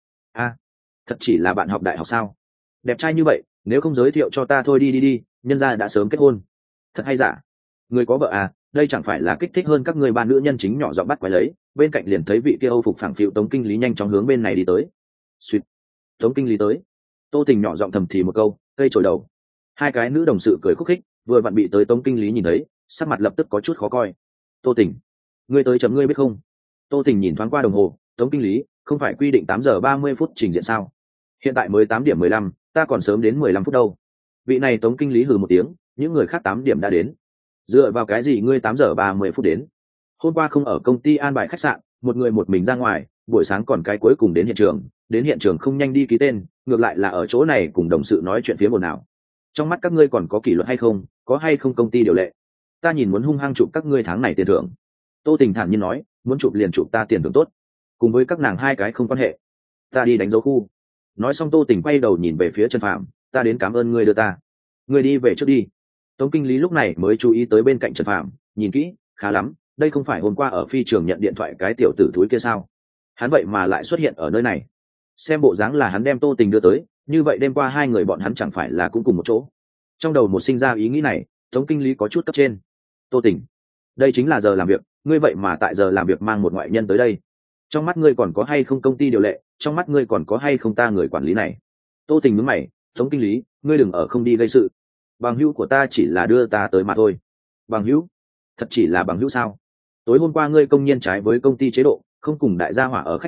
Thật chỉ là bạn học đại học sao? Đẹp trai như vậy, nếu không giới thiệu cho ta thôi, đi, nhân gia đã sớm kết hôn. Thật hay giả? Người có vợ đây chẳng phải là kích thích hơn các người ba nữ nhân chính nhỏ giọng bắt quái lấy. Bên cạnh liền thấy vị kia Âu phục phẳng phiu Tống kinh lý nhanh chóng hướng bên này đi tới. Suýt, Tống kinh lý tới. Tô Tình nhỏ giọng thầm thì một câu, cây chổi đầu. Hai cái nữ đồng sự cười khúc khích, vừa vặn bị tới Tống kinh lý nhìn thấy, sắc mặt lập tức có chút khó coi. Tô Tình, ngươi tới chấm ngươi biết không? Tô Tình nhìn thoáng qua đồng hồ, Tống kinh lý, không phải quy định 8 giờ 30 phút trình diện sao? Hiện tại mới 8 điểm 15, ta còn sớm đến 15 phút đâu. Vị này Tống kinh lý hừ một tiếng, những người khác 8 điểm đã đến. Dựa vào cái gì ngươi 8 giờ 30 phút đến? Hôm qua không ở công ty an bài khách sạn, một người một mình ra ngoài, buổi sáng còn cái cuối cùng đến hiện trường không nhanh đi ký tên, ngược lại là ở chỗ này cùng đồng sự nói chuyện phía một nào. Trong mắt các ngươi còn có kỷ luật hay không, có hay không công ty điều lệ? Ta nhìn muốn hung hăng chụp các ngươi tháng này tiền thưởng. Tô Tình thản nhiên nói, muốn chụp liền chụp ta tiền thưởng tốt, cùng với các nàng hai cái không quan hệ. Ta đi đánh dấu khu. Nói xong Tô Tình quay đầu nhìn về phía Trần Phàm, ta đến cảm ơn ngươi đưa ta, ngươi đi về trước đi. Tống kinh lý lúc này mới chú ý tới bên cạnh Trần Phàm, nhìn kỹ, khá lắm, đây không phải hôm qua ở phi trường nhận điện thoại cái tiểu tử thúi kia sao? Hắn vậy mà lại xuất hiện ở nơi này. Xem bộ dáng là hắn đem Tô Tình đưa tới, như vậy đêm qua hai người bọn hắn chẳng phải là cũng cùng một chỗ? Trong đầu một sinh ra ý nghĩ này, Tống kinh lý có chút cấp trên. Tô Tình, đây chính là giờ làm việc, ngươi vậy mà tại giờ làm việc mang một ngoại nhân tới đây. Trong mắt ngươi còn có hay không công ty điều lệ, trong mắt ngươi còn có hay không ta người quản lý này? Tô Tình nhướng mày, Tống kinh lý, ngươi đừng ở không đi gây sự. Bằng hữu của ta chỉ là đưa ta tới mà thôi. Bằng hữu? Thật chỉ là bằng hữu sao? Tối hôm qua ngươi công nhiên trái với công ty chế độ, không cùng đại gia hỏa ở khách sạn,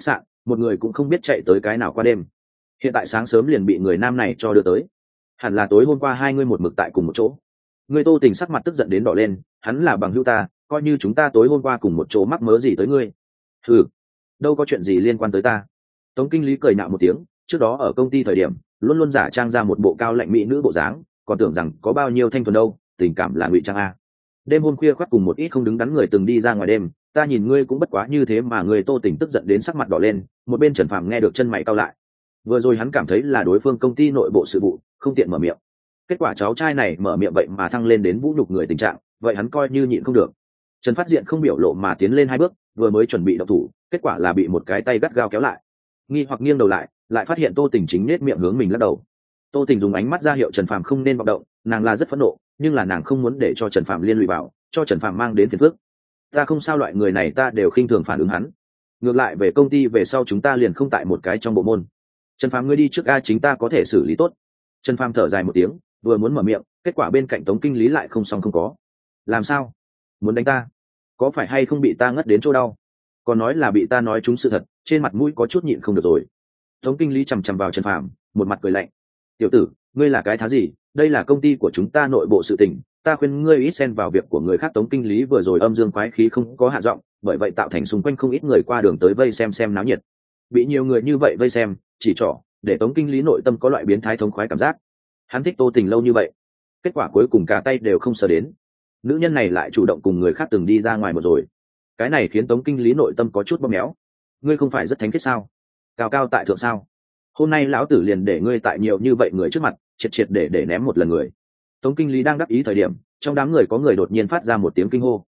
một người cũng không biết chạy tới cái nào qua đêm. Hiện tại sáng sớm liền bị người nam này cho đưa tới, hẳn là tối hôm qua hai ngươi một mực tại cùng một chỗ. Ngươi Tô Tình sắc mặt tức giận đến đỏ lên, hắn là bằng hữu ta, coi như chúng ta tối hôm qua cùng một chỗ mắc mớ gì tới ngươi. Ừ, đâu có chuyện gì liên quan tới ta. Tống kinh lý cười nạo một tiếng, trước đó ở công ty thời điểm luôn luôn giả trang ra một bộ cao lạnh mỹ nữ bộ dáng, còn tưởng rằng có bao nhiêu thanh thuần đâu, tình cảm là ngụy trang a. Đêm hôm khuya khoác cùng một ít không đứng đắn người từng đi ra ngoài đêm, ta nhìn ngươi cũng bất quá như thế mà người Tô Tình tức giận đến sắc mặt đỏ lên. Một bên Trần Phàm nghe được chân mày cau lại, vừa rồi hắn cảm thấy là đối phương công ty nội bộ sự vụ, không tiện mở miệng. Kết quả cháu trai này mở miệng vậy mà thăng lên đến vũ nhục người tình trạng, vậy hắn coi như nhịn không được. Trần Phát Diện không biểu lộ mà tiến lên hai bước, vừa mới chuẩn bị động thủ, kết quả là bị một cái tay gắt gao kéo lại. Nghi hoặc nghiêng đầu lại phát hiện Tô Tình chính nết miệng hướng mình lắc đầu. Tô Tình dùng ánh mắt ra hiệu Trần Phàm không nên vọng động, nàng là rất phẫn nộ, nhưng là nàng không muốn để cho Trần Phàm liên lụy vào, cho Trần Phàm mang đến phiền phức. Ta không sao, loại người này ta đều khinh thường phản ứng hắn. Ngược lại về công ty về sau chúng ta liền không tại một cái trong bộ môn. Trần Phàm ngươi đi trước a, chính ta có thể xử lý tốt. Trần Phàm thở dài một tiếng, vừa muốn mở miệng, kết quả bên cạnh Tống kinh lý lại không xong không có. Làm sao? Muốn đánh ta? Có phải hay không bị ta ngất đến chỗ đau? Còn nói là bị ta nói trúng sự thật, trên mặt mũi có chút nhịn không được rồi. Tống kinh lý chằm chằm vào Trần Phàm, một mặt cười lạnh. Tiểu tử, ngươi là cái thá gì? Đây là công ty của chúng ta nội bộ sự tình, ta khuyên ngươi ít xen vào việc của người khác. Tống kinh lý vừa rồi âm dương quái khí không có hạ giọng, bởi vậy tạo thành xung quanh không ít người qua đường tới vây xem náo nhiệt. Bị nhiều người như vậy vây xem, chỉ trỏ, để Tống kinh lý nội tâm có loại biến thái thống khoái cảm giác. Hắn thích Tô Tình lâu như vậy, kết quả cuối cùng cả tay đều không sờ đến. Nữ nhân này lại chủ động cùng người khác từng đi ra ngoài một rồi, cái này khiến Tống kinh lý nội tâm có chút bóp méo. Ngươi không phải rất thánh khiết sao? Cao cao tại thượng sao? Hôm nay lão tử liền để ngươi tại nhiều như vậy người trước mặt triệt để ném một lần người. Tống kinh lý đang đắc ý thời điểm, trong đám người có người đột nhiên phát ra một tiếng kinh hô.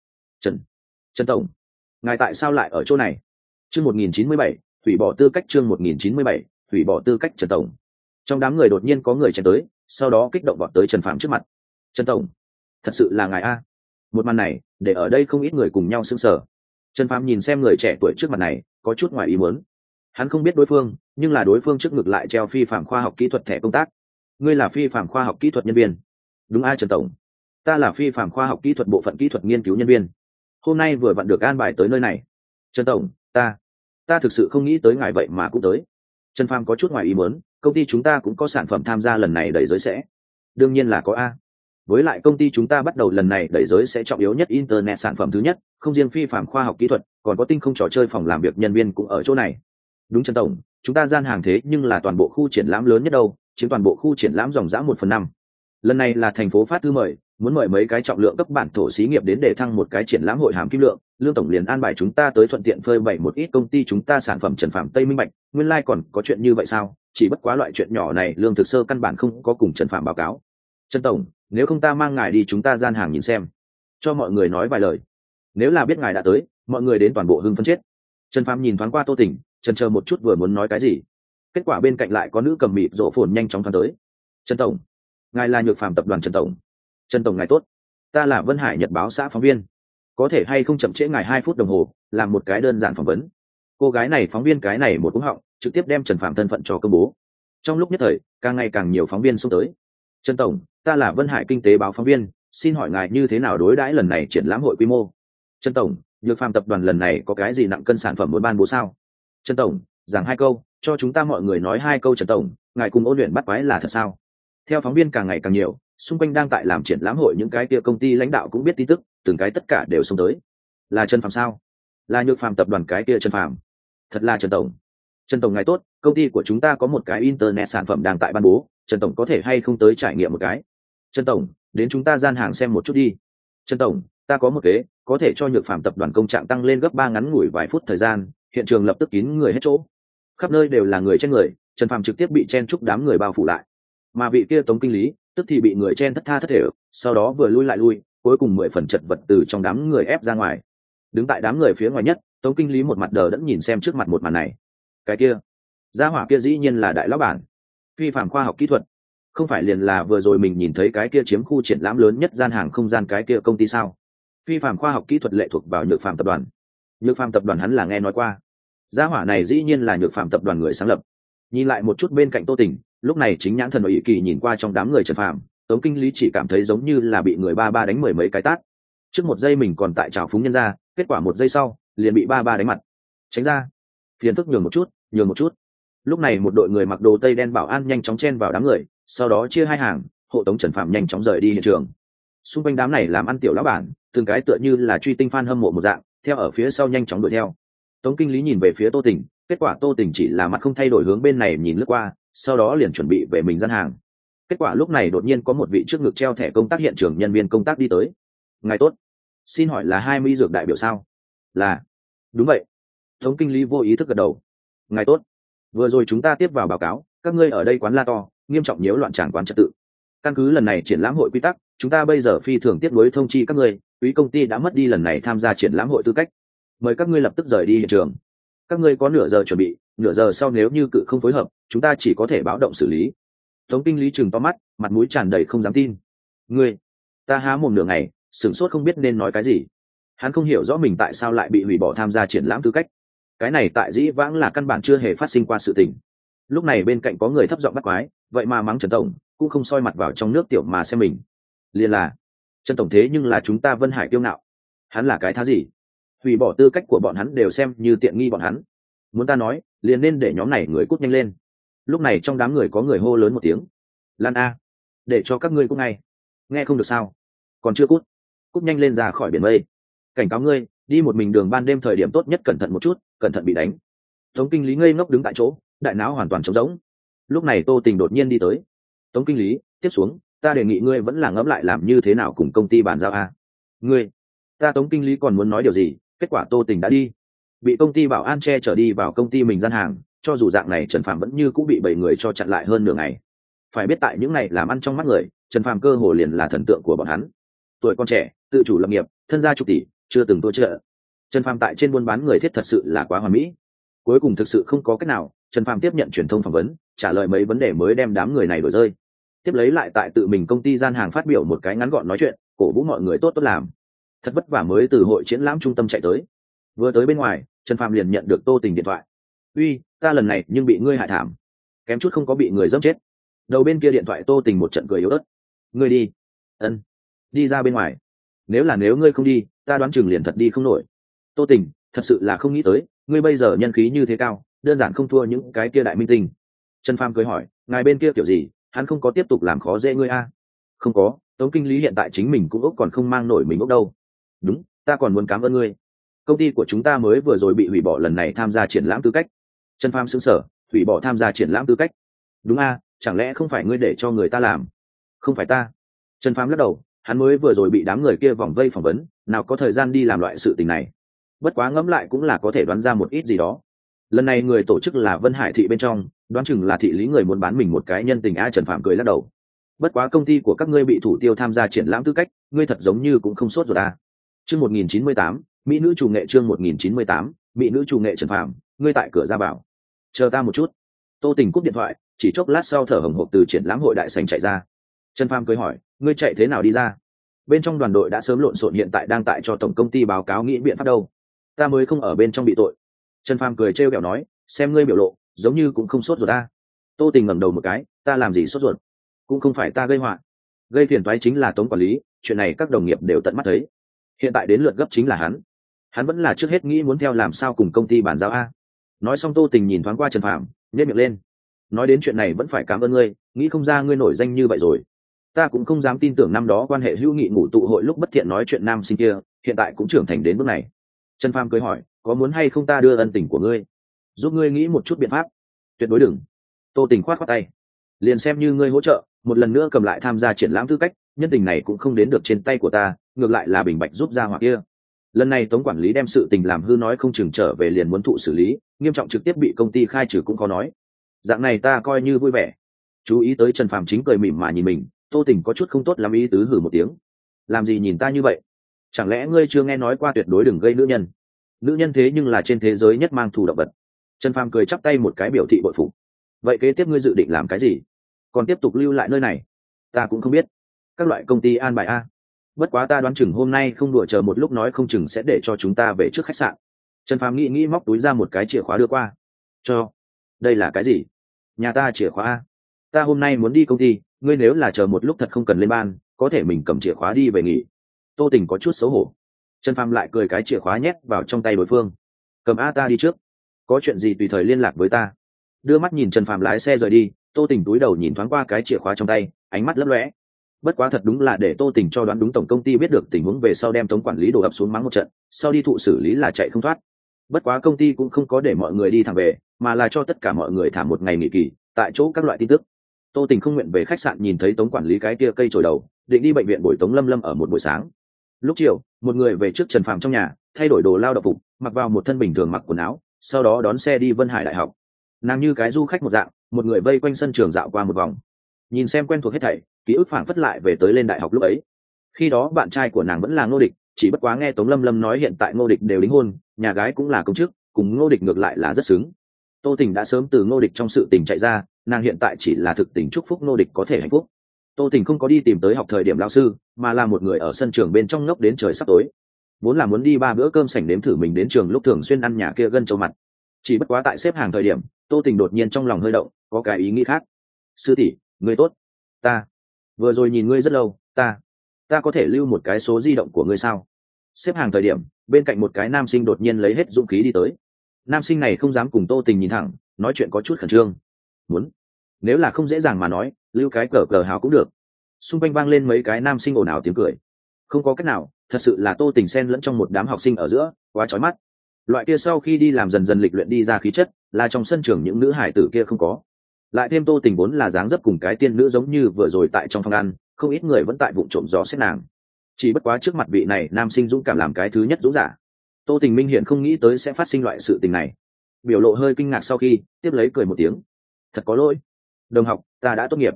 Trần tổng, ngài tại sao lại ở chỗ này? Chương 1097, hủy bỏ tư cách. Chương 1097, hủy bỏ tư cách. Trần tổng. Trong đám người đột nhiên có người chen tới, sau đó kích động vọt tới Trần Phàm trước mặt. Trần tổng, thật sự là ngài a? Một màn này để ở đây không ít người cùng nhau sững sờ. Trần Phàm nhìn xem người trẻ tuổi trước mặt này, có chút ngoài ý muốn. Hắn không biết đối phương, nhưng là đối phương trước ngực lại treo phi phạm khoa học kỹ thuật thẻ công tác. Ngươi là phi phạm khoa học kỹ thuật nhân viên? Đúng a Trần tổng, ta là phi phạm khoa học kỹ thuật bộ phận kỹ thuật nghiên cứu nhân viên. Hôm nay vừa vặn được an bài tới nơi này. Trần tổng, ta thực sự không nghĩ tới ngài vậy mà cũng tới. Trần Phàm có chút ngoài ý muốn, công ty chúng ta cũng có sản phẩm tham gia lần này đẩy giới sẽ. Đương nhiên là có a. Với lại công ty chúng ta bắt đầu lần này đẩy giới sẽ trọng yếu nhất internet sản phẩm thứ nhất, không riêng phi phạm khoa học kỹ thuật, còn có tinh không trò chơi phòng làm việc nhân viên cũng ở chỗ này. Đúng Trần tổng, chúng ta gian hàng thế nhưng là toàn bộ khu triển lãm lớn nhất đâu, chiếm toàn bộ khu triển lãm dòng dã 1/5. Lần này là thành phố phát thư mời, muốn mời mấy cái trọng lượng cấp bản thổ xí nghiệp đến để thăng một cái triển lãm hội hàm kim lượng. Lương tổng liền an bài chúng ta tới thuận tiện phơi bày một ít công ty chúng ta sản phẩm. Trần Phàm Tây minh bạch, nguyên lai còn có chuyện như vậy sao? Chỉ bất quá loại chuyện nhỏ này Lương Thực Sơ căn bản không có cùng Trần Phàm báo cáo. Trần tổng, nếu không ta mang ngài đi chúng ta gian hàng nhìn xem, cho mọi người nói vài lời. Nếu là biết ngài đã tới, mọi người đến toàn bộ hưng phấn chết. Trần Phàm nhìn thoáng qua Tô Tình, chần chờ một chút vừa muốn nói cái gì, kết quả bên cạnh lại có nữ cầm mịt rộ phồn nhanh chóng thoáng tới. Trần tổng, ngài là Nhược Phàm tập đoàn Trần tổng. Trần tổng ngài tốt, ta là Vân Hải Nhật báo xã phóng viên, có thể hay không chậm trễ ngài 2 phút đồng hồ làm một cái đơn giản phỏng vấn. Cô gái này phóng viên cái này một cú họng trực tiếp đem Trần Phàm thân phận cho công bố. Trong lúc nhất thời càng ngày càng nhiều phóng viên xông tới. Trần tổng, ta là Vân Hải kinh tế báo phóng viên, xin hỏi ngài như thế nào đối đãi lần này triển lãm hội quy mô? Trần tổng, Nhược Phàm tập đoàn lần này có cái gì nặng cân sản phẩm muốn ban bố sao? Trần tổng, giảng 2 câu, cho chúng ta mọi người nói 2 câu. Trần tổng, ngài cùng ôn luyện bắt quái là thật sao? Theo phóng viên càng ngày càng nhiều, xung quanh đang tại làm triển lãm hội những cái kia công ty lãnh đạo cũng biết tin tức, từng cái tất cả đều xông tới. Là Trần Phàm sao? Là Nhược Phàm tập đoàn cái kia Trần Phàm? Thật là Trần tổng. Trần tổng ngài tốt, công ty của chúng ta có một cái internet sản phẩm đang tại ban bố, Trần tổng có thể hay không tới trải nghiệm một cái? Trần tổng, đến chúng ta gian hàng xem một chút đi. Trần tổng, ta có một kế, có thể cho Nhược Phàm tập đoàn công trạng tăng lên gấp 3 ngắn ngủi vài phút thời gian. Hiện trường lập tức kín người hết chỗ, khắp nơi đều là người chen người. Trần Phàm trực tiếp bị chen chúc đám người bao phủ lại, mà vị kia Tống kinh lý tức thì bị người chen thất tha thất thể, sau đó vừa lui lại lui, cuối cùng 10 phần chật vật từ trong đám người ép ra ngoài. Đứng tại đám người phía ngoài nhất, Tống kinh lý một mặt đờ đẫn nhìn xem trước mặt một màn này. Cái kia gia hỏa kia dĩ nhiên là đại lão bản phi phạm khoa học kỹ thuật, không phải liền là vừa rồi mình nhìn thấy cái kia chiếm khu triển lãm lớn nhất gian hàng không gian cái kia công ty sao? Phi phạm khoa học kỹ thuật lệ thuộc vào Nhược Phàm tập đoàn. Nhược Phàm tập đoàn hắn là nghe nói qua, gia hỏa này dĩ nhiên là Nhược Phàm tập đoàn người sáng lập. Nhìn lại một chút bên cạnh Tô Tình, lúc này chính nhãn thần và ý kỳ nhìn qua trong đám người Trần Phàm, Tống kinh lý chỉ cảm thấy giống như là bị người ba đánh 10 mấy cái tát. Trước một giây mình còn tại trào phúng nhân ra, kết quả một giây sau liền bị ba đánh mặt. Tránh ra, phiền phức nhường một chút, nhường một chút. Lúc này một đội người mặc đồ tây đen bảo an nhanh chóng chen vào đám người, sau đó chia hai hàng, hộ tống Trần Phạm nhanh chóng rời đi hiện trường. Xung quanh đám này làm ăn tiểu lão bản, từng cái tựa như là truy tinh fan hâm mộ một dạng, theo ở phía sau nhanh chóng đuổi theo. Tống kinh lý nhìn về phía Tô Tỉnh, kết quả Tô Tỉnh chỉ là mặt không thay đổi hướng bên này nhìn lướt qua, sau đó liền chuẩn bị về mình gian hàng. Kết quả lúc này đột nhiên có một vị trước ngực treo thẻ công tác hiện trường nhân viên công tác đi tới. Ngài tốt, xin hỏi là 20 dược đại biểu sao? Là. Đúng vậy. Tống kinh lý vô ý thức gật đầu. Ngài tốt, vừa rồi chúng ta tiếp vào báo cáo, các ngươi ở đây quán la to, nghiêm trọng nhiễu loạn tràng quán trật tự. Căn cứ lần này triển lãm hội quy tắc, chúng ta bây giờ phi thường tiếp nối thông chi các ngươi, quý công ty đã mất đi lần này tham gia triển lãm hội tư cách. Mời các ngươi lập tức rời đi hiện trường. Các ngươi có nửa giờ chuẩn bị, nửa giờ sau nếu như cự không phối hợp, chúng ta chỉ có thể báo động xử lý. Tống kinh lý trừng to mắt, mặt mũi tràn đầy không dám tin. Ngươi, ta há mồm nửa ngày, sửng sốt không biết nên nói cái gì. Hắn không hiểu rõ mình tại sao lại bị hủy bỏ tham gia triển lãm tư cách. Cái này tại dĩ vãng là căn bản chưa hề phát sinh qua sự tình. Lúc này bên cạnh có người thấp giọng bắt quái, vậy mà mắng Trần tổng, cũng không soi mặt vào trong nước tiểu mà xem mình. Liền là Trần tổng thế nhưng là chúng ta Vân Hải kiêu ngạo. Hắn là cái thá gì? Hủy bỏ tư cách của bọn hắn đều xem như tiện nghi bọn hắn. Muốn ta nói, liền nên để nhóm này người cút nhanh lên. Lúc này trong đám người có người hô lớn một tiếng. Lan a, để cho các ngươi cút ngay. Nghe không được sao? Còn chưa cút, cút nhanh lên ra khỏi biển mây. Cảnh cáo ngươi, đi một mình đường ban đêm thời điểm tốt nhất cẩn thận một chút, cẩn thận bị đánh. Tống kinh lý ngây ngốc đứng tại chỗ, đại não hoàn toàn trống rỗng. Lúc này Tô Tình đột nhiên đi tới. Tống kinh lý, tiếp xuống ta đề nghị ngươi vẫn là ngẫm lại làm như thế nào cùng công ty bàn giao a. Ngươi, ta Tống kinh lý còn muốn nói điều gì, kết quả Tô Tình đã đi, bị công ty bảo an che chở đi vào công ty mình gian hàng. Cho dù dạng này Trần Phàm vẫn như cũng bị 7 người cho chặn lại hơn nửa ngày. Phải biết tại những ngày làm ăn trong mắt người, Trần Phàm cơ hồ liền là thần tượng của bọn hắn. Tuổi còn trẻ, tự chủ lập nghiệp, thân gia chục tỷ, chưa từng thua trợ. Trần Phàm tại trên buôn bán người thiết thật sự là quá hoàn mỹ. Cuối cùng thực sự không có cách nào, Trần Phàm tiếp nhận truyền thông phỏng vấn, trả lời mấy vấn đề mới đem đám người này đuổi rơi. Tiếp lấy lại tại tự mình công ty gian hàng phát biểu một cái ngắn gọn nói chuyện, cổ vũ mọi người tốt tốt làm. Thật vất vả mới từ hội triển lãm trung tâm chạy tới. Vừa tới bên ngoài, Trần Phàm liền nhận được Tô Tình điện thoại. Uy, ta lần này nhưng bị ngươi hại thảm, kém chút không có bị người dẫm chết. Đầu bên kia điện thoại Tô Tình một trận cười yếu ớt. Ngươi đi. Ân. Đi ra bên ngoài. Nếu ngươi không đi, ta đoán chừng liền thật đi không nổi. Tô Tình, thật sự là không nghĩ tới, ngươi bây giờ nhân khí như thế cao, đơn giản không thua những cái kia đại minh tinh. Trần Phàm cười hỏi, ngài bên kia kiểu gì, hắn không có tiếp tục làm khó dễ ngươi a? Không có, Tống kinh lý hiện tại chính mình cũng ốc còn không mang nổi mình ốc đâu. Đúng, ta còn muốn cảm ơn ngươi. Công ty của chúng ta mới vừa rồi bị hủy bỏ lần này tham gia triển lãm tư cách. Trần Phàm sững sờ, hủy bỏ tham gia triển lãm tư cách? Đúng a, chẳng lẽ không phải ngươi để cho người ta làm? Không phải ta. Trần Phàm lắc đầu, hắn mới vừa rồi bị đám người kia vòng vây phỏng vấn, nào có thời gian đi làm loại sự tình này. Bất quá ngẫm lại cũng là có thể đoán ra một ít gì đó. Lần này người tổ chức là Vân Hải thị bên trong, đoán chừng là thị lý người muốn bán mình một cái nhân tình a. Trần Phạm cười lắc đầu. Bất quá công ty của các ngươi bị thủ tiêu tham gia triển lãm tư cách, ngươi thật giống như cũng không sốt rồi à. Chương 1098, mỹ nữ chủ nghệ. Chương 1098, mỹ nữ chủ nghệ. Trần Phạm, ngươi tại cửa ra vào. Chờ ta một chút. Tô Tình cúp điện thoại, chỉ chốc lát sau thở hổn hộc từ triển lãm hội đại sảnh chạy ra. Trần Phạm cười hỏi, ngươi chạy thế nào đi ra? Bên trong đoàn đội đã sớm lộn xộn, hiện tại đang tại cho tổng công ty báo cáo nghĩ biện pháp đâu. Ta mới không ở bên trong bị tội. Trần Phàm cười trêu ghẹo nói, xem ngươi biểu lộ giống như cũng không sốt ruột ta. Tô Tình ngẩng đầu một cái, ta làm gì sốt ruột? Cũng không phải ta gây họa, gây phiền toái chính là Tống quản lý, chuyện này các đồng nghiệp đều tận mắt thấy. Hiện tại đến lượt gấp chính là hắn vẫn là trước hết nghĩ muốn theo làm sao cùng công ty bàn giao a. Nói xong Tô Tình nhìn thoáng qua Trần Phàm, nhếch miệng lên. Nói đến chuyện này vẫn phải cảm ơn ngươi, nghĩ không ra ngươi nổi danh như vậy rồi. Ta cũng không dám tin tưởng năm đó quan hệ hữu nghị ngủ tụ hội lúc bất thiện nói chuyện nam sinh kia, hiện tại cũng trưởng thành đến bước này. Trần Phàm cười hỏi, có muốn hay không ta đưa ân tình của ngươi, giúp ngươi nghĩ một chút biện pháp? Tuyệt đối đừng. Tô Tình khoát khoát tay, liền xem như ngươi hỗ trợ một lần nữa cầm lại tham gia triển lãm tư cách, nhân tình này cũng không đến được trên tay của ta, ngược lại là bình bạch giúp ra hoặc kia. Lần này Tống quản lý đem sự tình làm hư nói không chừng trở về liền muốn thụ xử lý, nghiêm trọng trực tiếp bị công ty khai trừ cũng khó nói. Dạng này ta coi như vui vẻ. Chú ý tới Trần Phàm chính cười mỉm mà nhìn mình, Tô Tình có chút không tốt lắm ý tứ hử một tiếng. Làm gì nhìn ta như vậy? Chẳng lẽ ngươi chưa nghe nói qua tuyệt đối đừng gây nữ nhân? Nữ nhân thế nhưng là trên thế giới nhất mang thù động vật. Trần Phàm cười chắp tay một cái biểu thị bội phục. Vậy kế tiếp ngươi dự định làm cái gì? Còn tiếp tục lưu lại nơi này? Ta cũng không biết. Các loại công ty an bài a. Bất quá ta đoán chừng hôm nay không đùa, chờ một lúc nói không chừng sẽ để cho chúng ta về trước khách sạn. Trần Phàm nghĩ móc túi ra một cái chìa khóa đưa qua. Cho. Đây là cái gì? Nhà ta chìa khóa a. Ta hôm nay muốn đi công ty, ngươi nếu là chờ một lúc thật không cần lên ban, có thể mình cầm chìa khóa đi về nghỉ. Tô Tình có chút xấu hổ. Trần Phàm lại cười cái chìa khóa nhét vào trong tay đối phương. Cầm a, ta đi trước. có chuyện gì tùy thời liên lạc với ta. Đưa mắt nhìn Trần Phàm lái xe rời đi, Tô Tình túi đầu nhìn thoáng qua cái chìa khóa trong tay, ánh mắt lấp lóe. Bất quá thật đúng là để Tô Tình cho đoán đúng, tổng công ty biết được tình huống về sau đem tống quản lý đổ ập xuống mắng một trận, sau đi thụ xử lý là chạy không thoát. Bất quá công ty cũng không có để mọi người đi thẳng về, mà là cho tất cả mọi người thả một ngày nghỉ kỳ, tại chỗ các loại tin tức. Tô Tình không nguyện về khách sạn nhìn thấy tống quản lý cái kia cây chổi đầu, định đi bệnh viện buổi tống Lâm Lâm ở một buổi sáng. Lúc chiều, một người về trước Trần Phàm trong nhà, thay đổi đồ lao động phục, mặc vào một thân bình thường mặc quần áo, sau đó đón xe đi Vân Hải Đại học. Nàng như cái du khách một dạng, một người vây quanh sân trường dạo qua một vòng, nhìn xem quen thuộc hết thảy, ký ức phảng phất lại về tới lên đại học lúc ấy. Khi đó bạn trai của nàng vẫn là Ngô Địch, chỉ bất quá nghe tống Lâm Lâm nói hiện tại Ngô Địch đều đính hôn, nhà gái cũng là công chức, cùng Ngô Địch ngược lại là rất xứng. Tô Tình đã sớm từ Ngô Địch trong sự tình chạy ra, nàng hiện tại chỉ là thực tình chúc phúc Ngô Địch có thể hạnh phúc. Tô Tình không có đi tìm tới học thời điểm lao sư, mà là một người ở sân trường bên trong ngốc đến trời sắp tối. Vốn là muốn đi 3 bữa cơm sảnh nếm thử mình đến trường lúc thường xuyên ăn nhà kia gân châu mặt. Chỉ bất quá tại xếp hàng thời điểm, Tô Tình đột nhiên trong lòng hơi động, có cái ý nghĩ khác. Sư tỷ, ngươi tốt. Ta vừa rồi nhìn ngươi rất lâu, ta có thể lưu một cái số di động của ngươi sao? Xếp hàng thời điểm, bên cạnh một cái nam sinh đột nhiên lấy hết dũng khí đi tới. Nam sinh này không dám cùng Tô Tình nhìn thẳng, nói chuyện có chút khẩn trương. Muốn, nếu là không dễ dàng mà nói, lưu cái cờ cờ hào cũng được. Xung quanh vang lên mấy cái nam sinh ồn ào tiếng cười. Không có cách nào, thật sự là Tô Tình xen lẫn trong một đám học sinh ở giữa, quá chói mắt. Loại kia sau khi đi làm dần dần lịch luyện đi ra khí chất, là trong sân trường những nữ hải tử kia không có. Lại thêm Tô Tình vốn là dáng dấp cùng cái tiên nữ giống như vừa rồi tại trong phòng ăn, không ít người vẫn tại vụ trộm gió xét nàng. Chỉ bất quá trước mặt vị này nam sinh dũng cảm làm cái thứ nhất dũng giả. Tô Tình minh hiện không nghĩ tới sẽ phát sinh loại sự tình này, biểu lộ hơi kinh ngạc sau khi tiếp lấy cười một tiếng. Thật có lỗi, đồng học, ta đã tốt nghiệp.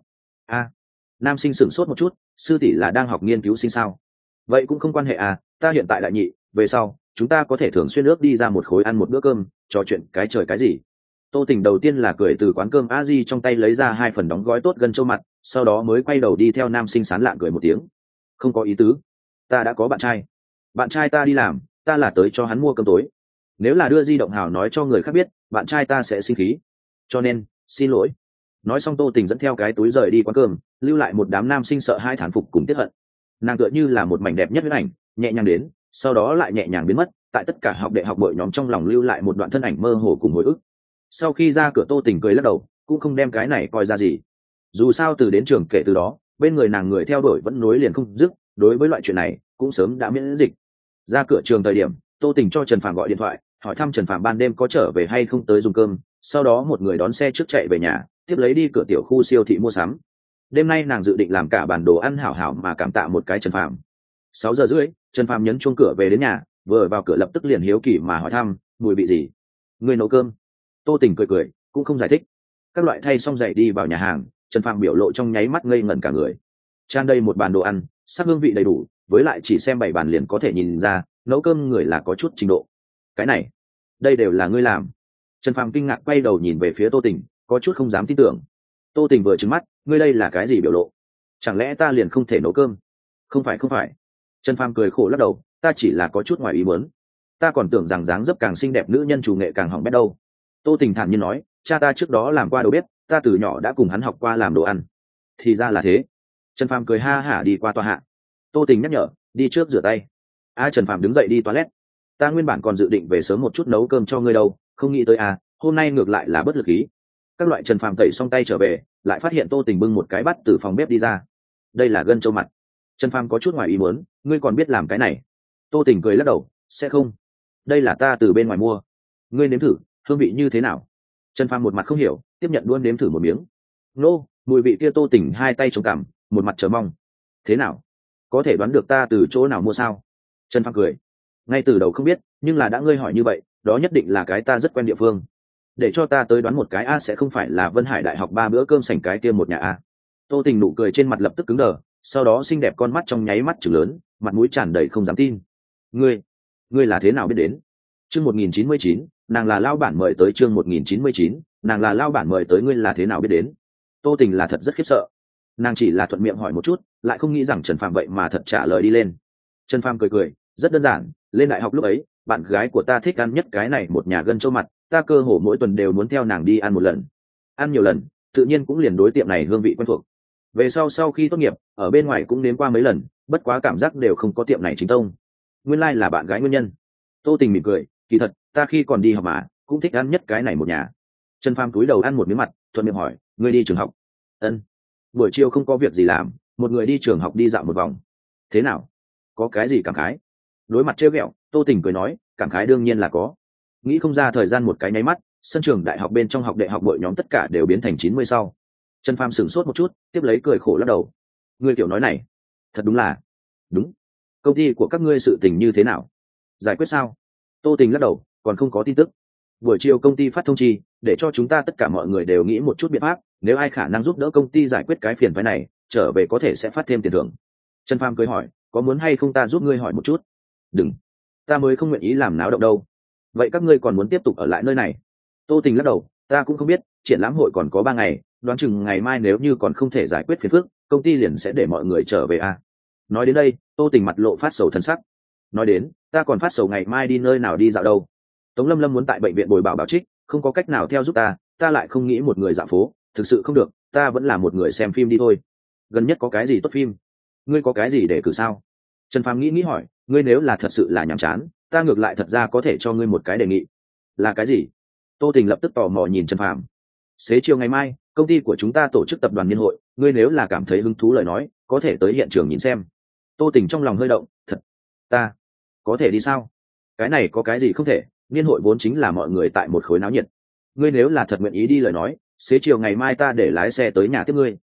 Nam sinh sửng sốt một chút, sư tỷ là đang học nghiên cứu sinh sao? Vậy cũng không quan hệ ta hiện tại đại nhị, về sau chúng ta có thể thường xuyên ước đi ra một khối ăn một bữa cơm, trò chuyện cái trời cái gì. Tô Tình đầu tiên là cười từ quán cơm a di trong tay lấy ra 2 phần đóng gói tốt gân châu mặt, sau đó mới quay đầu đi theo nam sinh sán lạng cười một tiếng. Không có ý tứ, ta đã có bạn trai ta đi làm, ta là tới cho hắn mua cơm tối. Nếu là đưa di động hào nói cho người khác biết, bạn trai ta sẽ sinh khí, cho nên xin lỗi. Nói xong Tô Tình dẫn theo cái túi rời đi quán cơm, lưu lại một đám nam sinh sợ hai thán phục cùng tiếc hận. Nàng tựa như là một mảnh đẹp nhất huyết ảnh, nhẹ nhàng đến, sau đó lại nhẹ nhàng biến mất, tại tất cả học đệ học bội nhóm trong lòng lưu lại một đoạn thân ảnh mơ hồ cùng hồi ức. Sau khi ra cửa Tô Tình cười lắc đầu, cũng không đem cái này coi ra gì. Dù sao từ đến trường kể từ đó, bên người nàng người theo đuổi vẫn nối liền không dứt, đối với loại chuyện này cũng sớm đã miễn dịch. Ra cửa trường thời điểm, Tô Tình cho Trần Phàm gọi điện thoại, hỏi thăm Trần Phàm ban đêm có trở về hay không tới dùng cơm, sau đó một người đón xe trước chạy về nhà, tiếp lấy đi cửa tiểu khu siêu thị mua sắm. Đêm nay nàng dự định làm cả bản đồ ăn hảo hảo mà cảm tạ một cái Trần Phàm. 6:30, Trần Phàm nhấn chuông cửa về đến nhà, vừa vào cửa lập tức liền hiếu kỳ mà hỏi thăm, mùi vị gì? Người nấu cơm? Tô Tình cười cười, cũng không giải thích. Các loại thay xong giày đi vào nhà hàng, Trần Phàm biểu lộ trong nháy mắt ngây ngẩn cả người. Tràn đầy một bàn đồ ăn, sắc hương vị đầy đủ, với lại chỉ xem 7 bàn liền có thể nhìn ra, nấu cơm người là có chút trình độ. Cái này, đây đều là ngươi làm? Trần Phàm kinh ngạc quay đầu nhìn về phía Tô Tình, có chút không dám tin tưởng. Tô Tình vừa trừng mắt, ngươi đây là cái gì biểu lộ? Chẳng lẽ ta liền không thể nấu cơm? Không phải. Trần Phàm cười khổ lắc đầu, ta chỉ là có chút ngoài ý muốn. Ta còn tưởng rằng dáng dấp càng xinh đẹp nữ nhân chủ nghệ càng hỏng bét đâu. Tô Tình thản nhiên nói, cha ta trước đó làm qua đầu bếp, ta từ nhỏ đã cùng hắn học qua làm đồ ăn. Thì ra là thế. Trần Phàm cười ha hả đi qua tòa hạ. Tô Tình nhắc nhở, đi trước rửa tay. Trần Phàm đứng dậy đi toilet. Ta nguyên bản còn dự định về sớm một chút nấu cơm cho ngươi đâu, không nghĩ tới hôm nay ngược lại là bất lực ý. Các loại Trần Phàm tẩy xong tay trở về, lại phát hiện Tô Tình bưng một cái bát từ phòng bếp đi ra. Đây là gân châu mặt. Trần Phàm có chút ngoài ý muốn, ngươi còn biết làm cái này? Tô Tình cười lắc đầu, sẽ không. Đây là ta từ bên ngoài mua. Ngươi nếm thử, hương vị như thế nào? Trần Phàm một mặt không hiểu, tiếp nhận luôn nếm thử một miếng. Nô, mùi vị kia. Tô Tình hai tay chống cằm, một mặt chờ mong. Thế nào? Có thể đoán được ta từ chỗ nào mua sao? Trần Phàm cười. Ngay từ đầu không biết, nhưng là đã ngươi hỏi như vậy, đó nhất định là cái ta rất quen địa phương. Để cho ta tới đoán một cái sẽ không phải là Vân Hải Đại học 3 bữa cơm sảnh cái kia một nhà Tô Tình nụ cười trên mặt lập tức cứng đờ, sau đó xinh đẹp con mắt trong nháy mắt trừng lớn, mặt mũi tràn đầy không dám tin. Ngươi là thế nào biết đến? Chương 1099, nàng là lao bản mời tới. Chương 1099, nàng là lao bản mời tới. Ngươi là thế nào biết đến? Tô Tình là thật rất khiếp sợ. Nàng chỉ là thuận miệng hỏi một chút, lại không nghĩ rằng Trần Phàm vậy mà thật trả lời đi lên. Trần Phàm cười cười, rất đơn giản, lên đại học lúc ấy, bạn gái của ta thích ăn nhất cái này một nhà gân châu mặt, ta cơ hồ mỗi tuần đều muốn theo nàng đi ăn một lần. Ăn nhiều lần, tự nhiên cũng liền đối tiệm này hương vị quen thuộc. Về sau khi tốt nghiệp, ở bên ngoài cũng nếm qua mấy lần, bất quá cảm giác đều không có tiệm này chính tông. Nguyên lai là bạn gái nguyên nhân. Tô Tình mỉm cười, kỳ thật, ta khi còn đi học cũng thích ăn nhất cái này một nhà. Trần Phàm cúi đầu ăn một miếng mặt, thuận miệng hỏi, ngươi đi trường học? Ân. Buổi chiều không có việc gì làm, một người đi trường học đi dạo một vòng. Thế nào, có cái gì cảm khái? Đối mặt trêu ghẹo, Tô Tình cười nói, cảm khái đương nhiên là có. Nghĩ không ra thời gian một cái nháy mắt, sân trường đại học bên trong học đệ học bội nhóm tất cả đều biến thành 90 sau. Trần Phàm sửng sốt một chút, tiếp lấy cười khổ lắc đầu. Ngươi kiểu nói này, thật đúng là đúng. Công ty của các ngươi sự tình như thế nào, giải quyết sao? Tô Tình lắc đầu, còn không có tin tức. Buổi chiều công ty phát thông chi, để cho chúng ta tất cả mọi người đều nghĩ một chút biện pháp, nếu ai khả năng giúp đỡ công ty giải quyết cái phiền phức này, trở về có thể sẽ phát thêm tiền thưởng. Trần Phàm cười hỏi, có muốn hay không ta giúp ngươi hỏi một chút? Đừng, ta mới không nguyện ý làm náo động đâu. Vậy các ngươi còn muốn tiếp tục ở lại nơi này? Tô Tình lắc đầu, ta cũng không biết, triển lãm hội còn có 3 ngày, đoán chừng ngày mai nếu như còn không thể giải quyết phiền phức, công ty liền sẽ để mọi người trở về a. Nói đến đây, Tô Tình mặt lộ phát sầu thân sắc. Nói đến, ta còn phát sầu ngày mai đi nơi nào đi dạo đâu. Tống Lâm Lâm muốn tại bệnh viện bồi bảo bảo trích, không có cách nào theo giúp ta lại không nghĩ một người dạo phố, thực sự không được, ta vẫn là một người xem phim đi thôi. Gần nhất có cái gì tốt phim? Ngươi có cái gì để cử sao? Trần Phàm nghĩ hỏi, ngươi nếu là thật sự là nhàm chán, ta ngược lại thật ra có thể cho ngươi một cái đề nghị. Là cái gì? Tô Tình lập tức tò mò nhìn Trần Phàm. Xế chiều ngày mai, công ty của chúng ta tổ chức tập đoàn niên hội, ngươi nếu là cảm thấy hứng thú lời nói, có thể tới hiện trường nhìn xem. Tô Tình trong lòng hơi động, thật, ta có thể đi sao? Cái này có cái gì không thể, niên hội vốn chính là mọi người tại một khối náo nhiệt. Ngươi nếu là thật nguyện ý đi lời nói, xế chiều ngày mai ta để lái xe tới nhà tiếp ngươi.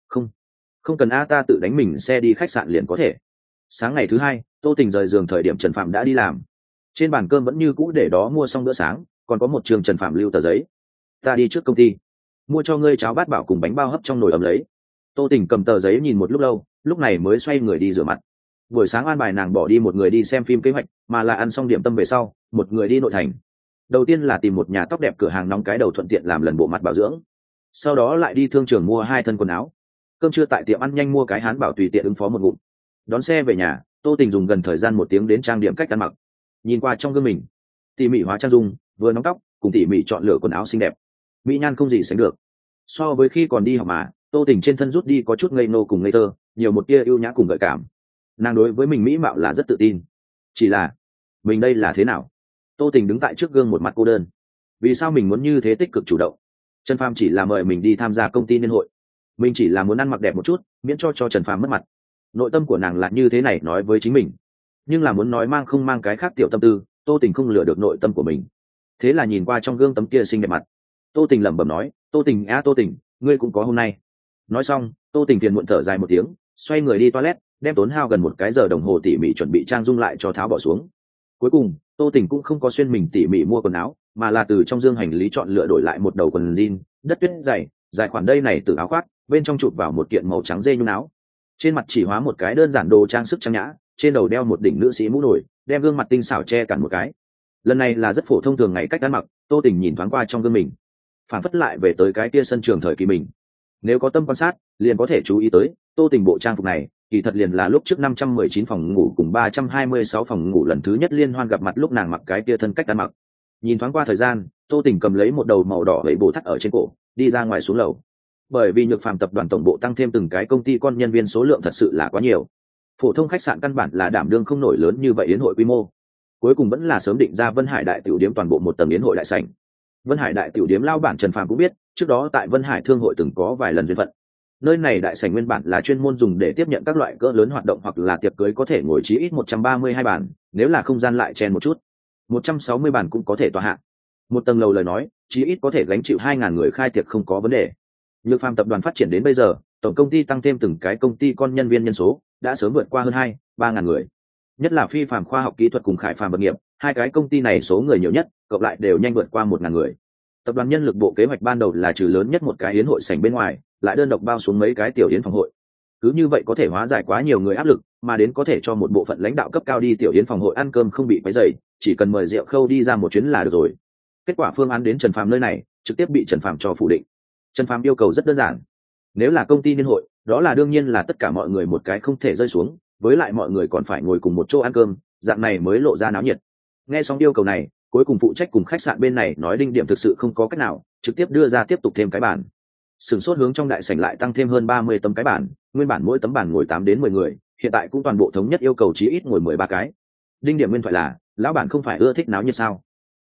Không cần ta tự đánh mình xe đi khách sạn liền có thể. Sáng ngày thứ hai, Tô Tình rời giường thời điểm Trần Phạm đã đi làm. Trên bàn cơm vẫn như cũ để đó mua xong bữa sáng, còn có một trường Trần Phạm lưu tờ giấy. Ta đi trước công ty, mua cho ngươi cháo bát bảo cùng bánh bao hấp trong nồi ấm lấy. Tô Tình cầm tờ giấy nhìn một lúc lâu, lúc này mới xoay người đi rửa mặt. Buổi sáng an bài nàng bỏ đi một người đi xem phim kế hoạch, mà là ăn xong điểm tâm về sau, một người đi nội thành. Đầu tiên là tìm một nhà tóc đẹp cửa hàng nóng cái đầu thuận tiện làm lần bộ mặt bảo dưỡng, sau đó lại đi thương trường mua 2 thân quần áo. Cơm trưa tại tiệm ăn nhanh mua cái hán bảo tùy tiện ứng phó một ngụm. Đón xe về nhà, Tô Tình dùng gần thời gian 1 tiếng đến trang điểm cách ăn mặc. Nhìn qua trong gương mình, tỉ mỉ hóa trang dung, vừa nóng tóc, cùng tỉ mỉ chọn lựa quần áo xinh đẹp, mỹ nhan không gì sánh được. So với khi còn đi học mà, Tô Tình trên thân rút đi có chút ngây ngô cùng ngây thơ, nhiều một tia ưu nhã cùng gợi cảm. Nàng đối với mình mỹ mạo là rất tự tin. Chỉ là, mình đây là thế nào? Tô Tình đứng tại trước gương một mặt cô đơn. Vì sao mình muốn như thế tích cực chủ động? Trần Phàm chỉ là mời mình đi tham gia công ty niên hội, mình chỉ là muốn ăn mặc đẹp một chút, miễn cho Trần Phàm mất mặt. Nội tâm của nàng là như thế này nói với chính mình, nhưng là muốn nói mang không mang cái khác tiểu tâm tư, Tô Tình không lừa được nội tâm của mình. Thế là nhìn qua trong gương tấm kia xinh đẹp mặt, Tô Tình lẩm bẩm nói, Tô Tình Tô Tình, ngươi cũng có hôm nay. Nói xong, Tô Tình phiền muộn thở dài một tiếng, xoay người đi toilet, đem tốn hao gần 1 cái giờ đồng hồ tỉ mỉ chuẩn bị trang dung lại cho tháo bỏ xuống. Cuối cùng, Tô Tình cũng không có xuyên mình tỉ mỉ mua quần áo, mà là từ trong dương hành lý chọn lựa đổi lại một đầu quần jean đất tuyết dày, dài khoản đây này từ áo khoác, bên trong chụp vào một kiện màu trắng dê nhung áo. Trên mặt chỉ hóa một cái đơn giản đồ trang sức trang nhã, trên đầu đeo một đỉnh nữ sĩ mũ nổi, đem gương mặt tinh xảo che cản một cái. Lần này là rất phổ thông thường ngày cách ăn mặc, Tô Tình nhìn thoáng qua trong gương mình, phản phất lại về tới cái kia sân trường thời kỳ mình. Nếu có tâm quan sát, liền có thể chú ý tới, Tô Tình bộ trang phục này, kỳ thật liền là lúc trước 519 phòng ngủ cùng 326 phòng ngủ lần thứ nhất liên hoan gặp mặt lúc nàng mặc cái kia thân cách ăn mặc. Nhìn thoáng qua thời gian, Tô Tình cầm lấy một đầu màu đỏ gậy bổ thắt ở trên cổ, đi ra ngoài xuống lầu. Bởi vì Nhược Phàm tập đoàn tổng bộ tăng thêm từng cái công ty con nhân viên số lượng thật sự là quá nhiều, phổ thông khách sạn căn bản là đảm đương không nổi lớn như vậy yến hội quy mô. Cuối cùng vẫn là sớm định ra Vân Hải đại tiểu điếm toàn bộ một tầng yến hội đại sảnh. Vân Hải đại tiểu điếm lao bản Trần Phàm cũng biết, trước đó tại Vân Hải thương hội từng có vài lần duyên phận. Nơi này đại sảnh nguyên bản là chuyên môn dùng để tiếp nhận các loại cỡ lớn hoạt động hoặc là tiệc cưới, có thể ngồi chí ít 132 bàn, nếu là không gian lại chen một chút, 160 bàn cũng có thể tọa hạ. Một tầng lầu lời nói, chí ít có thể gánh chịu 2.000 người khai tiệc không có vấn đề. Nhược Phàm tập đoàn phát triển đến bây giờ, tổng công ty tăng thêm từng cái công ty con nhân viên nhân số đã sớm vượt qua hơn 2-3 ngàn người. Nhất là Phi Phàm khoa học kỹ thuật cùng Khải Phàm vật nghiệp, hai cái công ty này số người nhiều nhất, cộng lại đều nhanh vượt qua 1.000 người. Tập đoàn nhân lực bộ kế hoạch ban đầu là trừ lớn nhất một cái yến hội sảnh bên ngoài, lại đơn độc bao xuống mấy cái tiểu yến phòng hội. Cứ như vậy có thể hóa giải quá nhiều người áp lực, mà đến có thể cho một bộ phận lãnh đạo cấp cao đi tiểu yến phòng hội ăn cơm không bị quấy rầy, chỉ cần mời rượu khâu đi ra một chuyến là được rồi. Kết quả phương án đến Trần Phàm nơi này, trực tiếp bị Trần Phàm cho phủ định. Trần Phàm yêu cầu rất đơn giản, nếu là công ty niên hội, đó là đương nhiên là tất cả mọi người một cái không thể rơi xuống, với lại mọi người còn phải ngồi cùng một chỗ ăn cơm, dạng này mới lộ ra náo nhiệt. Nghe xong yêu cầu này, cuối cùng phụ trách cùng khách sạn bên này nói đinh điểm thực sự không có cách nào, trực tiếp đưa ra tiếp tục thêm cái bàn. Sửng sốt hướng trong đại sảnh lại tăng thêm hơn 30 tấm cái bàn, nguyên bản mỗi tấm bàn ngồi 8 đến 10 người, hiện tại cũng toàn bộ thống nhất yêu cầu chí ít ngồi 13 cái. Đinh điểm nguyên thoại là, lão bản không phải ưa thích náo nhiệt sao?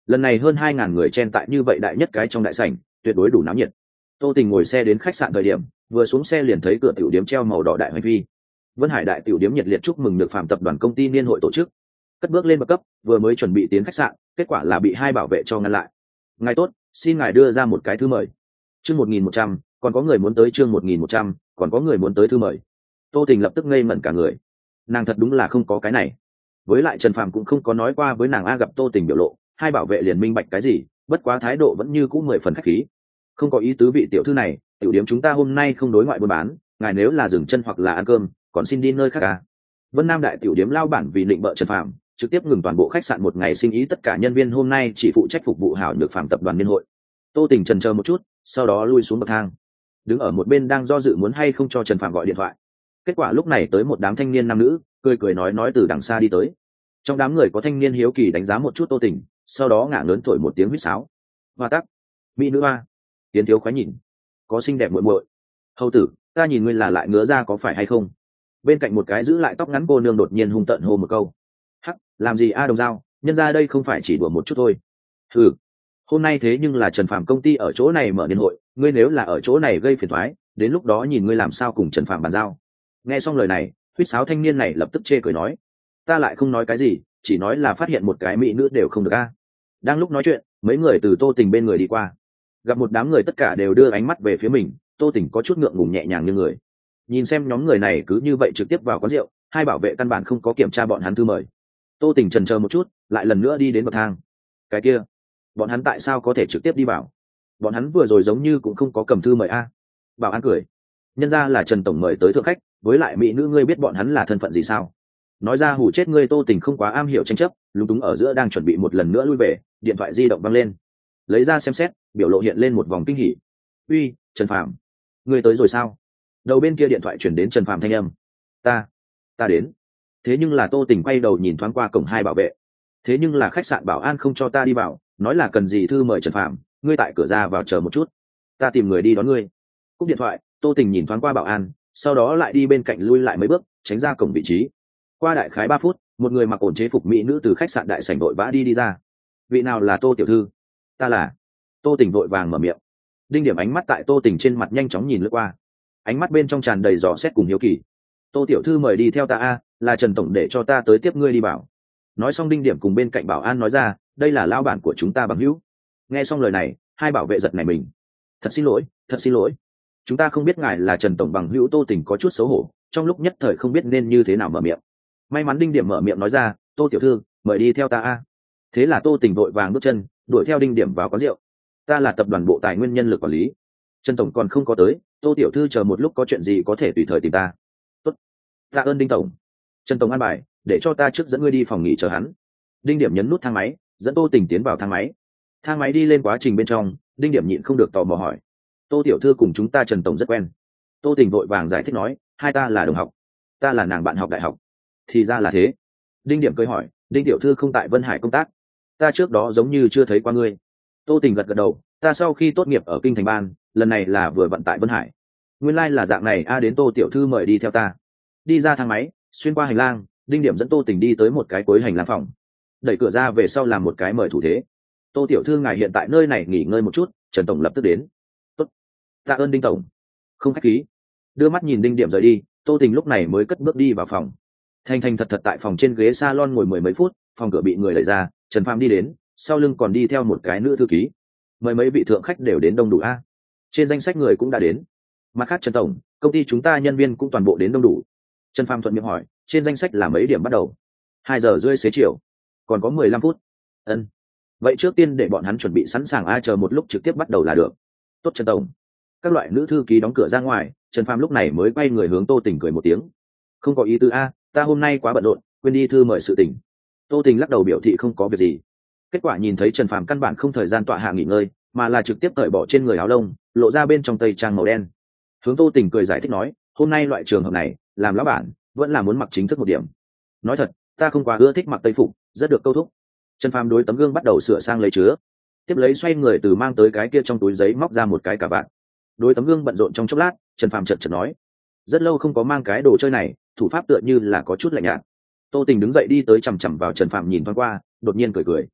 lần này hơn 2.000 người chen tại như vậy đại nhất cái trong đại sảnh, tuyệt đối đủ náo nhiệt. Tô Tình ngồi xe đến khách sạn thời điểm, vừa xuống xe liền thấy cửa tiểu điếm treo màu đỏ đại hoành phi. Vân Hải đại tiểu điếm nhiệt liệt chúc mừng Nhược Phàm tập đoàn công ty niên hội tổ chức. Cất bước lên bậc cấp, vừa mới chuẩn bị tiến khách sạn, kết quả là bị hai bảo vệ cho ngăn lại. Ngài tốt, xin ngài đưa ra một cái thư mời. Chương 1100, còn có người muốn tới chương 1100, còn có người muốn tới thư mời. Tô Tình lập tức ngây ngẩn cả người. Nàng thật đúng là không có cái này. Với lại Trần Phàm cũng không có nói qua với nàng a, gặp Tô Tình biểu lộ, hai bảo vệ liền minh bạch cái gì, bất quá thái độ vẫn như cũ 10 phần khách khí. Không có ý tứ vị tiểu thư này, tiểu điểm chúng ta hôm nay không đối ngoại buôn bán, ngài nếu là dừng chân hoặc là ăn cơm, còn xin đi nơi khác à. Vân Nam đại tiểu điểm lao bản vì định bợ Trần Phàm, trực tiếp ngừng toàn bộ khách sạn một ngày sinh ý, tất cả nhân viên hôm nay chỉ phụ trách phục vụ hảo Nhược Phàm tập đoàn niên hội. Tô Tình chần chờ một chút, sau đó lui xuống bậc thang, đứng ở một bên đang do dự muốn hay không cho Trần Phàm gọi điện thoại. Kết quả lúc này tới một đám thanh niên nam nữ, cười cười nói từ đằng xa đi tới. Trong đám người có thanh niên hiếu kỳ đánh giá một chút Tô Tình, sau đó ngả lớn thổi một tiếng huýt sáo. Hoa tắc, mỹ nữ a, tiến thiếu khoái nhìn, có xinh đẹp muội muội. Hầu tử, ta nhìn ngươi là lại ngứa ra có phải hay không? Bên cạnh một cái giữ lại tóc ngắn cô nương đột nhiên hung tợn hô một câu. Hắc, làm gì a đồng dao, nhân ra đây không phải chỉ đùa một chút thôi. Ừ, hôm nay thế nhưng là Trần Phàm công ty ở chỗ này mở niên hội, ngươi nếu là ở chỗ này gây phiền toái, đến lúc đó nhìn ngươi làm sao cùng Trần Phàm bàn giao. Nghe xong lời này, huýt sáo thanh niên này lập tức chê cười nói, ta lại không nói cái gì, chỉ nói là phát hiện một cái mỹ nữ đều không được a. Đang lúc nói chuyện, mấy người từ Tô Tình bên người đi qua, gặp một đám người tất cả đều đưa ánh mắt về phía mình. Tô Tình có chút ngượng ngùng nhẹ nhàng như người, nhìn xem nhóm người này cứ như vậy trực tiếp vào quán rượu, hai bảo vệ căn bản không có kiểm tra bọn hắn thư mời. Tô Tình chần chờ một chút, lại lần nữa đi đến bậc thang. Cái kia, bọn hắn tại sao có thể trực tiếp đi vào? Bọn hắn vừa rồi giống như cũng không có cầm thư mời a. Bảo an cười, nhân ra là Trần tổng mời tới thượng khách, với lại mỹ nữ ngươi biết bọn hắn là thân phận gì sao? Nói ra hù chết ngươi. Tô Tình không quá am hiểu tranh chấp, lúng túng ở giữa đang chuẩn bị một lần nữa lui về, điện thoại di động văng lên, lấy ra xem xét, biểu lộ hiện lên một vòng kinh hỉ. Uy, Trần Phàm, ngươi tới rồi sao? Đầu bên kia điện thoại chuyển đến Trần Phàm thanh âm. Ta đến. Thế nhưng là Tô Tình quay đầu nhìn thoáng qua cổng hai bảo vệ. Thế nhưng là khách sạn bảo an không cho ta đi vào, nói là cần gì thư mời Trần Phàm, ngươi tại cửa ra vào chờ một chút, ta tìm người đi đón ngươi. Cúp điện thoại, Tô Tình nhìn thoáng qua bảo an, sau đó lại đi bên cạnh lui lại mấy bước, tránh ra cổng vị trí. Qua đại khái 3 phút, một người mặc ổn chế phục mỹ nữ từ khách sạn đại sảnh vội vã đi ra. Vị nào là Tô tiểu thư? Ta là. Tô Tình vội vàng mở miệng. Đinh Điểm ánh mắt tại Tô Tình trên mặt nhanh chóng nhìn lướt qua, ánh mắt bên trong tràn đầy dò xét cùng hiếu kỳ. Tô tiểu thư mời đi theo ta a, là Trần tổng để cho ta tới tiếp ngươi đi bảo. Nói xong Đinh Điểm cùng bên cạnh bảo an nói ra, đây là lao bản của chúng ta bằng hữu. Nghe xong lời này, hai bảo vệ giật nảy mình. Thật xin lỗi, chúng ta không biết ngài là Trần tổng bằng hữu. Tô Tình có chút xấu hổ, trong lúc nhất thời không biết nên như thế nào mở miệng. May mắn Đinh Điểm mở miệng nói ra, Tô tiểu thư mời đi theo ta a. Thế là Tô Tình vội vàng bước chân đuổi theo Đinh Điểm vào quán rượu. Ta là tập đoàn bộ tài nguyên nhân lực quản lý, Trần tổng còn không có tới, Tô tiểu thư chờ một lúc có chuyện gì có thể tùy thời tìm ta. Tốt, tạ ơn Đinh tổng. Trần tổng an bài để cho ta trước dẫn ngươi đi phòng nghỉ chờ hắn. Đinh Điểm nhấn nút thang máy, dẫn Tô Tình tiến vào thang máy. Thang máy đi lên quá trình bên trong, Đinh Điểm nhịn không được tò mò hỏi, Tô tiểu thư cùng chúng ta Trần tổng rất quen. Tô Tình vội vàng giải thích nói, hai ta là đồng học, ta là nàng bạn học đại học. Thì ra là thế. Đinh Điểm cười hỏi, Đinh tiểu thư không tại Vân Hải công tác? Ta trước đó giống như chưa thấy qua ngươi. Tô Tình gật gật đầu, ta sau khi tốt nghiệp ở kinh thành ban, lần này là vừa vận tại Vân Hải. Nguyên lai là dạng này a. Đến Tô tiểu thư mời đi theo ta. Đi ra thang máy, xuyên qua hành lang, Đinh Điểm dẫn Tô Tình đi tới một cái cuối hành lang phòng, đẩy cửa ra về sau làm một cái mời thủ thế. Tô tiểu thư ngài hiện tại nơi này nghỉ ngơi một chút, Trần tổng lập tức đến. Tốt, tạ ơn Đinh tổng. Không khách khí. Đưa mắt nhìn Đinh Điểm rời đi, Tô Tình lúc này mới cất bước đi vào phòng. Thành thành thật thật tại phòng trên ghế salon ngồi mười mấy phút, phòng cửa bị người đẩy ra, Trần Phàm đi đến, sau lưng còn đi theo một cái nữ thư ký. Mời mấy vị thượng khách đều đến đông đủ a. Trên danh sách người cũng đã đến. Mặt khác Trần tổng, công ty chúng ta nhân viên cũng toàn bộ đến đông đủ. Trần Phàm thuận miệng hỏi, trên danh sách là mấy điểm bắt đầu? 2:30 xế chiều. Còn có 15 phút. Ân. Vậy trước tiên để bọn hắn chuẩn bị sẵn sàng a, chờ một lúc trực tiếp bắt đầu là được. Tốt Trần tổng. Các loại nữ thư ký đóng cửa ra ngoài, Trần Phàm lúc này mới quay người hướng Tô Tình cười một tiếng. Không có ý tứ a, ta hôm nay quá bận rộn, quên đi thư mời sự tình. Tô Tình lắc đầu biểu thị không có việc gì. Kết quả nhìn thấy Trần Phàm căn bản không thời gian tọa hạ nghỉ ngơi, mà là trực tiếp cởi bỏ trên người áo lông, lộ ra bên trong tây trang màu đen. Hướng Tô Tình cười giải thích nói, hôm nay loại trường hợp này, làm lão bản vẫn là muốn mặc chính thức một điểm. Nói thật, ta không quá ưa thích mặc tây phục, rất được câu thúc. Trần Phàm đối tấm gương bắt đầu sửa sang lấy chứa, tiếp lấy xoay người từ mang tới cái kia trong túi giấy móc ra một cái cà vạt. Đối tấm gương bận rộn trong chốc lát, Trần Phàm chợt nói, rất lâu không có mang cái đồ chơi này, thủ pháp tựa như là có chút lạnh nhạt. Tô Tình đứng dậy đi tới chằm chằm vào Trần Phàm nhìn thoáng qua, đột nhiên cười cười.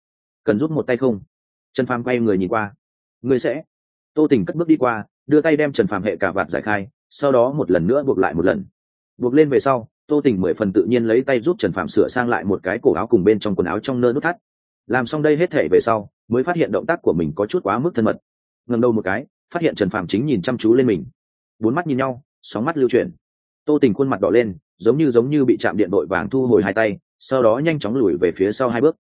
cần giúp một tay không? Trần Phàm quay người nhìn qua. Ngươi sẽ? Tô Tình cất bước đi qua, đưa tay đem Trần Phàm hệ cà vạt giải khai, sau đó một lần nữa buộc lại một lần. Buộc lên về sau, Tô Tình 10 phần tự nhiên lấy tay giúp Trần Phàm sửa sang lại một cái cổ áo cùng bên trong quần áo trong nơ nút thắt. Làm xong đây hết thể về sau, mới phát hiện động tác của mình có chút quá mức thân mật. Ngẩng đầu một cái, phát hiện Trần Phàm chính nhìn chăm chú lên mình. Bốn mắt nhìn nhau, sóng mắt lưu chuyển. Tô Tình khuôn mặt đỏ lên, giống như bị chạm điện đội vàng thu hồi hai tay, sau đó nhanh chóng lùi về phía sau 2 bước.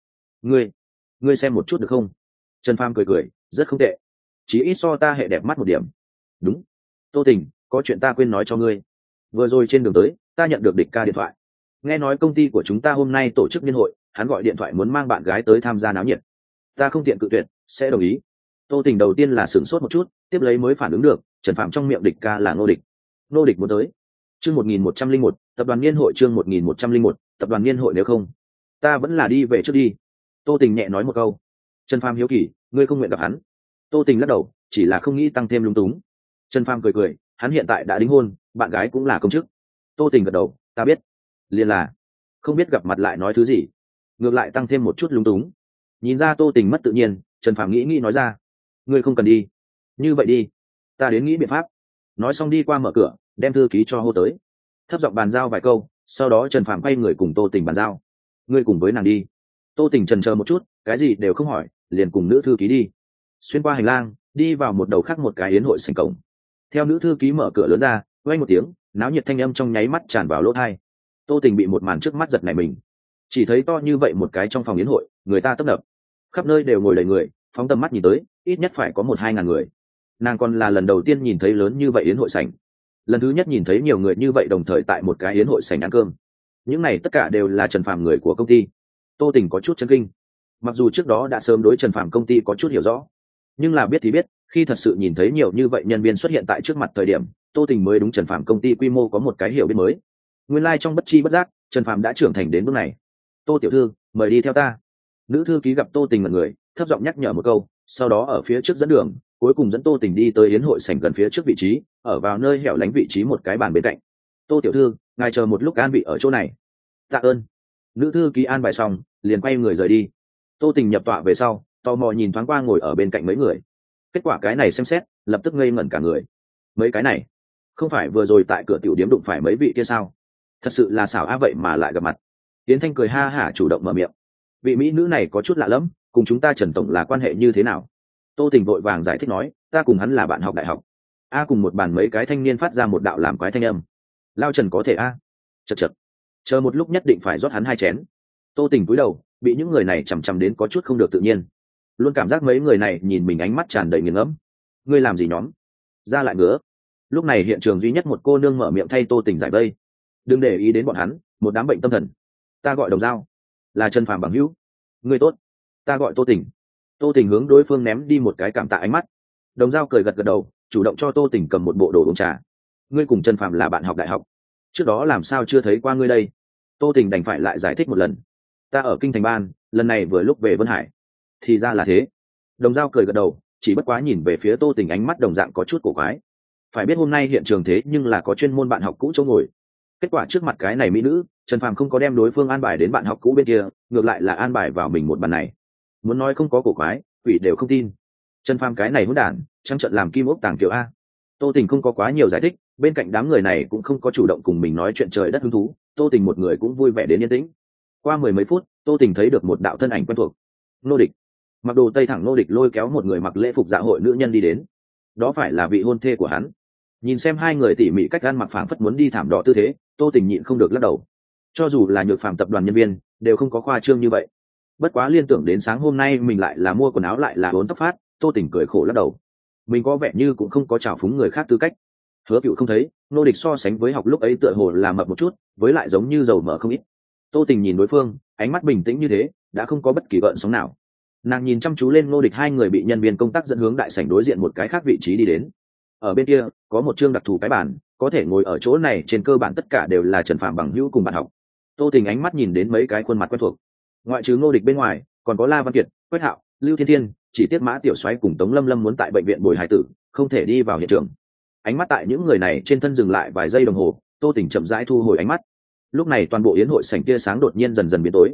Ngươi xem một chút được không? Trần Phàm cười cười, rất không tệ, chỉ ít so ta hệ đẹp mắt một điểm. Đúng. Tô Tình, có chuyện ta quên nói cho ngươi. Vừa rồi trên đường tới, ta nhận được địch ca điện thoại. Nghe nói công ty của chúng ta hôm nay tổ chức niên hội, hắn gọi điện thoại muốn mang bạn gái tới tham gia náo nhiệt. Ta không tiện cự tuyệt, sẽ đồng ý. Tô Tình đầu tiên là sửng sốt một chút, tiếp lấy mới phản ứng được, Trần Phàm trong miệng địch ca là Ngô Địch. Ngô Địch muốn tới. Chương 1101, tập đoàn niên hội chương 1101, tập đoàn niên hội nếu không, ta vẫn là đi về trước đi. Tô Tình nhẹ nói một câu. Trần Phàm hiếu kỳ, ngươi không nguyện gặp hắn? Tô Tình lắc đầu, chỉ là không nghĩ tăng thêm lung túng. Trần Phàm cười cười, hắn hiện tại đã đính hôn, bạn gái cũng là công chức. Tô Tình gật đầu, ta biết. Liền là không biết gặp mặt lại nói thứ gì, ngược lại tăng thêm một chút lung túng. Nhìn ra Tô Tình mất tự nhiên, Trần Phàm nghĩ nói ra, ngươi không cần đi. Như vậy đi, ta đến nghĩ biện pháp. Nói xong đi qua mở cửa, đem thư ký cho hô tới, thấp giọng bàn giao vài câu, sau đó Trần Phàm quay người cùng Tô Tình bàn giao, ngươi cùng với nàng đi. Tô Tình chần chờ một chút, cái gì đều không hỏi, liền cùng nữ thư ký đi. Xuyên qua hành lang, đi vào một đầu khác một cái yến hội sảnh cổng. Theo nữ thư ký mở cửa lớn ra, vang một tiếng, náo nhiệt thanh âm trong nháy mắt tràn vào lỗ tai. Tô Tình bị một màn trước mắt giật nảy mình. Chỉ thấy to như vậy một cái trong phòng yến hội, người ta tấp nập, khắp nơi đều ngồi đầy người, phóng tầm mắt nhìn tới, ít nhất phải có 1-2 ngàn người. Nàng còn là lần đầu tiên nhìn thấy lớn như vậy yến hội sảnh, lần thứ nhất nhìn thấy nhiều người như vậy đồng thời tại một cái yến hội sảnh ăn cơm. Những này tất cả đều là Trần Phàm người của công ty. Tô Tình có chút chấn kinh. Mặc dù trước đó đã sớm đối Trần Phàm công ty có chút hiểu rõ, nhưng là biết thì biết, khi thật sự nhìn thấy nhiều như vậy nhân viên xuất hiện tại trước mặt thời điểm, Tô Tình mới đúng Trần Phàm công ty quy mô có một cái hiểu biết mới. Nguyên lai trong bất chi bất giác, Trần Phàm đã trưởng thành đến bước này. Tô tiểu thư, mời đi theo ta. Nữ thư ký gặp Tô Tình ngẩn người, thấp giọng nhắc nhở một câu, sau đó ở phía trước dẫn đường, cuối cùng dẫn Tô Tình đi tới yến hội sảnh gần phía trước vị trí, ở vào nơi hẻo lánh vị trí một cái bàn bên cạnh. Tô tiểu thư, ngài chờ một lúc an vị ở chỗ này. Tạ ơn. Nữ thư ký an bài xong, liền quay người rời đi. Tô Tình nhập tọa về sau, tò mò nhìn thoáng qua ngồi ở bên cạnh mấy người. Kết quả cái này xem xét, lập tức ngây ngẩn cả người. Mấy cái này, không phải vừa rồi tại cửa tiểu điếm đụng phải mấy vị kia sao? Thật sự là xảo á, vậy mà lại gặp mặt. Tiến Thanh cười ha hả chủ động mở miệng. Vị mỹ nữ này có chút lạ lẫm, cùng chúng ta Trần tổng là quan hệ như thế nào? Tô Tình vội vàng giải thích nói, ta cùng hắn là bạn học đại học. A cùng một bàn mấy cái thanh niên phát ra một đạo làm quái thanh âm. Lao Trần có thể a? Chậc chậc. Chờ một lúc nhất định phải rót hắn 2 chén. Tô Tình cúi đầu, bị những người này chằm chằm đến có chút không được tự nhiên. Luôn cảm giác mấy người này nhìn mình ánh mắt tràn đầy nghiền ngẫm. Ngươi làm gì nhóm? Ra lại ngứa. Lúc này hiện trường duy nhất một cô nương mở miệng thay Tô Tình giải vây. Đừng để ý đến bọn hắn, một đám bệnh tâm thần. Ta gọi Đồng Dao, là Trần Phàm bằng hữu. Ngươi tốt. Ta gọi Tô Tình. Tô Tình hướng đối phương ném đi một cái cảm tạ ánh mắt. Đồng Dao cười gật gật đầu, chủ động cho Tô Tình cầm một bộ đồ uống trà. Ngươi cùng Trần Phàm là bạn học đại học, trước đó làm sao chưa thấy qua ngươi đây? Tô Tình đành phải lại giải thích một lần. Ta ở kinh thành ban, lần này vừa lúc về Vân Hải. Thì ra là thế. Đồng Dao cười gật đầu, chỉ bất quá nhìn về phía Tô Tình ánh mắt đồng dạng có chút cổ quái. Phải biết hôm nay hiện trường thế nhưng là có chuyên môn bạn học cũ chỗ ngồi. Kết quả trước mặt cái này mỹ nữ, Trần Phàm không có đem đối phương an bài đến bạn học cũ bên kia, ngược lại là an bài vào mình một bàn này. Muốn nói không có cổ quái, quỷ đều không tin. Trần Phàm cái này hỗn đản, trắng trợn làm kim ốc tàng kiểu a. Tô Tình không có quá nhiều giải thích, bên cạnh đám người này cũng không có chủ động cùng mình nói chuyện trời đất hứng thú, Tô Tình một người cũng vui vẻ đến yên tĩnh. Qua 10 mấy phút, Tô Tình thấy được một đạo thân ảnh quen thuộc. Nô Địch. Mặc đồ tây thẳng Nô Địch lôi kéo một người mặc lễ phục dạ hội nữ nhân đi đến. Đó phải là vị hôn thê của hắn. Nhìn xem hai người tỉ mỉ cách ăn mặc phảng phất muốn đi thảm đỏ tư thế, Tô Tình nhịn không được lắc đầu. Cho dù là Nhược Phàm tập đoàn nhân viên, đều không có khoa trương như vậy. Bất quá liên tưởng đến sáng hôm nay mình lại là mua quần áo lại là uốn tóc phát, Tô Tình cười khổ lắc đầu. Mình có vẻ như cũng không có trào phúng người khác tư cách. Hứa Cựu không thấy, Nô Địch so sánh với học lúc ấy tựa hồ là mập một chút, với lại giống như dầu mỡ không ít. Tô Tình nhìn đối phương, ánh mắt bình tĩnh như thế, đã không có bất kỳ gợn sóng nào. Nàng nhìn chăm chú lên Nô Địch, hai người bị nhân viên công tác dẫn hướng đại sảnh đối diện một cái khác vị trí đi đến. Ở bên kia có một chương đặc thù cái bàn, có thể ngồi ở chỗ này trên cơ bản tất cả đều là Trần Phàm bằng hữu cùng bạn học. Tô Tình ánh mắt nhìn đến mấy cái khuôn mặt quen thuộc, ngoại trừ Nô Địch bên ngoài còn có La Văn Kiệt, Quách Hạo, Lưu Thiên Thiên, chỉ tiếc Mã Tiểu Soái cùng Tống Lâm Lâm muốn tại bệnh viện bồi hài tử, không thể đi vào hiện trường. Ánh mắt tại những người này trên thân dừng lại vài giây đồng hồ, Tô Tình chậm rãi thu hồi ánh mắt. Lúc này toàn bộ yến hội sảnh tia sáng đột nhiên dần dần biến tối.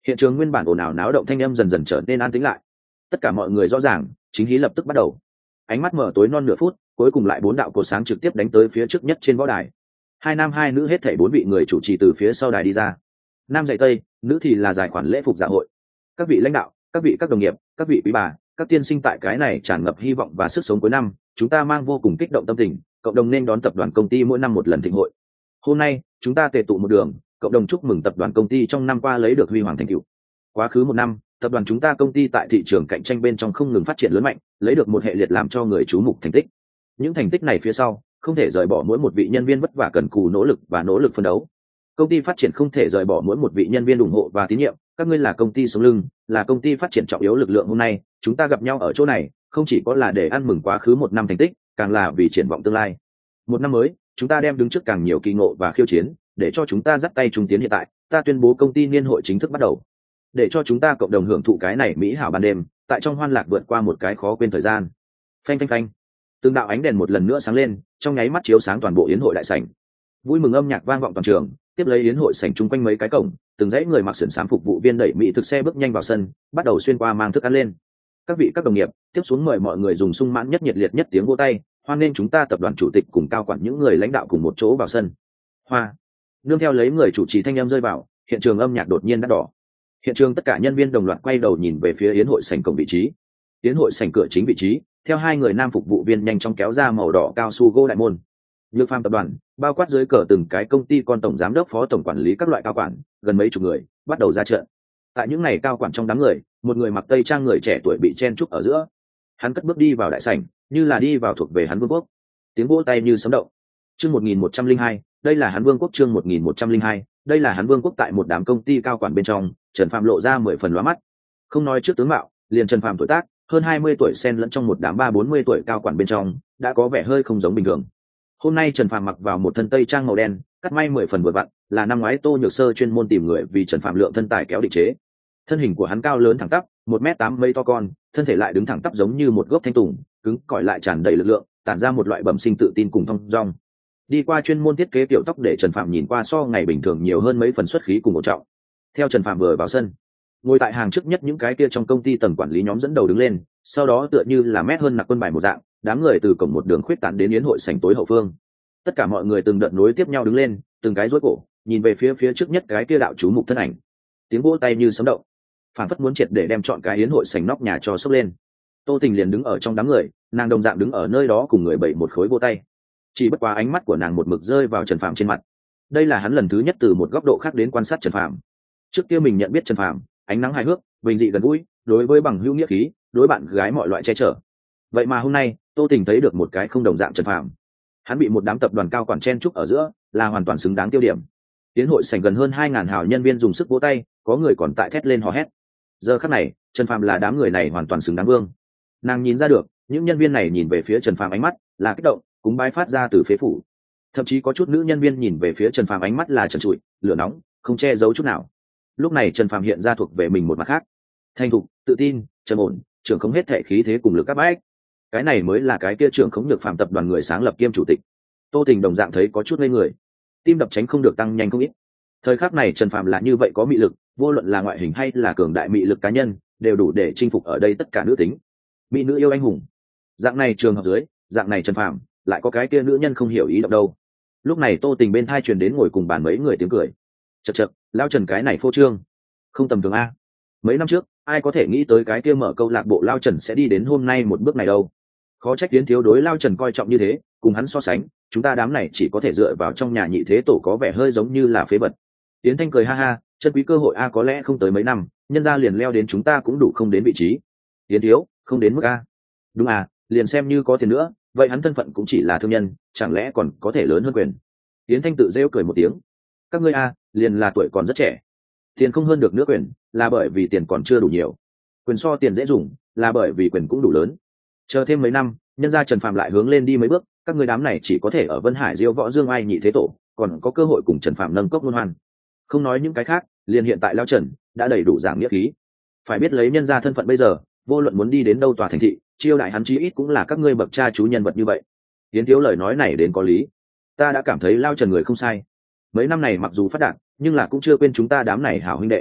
Hiện trường nguyên bản ồn ào náo động thanh âm dần dần trở nên an tĩnh lại. Tất cả mọi người rõ ràng, chính hí lập tức bắt đầu. Ánh mắt mở tối non nửa phút, cuối cùng lại 4 đạo cột sáng trực tiếp đánh tới phía trước nhất trên võ đài. Hai nam hai nữ hết thảy 4 vị người chủ trì từ phía sau đài đi ra. Nam dạy tây, nữ thì là giải khoản lễ phục dạ hội. Các vị lãnh đạo, các vị các đồng nghiệp, các vị quý bà, các tiên sinh, tại cái này tràn ngập hy vọng và sức sống cuối năm, chúng ta mang vô cùng kích động tâm tình, cộng đồng nên đón tập đoàn công ty mỗi năm một lần thịnh hội. Hôm nay, chúng ta tề tụ một đường, cộng đồng chúc mừng tập đoàn công ty trong năm qua lấy được huy hoàng thành tựu. Quá khứ một năm, tập đoàn chúng ta công ty tại thị trường cạnh tranh bên trong không ngừng phát triển lớn mạnh, lấy được một hệ liệt làm cho người chú mục thành tích. Những thành tích này phía sau, không thể rời bỏ mỗi một vị nhân viên vất vả cần cù nỗ lực và nỗ lực phấn đấu. Công ty phát triển không thể rời bỏ mỗi một vị nhân viên ủng hộ và tín nhiệm, các ngươi là công ty sống lưng, là công ty phát triển trọng yếu lực lượng. Hôm nay, chúng ta gặp nhau ở chỗ này, không chỉ có là để ăn mừng quá khứ một năm thành tích, càng là vì triển vọng tương lai. Một năm mới, chúng ta đem đứng trước càng nhiều kỳ ngộ và khiêu chiến, để cho chúng ta dắt tay chung tiến. Hiện tại, ta tuyên bố công ty niên hội chính thức bắt đầu. Để cho chúng ta cộng đồng hưởng thụ cái này mỹ hảo ban đêm, tại trong hoan lạc vượt qua một cái khó quên thời gian. Phanh phanh phanh. Từng đạo ánh đèn một lần nữa sáng lên, trong nháy mắt chiếu sáng toàn bộ yến hội đại sảnh. Vui mừng âm nhạc vang vọng toàn trường, tiếp lấy yến hội sảnh chung quanh mấy cái cổng, từng dãy người mặc sườn xám phục vụ viên đẩy mỹ thực xe bước nhanh vào sân, bắt đầu xuyên qua mang thức ăn lên. Các vị các đồng nghiệp, tiếp xuống mời mọi người dùng sung mãn nhất, nhiệt liệt nhất tiếng vỗ tay, hoan nghênh chúng ta tập đoàn chủ tịch cùng cao quản những người lãnh đạo cùng một chỗ vào sân. Hoa. Nương theo lấy người chủ trì thanh âm rơi vào, hiện trường âm nhạc đột nhiên đắt đỏ. Hiện trường tất cả nhân viên đồng loạt quay đầu nhìn về phía yến hội sảnh cổng vị trí. Yến hội sảnh cửa chính vị trí, theo 2 người nam phục vụ viên nhanh chóng kéo ra màu đỏ cao su gỗ đại môn. Nhược Phàm tập đoàn, bao quát dưới cờ từng cái công ty con tổng giám đốc, phó tổng quản lý các loại cao quản, gần mấy chục người, bắt đầu ra trận. Tại những ngày cao quản trong đám người, một người mặc tây trang người trẻ tuổi bị chen trúc ở giữa. Hắn cất bước đi vào đại sảnh, như là đi vào thuộc về hắn vương quốc. Tiếng vỗ tay như sấm động. Chương 1102, đây là hắn vương quốc. Chương 1102, đây là hắn vương quốc. Tại một đám công ty cao quản bên trong, Trần Phàm lộ ra 10 phần lóa mắt. Không nói trước tướng mạo, liền Trần Phàm tuổi tác, hơn 20 tuổi xen lẫn trong một đám 30-40 tuổi cao quản bên trong, đã có vẻ hơi không giống bình thường. Hôm nay Trần Phàm mặc vào một thân tây trang màu đen, cắt may 10 phần vừa vặn, là năm ngoái Tô Nhược Sơ chuyên môn tìm người vì Trần Phàm lượng thân tài kéo định chế. Thân hình của hắn cao lớn thẳng tắp, 1m8 mây to con, thân thể lại đứng thẳng tắp giống như một gốc thanh tùng, cứng cỏi lại tràn đầy lực lượng, tản ra một loại bẩm sinh tự tin cùng thong dong. Đi qua chuyên môn thiết kế kiểu tóc để Trần Phàm nhìn qua so ngày bình thường nhiều hơn mấy phần xuất khí cùng một trọng. Theo Trần Phàm vừa vào sân, ngồi tại hàng trước nhất những cái kia trong công ty tầng quản lý nhóm dẫn đầu đứng lên, sau đó tựa như là mét hơn nặc quân bài một dạng, đám người từ cổng một đường khuyết tán đến yến hội sảnh tối hậu phương. Tất cả mọi người từng đợt nối tiếp nhau đứng lên, từng cái rối cổ, nhìn về phía trước nhất cái kia đạo chú mục thân ảnh. Tiếng vỗ tay như sấm động, phản phất muốn triệt để đem chọn cái yến hội sảnh nóc nhà cho sốc lên. Tô Tình liền đứng ở trong đám người, nàng đồng dạng đứng ở nơi đó cùng người bậy một khối vỗ tay. Chỉ bất quá ánh mắt của nàng một mực rơi vào Trần Phàm trên mặt. Đây là hắn lần thứ nhất từ một góc độ khác đến quan sát Trần Phàm. Trước kia mình nhận biết Trần Phàm, ánh nắng hài hước, bình dị gần gũi, đối với bằng hữu nghĩa khí, đối bạn gái mọi loại che chở. Vậy mà hôm nay, Tô Tình thấy được một cái không đồng dạng Trần Phàm. Hắn bị một đám tập đoàn cao quản chen chúc ở giữa, là hoàn toàn xứng đáng tiêu điểm. Tiến hội sảnh gần hơn 2000 hào nhân viên dùng sức vỗ tay, có người còn tại thét lên hò hét. Giờ khắc này, Trần Phàm là đám người này hoàn toàn xứng đáng vương. Nàng nhìn ra được, những nhân viên này nhìn về phía Trần Phàm ánh mắt là kích động, cúng bái phát ra từ phế phủ. Thậm chí có chút nữ nhân viên nhìn về phía Trần Phàm ánh mắt là trần trụi, lửa nóng, không che giấu chút nào. Lúc này Trần Phàm hiện ra thuộc về mình một mặt khác, thành thục, tự tin, trầm ổn, trưởng không hết thể khí thế cùng lực các bách. Cái này mới là cái kia trưởng khống Nhược Phàm tập đoàn người sáng lập kiêm chủ tịch. Tô Tình đồng dạng thấy có chút ngây người, tim đập tránh không được tăng nhanh không ít. Thời khắc này Trần Phàm là như vậy có mị lực, vô luận là ngoại hình hay là cường đại mị lực cá nhân, đều đủ để chinh phục ở đây tất cả nữ tính. Mỹ nữ yêu anh hùng. Dạng này trường hợp dưới, dạng này Trần Phàm, lại có cái kia nữ nhân không hiểu ý động đâu. Lúc này Tô Tình bên thai truyền đến ngồi cùng bàn mấy người tiếng cười. Chậc chậc, lao Trần cái này phô trương, không tầm thường a. Mấy năm trước, ai có thể nghĩ tới cái kia mở câu lạc bộ lao Trần sẽ đi đến hôm nay một bước này đâu. Khó trách Tiến thiếu đối lao Trần coi trọng như thế, cùng hắn so sánh, chúng ta đám này chỉ có thể dựa vào trong nhà nhị thế tổ có vẻ hơi giống như là phế vật. Tiến Thanh cười ha ha, chân quý cơ hội a, có lẽ không tới mấy năm, nhân gia liền leo đến chúng ta cũng đủ không đến vị trí. Tiến thiếu, không đến mức a. Đúng à, liền xem như có tiền nữa, vậy hắn thân phận cũng chỉ là thương nhân, chẳng lẽ còn có thể lớn hơn quyền. Tiến Thanh tự rêu cười một tiếng. Các ngươi a, liền là tuổi còn rất trẻ. Tiền không hơn được nữa quyền, là bởi vì tiền còn chưa đủ nhiều. Quyền so tiền dễ dùng, là bởi vì quyền cũng đủ lớn. Chờ thêm mấy năm, nhân gia Trần Phàm lại hướng lên đi mấy bước, các ngươi đám này chỉ có thể ở Vân Hải Diêu Võ Dương Ai nhị thế tổ, còn có cơ hội cùng Trần Phàm nâng cốc luân hoan. Không nói những cái khác, liền hiện tại lao Trần đã đầy đủ giảng nghĩa khí. Phải biết lấy nhân gia thân phận bây giờ, vô luận muốn đi đến đâu tòa thành thị, chiêu đại hắn chí ít cũng là các ngươi bậc cha chú nhân vật như vậy. Tiến thiếu lời nói này đến có lý. Ta đã cảm thấy lao Trần người không sai. Mấy năm này mặc dù phát đạt, nhưng là cũng chưa quên chúng ta đám này hảo huynh đệ.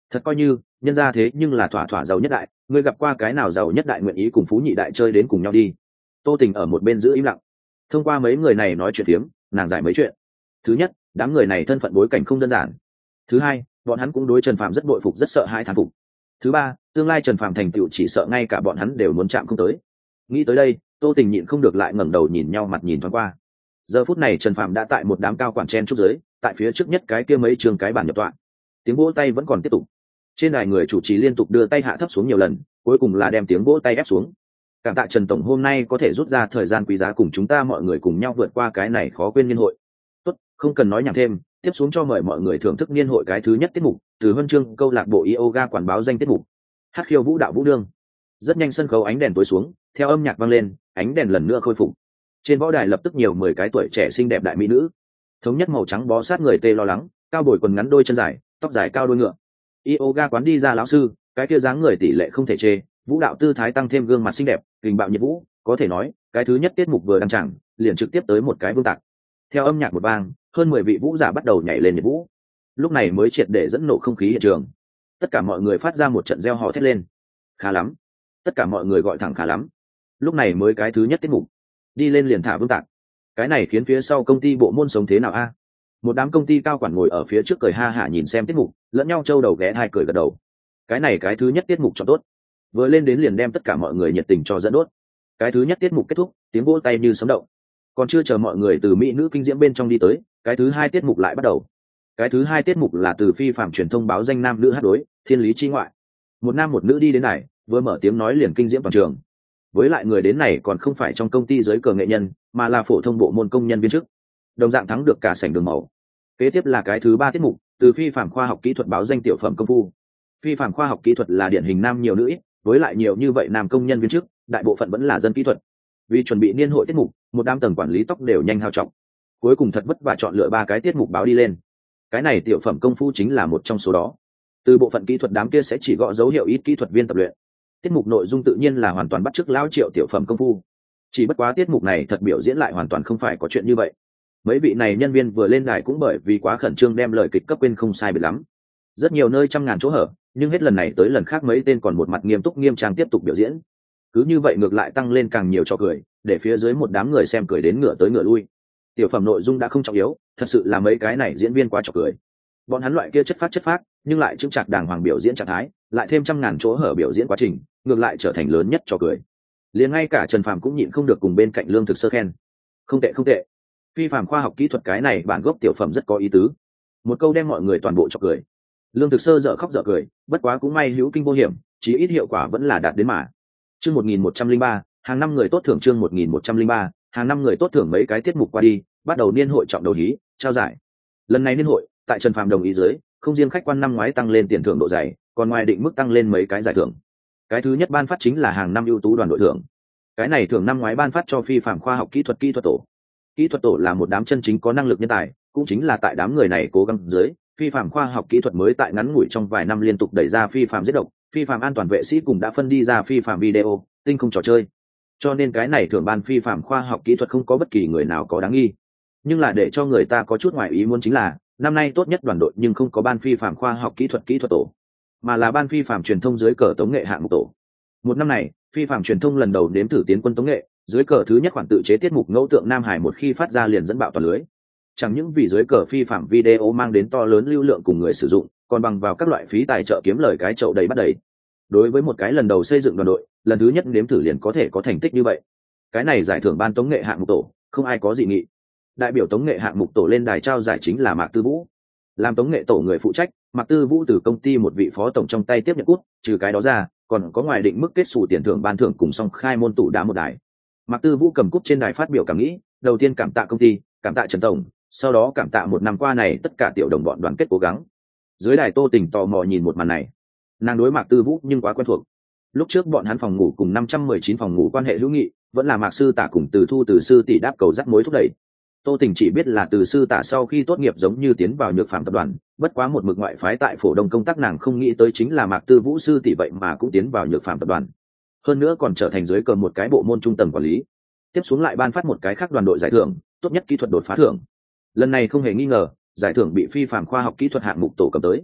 Thật coi như nhân ra thế nhưng là thỏa thỏa giàu nhất đại, ngươi gặp qua cái nào giàu nhất đại nguyện ý cùng phú nhị đại chơi đến cùng nhau đi. Tô Tình ở một bên giữ im lặng. Thông qua mấy người này nói chuyện phiếm, nàng giải mấy chuyện. Thứ nhất, đám người này thân phận bối cảnh không đơn giản. Thứ hai, bọn hắn cũng đối Trần Phàm rất bội phục, rất sợ hãi thán phục. Thứ ba, tương lai Trần Phàm thành tựu chỉ sợ ngay cả bọn hắn đều muốn chạm không tới. Nghĩ tới đây, Tô Tình nhịn không được lại ngẩng đầu nhìn nhau, mặt nhìn thoáng qua. Giờ phút này Trần Phàm đã tại một đám cao quản chen trúc dưới, tại phía trước nhất cái kia mấy trường cái bàn nhập tọa. Tiếng vỗ tay vẫn còn tiếp tục. Trên đài người chủ trì liên tục đưa tay hạ thấp xuống nhiều lần, cuối cùng là đem tiếng vỗ tay ép xuống. Cảm tạ Trần tổng hôm nay có thể rút ra thời gian quý giá cùng chúng ta mọi người cùng nhau vượt qua cái này khó quên niên hội. Tốt, không cần nói nhảm thêm, tiếp xuống cho mời mọi người thưởng thức niên hội cái thứ nhất tiết mục, từ huân chương câu lạc bộ yoga quảng báo danh tiết mục. Hát khiêu vũ đạo vũ đương. Rất nhanh sân khấu ánh đèn tối xuống, theo âm nhạc vang lên, ánh đèn lần nữa khôi phục. Trên võ đài lập tức nhiều 10 cái tuổi trẻ xinh đẹp đại mỹ nữ. Thống nhất màu trắng bó sát người tê lo lắng, cao bồi quần ngắn đôi chân dài, tóc dài cao đôi ngựa. Yoga quán đi ra lão sư, cái kia dáng người tỷ lệ không thể chê, vũ đạo tư thái tăng thêm gương mặt xinh đẹp, kình bạo nhiệt vũ, có thể nói, cái thứ nhất tiết mục vừa đăng tràng, liền trực tiếp tới một cái vương tạc. Theo âm nhạc một vang, hơn 10 vị vũ giả bắt đầu nhảy lên nhiệt vũ. Lúc này mới triệt để dẫn nổ không khí hiện trường. Tất cả mọi người phát ra một trận reo hò thét lên. Khá lắm. Tất cả mọi người gọi thẳng khá lắm. Lúc này mới cái thứ nhất tiết mục. Đi lên liền thả vương tạc. Cái này khiến phía sau công ty bộ môn sống thế nào a? Một đám công ty cao quản ngồi ở phía trước cười ha hả nhìn xem tiết mục, lẫn nhau trâu đầu ghé hai cười gật đầu. Cái này cái thứ nhất tiết mục cho tốt. Vừa lên đến liền đem tất cả mọi người nhiệt tình cho dẫn đốt. Cái thứ nhất tiết mục kết thúc, tiếng vỗ tay như sấm động. Còn chưa chờ mọi người từ mỹ nữ kinh diễm bên trong đi tới, cái thứ hai tiết mục lại bắt đầu. Cái thứ hai tiết mục là từ phi phạm truyền thông báo danh nam nữ hát đối, thiên lý chi ngoại. Một nam một nữ đi đến này, vừa mở tiếng nói liền kinh diễm toàn trường. Với lại người đến này còn không phải trong công ty giới cờ nghệ nhân, mà là phổ thông bộ môn công nhân viên chức. Đồng dạng thắng được cả sảnh đường màu. Kế tiếp là cái thứ ba tiết mục, từ phi phạm khoa học kỹ thuật báo danh tiểu phẩm công phu. Phi phạm khoa học kỹ thuật là điển hình nam nhiều nữ ít, với lại nhiều như vậy nam công nhân viên chức, đại bộ phận vẫn là dân kỹ thuật. Vì chuẩn bị niên hội tiết mục, một đám tầng quản lý tóc đều nhanh hao trọng. Cuối cùng thật vất vả chọn lựa 3 cái tiết mục báo đi lên. Cái này tiểu phẩm công phu chính là một trong số đó. Từ bộ phận kỹ thuật đám kia sẽ chỉ gõ dấu hiệu ít kỹ thuật viên tập luyện. Tiết mục nội dung tự nhiên là hoàn toàn bắt chước lão Triệu tiểu phẩm công phu. Chỉ bất quá tiết mục này thật biểu diễn lại hoàn toàn không phải có chuyện như vậy. Mấy vị này nhân viên vừa lên đài cũng bởi vì quá khẩn trương đem lời kịch cấp quên không sai biệt lắm. Rất nhiều nơi trăm ngàn chỗ hở, nhưng hết lần này tới lần khác mấy tên còn một mặt nghiêm túc nghiêm trang tiếp tục biểu diễn. Cứ như vậy ngược lại tăng lên càng nhiều trò cười, để phía dưới một đám người xem cười đến ngửa tới ngửa lui. Tiểu phẩm nội dung đã không trọng yếu, thật sự là mấy cái này diễn viên quá trò cười. Bọn hắn loại kia chất phác, nhưng lại chững chạc đàng hoàng biểu diễn trạng thái, lại thêm trăm ngàn chỗ hở biểu diễn quá trình, ngược lại trở thành lớn nhất trò cười. Liền ngay cả Trần Phàm cũng nhịn không được cùng bên cạnh Lương Thực Sơ khen. Không tệ không tệ. Phi phàm khoa học kỹ thuật cái này bản gốc tiểu phẩm rất có ý tứ. Một câu đem mọi người toàn bộ trò cười. Lương Thực Sơ dở khóc dở cười, bất quá cũng may hữu kinh vô hiểm, chí ít hiệu quả vẫn là đạt đến mà. Chương 1103, hàng năm người tốt thưởng chương 1103, hàng năm người tốt thưởng mấy cái tiết mục qua đi, bắt đầu niên hội trọng đầu hí, trao giải. Lần này niên hội, tại Trần Phàm đồng ý dưới, không riêng khách quan năm ngoái tăng lên tiền thưởng độ dày, còn ngoài định mức tăng lên mấy cái giải thưởng. Cái thứ nhất ban phát chính là hàng năm ưu tú đoàn đội thưởng. Cái này thưởng năm ngoái ban phát cho phi phàm khoa học kỹ thuật tổ. Kỹ thuật tổ là một đám chân chính có năng lực nhân tài, cũng chính là tại đám người này cố gắng dưới, phi phàm khoa học kỹ thuật mới tại ngắn ngủi trong vài năm liên tục đẩy ra phi phàm giết độc, phi phàm an toàn vệ sĩ cùng đã phân đi ra phi phàm video, tinh không trò chơi. Cho nên cái này thưởng ban phi phàm khoa học kỹ thuật không có bất kỳ người nào có đáng nghi. Nhưng là để cho người ta có chút ngoài ý muốn chính là, năm nay tốt nhất đoàn đội nhưng không có ban phi phàm khoa học kỹ thuật tổ, mà là ban phi phàm truyền thông dưới cờ tống nghệ hạng mục tổ. Một năm này, phi phàm truyền thông lần đầu nếm thử tiến quân tống nghệ, dưới cờ thứ nhất khoản tự chế tiết mục ngẫu tượng Nam Hải một khi phát ra liền dẫn bạo toàn lưới. Chẳng những vì dưới cờ phi phàm video mang đến to lớn lưu lượng cùng người sử dụng, còn bằng vào các loại phí tài trợ kiếm lời cái chậu đầy bắt đầy. Đối với một cái lần đầu xây dựng đoàn đội, lần thứ nhất nếm thử liền có thể có thành tích như vậy, cái này giải thưởng ban tống nghệ hạng mục tổ, không ai có dị nghị. Đại biểu tống nghệ hạng mục tổ lên đài trao giải chính là Mạc Tư Vũ. Làm tống nghệ tổ người phụ trách, Mạc Tư Vũ từ công ty một vị phó tổng trong tay tiếp nhận cút, trừ cái đó ra, còn có ngoài định mức kết xù tiền thưởng ban thưởng cùng song khai môn tủ đá một đài. Mạc Tư Vũ cầm cúp trên đài phát biểu cảm nghĩ, đầu tiên cảm tạ công ty, cảm tạ Trần tổng, sau đó cảm tạ một năm qua này tất cả tiểu đồng bọn đoàn kết cố gắng. Dưới đài Tô Tình tò mò nhìn một màn này, nàng đối Mạc Tư Vũ nhưng quá quen thuộc. Lúc trước bọn hắn phòng ngủ cùng 519 phòng ngủ quan hệ hữu nghị, vẫn là Mạc sư tả cùng Từ Thu từ sư tỷ đáp cầu dắt mối thúc đẩy. Tô Tình chỉ biết là Từ sư tả sau khi tốt nghiệp giống như tiến vào Nhược Phàm tập đoàn, bất quá một mực ngoại phái tại Phổ Đông công tác, nàng không nghĩ tới chính là Mạc Tư Vũ sư tỷ vậy mà cũng tiến vào Nhược Phàm tập đoàn. Hơn nữa còn trở thành dưới cờ một cái bộ môn trung tầng quản lý. Tiếp xuống lại ban phát một cái khác đoàn đội giải thưởng, tốt nhất kỹ thuật đột phá thưởng. Lần này không hề nghi ngờ, giải thưởng bị phi phàm khoa học kỹ thuật hạng mục tổ cầm tới.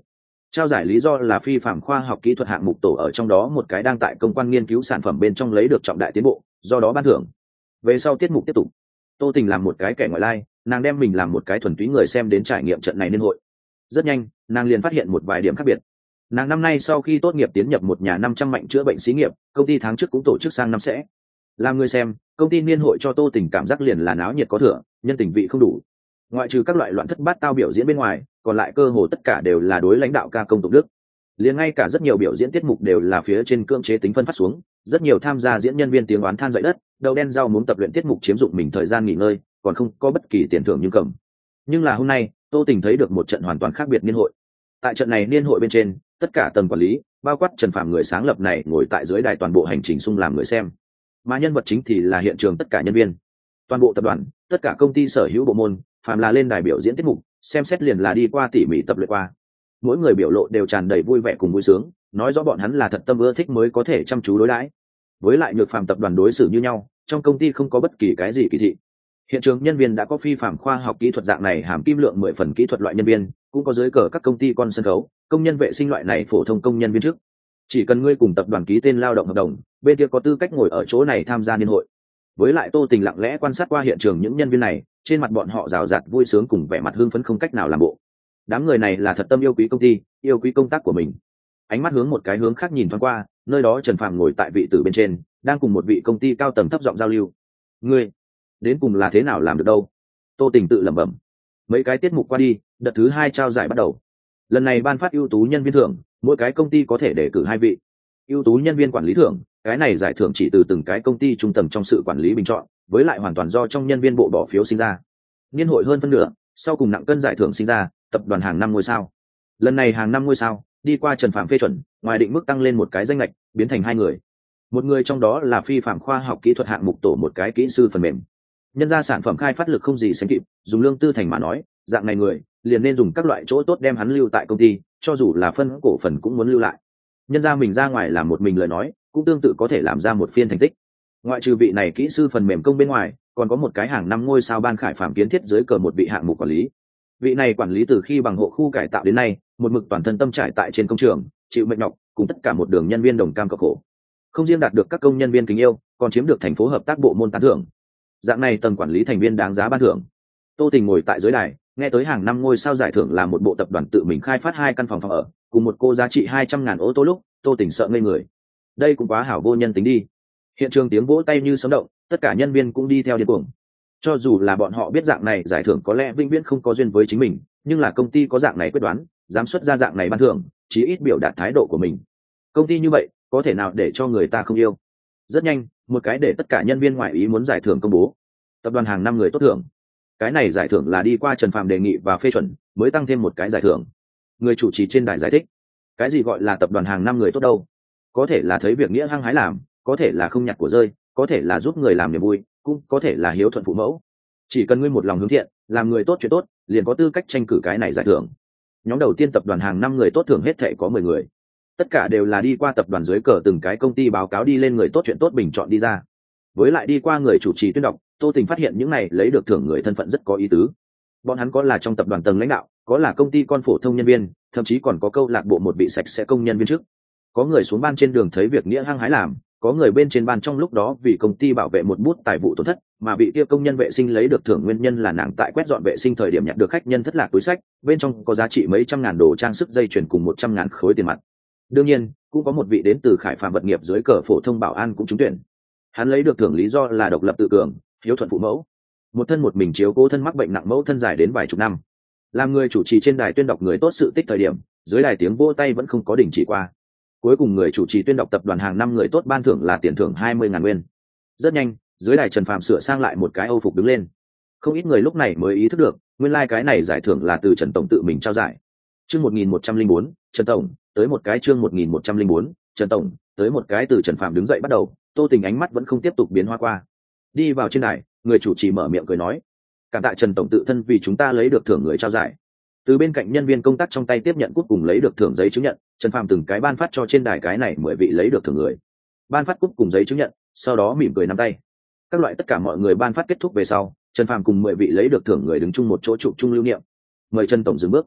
Trao giải lý do là phi phạm khoa học kỹ thuật hạng mục tổ ở trong đó một cái đang tại công quan nghiên cứu sản phẩm bên trong lấy được trọng đại tiến bộ, do đó ban thưởng. Về sau tiết mục tiếp tục, Tô Tình làm một cái kẻ ngoại lai, nàng đem mình làm một cái thuần túy người xem đến trải nghiệm trận này niên hội. Rất nhanh, nàng liền phát hiện một vài điểm khác biệt. Nàng năm nay sau khi tốt nghiệp tiến nhập một nhà 500 mạnh chữa bệnh xí nghiệp, công ty tháng trước cũng tổ chức sang năm sẽ. Làm người xem, công ty niên hội cho Tô Tình cảm giác liền là náo nhiệt có thừa, nhân tình vị không đủ. Ngoại trừ các loại loạn thất bát tao biểu diễn bên ngoài, còn lại cơ hồ tất cả đều là đối lãnh đạo ca công tụng đức. Liền ngay cả rất nhiều biểu diễn tiết mục đều là phía trên cưỡng chế tính phân phát xuống, rất nhiều tham gia diễn nhân viên tiếng oán than dậy đất, đầu đen rau muốn tập luyện tiết mục chiếm dụng mình thời gian nghỉ ngơi, còn không có bất kỳ tiền thưởng nhưng cầm. Nhưng là hôm nay, Tô Tình thấy được một trận hoàn toàn khác biệt niên hội. Tại trận này niên hội bên trên, tất cả tầng quản lý, bao quát Trần Phạm người sáng lập này ngồi tại dưới đài toàn bộ hành trình xung làm người xem. Mà nhân vật chính thì là hiện trường tất cả nhân viên, toàn bộ tập đoàn, tất cả công ty sở hữu bộ môn, phàm là lên đài biểu diễn tiết mục, xem xét liền là đi qua tỉ mỉ tập luyện qua. Mỗi người biểu lộ đều tràn đầy vui vẻ cùng vui sướng, nói rõ bọn hắn là thật tâm ưa thích mới có thể chăm chú đối đãi. Với lại Nhược Phàm tập đoàn đối xử như nhau, trong công ty không có bất kỳ cái gì kỳ thị. Hiện trường nhân viên đã có phi phạm khoa học kỹ thuật dạng này hàm kim lượng 10 phần kỹ thuật loại nhân viên, cũng có dưới cờ các công ty con sân khấu, công nhân vệ sinh loại này phổ thông công nhân viên chức. Chỉ cần ngươi cùng tập đoàn ký tên lao động hợp đồng, bên kia có tư cách ngồi ở chỗ này tham gia niên hội. Với lại Tô Tình lặng lẽ quan sát qua hiện trường những nhân viên này, trên mặt bọn họ rào rạt vui sướng cùng vẻ mặt hưng phấn không cách nào làm bộ. Đám người này là thật tâm yêu quý công ty, yêu quý công tác của mình. Ánh mắt hướng một cái hướng khác nhìn thoáng qua, nơi đó Trần Phàm ngồi tại vị tử bên trên, đang cùng một vị công ty cao tầng thấp giọng giao lưu. Ngươi đến cùng là thế nào làm được đâu? Tô Tình tự lẩm bẩm. Mấy cái tiết mục qua đi, đợt thứ 2 trao giải bắt đầu. Lần này ban phát ưu tú nhân viên thưởng, mỗi cái công ty có thể đề cử 2 vị. Ưu tú nhân viên quản lý thưởng, cái này giải thưởng chỉ từ từng cái công ty trung tầng trong sự quản lý bình chọn, với lại hoàn toàn do trong nhân viên bộ bỏ phiếu sinh ra. Niên hội hơn phân nửa, sau cùng nặng cân giải thưởng sinh ra, tập đoàn hàng năm ngôi sao. Lần này hàng năm ngôi sao, đi qua Trần Phạm phê chuẩn, ngoài định mức tăng lên một cái danh lệch, biến thành 2 người. Một người trong đó là phi phạm khoa học kỹ thuật hạng mục tổ một cái kỹ sư phần mềm. Nhân ra sản phẩm khai phát lực không gì sánh kịp, dùng lương tư thành mà nói, dạng này người liền nên dùng các loại chỗ tốt đem hắn lưu tại công ty, cho dù là phân cổ phần cũng muốn lưu lại. Nhân ra mình ra ngoài làm một mình lời nói, cũng tương tự có thể làm ra một phiên thành tích. Ngoại trừ vị này kỹ sư phần mềm công bên ngoài, còn có một cái hàng năm ngôi sao ban khải phạm kiến thiết dưới cờ một vị hạng mục quản lý. Vị này quản lý từ khi bằng hộ khu cải tạo đến nay, một mực toàn thân tâm trải tại trên công trường, chịu mệt nhọc, cùng tất cả một đường nhân viên đồng cam cộng khổ. Không riêng đạt được các công nhân viên kính yêu, còn chiếm được thành phố hợp tác bộ môn tán thưởng. Dạng này tầng quản lý thành viên đáng giá ban thưởng. Tô Tình ngồi tại dưới đài, nghe tới hàng năm ngôi sao giải thưởng là một bộ tập đoàn tự mình khai phát 2 căn phòng ở, cùng một cô giá trị 200.000 ô tô lúc, Tô Tình sợ ngây người. Đây cũng quá hảo vô nhân tính đi. Hiện trường tiếng vỗ tay như sấm động, tất cả nhân viên cũng đi theo điên cuồng. Cho dù là bọn họ biết dạng này giải thưởng có lẽ vĩnh viễn không có duyên với chính mình, nhưng là công ty có dạng này quyết đoán, dám xuất ra dạng này ban thưởng, chí ít biểu đạt thái độ của mình. Công ty như vậy, có thể nào để cho người ta không yêu? Rất nhanh, một cái để tất cả nhân viên ngoại ý muốn giải thưởng công bố. Tập đoàn hàng năm người tốt thưởng. Cái này giải thưởng là đi qua Trần Phàm đề nghị và phê chuẩn, mới tăng thêm một cái giải thưởng. Người chủ trì trên đài giải thích, cái gì gọi là tập đoàn hàng năm người tốt đâu? Có thể là thấy việc nghĩa hăng hái làm, có thể là không nhặt của rơi, có thể là giúp người làm niềm vui, cũng có thể là hiếu thuận phụ mẫu. Chỉ cần ngươi một lòng hướng thiện, làm người tốt chuyện tốt, liền có tư cách tranh cử cái này giải thưởng. Nhóm đầu tiên tập đoàn hàng năm người tốt thưởng hết thảy có 10 người. Tất cả đều là đi qua tập đoàn dưới cờ từng cái công ty báo cáo đi lên người tốt chuyện tốt bình chọn đi ra. Với lại đi qua người chủ trì tuyên đọc, Tô Tình phát hiện những này lấy được thưởng người thân phận rất có ý tứ. Bọn hắn có là trong tập đoàn tầng lãnh đạo, có là công ty con phổ thông nhân viên, thậm chí còn có câu lạc bộ một vị sạch sẽ công nhân viên chức. Có người xuống ban trên đường thấy việc nghĩa hăng hái làm, có người bên trên ban trong lúc đó vì công ty bảo vệ một bút tài vụ tổn thất, mà vị kia công nhân vệ sinh lấy được thưởng nguyên nhân là nàng tại quét dọn vệ sinh thời điểm nhặt được khách nhân thất lạc túi sách, bên trong có giá trị mấy trăm ngàn đồ trang sức dây chuyền cùng 100.000 khối tiền mặt. Đương nhiên, cũng có một vị đến từ Khải Phạm vật nghiệp dưới cờ phổ thông bảo an cũng trúng tuyển. Hắn lấy được thưởng lý do là độc lập tự cường, hiếu thuận phụ mẫu. Một thân một mình chiếu cố thân mắc bệnh nặng mẫu thân dài đến vài chục năm. Làm người chủ trì trên đài tuyên đọc người tốt sự tích thời điểm, dưới đài tiếng vỗ tay vẫn không có đình chỉ qua. Cuối cùng người chủ trì tuyên đọc tập đoàn hàng năm người tốt ban thưởng là tiền thưởng 20.000 nguyên. Rất nhanh, dưới đài Trần Phàm sửa sang lại một cái Âu phục đứng lên. Không ít người lúc này mới ý thức được, nguyên lai cái này giải thưởng là từ Trần tổng tự mình trao giải. Chương 1104, Trần tổng, tới một cái chương 1104, Trần tổng, tới một cái từ Trần Phàm đứng dậy bắt đầu, Tô Tình ánh mắt vẫn không tiếp tục biến hóa qua. Đi vào trên đài, người chủ trì mở miệng cười nói: "Cảm tạ Trần tổng tự thân vì chúng ta lấy được thưởng người trao giải." Từ bên cạnh nhân viên công tác trong tay tiếp nhận cúp cùng lấy được thưởng giấy chứng nhận, Trần Phàm từng cái ban phát cho trên đài cái này 10 vị lấy được thưởng người. Ban phát cúp cùng giấy chứng nhận, sau đó mỉm cười nắm tay. Các loại tất cả mọi người ban phát kết thúc về sau, Trần Phàm cùng 10 vị lấy được thưởng người đứng chung một chỗ chụp chung lưu niệm. Mời Trần tổng dừng bước.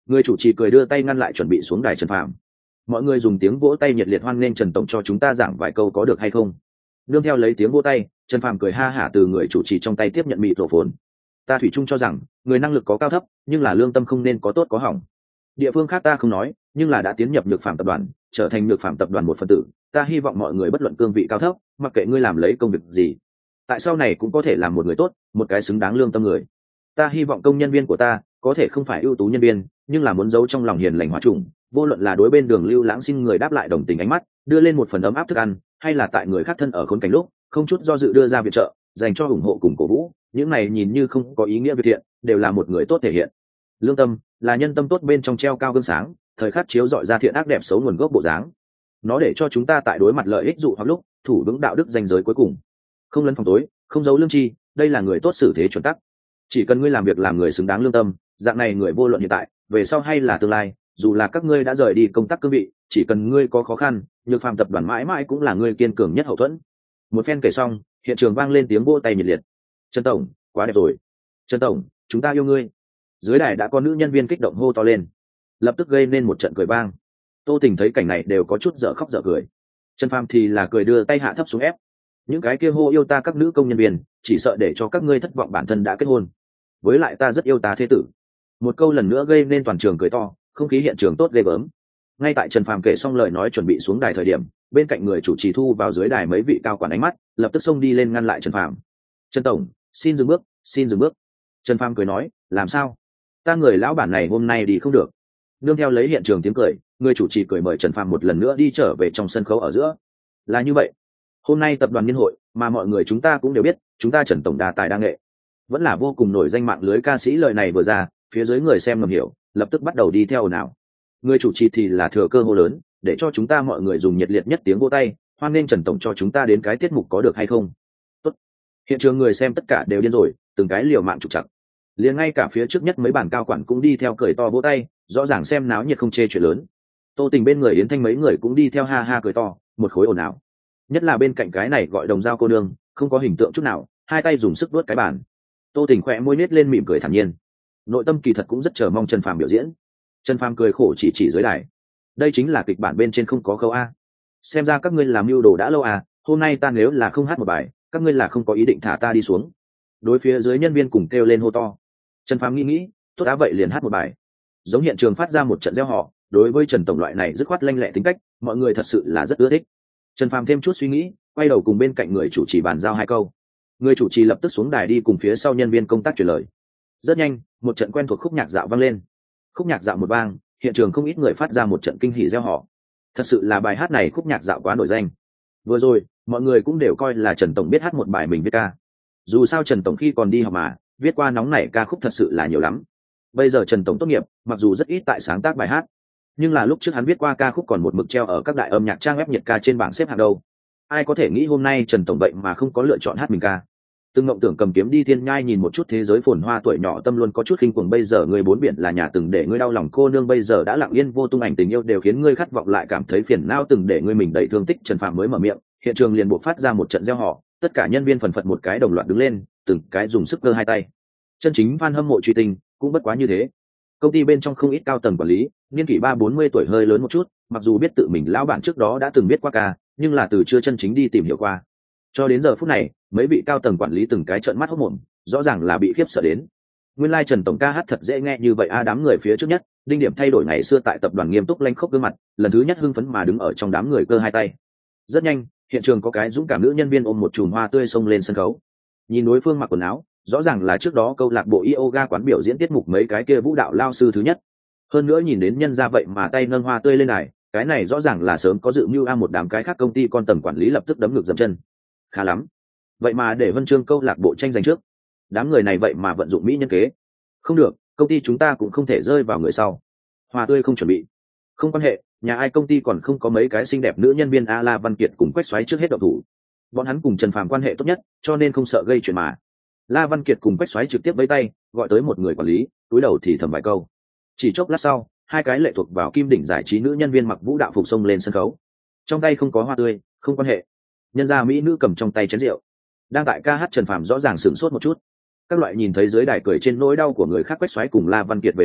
Người chủ trì cười đưa tay ngăn lại chuẩn bị xuống đài Trần Phàm. Mọi người dùng tiếng vỗ tay nhiệt liệt hoan nghênh Trần tổng cho chúng ta giảng vài câu có được hay không? Nương theo lấy tiếng vỗ tay, Trần Phàm cười ha hả từ người chủ trì trong tay tiếp nhận mịt rổ phồn. Ta thủy chung cho rằng người năng lực có cao thấp, nhưng là lương tâm không nên có tốt có hỏng. Địa phương khác ta không nói, nhưng là đã tiến nhập Nhược Phàm tập đoàn, trở thành Nhược Phàm tập đoàn một phần tử, ta hy vọng mọi người bất luận cương vị cao thấp, mặc kệ ngươi làm lấy công việc gì, tại sau này cũng có thể làm một người tốt, một cái xứng đáng lương tâm người. Ta hy vọng công nhân viên của ta có thể không phải ưu tú nhân viên, nhưng là muốn giấu trong lòng hiền lành hòa trùng, vô luận là đối bên đường lưu lãng xin người đáp lại đồng tình ánh mắt, đưa lên một phần ấm áp thức ăn, hay là tại người khác thân ở khốn cảnh lúc không chút do dự đưa ra viện trợ, dành cho ủng hộ cùng cổ vũ, những này nhìn như không có ý nghĩa việc thiện, đều là một người tốt thể hiện. Lương tâm là nhân tâm tốt bên trong treo cao gương sáng, thời khắc chiếu dọi ra thiện ác đẹp xấu nguồn gốc bộ dáng. Nó để cho chúng ta tại đối mặt lợi ích dụ hoặc lúc thủ vững đạo đức ranh giới cuối cùng, không lấn phòng tối, không giấu lương tri, đây là người tốt xử thế chuẩn tắc. Chỉ cần ngươi làm việc làm người xứng đáng lương tâm, dạng này người vô luận hiện tại, về sau hay là tương lai, dù là các ngươi đã rời đi công tác cương vị, chỉ cần ngươi có khó khăn, Nhược Phàm tập đoàn mãi mãi cũng là ngươi kiên cường nhất hậu thuẫn. Một phen kể xong, hiện trường vang lên tiếng vỗ tay nhiệt liệt. Trần tổng, quá đẹp rồi. Trần tổng, chúng ta yêu ngươi. Dưới đài đã có nữ nhân viên kích động hô to lên, lập tức gây nên một trận cười vang. Tô Tình thấy cảnh này đều có chút dở khóc dở cười. Trần Phàm thì là cười đưa tay hạ thấp xuống ép. Những cái kia hô yêu ta các nữ công nhân viên, chỉ sợ để cho các ngươi thất vọng bản thân đã kết hôn. Với lại ta rất yêu ta thế tử. Một câu lần nữa gây nên toàn trường cười to, không khí hiện trường tốt ghê gớm. Ngay tại Trần Phàm kể xong lời nói chuẩn bị xuống đài thời điểm, bên cạnh người chủ trì thu vào dưới đài mấy vị cao quản ánh mắt, lập tức xông đi lên ngăn lại Trần Phàm. Trần tổng, xin dừng bước, xin dừng bước. Trần Phàm cười nói, làm sao? Ta người lão bản này hôm nay đi không được. Nương theo lấy hiện trường tiếng cười, người chủ trì cười mời Trần Phàm một lần nữa đi trở về trong sân khấu ở giữa. Là như vậy, hôm nay tập đoàn niên hội mà mọi người chúng ta cũng đều biết, chúng ta Trần tổng đa tài đa nghệ, vẫn là vô cùng nổi danh mạng lưới ca sĩ. Lời này vừa ra, phía dưới người xem ngầm hiểu, lập tức bắt đầu đi theo ồn ào. Người chủ trì thì là thừa cơ hô lớn, để cho chúng ta mọi người dùng nhiệt liệt nhất tiếng vỗ tay, hoan nghênh Trần tổng cho chúng ta đến cái tiết mục có được hay không? Tốt. Hiện trường người xem tất cả đều điên rồi, từng cái liều mạng trục chặt. Liền ngay cả phía trước nhất mấy bản cao quản cũng đi theo cười to vỗ tay, rõ ràng xem náo nhiệt không chê chuyện lớn. Tô Tình bên người Yến Thanh mấy người cũng đi theo ha ha cười to, một khối ồn ào. Nhất là bên cạnh cái này gọi Đồng Giao cô nương, không có hình tượng chút nào, hai tay dùng sức vuốt cái bàn. Tô Tình khỏe môi nết lên mỉm cười thản nhiên, nội tâm kỳ thật cũng rất chờ mong Trần Phàm biểu diễn. Trần Phàm cười khổ chỉ dưới đài, đây chính là kịch bản bên trên không có câu a. Xem ra các ngươi làm mưu đồ đã lâu à, hôm nay ta nếu là không hát một bài, các ngươi là không có ý định thả ta đi xuống. Đối phía dưới nhân viên cùng kêu lên hô to. Trần Phàm nghĩ, tốt đã vậy liền hát một bài. Giống hiện trường phát ra một trận reo hò, đối với Trần tổng loại này dứt khoát lanh lẹ tính cách, mọi người thật sự là rất ưa thích. Trần Phàm thêm chút suy nghĩ, quay đầu cùng bên cạnh người chủ trì bàn giao hai câu. Người chủ trì lập tức xuống đài đi cùng phía sau nhân viên công tác truyền lời. Rất nhanh, một trận quen thuộc khúc nhạc dạo vang lên. Khúc nhạc dạo một vang, hiện trường không ít người phát ra một trận kinh hỉ reo hò. Thật sự là bài hát này khúc nhạc dạo quá nổi danh. Vừa rồi, mọi người cũng đều coi là Trần tổng biết hát một bài mình viết ca. Dù sao Trần tổng khi còn đi học mà, viết qua nóng nảy ca khúc thật sự là nhiều lắm. Bây giờ Trần tổng tốt nghiệp, mặc dù rất ít tại sáng tác bài hát, nhưng là lúc trước hắn viết qua ca khúc còn một mực treo ở các đại âm nhạc trang web nhiệt ca trên bảng xếp hạng đâu. Ai có thể nghĩ hôm nay Trần tổng vậy mà không có lựa chọn hát mình ca. Từng ngộng tưởng cầm kiếm đi thiên nhai nhìn một chút thế giới phồn hoa, tuổi nhỏ tâm luôn có chút khinh cuồng. Bây giờ người bốn biển là nhà, từng để ngươi đau lòng cô nương bây giờ đã lặng yên vô tung ảnh, tình yêu đều khiến ngươi khát vọng lại cảm thấy phiền não, từng để ngươi mình đầy thương tích. Trần Phàm mới mở miệng, hiện trường liền buộc phát ra một trận reo hò, tất cả nhân viên phần phật một cái đồng loạt đứng lên, từng cái dùng sức cơ hai tay. Chân chính fan hâm mộ truy tình cũng bất quá như thế. Công ty bên trong không ít cao tầng quản lý, niên kỷ 30-40 tuổi hơi lớn một chút, mặc dù biết tự mình lão bản trước đó đã từng biết qua ca, nhưng là từ chưa chân chính đi tìm hiểu qua. Cho đến giờ phút này, mấy vị cao tầng quản lý từng cái trợn mắt hốt mồm, rõ ràng là bị khiếp sợ đến. Nguyên lai Trần tổng ca hát thật dễ nghe như vậy a. Đám người phía trước nhất, đinh điểm thay đổi ngày xưa tại tập đoàn nghiêm túc lanh khốc gương mặt, lần thứ nhất hưng phấn mà đứng ở trong đám người cơ hai tay. Rất nhanh, hiện trường có cái dũng cảm nữ nhân viên ôm một chùm hoa tươi xông lên sân khấu. Nhìn đối phương mặc quần áo, rõ ràng là trước đó câu lạc bộ yoga quán biểu diễn tiết mục mấy cái kia vũ đạo lao sư thứ nhất. Hơn nữa nhìn đến nhân ra vậy mà tay nâng hoa tươi lên này, cái này rõ ràng là sớm có dự mưu a. Một đám cái khác công ty con tầng quản lý lập tức đấm ngược dậm chân. Khá lắm, vậy mà để Vân Chương câu lạc bộ tranh giành trước. Đám người này vậy mà vận dụng mỹ nhân kế. Không được, công ty chúng ta cũng không thể rơi vào người sau. Hoa tươi không chuẩn bị, không quan hệ, nhà ai công ty còn không có mấy cái xinh đẹp nữ nhân viên a. La Văn Kiệt cùng Quách Xoáy trước hết động thủ. Bọn hắn cùng Trần Phàm quan hệ tốt nhất, cho nên không sợ gây chuyện mà. La Văn Kiệt cùng Quách Xoáy trực tiếp vẫy tay, gọi tới một người quản lý, cúi đầu thì thầm vài câu. Chỉ chốc lát sau, hai cái lệ thuộc vào Kim Đỉnh giải trí nữ nhân viên mặc vũ đạo phục xông lên sân khấu. Trong tay không có hoa tươi, không quan hệ. Nhân gia mỹ nữ cầm trong tay chén rượu. Đang tại ca hát Trần Phàm rõ ràng sửng sốt một chút. Các loại nhìn thấy dưới đài cười trên nỗi đau của người khác Quách Xoáy cùng La Văn Kiệt về sau,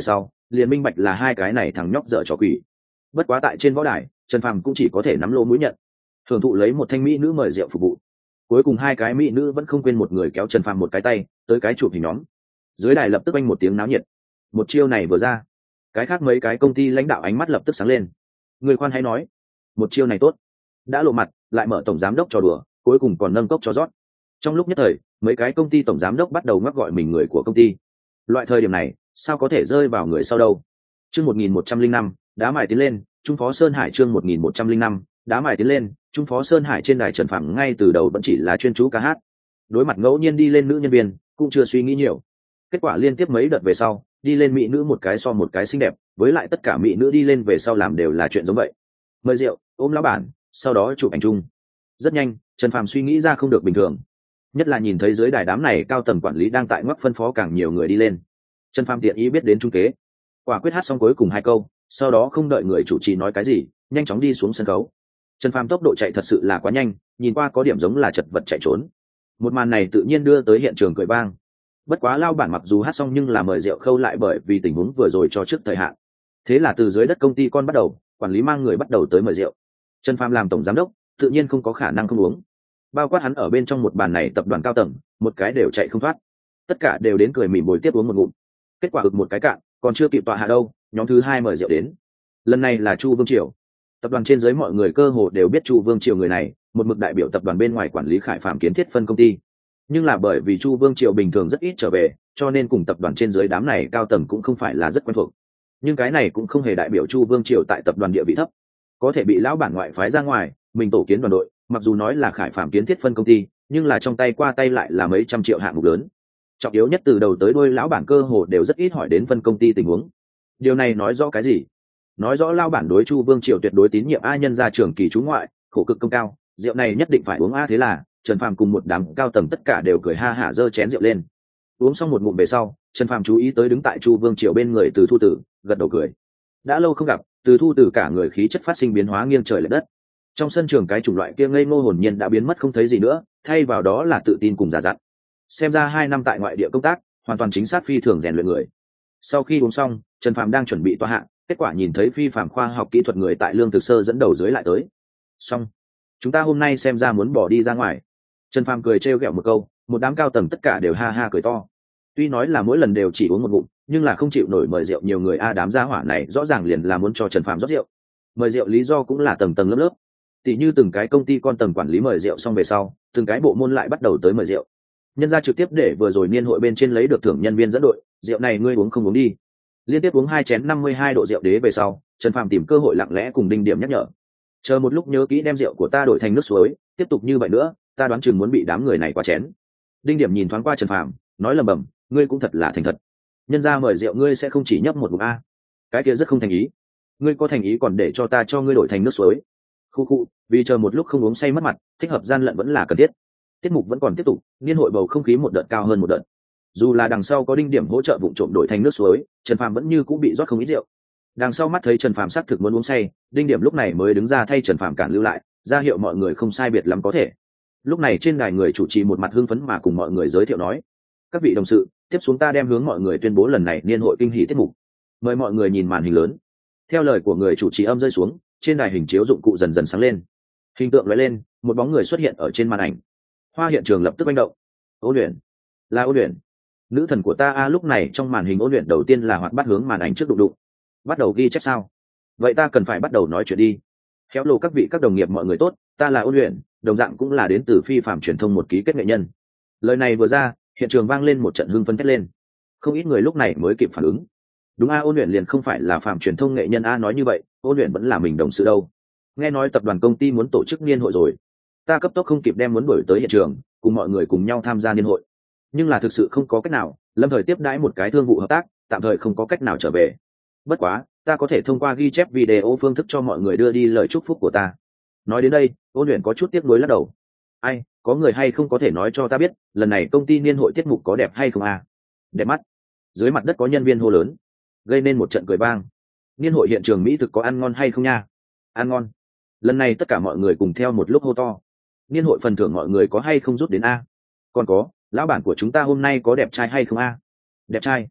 liền minh bạch là hai cái này thằng nhóc dở trò quỷ. Bất quá tại trên võ đài, Trần Phàm cũng chỉ có thể nắm lỗ mũi nhận, thưởng thụ lấy một thanh mỹ nữ mời rượu phục vụ. Cuối cùng hai cái mỹ nữ vẫn không quên một người kéo Trần Phàm một cái tay tới cái chụp hình nhóm. Dưới đài lập tức oanh một tiếng náo nhiệt. Một chiêu này vừa ra, cái khác mấy cái công ty lãnh đạo ánh mắt lập tức sáng lên. Người khoan hãy nói, một chiêu này tốt, đã lộ mặt lại mở tổng giám đốc trò đùa, cuối cùng còn nâng cốc cho rót. Trong lúc nhất thời, mấy cái công ty tổng giám đốc bắt đầu ngắc gọi mình người của công ty. Loại thời điểm này sao có thể rơi vào người sau đâu. Chương 1105, đá mài tiến lên, Trung Phó Sơn Hải. Chương 1105, đá mài tiến lên, Trung Phó Sơn Hải. Trên đài Trần Phàm ngay từ đầu vẫn chỉ là chuyên chú ca hát, đối mặt ngẫu nhiên đi lên nữ nhân viên cũng chưa suy nghĩ nhiều. Kết quả liên tiếp mấy đợt về sau, đi lên mỹ nữ một cái so một cái xinh đẹp, với lại tất cả mỹ nữ đi lên về sau làm đều là chuyện giống vậy. Mời rượu, ôm lão bản, sau đó chụp ảnh chung. Rất nhanh, Trần Phàm suy nghĩ ra không được bình thường, nhất là nhìn thấy dưới đài đám này cao tầng quản lý đang tại ngoắc phân phó càng nhiều người đi lên. Trần Phàm tiện ý biết đến trung kế, quả quyết hát xong cuối cùng hai câu, sau đó không đợi người chủ trì nói cái gì, nhanh chóng đi xuống sân khấu. Trần Phàm tốc độ chạy thật sự là quá nhanh, nhìn qua có điểm giống là chật vật chạy trốn. Một màn này tự nhiên đưa tới hiện trường cười vang. Bất quá lao bản mặc dù hát xong nhưng là mời rượu khâu lại bởi vì tình huống vừa rồi cho trước thời hạn. Thế là từ dưới đất công ty con bắt đầu, quản lý mang người bắt đầu tới mời rượu. Trần Phàm làm tổng giám đốc, tự nhiên không có khả năng không uống. Bao quát hắn ở bên trong một bàn này tập đoàn cao tầng, một cái đều chạy không thoát. Tất cả đều đến cười mỉm bồi tiếp uống một ngụm. Kết quả ực một cái cạn, còn chưa kịp tọa hạ đâu, nhóm thứ hai mời rượu đến. Lần này là Chu Vương Triều. Tập đoàn trên dưới mọi người cơ hồ đều biết Chu Vương Triều người này, một mực đại biểu tập đoàn bên ngoài quản lý Khải Phạm Kiến Thiết phân công ty. Nhưng là bởi vì Chu Vương Triều bình thường rất ít trở về, cho nên cùng tập đoàn trên dưới đám này cao tầng cũng không phải là rất quen thuộc. Nhưng cái này cũng không hề đại biểu Chu Vương Triều tại tập đoàn địa vị thấp, có thể bị lão bản ngoại phái ra ngoài, mình tổ kiến đoàn đội, mặc dù nói là Khải Phạm Kiến Thiết phân công ty, nhưng là trong tay qua tay lại là mấy trăm triệu hạng mục lớn. Trọng yếu nhất từ đầu tới đuôi lão bản cơ hồ đều rất ít hỏi đến phân công ty tình huống. Điều này nói rõ cái gì? Nói rõ lão bản đối Chu Vương Triều tuyệt đối tín nhiệm a, nhân ra trường kỳ trú ngoại, khổ cực công cao, rượu này nhất định phải uống a. Thế là Trần Phàm cùng một đám cao tầng tất cả đều cười ha hả giơ chén rượu lên. Uống xong một ngụm về sau, Trần Phàm chú ý tới đứng tại Chu Vương Triều bên người Từ Thu Tử, gật đầu cười. Đã lâu không gặp, Từ Thu Tử cả người khí chất phát sinh biến hóa nghiêng trời lệch đất. Trong sân trường cái chủng loại kia ngây ngô hồn nhiên đã biến mất không thấy gì nữa, thay vào đó là tự tin cùng giả dặn. Xem ra 2 năm tại ngoại địa công tác, hoàn toàn chính xác phi thường rèn luyện người. Sau khi uống xong, Trần Phàm đang chuẩn bị tọa hạ, kết quả nhìn thấy phi phàm khoa học kỹ thuật người tại Lương Thực Sơ dẫn đầu dưới lại tới. Xong, chúng ta hôm nay xem ra muốn bỏ đi ra ngoài. Trần Phàm cười trêu ghẹo một câu, một đám cao tầng tất cả đều ha ha cười to. Tuy nói là mỗi lần đều chỉ uống một ngụm, nhưng là không chịu nổi mời rượu nhiều người a, đám gia hỏa này rõ ràng liền là muốn cho Trần Phàm rót rượu. Mời rượu lý do cũng là tầng tầng lớp lớp. Tỷ như từng cái công ty con tầng quản lý mời rượu xong về sau, từng cái bộ môn lại bắt đầu tới mời rượu. Nhân ra trực tiếp để vừa rồi niên hội bên trên lấy được thưởng nhân viên dẫn đội, rượu này ngươi uống không uống đi. Liên tiếp uống 2 chén 52 độ rượu đế về sau, Trần Phàm tìm cơ hội lặng lẽ cùng Đinh Điểm nhắc nhở. Chờ một lúc nhớ kỹ đem rượu của ta đổi thành nước suối, tiếp tục như vậy nữa, ta đoán chừng muốn bị đám người này qua chén. Đinh Điểm nhìn thoáng qua Trần Phàm, nói lầm bầm, ngươi cũng thật là thành thật. Nhân ra mời rượu ngươi sẽ không chỉ nhấp một ngụm a, cái kia rất không thành ý. Ngươi có thành ý còn để cho ta cho ngươi đổi thành nước suối. Khu khu, vì chờ một lúc không uống say mất mặt, thích hợp gian lận vẫn là cần thiết. Tiết mục vẫn còn tiếp tục, niên hội bầu không khí một đợt cao hơn một đợt. Dù là đằng sau có Đinh Điểm hỗ trợ vụng trộm đổi thành nước suối, Trần Phàm vẫn như cũng bị rót không ít rượu. Đằng sau mắt thấy Trần Phàm xác thực muốn uống say, Đinh Điểm lúc này mới đứng ra thay Trần Phàm cản lưu lại, ra hiệu mọi người không sai biệt lắm có thể. Lúc này trên đài người chủ trì một mặt hưng phấn mà cùng mọi người giới thiệu nói: các vị đồng sự, tiếp xuống ta đem hướng mọi người tuyên bố lần này niên hội kinh hỉ tiết mục. Mời mọi người nhìn màn hình lớn. Theo lời của người chủ trì âm rơi xuống, trên đài hình chiếu dụng cụ dần dần sáng lên, hình tượng lóe lên, một bóng người xuất hiện ở trên màn ảnh. Hoa hiện trường lập tức manh động. Ôn Luyện, là Ôn Luyện, nữ thần của ta a. Lúc này trong màn hình Ôn Luyện đầu tiên là hoạt bắt hướng màn ảnh trước đụng đụng. Bắt đầu ghi chép sao? Vậy ta cần phải bắt đầu nói chuyện đi. Khéo lồ các vị các đồng nghiệp mọi người tốt, ta là Ôn Luyện, đồng dạng cũng là đến từ phi phạm truyền thông một ký kết nghệ nhân. Lời này vừa ra, hiện trường vang lên một trận hưng phấn thét lên. Không ít người lúc này mới kịp phản ứng. Đúng a, Ôn Luyện liền không phải là phạm truyền thông nghệ nhân a. Nói như vậy, Ôn Luyện vẫn là mình đồng sự đâu. Nghe nói tập đoàn công ty muốn tổ chức niên hội rồi, ta cấp tốc không kịp đem muốn đuổi tới hiện trường, cùng mọi người cùng nhau tham gia niên hội. Nhưng là thực sự không có cách nào, lâm thời tiếp đãi một cái thương vụ hợp tác, tạm thời không có cách nào trở về. Bất quá, ta có thể thông qua ghi chép video phương thức cho mọi người đưa đi lời chúc phúc của ta. Nói đến đây, Ôn Luyện có chút tiếc nuối lắc đầu. Ai, có người hay không có thể nói cho ta biết, lần này công ty niên hội tiết mục có đẹp hay không a? Đẹp mắt. Dưới mặt đất có nhân viên hô lớn, gây nên một trận cười vang. Niên hội hiện trường mỹ thực có ăn ngon hay không nha? Ăn ngon. Lần này tất cả mọi người cùng theo một lúc hô to. Niên hội phần thưởng mọi người có hay không rút đến a? Còn có, lão bản của chúng ta hôm nay có đẹp trai hay không a? Đẹp trai.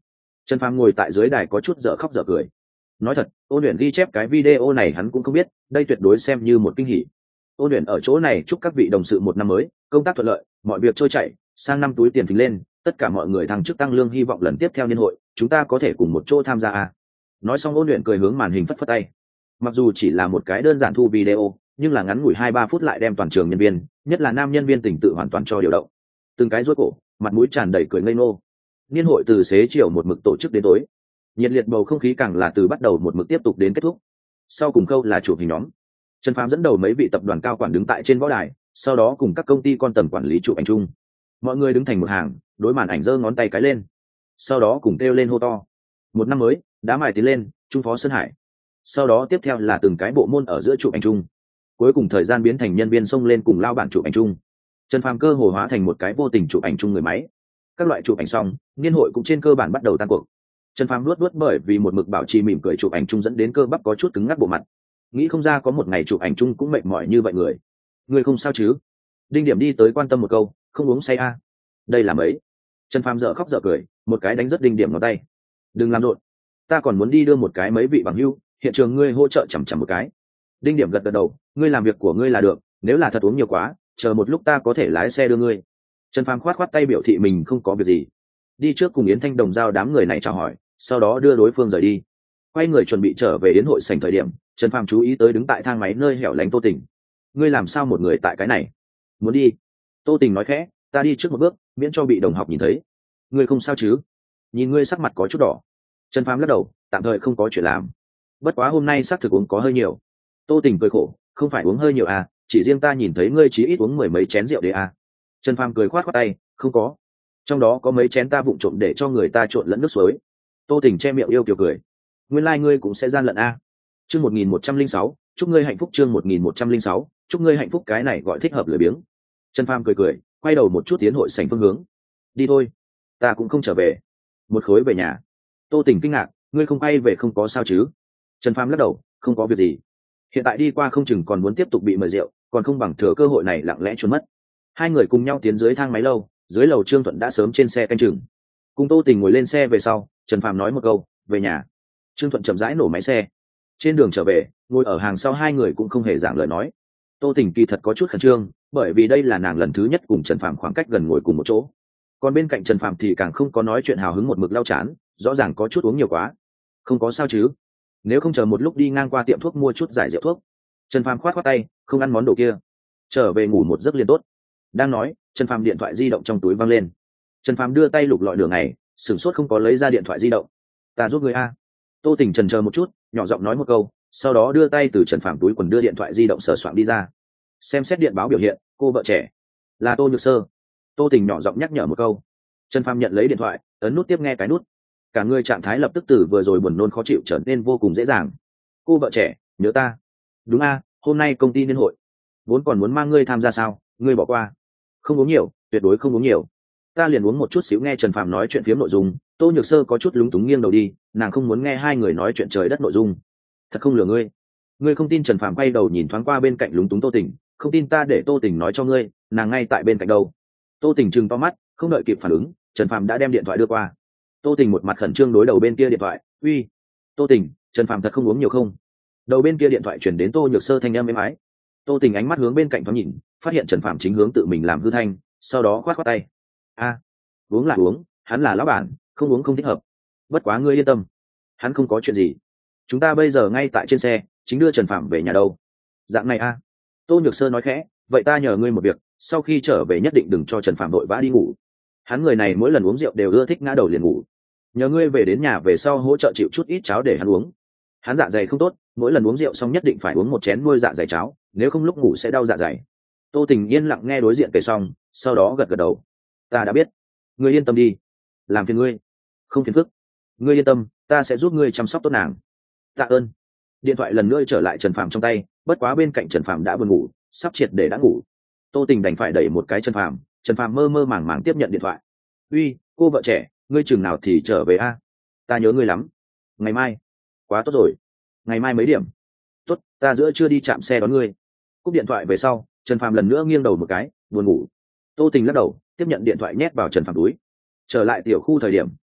Trần Phàm ngồi tại dưới đài có chút dở khóc dở cười. Nói thật, Ôn Luyện ghi chép cái video này hắn cũng không biết, đây tuyệt đối xem như một kinh hỉ. Ôn Luyện ở chỗ này chúc các vị đồng sự một năm mới công tác thuận lợi, mọi việc trôi chảy, sang năm túi tiền phình lên, tất cả mọi người thăng chức tăng lương, hy vọng lần tiếp theo niên hội chúng ta có thể cùng một chỗ tham gia à. Nói xong Ôn Luyện cười hướng màn hình phất phất tay. Mặc dù chỉ là một cái đơn giản thu video, nhưng là ngắn ngủi 2-3 phút lại đem toàn trường nhân viên, nhất là nam nhân viên tình tự hoàn toàn cho điều động. Từng cái rối cổ, mặt mũi tràn đầy cười ngây ngô. Niên hội từ xế chiều một mực tổ chức đến tối, nhiệt liệt bầu không khí càng là từ bắt đầu một mực tiếp tục đến kết thúc. Sau cùng khâu là chụp hình nhóm. Trần Phàm dẫn đầu mấy vị tập đoàn cao quản đứng tại trên võ đài, sau đó cùng các công ty con tầm quản lý chụp ảnh chung. Mọi người đứng thành một hàng, đối màn ảnh giơ ngón tay cái lên, sau đó cùng kêu lên hô to: một năm mới, đá mài tiến lên, Trung Phó Sơn Hải. Sau đó tiếp theo là từng cái bộ môn ở giữa chụp ảnh chung. Cuối cùng thời gian biến thành nhân viên xông lên cùng lao bản chụp ảnh chung. Trần Phàm cơ hồ hóa thành một cái vô tình chụp ảnh chung người máy. Các loại chụp ảnh xong, niên hội cũng trên cơ bản bắt đầu tan cuộc. Trần Phàm luốt bởi vì một mực bảo trì mỉm cười chụp ảnh chung dẫn đến cơ bắp có chút cứng ngắc bộ mặt. Nghĩ không ra có một ngày chụp ảnh chung cũng mệt mỏi như vậy người. Người không sao chứ? Đinh Điểm đi tới quan tâm một câu, không uống say à? Đây là mấy? Trần Phàm dở khóc dở cười, một cái đánh rất Đinh Điểm ngón tay. Đừng làm rộn, ta còn muốn đi đưa một cái mấy vị bằng hữu, hiện trường ngươi hỗ trợ chằm chằm một cái. Đinh Điểm gật gật đầu, ngươi làm việc của ngươi là được, nếu là thật uống nhiều quá, chờ một lúc ta có thể lái xe đưa ngươi. Trần Phàm khoát khoát tay biểu thị mình không có việc gì, đi trước cùng Yến Thanh Đồng giao đám người này chào hỏi, sau đó đưa đối phương rời đi. Quay người chuẩn bị trở về đến hội sảnh thời điểm, Trần Phàm chú ý tới đứng tại thang máy nơi hẻo lánh Tô Tình. Ngươi làm sao một người tại cái này? Muốn đi? Tô Tình nói khẽ, ta đi trước một bước, miễn cho bị đồng học nhìn thấy. Ngươi không sao chứ? Nhìn ngươi sắc mặt có chút đỏ. Trần Phàm lắc đầu, tạm thời không có chuyện làm. Bất quá hôm nay xác thực uống có hơi nhiều. Tô Tình cười khổ, không phải uống hơi nhiều à, chỉ riêng ta nhìn thấy ngươi chí ít uống 10 mấy chén rượu đấy à. Trần Phàm cười khoát khoát tay, không có, trong đó có mấy chén ta vụng trộm để cho người ta trộn lẫn nước suối. Tô Tình che miệng yêu kiều cười, nguyên lai ngươi cũng sẽ gian lận à. Chương 1106, chúc ngươi hạnh phúc. Chương 1106, chúc ngươi hạnh phúc. Cái này gọi thích hợp lười biếng. Trần Phàm cười cười, quay đầu một chút tiến hội sảnh phương hướng. Đi thôi, ta cũng không trở về. Một khối về nhà. Tô Tình kinh ngạc, ngươi không quay về không có sao chứ? Trần Phàm lắc đầu, không có việc gì. Hiện tại đi qua không chừng còn muốn tiếp tục bị mời rượu, còn không bằng thừa cơ hội này lặng lẽ trốn mất. Hai người cùng nhau tiến dưới thang máy lâu, dưới lầu Trương Thuận đã sớm trên xe canh chừng. Cùng Tô Tình ngồi lên xe về sau, Trần Phàm nói một câu, về nhà. Trương Thuận chậm rãi nổ máy xe. Trên đường trở về, ngồi ở hàng sau hai người cũng không hề giảng lời nói. Tô Tình kỳ thật có chút khẩn trương, bởi vì đây là nàng lần thứ nhất cùng Trần Phàm khoảng cách gần ngồi cùng một chỗ. Còn bên cạnh Trần Phàm thì càng không có nói chuyện hào hứng, một mực lau chán, rõ ràng có chút uống nhiều quá. Không có sao chứ? Nếu không chờ một lúc đi ngang qua tiệm thuốc mua chút giải rượu thuốc. Trần Phàm khoát khoát tay, không ăn món đồ kia, trở về ngủ một giấc liền tốt. Đang nói, Trần Phàm điện thoại di động trong túi văng lên. Trần Phàm đưa tay lục lọi đường này, sửng sốt không có lấy ra điện thoại di động. Ta giúp người a. Tô Tình chần chờ một chút, nhỏ giọng nói một câu, sau đó đưa tay từ Trần Phàm túi quần đưa điện thoại di động sờ soạng đi ra. Xem xét điện báo biểu hiện, cô vợ trẻ là Tô Nhược Sơ. Tô Tình nhỏ giọng nhắc nhở một câu. Trần Phàm nhận lấy điện thoại, ấn nút tiếp nghe cái nút. Cả người trạng thái lập tức từ vừa rồi buồn nôn khó chịu trở nên vô cùng dễ dàng. Cô vợ trẻ, nhớ ta? Đúng a, hôm nay công ty niên hội, vốn còn muốn mang ngươi tham gia sao, ngươi bỏ qua? Không uống nhiều, tuyệt đối không uống nhiều. Ta liền uống một chút xíu. Nghe Trần Phàm nói chuyện phiếm nội dung, Tô Nhược Sơ có chút lúng túng nghiêng đầu đi, nàng không muốn nghe hai người nói chuyện trời đất nội dung. Thật không lừa ngươi. Ngươi không tin? Trần Phàm quay đầu nhìn thoáng qua bên cạnh lúng túng Tô Tình, không tin ta để Tô Tình nói cho ngươi, nàng ngay tại bên cạnh đâu. Tô Tình trừng to mắt, không đợi kịp phản ứng, Trần Phàm đã đem điện thoại đưa qua. Tô Tình một mặt khẩn trương đối đầu bên kia điện thoại, uy, Tô Tình, Trần Phàm thật không uống nhiều không? Đầu bên kia điện thoại chuyển đến Tô Nhược Sơ thanh âm êm ái. Tô Tình ánh mắt hướng bên cạnh thoáng nhìn, phát hiện Trần Phàm chính hướng tự mình làm hư thanh, sau đó khoát khoát tay. A, uống là uống, hắn là lão bản, không uống không thích hợp. Bất quá ngươi yên tâm, hắn không có chuyện gì. Chúng ta bây giờ ngay tại trên xe, chính đưa Trần Phàm về nhà đâu. Dạng này a. Tô Nhược Sơ nói khẽ, vậy ta nhờ ngươi một việc, sau khi trở về nhất định đừng cho Trần Phàm vội vã đi ngủ. Hắn người này mỗi lần uống rượu đều ưa thích ngã đầu liền ngủ. Nhờ ngươi về đến nhà về sau hỗ trợ chịu chút ít cháo để hắn uống. Hắn dạ dày không tốt, mỗi lần uống rượu xong nhất định phải uống một chén nuôi dạ dày cháo, nếu không lúc ngủ sẽ đau dạ dày. Tô Tình yên lặng nghe đối diện kể xong, sau đó gật gật đầu. Ta đã biết, ngươi yên tâm đi. Làm phiền ngươi. Không phiền phức. Ngươi yên tâm, ta sẽ giúp ngươi chăm sóc tốt nàng. Tạ ơn. Điện thoại lần nữa trở lại Trần Phàm trong tay, bất quá bên cạnh Trần Phàm đã buồn ngủ, sắp triệt để đã ngủ. Tô Tình đành phải đẩy một cái Trần Phàm, Trần Phàm mơ mơ màng màng tiếp nhận điện thoại. Uy, cô vợ trẻ, ngươi chừng nào thì trở về a? Ta nhớ ngươi lắm. Ngày mai. Quá tốt rồi. Ngày mai mấy điểm? Tốt, ta giữa trưa đi chạm xe đón ngươi. Cúp điện thoại về sau, Trần Phàm lần nữa nghiêng đầu một cái, buồn ngủ. Tô Tình lắc đầu, tiếp nhận điện thoại nhét vào Trần Phàm túi. Trở lại tiểu khu thời điểm,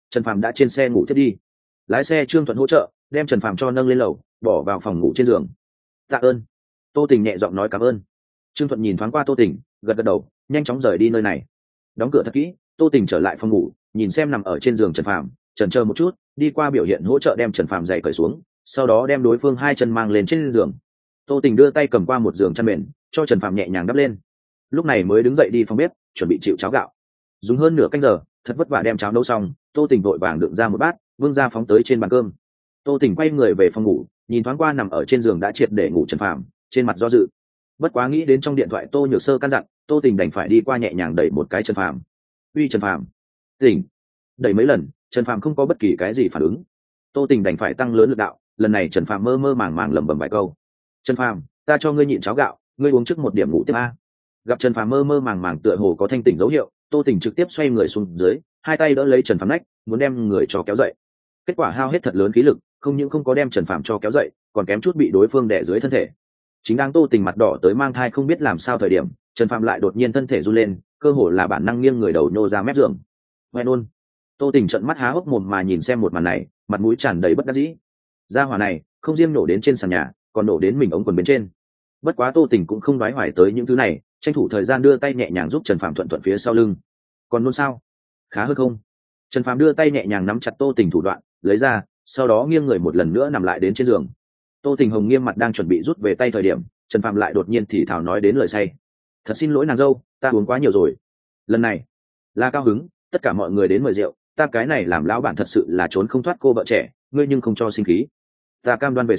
Trần Phàm đã trên xe ngủ thiết đi. Lái xe Trương Thuận hỗ trợ đem Trần Phàm cho nâng lên lầu, bỏ vào phòng ngủ trên giường. Tạ ơn. Tô Tình nhẹ giọng nói cảm ơn. Trương Thuận nhìn thoáng qua Tô Tình, gật gật đầu, nhanh chóng rời đi nơi này. Đóng cửa thật kỹ, Tô Tình trở lại phòng ngủ, nhìn xem nằm ở trên giường Trần Phàm, chần chờ một chút, đi qua biểu hiện hỗ trợ đem Trần Phàm giày cởi xuống, sau đó đem đối phương hai chân mang lên trên giường. Tô Tình đưa tay cầm qua một giường chăn mền, cho Trần Phàm nhẹ nhàng đắp lên. Lúc này mới đứng dậy đi phòng bếp, chuẩn bị chịu cháo gạo. Dùng hơn nửa canh giờ, thật vất vả đem cháo nấu xong, Tô Tình vội vàng đựng ra một bát, vương ra phóng tới trên bàn cơm. Tô Tình quay người về phòng ngủ, nhìn thoáng qua nằm ở trên giường đã triệt để ngủ Trần Phàm, trên mặt do dự. Bất quá nghĩ đến trong điện thoại Tô Nhược Sơ căn dặn, Tô Tình đành phải đi qua nhẹ nhàng đẩy một cái Trần Phàm. "Uy Trần Phàm." "Tỉnh." Đẩy mấy lần, Trần Phàm không có bất kỳ cái gì phản ứng. Tô Tình đành phải tăng lớn lực đạo, lần này Trần Phàm mơ mơ màng màng lẩm bẩm vài câu. "Trần Phàm, ta cho ngươi nhịn cháo gạo, ngươi uống trước một điểm ngủ tiếp a." Gặp Trần Phàm mơ mơ màng màng tựa hồ có thanh tỉnh dấu hiệu, Tô Tình trực tiếp xoay người xuống dưới, hai tay đỡ lấy Trần Phàm nách, muốn đem người cho kéo dậy. Kết quả hao hết thật lớn khí lực, không những không có đem Trần Phàm cho kéo dậy, còn kém chút bị đối phương đè dưới thân thể. Chính đang Tô Tình mặt đỏ tới mang thai không biết làm sao thời điểm, Trần Phàm lại đột nhiên thân thể run lên, cơ hồ là bản năng nghiêng người đầu nhô ra mép giường. Hoen ôn. Tô Tình trợn mắt há hốc mồm mà nhìn xem một màn này, mặt mũi tràn đầy bất đắc dĩ. Gia hỏa này, không riêng nổ đến trên sàn nhà, còn nổ đến mình ống quần bên trên. Bất quá Tô Tình cũng không đoái hoài tới những thứ này, tranh thủ thời gian đưa tay nhẹ nhàng giúp Trần Phàm thuận thuận phía sau lưng. Còn nôn sao? Khá hơn không? Trần Phàm đưa tay nhẹ nhàng nắm chặt Tô Tình thủ đoạn, lấy ra, sau đó nghiêng người một lần nữa nằm lại đến trên giường. Tô Tình hồng nghiêm mặt đang chuẩn bị rút về tay thời điểm, Trần Phàm lại đột nhiên thì thào nói đến lời say. "Thật xin lỗi nàng dâu, ta uống quá nhiều rồi. Lần này là cao hứng, tất cả mọi người đến mời rượu, ta cái này làm lão bản thật sự là trốn không thoát cô vợ trẻ, ngươi nhưng không cho sinh khí. Ta cam đoan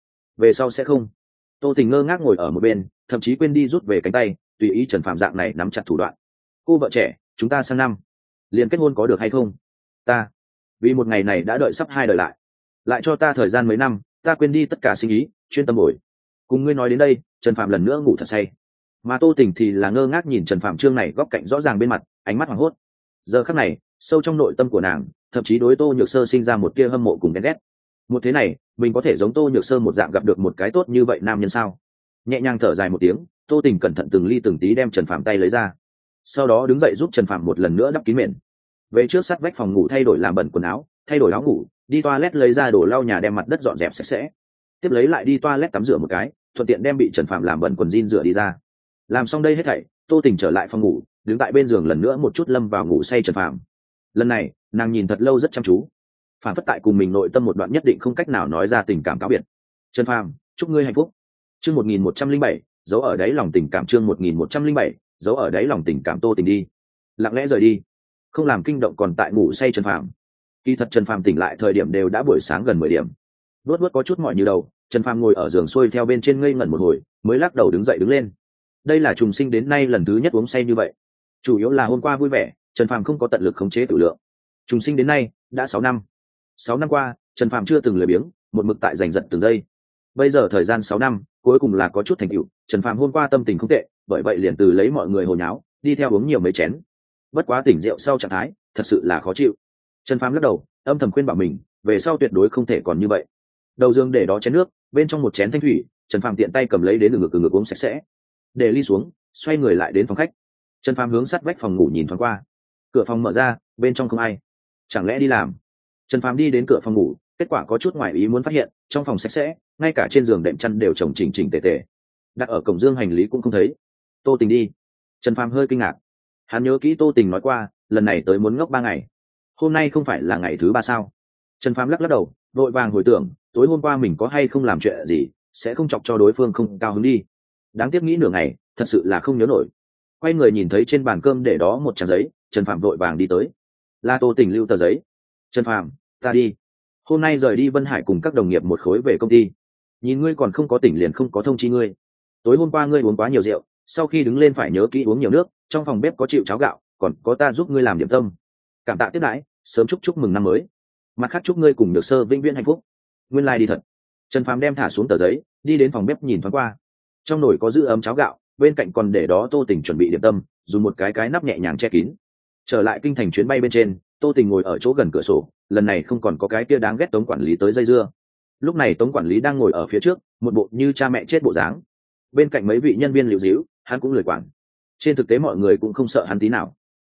về sau sẽ không." Tô Tình ngơ ngác ngồi ở một bên, thậm chí quên đi rút về cánh tay, tùy ý Trần Phàm dạng này nắm chặt thủ đoạn. "Cô vợ trẻ, chúng ta sang năm liền kết hôn có được hay không? Ta vì một ngày này đã đợi sắp 2 đời lại cho ta thời gian mấy năm, ta quên đi tất cả sinh ý, chuyên tâm bồi." Cùng ngươi nói đến đây, Trần Phàm lần nữa ngủ thật say, mà Tô Tình thì là ngơ ngác nhìn Trần Phàm trương này góc cạnh rõ ràng bên mặt, ánh mắt hoảng hốt. Giờ khắc này, sâu trong nội tâm của nàng, thậm chí đối Tô Nhược Sơ sinh ra một tia hâm mộ cùng ghen ghét. Một thế này, mình có thể giống Tô Nhược Sơ một dạng gặp được một cái tốt như vậy nam nhân sao? Nhẹ nhàng thở dài một tiếng, Tô Tình cẩn thận từng ly từng tí đem Trần Phàm tay lấy ra, sau đó đứng dậy giúp Trần Phàm một lần nữa đắp kín mền. Về trước sát vách phòng ngủ thay đổi làm bẩn quần áo, thay đổi áo ngủ, đi toilet lấy ra đồ lau nhà đem mặt đất dọn dẹp sạch sẽ. Tiếp lấy lại đi toilet tắm rửa một cái, thuận tiện đem bị Trần Phàm làm bẩn quần jean rửa đi ra. Làm xong đây hết thảy, Tô Tình trở lại phòng ngủ, đứng tại bên giường lần nữa một chút lâm vào ngủ say Trần Phàm. Lần này, nàng nhìn thật lâu rất chăm chú, phản phất tại cùng mình nội tâm một đoạn nhất định không cách nào nói ra tình cảm cáo biệt. "Trần Phàm, chúc ngươi hạnh phúc." Chương 1107, giấu ở đáy lòng tình cảm. Chương 1107, giấu ở đáy lòng tình cảm. Tô Tình đi, lặng lẽ rời đi, không làm kinh động còn tại ngủ say Trần Phàm. Kỳ thật Trần Phàm tỉnh lại thời điểm đều đã buổi sáng gần 10 điểm. Luốt có chút mỏi như đầu, Trần Phàm ngồi ở giường xuôi theo bên trên ngây ngẩn một hồi, mới lắc đầu đứng dậy đứng lên. Đây là trùng sinh đến nay lần thứ nhất uống say như vậy. Chủ yếu là hôm qua vui vẻ, Trần Phàm không có tận lực khống chế tử lượng. Trùng sinh đến nay đã 6 năm. 6 năm qua, Trần Phàm chưa từng lười biếng, một mực tại giành giật từng giây. Bây giờ thời gian 6 năm, cuối cùng là có chút thành tựu. Trần Phàm hôm qua tâm tình không tệ, bởi vậy liền từ lấy mọi người hồ nháo, đi theo uống nhiều mấy chén. Bất quá tỉnh rượu sau trạng thái, thật sự là khó chịu. Trần Phàm lắc đầu, âm thầm khuyên bảo mình, về sau tuyệt đối không thể còn như vậy. Đầu giường để đó chén nước, bên trong một chén thanh thủy, Trần Phàm tiện tay cầm lấy đến ngực uống sạch sẽ. Để ly xuống, xoay người lại đến phòng khách. Trần Phàm hướng sát vách phòng ngủ nhìn thoáng qua. Cửa phòng mở ra, bên trong không ai. Chẳng lẽ đi làm? Trần Phàm đi đến cửa phòng ngủ, kết quả có chút ngoài ý muốn phát hiện, trong phòng sạch sẽ, ngay cả trên giường đệm chăn đều chồng chỉnh chỉnh tề tề. Đặt ở cổng dương hành lý cũng không thấy. Tô Tình đi. Trần Phàm hơi kinh ngạc. Hắn nhớ kỹ Tô Tình nói qua, lần này tới muốn ngốc 3 ngày. Hôm nay không phải là ngày thứ 3 sao? Trần Phàm lắc đầu, vội vàng hồi tưởng, tối hôm qua mình có hay không làm chuyện gì, sẽ không chọc cho đối phương không cao hứng đi. Đáng tiếc nghĩ nửa ngày, thật sự là không nhớ nổi. Quay người nhìn thấy trên bàn cơm để đó một trang giấy, Trần Phàm vội vàng đi tới. La Tô Tình lưu tờ giấy. "Trần Phàm, ta đi. Hôm nay rời đi Vân Hải cùng các đồng nghiệp một khối về công ty. Nhìn ngươi còn không có tỉnh liền không có thông chi ngươi. Tối hôm qua ngươi uống quá nhiều rượu, sau khi đứng lên phải nhớ kỹ uống nhiều nước, trong phòng bếp có chịu cháo gạo, còn có ta giúp ngươi làm điểm tâm. Cảm tạ tiếp đãi, sớm chúc mừng năm mới. Mặt khác chúc ngươi cùng Nhược Sơ vĩnh viễn hạnh phúc." Nguyên lai đi thật. Trần Phàm đem thả xuống tờ giấy, đi đến phòng bếp nhìn thoáng qua. Trong nồi có giữ ấm cháo gạo, bên cạnh còn để đó Tô Tình chuẩn bị điểm tâm, dùng một cái nắp nhẹ nhàng che kín. Trở lại kinh thành chuyến bay bên trên, Tô Tình ngồi ở chỗ gần cửa sổ, lần này không còn có cái kia đáng ghét Tống quản lý tới dây dưa. Lúc này Tống quản lý đang ngồi ở phía trước, một bộ như cha mẹ chết bộ dáng. Bên cạnh mấy vị nhân viên liễu díu, hắn cũng lười quản. Trên thực tế mọi người cũng không sợ hắn tí nào.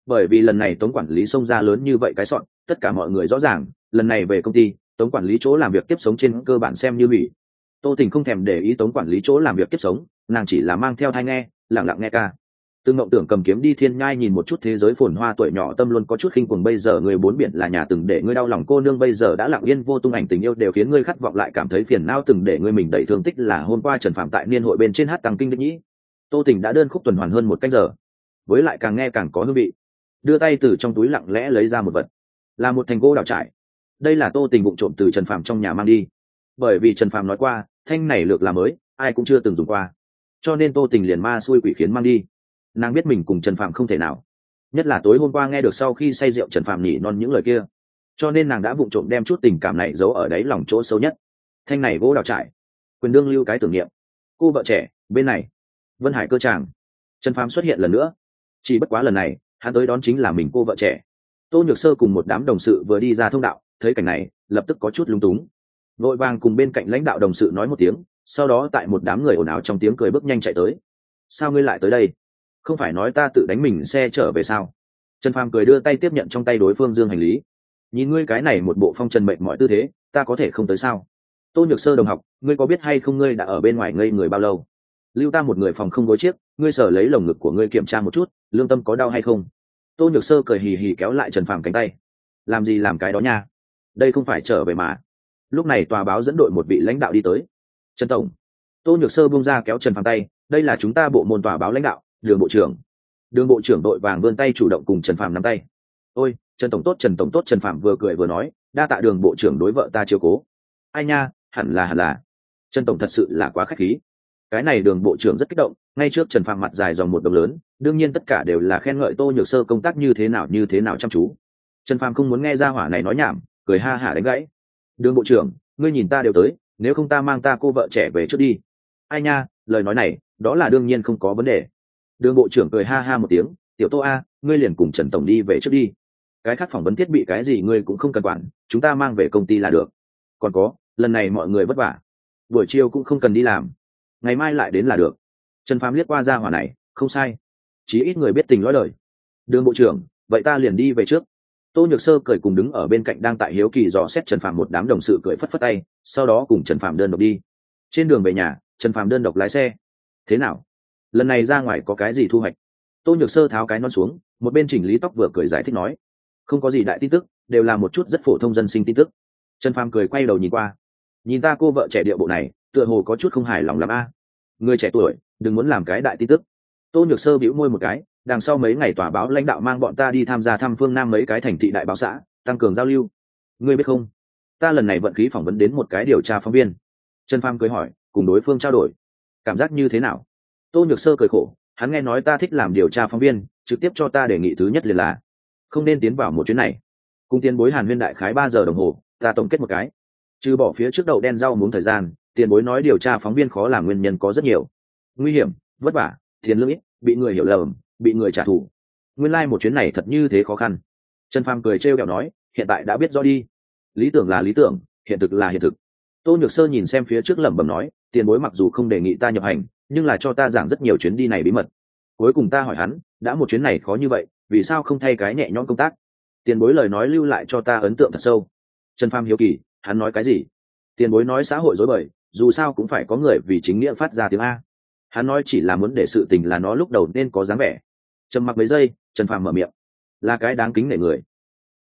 bởi vì lần này tống quản lý xông ra lớn như vậy cái sọn, tất cả mọi người rõ ràng lần này về công ty tống quản lý chỗ làm việc tiếp sống trên cơ bản xem như hủy. Tô Tình không thèm để ý tống quản lý chỗ làm việc tiếp sống, nàng chỉ là mang theo thai nghe lặng lặng nghe ca. Từng mộng tưởng cầm kiếm đi thiên nhai nhìn một chút thế giới phồn hoa, tuổi nhỏ tâm luôn có chút khinh cuồng, bây giờ người bốn biển là nhà, từng để ngươi đau lòng cô nương bây giờ đã lặng yên vô tung ảnh, tình yêu đều khiến ngươi khát vọng lại cảm thấy phiền não, từng để ngươi mình đầy thương tích là hôm qua Trần Phạm tại niên hội bên trên hát tăng kinh đích nhĩ. Tô Tình đã đơn khúc tuần hoàn hơn một canh giờ, với lại càng nghe càng có hương vị. Đưa tay từ trong túi lặng lẽ lấy ra một vật, là một thành gỗ đào trải. Đây là Tô Tình vụng trộm từ Trần Phạm trong nhà mang đi, bởi vì Trần Phạm nói qua thanh này lược là mới, ai cũng chưa từng dùng qua, cho nên Tô Tình liền ma xui quỷ khiến mang đi. Nàng biết mình cùng Trần Phạm không thể nào, nhất là tối hôm qua nghe được sau khi say rượu Trần Phạm nhỉ non những lời kia, cho nên nàng đã vụng trộm đem chút tình cảm này giấu ở đáy lòng chỗ sâu nhất. Thanh này gỗ đào trải, quyền đương lưu cái tưởng niệm. Cô vợ trẻ bên này, Vân Hải cơ tràng, Trần Phạm xuất hiện lần nữa, chỉ bất quá lần này hắn tới đón chính là mình cô vợ trẻ. Tô Nhược Sơ cùng một đám đồng sự vừa đi ra thông đạo, thấy cảnh này lập tức có chút lung túng, vội vàng cùng bên cạnh lãnh đạo đồng sự nói một tiếng, sau đó tại một đám người ồn ào trong tiếng cười bước nhanh chạy tới. Sao ngươi lại tới đây? Không phải nói ta tự đánh mình xe trở về sao? Trần Phàm cười đưa tay tiếp nhận trong tay đối phương dương hành lý. Nhìn ngươi cái này một bộ phong trần mệnh mọi tư thế, ta có thể không tới sao? Tô Nhược Sơ đồng học, ngươi có biết hay không ngươi đã ở bên ngoài ngây người bao lâu? Lưu ta một người phòng không gối chiếc, ngươi sở lấy lồng ngực của ngươi kiểm tra một chút, lương tâm có đau hay không? Tô Nhược Sơ cười hì hì kéo lại Trần Phàm cánh tay. Làm gì làm cái đó nha? Đây không phải trở về mà. Lúc này tòa báo dẫn đội một vị lãnh đạo đi tới. Trần tổng. Tô Nhược Sơ buông ra kéo Trần Phàm tay, đây là chúng ta bộ môn tòa báo lãnh đạo, Đường bộ trưởng. Đường bộ trưởng đội vàng vươn tay chủ động cùng Trần Phàm nắm tay. Ôi, Trần tổng tốt, Trần tổng tốt. Trần Phàm vừa cười vừa nói, đa tạ Đường bộ trưởng đối vợ ta chiếu cố. Ai nha, hẳn là Trần tổng thật sự là quá khách khí. Cái này Đường bộ trưởng rất kích động, ngay trước Trần Phàm mặt dài dòng một đồng lớn, đương nhiên tất cả đều là khen ngợi Tô Nhược Sơ công tác như thế nào chăm chú. Trần Phàm không muốn nghe ra hỏa này nói nhảm, cười ha hả đánh gãy. Đường bộ trưởng, ngươi nhìn ta đều tới, nếu không ta mang ta cô vợ trẻ về trước đi. Ai nha, lời nói này đó là đương nhiên không có vấn đề. Đường bộ trưởng cười ha ha một tiếng, tiểu Tô a, ngươi liền cùng Trần tổng đi về trước đi, cái khác phỏng vấn thiết bị cái gì ngươi cũng không cần quản, chúng ta mang về công ty là được. Còn có, lần này mọi người vất vả, buổi chiều cũng không cần đi làm, ngày mai lại đến là được. Trần Phàm liếc qua ra hỏa này, không sai, chí ít người biết tình lõi đời. Đường bộ trưởng, vậy ta liền đi về trước. Tô Nhược Sơ cười cùng đứng ở bên cạnh đang tại hiếu kỳ dò xét Trần Phàm một đám đồng sự cười phất phất tay, sau đó cùng Trần Phàm đơn độc đi. Trên đường về nhà, Trần Phàm đơn độc lái xe. Thế nào, lần này ra ngoài có cái gì thu hoạch? Tô Nhược Sơ tháo cái nón xuống, một bên chỉnh lý tóc vừa cười giải thích nói, không có gì đại tin tức, đều là một chút rất phổ thông dân sinh tin tức. Trần Phàm cười quay đầu nhìn qua, nhìn ta cô vợ trẻ điệu bộ này, tựa hồ có chút không hài lòng lắm a. Người trẻ tuổi đừng muốn làm cái đại tin tức. Tô Nhược Sơ bĩu môi một cái, đằng sau mấy ngày tòa báo lãnh đạo mang bọn ta đi tham gia thăm phương Nam mấy cái thành thị đại báo xã, tăng cường giao lưu. Ngươi biết không, ta lần này vận khí phỏng vấn đến một cái điều tra phóng viên. Trần Phàm cười hỏi, cùng đối phương trao đổi, cảm giác như thế nào? Tô Nhược Sơ cười khổ, hắn nghe nói ta thích làm điều tra phóng viên, trực tiếp cho ta đề nghị thứ nhất liền là không nên tiến vào một chuyến này. Cùng tiền bối Hàn Huyên đại khái 3 giờ đồng hồ, ta tổng kết một cái, trừ bỏ phía trước đậu đen rau muống thời gian, tiền bối nói điều tra phóng viên khó làm nguyên nhân có rất nhiều: nguy hiểm, vất vả, tiền lương ít, bị người hiểu lầm, bị người trả thù. Nguyên lai một chuyến này thật như thế khó khăn. Trần Phàm cười trêu ghẹo nói, hiện tại đã biết rõ đi. Lý tưởng là lý tưởng, hiện thực là hiện thực. Tô Nhược Sơ nhìn xem phía trước lẩm bẩm nói, tiền bối mặc dù không đề nghị ta nhập hành, nhưng là cho ta giảng rất nhiều chuyến đi này bí mật. Cuối cùng ta hỏi hắn, đã một chuyến này khó như vậy, vì sao không thay cái nhẹ nhõm công tác? Tiền bối lời nói lưu lại cho ta ấn tượng thật sâu. Trần Phàm hiếu kỳ, hắn nói cái gì? Tiền bối nói xã hội rối bời, dù sao cũng phải có người vì chính nghĩa phát ra tiếng a. Hắn nói chỉ là muốn để sự tình là nó lúc đầu nên có dáng vẻ. Trầm mặc mấy giây, Trần Phàm mở miệng, là cái đáng kính nể người.